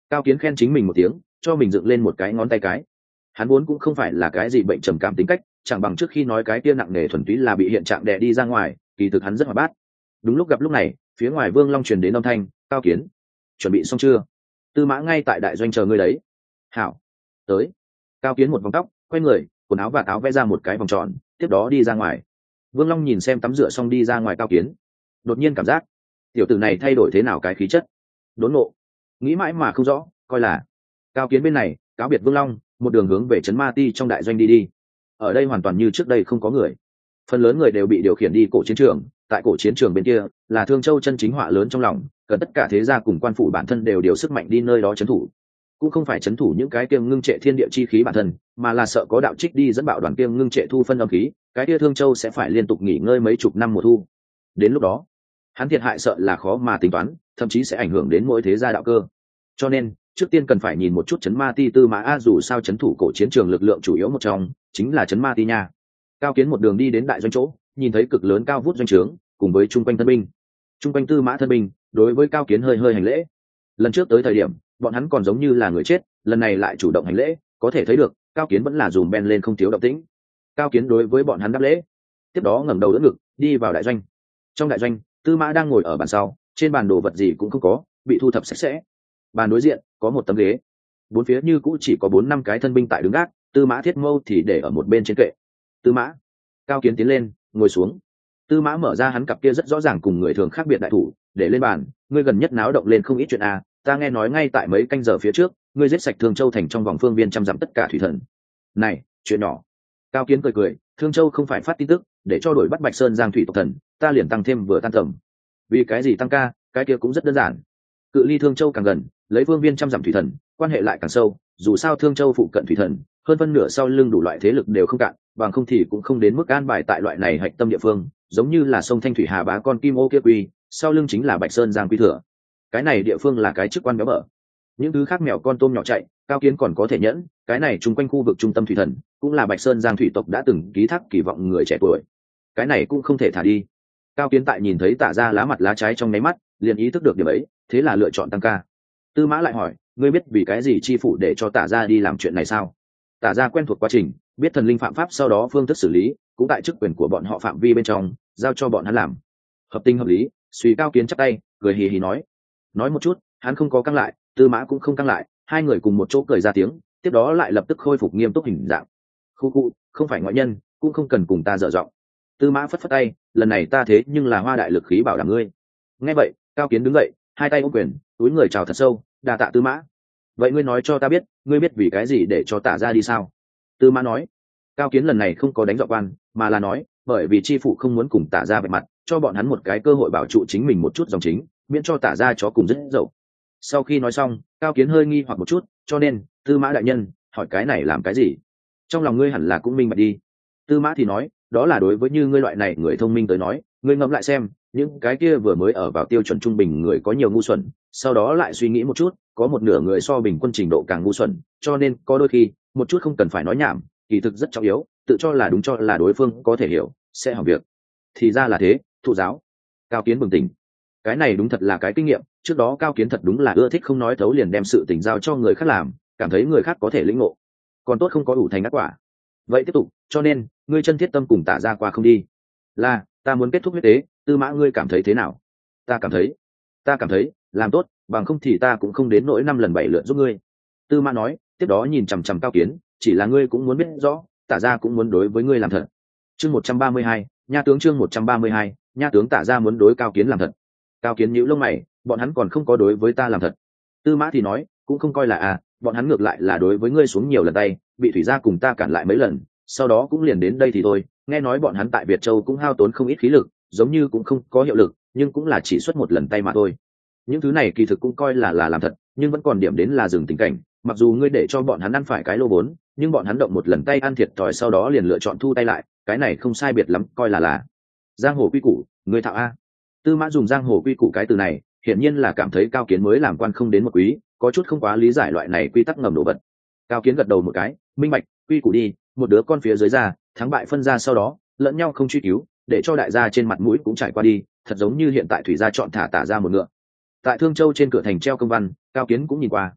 Cao Kiến khen chính mình một tiếng, cho mình dựng lên một cái ngón tay cái. Hắn vốn cũng không phải là cái gì bệnh trầm cảm tính cách, chẳng bằng trước khi nói cái kia nặng nề thuần túy là bị hiện trạng đè đi ra ngoài, kỳ thực hắn rất hoạt bát. Đúng lúc gặp lúc này, phía ngoài Vương Long truyền đến âm thanh, Cao Kiến, chuẩn bị xong chưa? Tư Mã ngay tại đại doanh chờ ngươi đấy. Hảo, tới. Cao Kiến một vòng tóc, quay người, quần áo và áo vẽ ra một cái vòng tròn, tiếp đó đi ra ngoài. Vương Long nhìn xem tắm rửa xong đi ra ngoài Cao Kiến, đột nhiên cảm giác tiểu tử này thay đổi thế nào cái khí chất, đốn ngộ, nghĩ mãi mà không rõ, coi là Cao Kiến bên này cáo biệt Vương Long, một đường hướng về trấn Ma Ti trong đại doanh đi đi. Ở đây hoàn toàn như trước đây không có người, phần lớn người đều bị điều khiển đi cổ chiến trường. Tại cổ chiến trường bên kia là Thương Châu chân chính họa lớn trong lòng, cần tất cả thế gia cùng quan phủ bản thân đều điều sức mạnh đi nơi đó trấn thủ, cũng không phải trấn thủ những cái kiêng ngưng trệ thiên địa chi khí bản thân, mà là sợ có đạo trích đi dẫn bạo đoàn kiêng ngưng trệ thu phân âm khí, cái kia Thương Châu sẽ phải liên tục nghỉ ngơi mấy chục năm mùa thu. Đến lúc đó hắn thiệt hại sợ là khó mà tính toán, thậm chí sẽ ảnh hưởng đến mỗi thế gia đạo cơ. Cho nên trước tiên cần phải nhìn một chút trấn Ma Ti Tư Mã A, dù sao trấn thủ cổ chiến trường lực lượng chủ yếu một trong chính là trấn Ma Ti nha. Cao Kiến một đường đi đến đại doanh chỗ, nhìn thấy cực lớn cao vút doanh trướng cùng với trung quanh thân binh. Trung quanh Tư Mã thân binh đối với Cao Kiến hơi hơi hành lễ. Lần trước tới thời điểm bọn hắn còn giống như là người chết, lần này lại chủ động hành lễ, có thể thấy được Cao Kiến vẫn là dùm ben lên không thiếu động tĩnh. Cao Kiến đối với bọn hắn đáp lễ, tiếp đó ngẩng đầu đỡ ngực đi vào đại doanh. Trong đại doanh, Tư Mã đang ngồi ở bàn sau, trên bàn đồ vật gì cũng không có, bị thu thập sạch sẽ. Bàn đối diện có một tấm ghế, bốn phía như cũ chỉ có bốn năm cái thân binh tại đứng gác, Tư Mã Thiết Mâu thì để ở một bên trên kệ. Tư Mã. Cao Kiến tiến lên ngồi xuống. Tư Mã mở ra hắn cặp kia rất rõ ràng cùng người thường khác biệt đại thủ, để lên bàn, ngươi gần nhất náo động lên không ít chuyện à, ta nghe nói ngay tại mấy canh giờ phía trước, ngươi giết sạch Thương Châu thành trong vòng phương viên trăm dặm tất cả thủy thần. Này, chuyện nhỏ. Cao Kiến cười cười, Thương Châu không phải phát tin tức để cho đuổi bắt Bạch Sơn Giang thủy tộc thần, ta liền tăng thêm vừa tan tầm. Vì cái gì tăng ca, cái kia cũng rất đơn giản. Cự ly Thương Châu càng gần, lấy phương viên trăm dặm thủy thần, quan hệ lại càng sâu, dù sao Thương Châu phụ cận thủy thần, hơn phân nửa sau lưng đủ loại thế lực đều không cạn, bằng không thì cũng không đến mức an bài tại loại này hạch tâm địa phương, giống như là sông Thanh Thủy Hà Bá con Kim Ô kia quy, sau lưng chính là Bạch Sơn Giang Quy Thừa. Cái này địa phương là cái chức quan béo bở. Những thứ khác mèo con tôm nhỏ chạy, Cao Kiến còn có thể nhẫn, cái này chung quanh khu vực trung tâm thủy thần, cũng là Bạch Sơn Giang thủy tộc đã từng ký thác kỳ vọng người trẻ tuổi. Cái này cũng không thể thả đi. Cao Kiến tại nhìn thấy Tả Ra lá mặt lá trái trong nháy mắt, liền ý thức được điểm ấy, thế là lựa chọn tăng ca. Tư Mã lại hỏi, ngươi biết vì cái gì chi phủ để cho Tả Ra đi làm chuyện này sao? Tả Ra quen thuộc quá trình, biết thần linh phạm pháp sau đó phương thức xử lý, cũng tại chức quyền của bọn họ phạm vi bên trong, giao cho bọn hắn làm. Hợp tình hợp lý. Suy Cao Kiến chắp tay, cười hì hì nói, nói một chút, hắn không có căng lại, Tư Mã cũng không căng lại, hai người cùng một chỗ cười ra tiếng, tiếp đó lại lập tức khôi phục nghiêm túc hình dạng. Khu khu, không phải ngoại nhân, cũng không cần cùng ta dở giọng. Tư Mã phất phất tay, lần này ta thế nhưng là hoa đại lực khí bảo đảm ngươi. Nghe vậy, Cao Kiến đứng dậy, hai tay ôm quyền, túi người chào thật sâu, đa tạ Tư Mã. Vậy ngươi nói cho ta biết, ngươi biết vì cái gì để cho Tả Ra đi sao? Tư Mã nói. Cao Kiến lần này không có đánh dọa quan, mà là nói, bởi vì chi phụ không muốn cùng Tả Ra vạch mặt, cho bọn hắn một cái cơ hội bảo trụ chính mình một chút dòng chính, miễn cho Tả Ra chó cùng rất dậu. Sau khi nói xong, Cao Kiến hơi nghi hoặc một chút, cho nên, Tư Mã đại nhân, hỏi cái này làm cái gì? Trong lòng ngươi hẳn là cũng minh bạch đi. Tư Mã thì nói, đó là đối với như ngươi loại này người thông minh tới nói, ngươi ngẫm lại xem, những cái kia vừa mới ở vào tiêu chuẩn trung bình người có nhiều ngu xuẩn, sau đó lại suy nghĩ một chút, có một nửa người so bình quân trình độ càng ngu xuẩn, cho nên có đôi khi, một chút không cần phải nói nhảm, kỳ thực rất trọng yếu, tự cho là đúng cho là đối phương có thể hiểu, sẽ hỏng việc. Thì ra là thế, thụ giáo. Cao Kiến bừng tỉnh. Cái này đúng thật là cái kinh nghiệm, trước đó Cao Kiến thật đúng là ưa thích không nói thấu liền đem sự tình giao cho người khác làm, cảm thấy người khác có thể lĩnh ngộ. Còn tốt không có đủ thành ác quả. Vậy tiếp tục, cho nên, ngươi chân thiết tâm cùng Tả Ra qua không đi. Là, ta muốn kết thúc huyết tế, Tư Mã ngươi cảm thấy thế nào? Ta cảm thấy, ta cảm thấy, làm tốt, bằng không thì ta cũng không đến nỗi năm lần bảy lượt giúp ngươi. Tư Mã nói, tiếp đó nhìn chằm chằm Cao Kiến, chỉ là ngươi cũng muốn biết rõ, Tả Ra cũng muốn đối với ngươi làm thật. Chương một trăm ba mươi hai, nha tướng chương một trăm ba mươi hai, nha tướng Tả Ra muốn đối Cao Kiến làm thật. Cao Kiến nhíu lông mày, bọn hắn còn không có đối với ta làm thật. Tư Mã thì nói, cũng không coi là à, bọn hắn ngược lại là đối với ngươi xuống nhiều lần tay, bị thủy gia cùng ta cản lại mấy lần, sau đó cũng liền đến đây thì thôi. Nghe nói bọn hắn tại Việt Châu cũng hao tốn không ít khí lực, giống như cũng không có hiệu lực, nhưng cũng là chỉ xuất một lần tay mà thôi. Những thứ này kỳ thực cũng coi là là làm thật, nhưng vẫn còn điểm đến là dừng tình cảnh. Mặc dù ngươi để cho bọn hắn ăn phải cái lô vốn, nhưng bọn hắn động một lần tay ăn thiệt thòi sau đó liền lựa chọn thu tay lại, cái này không sai biệt lắm, coi là là giang hồ quy củ, ngươi thạo a. Tư Mã dùng giang hồ quy củ cái từ này, hiển nhiên là cảm thấy Cao Kiến mới làm quan không đến một quý, có chút không quá lý giải loại này quy tắc ngầm đồ vật. Cao Kiến gật đầu một cái, minh bạch, quy củ đi, một đứa con phía dưới ra, thắng bại phân ra sau đó, lẫn nhau không truy cứu, để cho đại gia trên mặt mũi cũng trải qua đi, thật giống như hiện tại thủy gia chọn thả Tả Ra một ngựa. Tại Thương Châu trên cửa thành treo công văn, Cao Kiến cũng nhìn qua.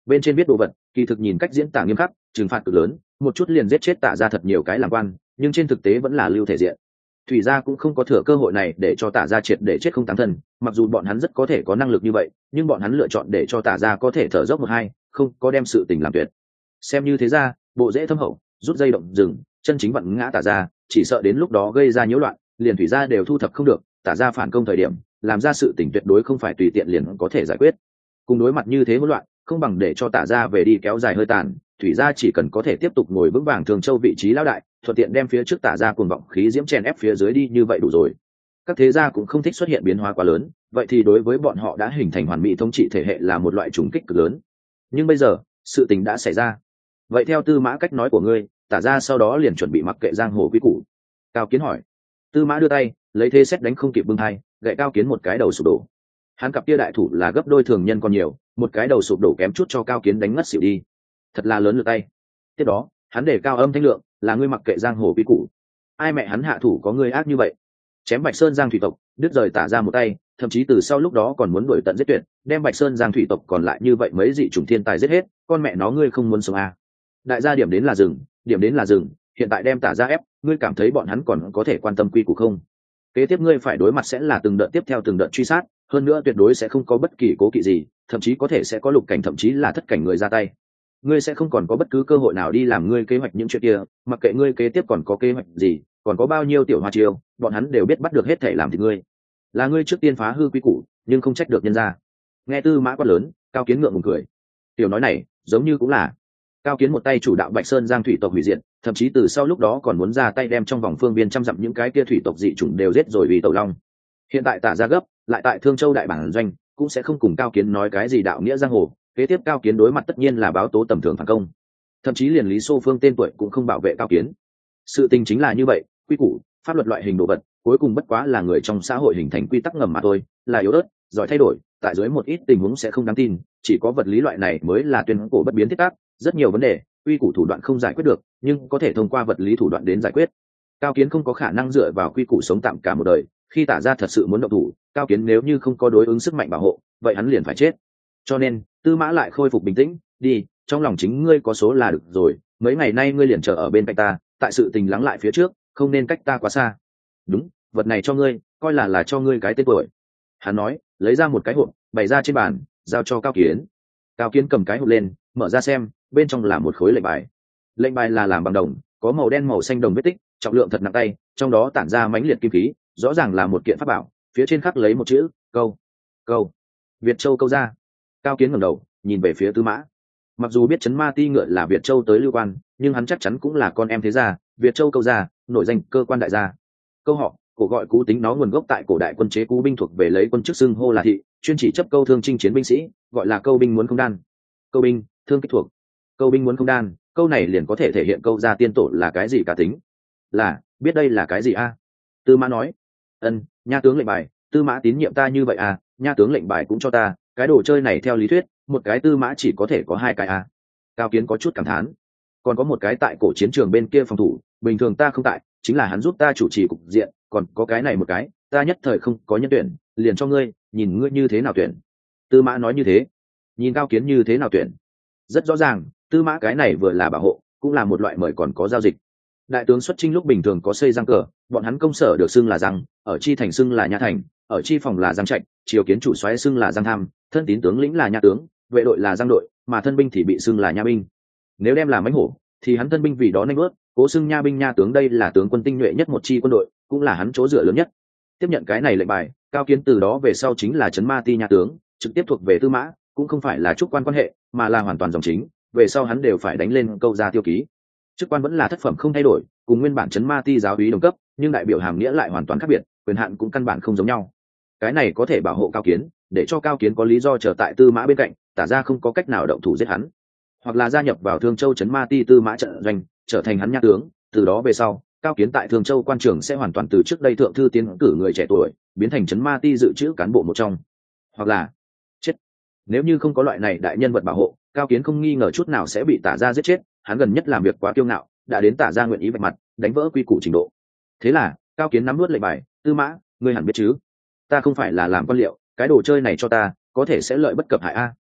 bên trên viết đồ vật kỳ thực nhìn cách diễn tả nghiêm khắc, trừng phạt cực lớn, một chút liền giết chết Tả gia thật nhiều cái làm quan, nhưng trên thực tế vẫn là lưu thể diện. Thủy gia cũng không có thừa cơ hội này để cho Tả gia triệt để chết không táng thân, mặc dù bọn hắn rất có thể có năng lực như vậy, nhưng bọn hắn lựa chọn để cho Tả gia có thể thở dốc một hai, không có đem sự tình làm tuyệt. Xem như thế ra, bộ dễ thâm hậu, rút dây động rừng, chân chính vặn ngã Tả gia, chỉ sợ đến lúc đó gây ra nhiễu loạn, liền Thủy gia đều thu thập không được, Tả gia phản công thời điểm, làm ra sự tình tuyệt đối không phải tùy tiện liền có thể giải quyết. Cùng đối mặt như thế hỗn loạn, không bằng để cho Tả gia về đi kéo dài hơi tàn, Thủy gia chỉ cần có thể tiếp tục ngồi vững vàng Thường Châu vị trí lão đại, thuận tiện đem phía trước Tả gia cuồng vọng khí diễm chèn ép phía dưới đi như vậy đủ rồi. Các thế gia cũng không thích xuất hiện biến hóa quá lớn, vậy thì đối với bọn họ đã hình thành hoàn mỹ thống trị thể hệ là một loại trùng kích cực lớn. Nhưng bây giờ, sự tình đã xảy ra. Vậy theo Tư Mã cách nói của ngươi, Tả gia sau đó liền chuẩn bị mặc kệ giang hồ quý củ. Cao Kiến hỏi. Tư Mã đưa tay, lấy thế xét đánh không kịp bưng hai, gậy Cao Kiến một cái đầu sụp đổ. Hắn cặp kia đại thủ là gấp đôi thường nhân còn nhiều, một cái đầu sụp đổ kém chút cho Cao Kiến đánh ngất xỉu đi. Thật là lớn lượt tay. Tiếp đó, hắn để cao âm thanh lượng, là ngươi mặc kệ giang hồ quý củ. Ai mẹ hắn hạ thủ có ngươi ác như vậy? Chém Bạch Sơn Giang thủy tộc, đứt rời Tả ra một tay, thậm chí từ sau lúc đó còn muốn đuổi tận giết tuyệt, đem Bạch Sơn Giang thủy tộc còn lại như vậy mấy dị chủng thiên tài giết hết, con mẹ nó ngươi không muốn sống à? Đại gia điểm đến là rừng, điểm đến là rừng, hiện tại đem Tả ra ép, ngươi cảm thấy bọn hắn còn có thể quan tâm quy củ không? Kế tiếp ngươi phải đối mặt sẽ là từng đợt tiếp theo từng đợt truy sát, hơn nữa tuyệt đối sẽ không có bất kỳ cố kỵ gì, thậm chí có thể sẽ có lục cảnh thậm chí là thất cảnh người ra tay. Ngươi sẽ không còn có bất cứ cơ hội nào đi làm ngươi kế hoạch những chuyện kia, mặc kệ ngươi kế tiếp còn có kế hoạch gì, còn có bao nhiêu tiểu hoa chiêu, bọn hắn đều biết bắt được hết thể làm thì ngươi. Là ngươi trước tiên phá hư quy củ, nhưng không trách được nhân gia. Nghe Tư Mã quát lớn, Cao Kiến ngượng ngùng cười. Tiểu nói này, giống như cũng là. Cao Kiến một tay chủ đạo Bạch Sơn Giang thủy tộc hủy diệt, thậm chí từ sau lúc đó còn muốn ra tay đem trong vòng phương biên trăm dặm những cái kia thủy tộc dị chủng đều giết rồi vì Tẩu Long. Hiện tại Tả gia gấp, lại tại Thương Châu đại bản doanh, cũng sẽ không cùng Cao Kiến nói cái gì đạo nghĩa giang hồ, kế tiếp Cao Kiến đối mặt tất nhiên là báo tố tầm thường phản công. Thậm chí liền Lý Xô Phương tên tuổi cũng không bảo vệ Cao Kiến. Sự tình chính là như vậy, quy củ, pháp luật loại hình đồ vật, cuối cùng bất quá là người trong xã hội hình thành quy tắc ngầm mà thôi, là yếu ớt, giỏi thay đổi, tại dưới một ít tình huống sẽ không đáng tin, chỉ có vật lý loại này mới là tuyên cổ bất biến thiết tác, rất nhiều vấn đề, quy củ thủ đoạn không giải quyết được, nhưng có thể thông qua vật lý thủ đoạn đến giải quyết. Cao Kiến không có khả năng dựa vào quy củ sống tạm cả một đời, khi Tả gia thật sự muốn động thủ, Cao Kiến nếu như không có đối ứng sức mạnh bảo hộ, vậy hắn liền phải chết. Cho nên, Tư Mã lại khôi phục bình tĩnh, đi, trong lòng chính ngươi có số là được rồi, mấy ngày nay ngươi liền chờ ở bên cạnh ta, tại sự tình lắng lại phía trước, không nên cách ta quá xa. Đúng, vật này cho ngươi, coi là là cho ngươi cái tên tuổi. Hắn nói, lấy ra một cái hộp, bày ra trên bàn, giao cho Cao Kiến. Cao Kiến cầm cái hộp lên, mở ra xem, bên trong là một khối lệnh bài. Lệnh bài là làm bằng đồng, có màu đen màu xanh đồng vết tích, trọng lượng thật nặng tay, trong đó tản ra mãnh liệt kim khí, rõ ràng là một kiện pháp bảo, phía trên khắc lấy một chữ, câu. Câu. Việt Châu câu ra. Cao Kiến ngẩng đầu, nhìn về phía Tư Mã. Mặc dù biết Trấn Ma Ti ngựa là Việt Châu tới lưu quan, nhưng hắn chắc chắn cũng là con em thế gia, Việt Châu câu gia, nổi danh cơ quan đại gia. Câu họ, cổ gọi cú tính nó nguồn gốc tại cổ đại quân chế cú binh thuộc về lấy quân chức xưng hô là thị, chuyên chỉ chấp câu thương chinh chiến binh sĩ, gọi là câu binh muốn không đan. Câu binh, thương kích thuộc. Câu binh muốn không đan, câu này liền có thể thể hiện câu gia tiên tổ là cái gì cả tính. Là, biết đây là cái gì a? À? Tư Mã nói. Ân, nha tướng lệnh bài, Tư Mã tín nhiệm ta như vậy à, nha tướng lệnh bài cũng cho ta, cái đồ chơi này theo lý thuyết, một cái Tư Mã chỉ có thể có hai cái à. Cao Kiến có chút cảm thán. Còn có một cái tại cổ chiến trường bên kia phòng thủ, bình thường ta không tại, chính là hắn giúp ta chủ trì cục diện, còn có cái này một cái, ta nhất thời không có nhân tuyển, liền cho ngươi, nhìn ngươi như thế nào tuyển. Tư Mã nói như thế. Nhìn Cao Kiến như thế nào tuyển. Rất rõ ràng, Tư Mã cái này vừa là bảo hộ, cũng là một loại mời còn có giao dịch. Đại tướng xuất chinh lúc bình thường có xây răng cờ, bọn hắn công sở được xưng là răng, ở chi thành xưng là nha thành, ở chi phòng là răng trạch, triều kiến chủ soái xưng là răng tham, thân tín tướng lĩnh là nha tướng, vệ đội là răng đội, mà thân binh thì bị xưng là nha binh. Nếu đem làm mãnh hổ, thì hắn thân binh vì đó nanh bước, cố xưng nha binh nha tướng, đây là tướng quân tinh nhuệ nhất một chi quân đội, cũng là hắn chỗ dựa lớn nhất. Tiếp nhận cái này lệnh bài, Cao Kiến từ đó về sau chính là Trấn Ma Ti nha tướng, trực tiếp thuộc về Tư Mã, cũng không phải là trúc quan quan hệ, mà là hoàn toàn dòng chính, về sau hắn đều phải đánh lên câu gia tiêu ký. Chức quan vẫn là thất phẩm không thay đổi, cùng nguyên bản Trấn Ma Ti giáo úy đồng cấp, nhưng đại biểu hàm nghĩa lại hoàn toàn khác biệt, quyền hạn cũng căn bản không giống nhau. Cái này có thể bảo hộ Cao Kiến, để cho Cao Kiến có lý do chờ tại Tư Mã bên cạnh, Tả ra không có cách nào động thủ giết hắn, hoặc là gia nhập vào Thương Châu Trấn Ma Ti Tư Mã trận doanh, trở thành hắn nha tướng. Từ đó về sau, Cao Kiến tại Thương Châu quan trường sẽ hoàn toàn từ trước đây thượng thư tiến cử người trẻ tuổi, biến thành Trấn Ma Ti dự trữ cán bộ một trong, hoặc là chết. Nếu như không có loại này đại nhân vật bảo hộ, Cao Kiến không nghi ngờ chút nào sẽ bị Tả ra giết chết. Hắn gần nhất làm việc quá kiêu ngạo, đã đến Tả ra nguyện ý vạch mặt, đánh vỡ quy củ trình độ. Thế là Cao Kiến nắm nuốt lệnh bài, Tư Mã, ngươi hẳn biết chứ, ta không phải là làm quan liệu, cái đồ chơi này cho ta, có thể sẽ lợi bất cập hại a.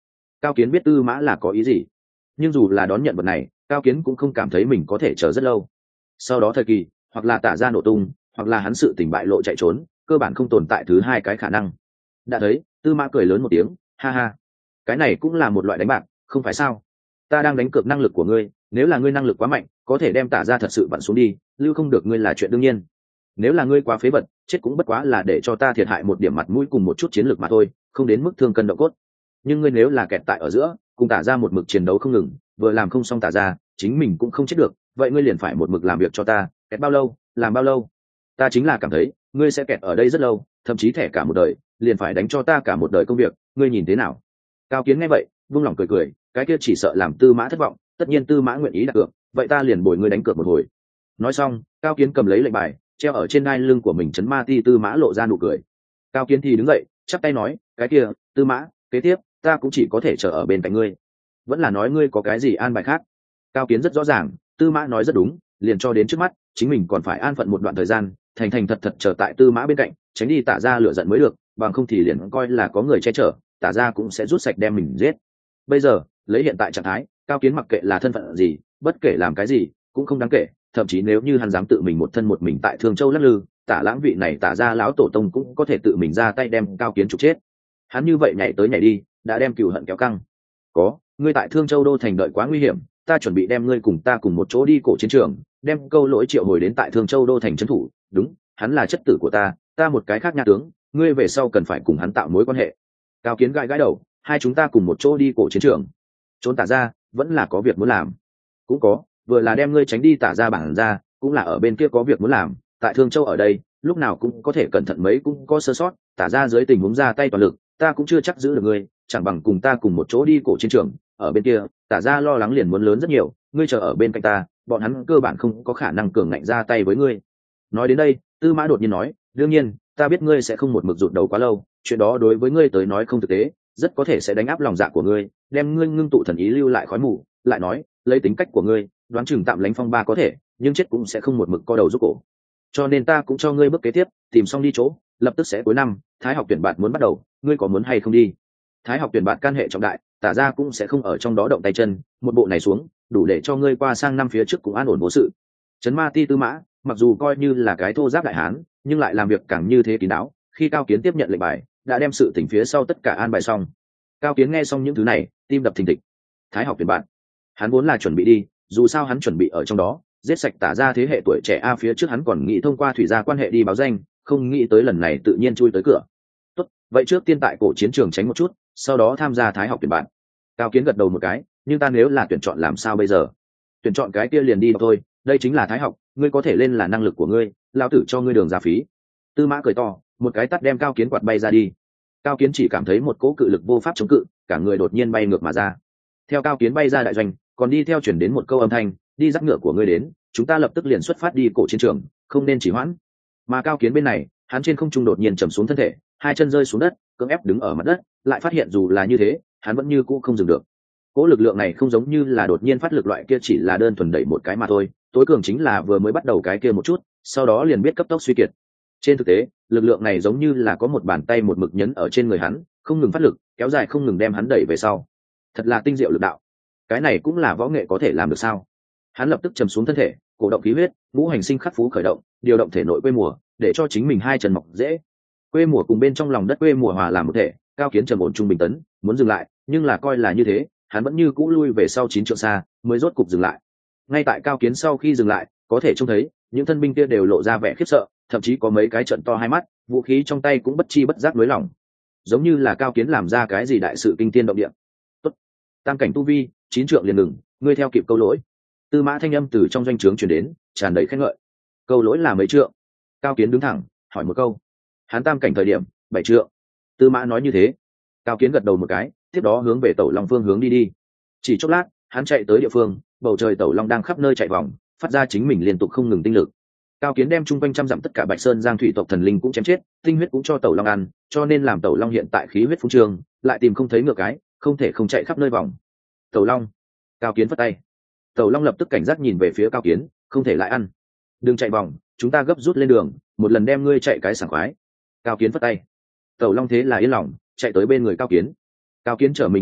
Cao Kiến biết Tư Mã là có ý gì, nhưng dù là đón nhận vật này, Cao Kiến cũng không cảm thấy mình có thể chờ rất lâu. Sau đó thời kỳ, hoặc là Tả Gia nổ tung, hoặc là hắn sự tình bại lộ chạy trốn, cơ bản không tồn tại thứ hai cái khả năng. Đã thấy, Tư Mã cười lớn một tiếng, ha ha, cái này cũng là một loại đánh bạc, không phải sao? Ta đang đánh cược năng lực của ngươi, nếu là ngươi năng lực quá mạnh, có thể đem Tả Gia thật sự vặn xuống đi, lưu không được ngươi là chuyện đương nhiên. Nếu là ngươi quá phế vật, chết cũng bất quá là để cho ta thiệt hại một điểm mặt mũi cùng một chút chiến lược mà thôi, không đến mức thương cân động cốt. Nhưng ngươi nếu là kẹt tại ở giữa, cùng Tả Gia một mực chiến đấu không ngừng, vừa làm không xong Tả Gia, chính mình cũng không chết được, vậy ngươi liền phải một mực làm việc cho ta, kẹt bao lâu, làm bao lâu? Ta chính là cảm thấy, ngươi sẽ kẹt ở đây rất lâu, thậm chí thẻ cả một đời, liền phải đánh cho ta cả một đời công việc, ngươi nhìn thế nào? Cao Kiến nghe vậy, buông lòng cười cười, cái kia chỉ sợ làm Tư Mã thất vọng, tất nhiên Tư Mã nguyện ý đặt cược, vậy ta liền bồi ngươi đánh cược một hồi. Nói xong, Cao Kiến cầm lấy lệnh bài, treo ở trên đai lưng của mình, chấn ma ti Tư Mã lộ ra nụ cười. Cao Kiến thì đứng dậy, chắp tay nói, cái kia, Tư Mã, kế tiếp, ta cũng chỉ có thể chờ ở bên cạnh ngươi. Vẫn là nói ngươi có cái gì an bài khác? Cao Kiến rất rõ ràng, Tư Mã nói rất đúng, liền cho đến trước mắt, chính mình còn phải an phận một đoạn thời gian, thành thành thật thật chờ tại Tư Mã bên cạnh, tránh đi Tả Gia lửa giận mới được, bằng không thì liền coi là có người che chở, Tả Gia cũng sẽ rút sạch đem mình giết. Bây giờ, lấy hiện tại trạng thái, Cao Kiến mặc kệ là thân phận gì, bất kể làm cái gì, cũng không đáng kể, thậm chí nếu như hắn dám tự mình một thân một mình tại Thương Châu lắc lư, Tả Lãng vị này Tả Gia lão tổ tông cũng có thể tự mình ra tay đem Cao Kiến trục chết. Hắn như vậy nhảy tới nhảy đi, đã đem cừu hận kéo căng. Có, ngươi tại Thương Châu đô thành đợi quá nguy hiểm, ta chuẩn bị đem ngươi cùng ta cùng một chỗ đi cổ chiến trường, đem Câu Lỗi triệu hồi đến tại Thương Châu đô thành trấn thủ, đúng, hắn là chất tử của ta, ta một cái khác nha tướng, ngươi về sau cần phải cùng hắn tạo mối quan hệ. Cao Kiến gãi gãi đầu, hai chúng ta cùng một chỗ đi cổ chiến trường. Trốn Tả Gia, vẫn là có việc muốn làm. Cũng có, vừa là đem ngươi tránh đi Tả Gia bản ra, cũng là ở bên kia có việc muốn làm, tại Thương Châu ở đây, lúc nào cũng có thể cẩn thận mấy cũng có sơ sót, Tả Gia dưới tình huống ra tay toàn lực, ta cũng chưa chắc giữ được ngươi, chẳng bằng cùng ta cùng một chỗ đi cổ chiến trường, ở bên kia, Tả Gia lo lắng liền muốn lớn rất nhiều, ngươi chờ ở bên cạnh ta, bọn hắn cơ bản không có khả năng cường ngạnh ra tay với ngươi. Nói đến đây, Tư Mã đột nhiên nói, đương nhiên, ta biết ngươi sẽ không một mực rụt đầu quá lâu, chuyện đó đối với ngươi tới nói không thực tế, rất có thể sẽ đánh áp lòng dạ của ngươi, đem ngươi ngưng tụ thần ý lưu lại khói mù, lại nói, lấy tính cách của ngươi, đoán chừng tạm lánh phong ba có thể, nhưng chết cũng sẽ không một mực co đầu rút cổ. Cho nên ta cũng cho ngươi bước kế tiếp, tìm xong đi chỗ, lập tức sẽ cuối năm, Thái học tuyển bạn muốn bắt đầu, ngươi có muốn hay không đi? Thái học tuyển bạn can hệ trọng đại, Tả Gia cũng sẽ không ở trong đó động tay chân, một bộ này xuống, đủ để cho ngươi qua sang năm phía trước cũng an ổn vô sự. Trấn Ma ti Tư Mã, mặc dù coi như là cái thô giáp đại hán, nhưng lại làm việc càng như thế kín đáo. Khi Cao Kiến tiếp nhận lệnh bài, đã đem sự tình phía sau tất cả an bài xong. Cao Kiến nghe xong những thứ này, tim đập thình thịch. Thái học tuyển bạn, hắn vốn là chuẩn bị đi, dù sao hắn chuẩn bị ở trong đó, giết sạch Tả Gia thế hệ tuổi trẻ a phía trước hắn còn nghĩ thông qua thủy gia quan hệ đi báo danh, không nghĩ tới lần này tự nhiên chui tới cửa. Tốt, vậy trước tiên tại cổ chiến trường tránh một chút, sau đó tham gia Thái học tuyển bạn. Cao Kiến gật đầu một cái, nhưng ta nếu là tuyển chọn làm sao bây giờ? Tuyển chọn cái kia liền đi thôi, đây chính là Thái học, ngươi có thể lên là năng lực của ngươi, lão tử cho ngươi đường ra phí. Tư Mã cười to, một cái tát đem Cao Kiến quạt bay ra đi. Cao Kiến chỉ cảm thấy một cỗ cự lực vô pháp chống cự, cả người đột nhiên bay ngược mà ra. Theo Cao Kiến bay ra đại doanh, còn đi theo chuyển đến một câu âm thanh, đi dắt ngựa của ngươi đến, chúng ta lập tức liền xuất phát đi cổ chiến trường, không nên chỉ hoãn. Mà Cao Kiến bên này, hắn trên không trung đột nhiên trầm xuống thân thể, hai chân rơi xuống đất, cưỡng ép đứng ở mặt đất, lại phát hiện dù là như thế, hắn vẫn như cũ không dừng được. Cỗ lực lượng này không giống như là đột nhiên phát lực loại kia, chỉ là đơn thuần đẩy một cái mà thôi, tối cường chính là vừa mới bắt đầu cái kia một chút, sau đó liền biết cấp tốc suy kiệt. Trên thực tế, lực lượng này giống như là có một bàn tay một mực nhấn ở trên người hắn, không ngừng phát lực, kéo dài không ngừng đem hắn đẩy về sau. Thật là tinh diệu lực đạo. Cái này cũng là võ nghệ có thể làm được sao? Hắn lập tức trầm xuống thân thể, cổ động khí huyết, ngũ hành sinh khắc phú khởi động, điều động thể nội quê mùa, để cho chính mình hai chân mọc dễ. Quê mùa cùng bên trong lòng đất quê mùa hòa làm một thể, Cao Kiến trầm ổn trung bình tấn, muốn dừng lại, nhưng là coi là như thế, hắn vẫn như cũ lui về sau chín trượng xa, mới rốt cục dừng lại. Ngay tại Cao Kiến sau khi dừng lại, có thể trông thấy những thân binh kia đều lộ ra vẻ khiếp sợ, thậm chí có mấy cái trận to hai mắt, vũ khí trong tay cũng bất chi bất giác nới lỏng, giống như là Cao Kiến làm ra cái gì đại sự kinh thiên động địa. Tốt, tam cảnh tu vi, chín trượng liền ngừng, ngươi theo kịp Câu Lỗi. Tư Mã thanh âm từ trong doanh trướng truyền đến, tràn đầy khen ngợi. Câu Lỗi là mấy trượng? Cao Kiến đứng thẳng, hỏi một câu. Hắn tam cảnh thời điểm, bảy trượng. Tư Mã nói như thế. Cao Kiến gật đầu một cái, tiếp đó hướng về Tẩu Long phương hướng đi đi. Chỉ chốc lát, hắn chạy tới địa phương, bầu trời Tẩu Long đang khắp nơi chạy vòng, phát ra chính mình liên tục không ngừng tinh lực. Cao Kiến đem chung quanh trăm dặm tất cả Bạch Sơn Giang thủy tộc thần linh cũng chém chết, tinh huyết cũng cho Tẩu Long ăn, cho nên làm Tẩu Long hiện tại khí huyết phú trương, lại tìm không thấy ngược cái, không thể không chạy khắp nơi vòng. Tẩu Long. Cao Kiến phất tay. Tẩu Long lập tức cảnh giác nhìn về phía Cao Kiến, không thể lại ăn. Đừng chạy vòng, chúng ta gấp rút lên đường, một lần đem ngươi chạy cái sảng khoái. Cao Kiến phất tay. Tẩu Long thế là yên lòng, chạy tới bên người Cao Kiến. Cao Kiến trở mình lên ngựa,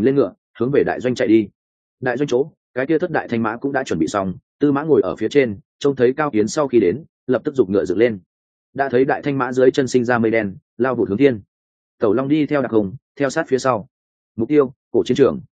hướng về đại doanh chạy đi. Đại doanh chỗ, cái kia thất đại thanh mã cũng đã chuẩn bị xong, tư mã ngồi ở phía trên, trông thấy cao kiến sau khi đến, lập tức giục ngựa dựng lên. Đã thấy đại thanh mã dưới chân sinh ra mây đen, lao vụt hướng thiên. Tẩu Long đi theo Đặc Hùng, theo sát phía sau. Mục tiêu, cổ chiến trường.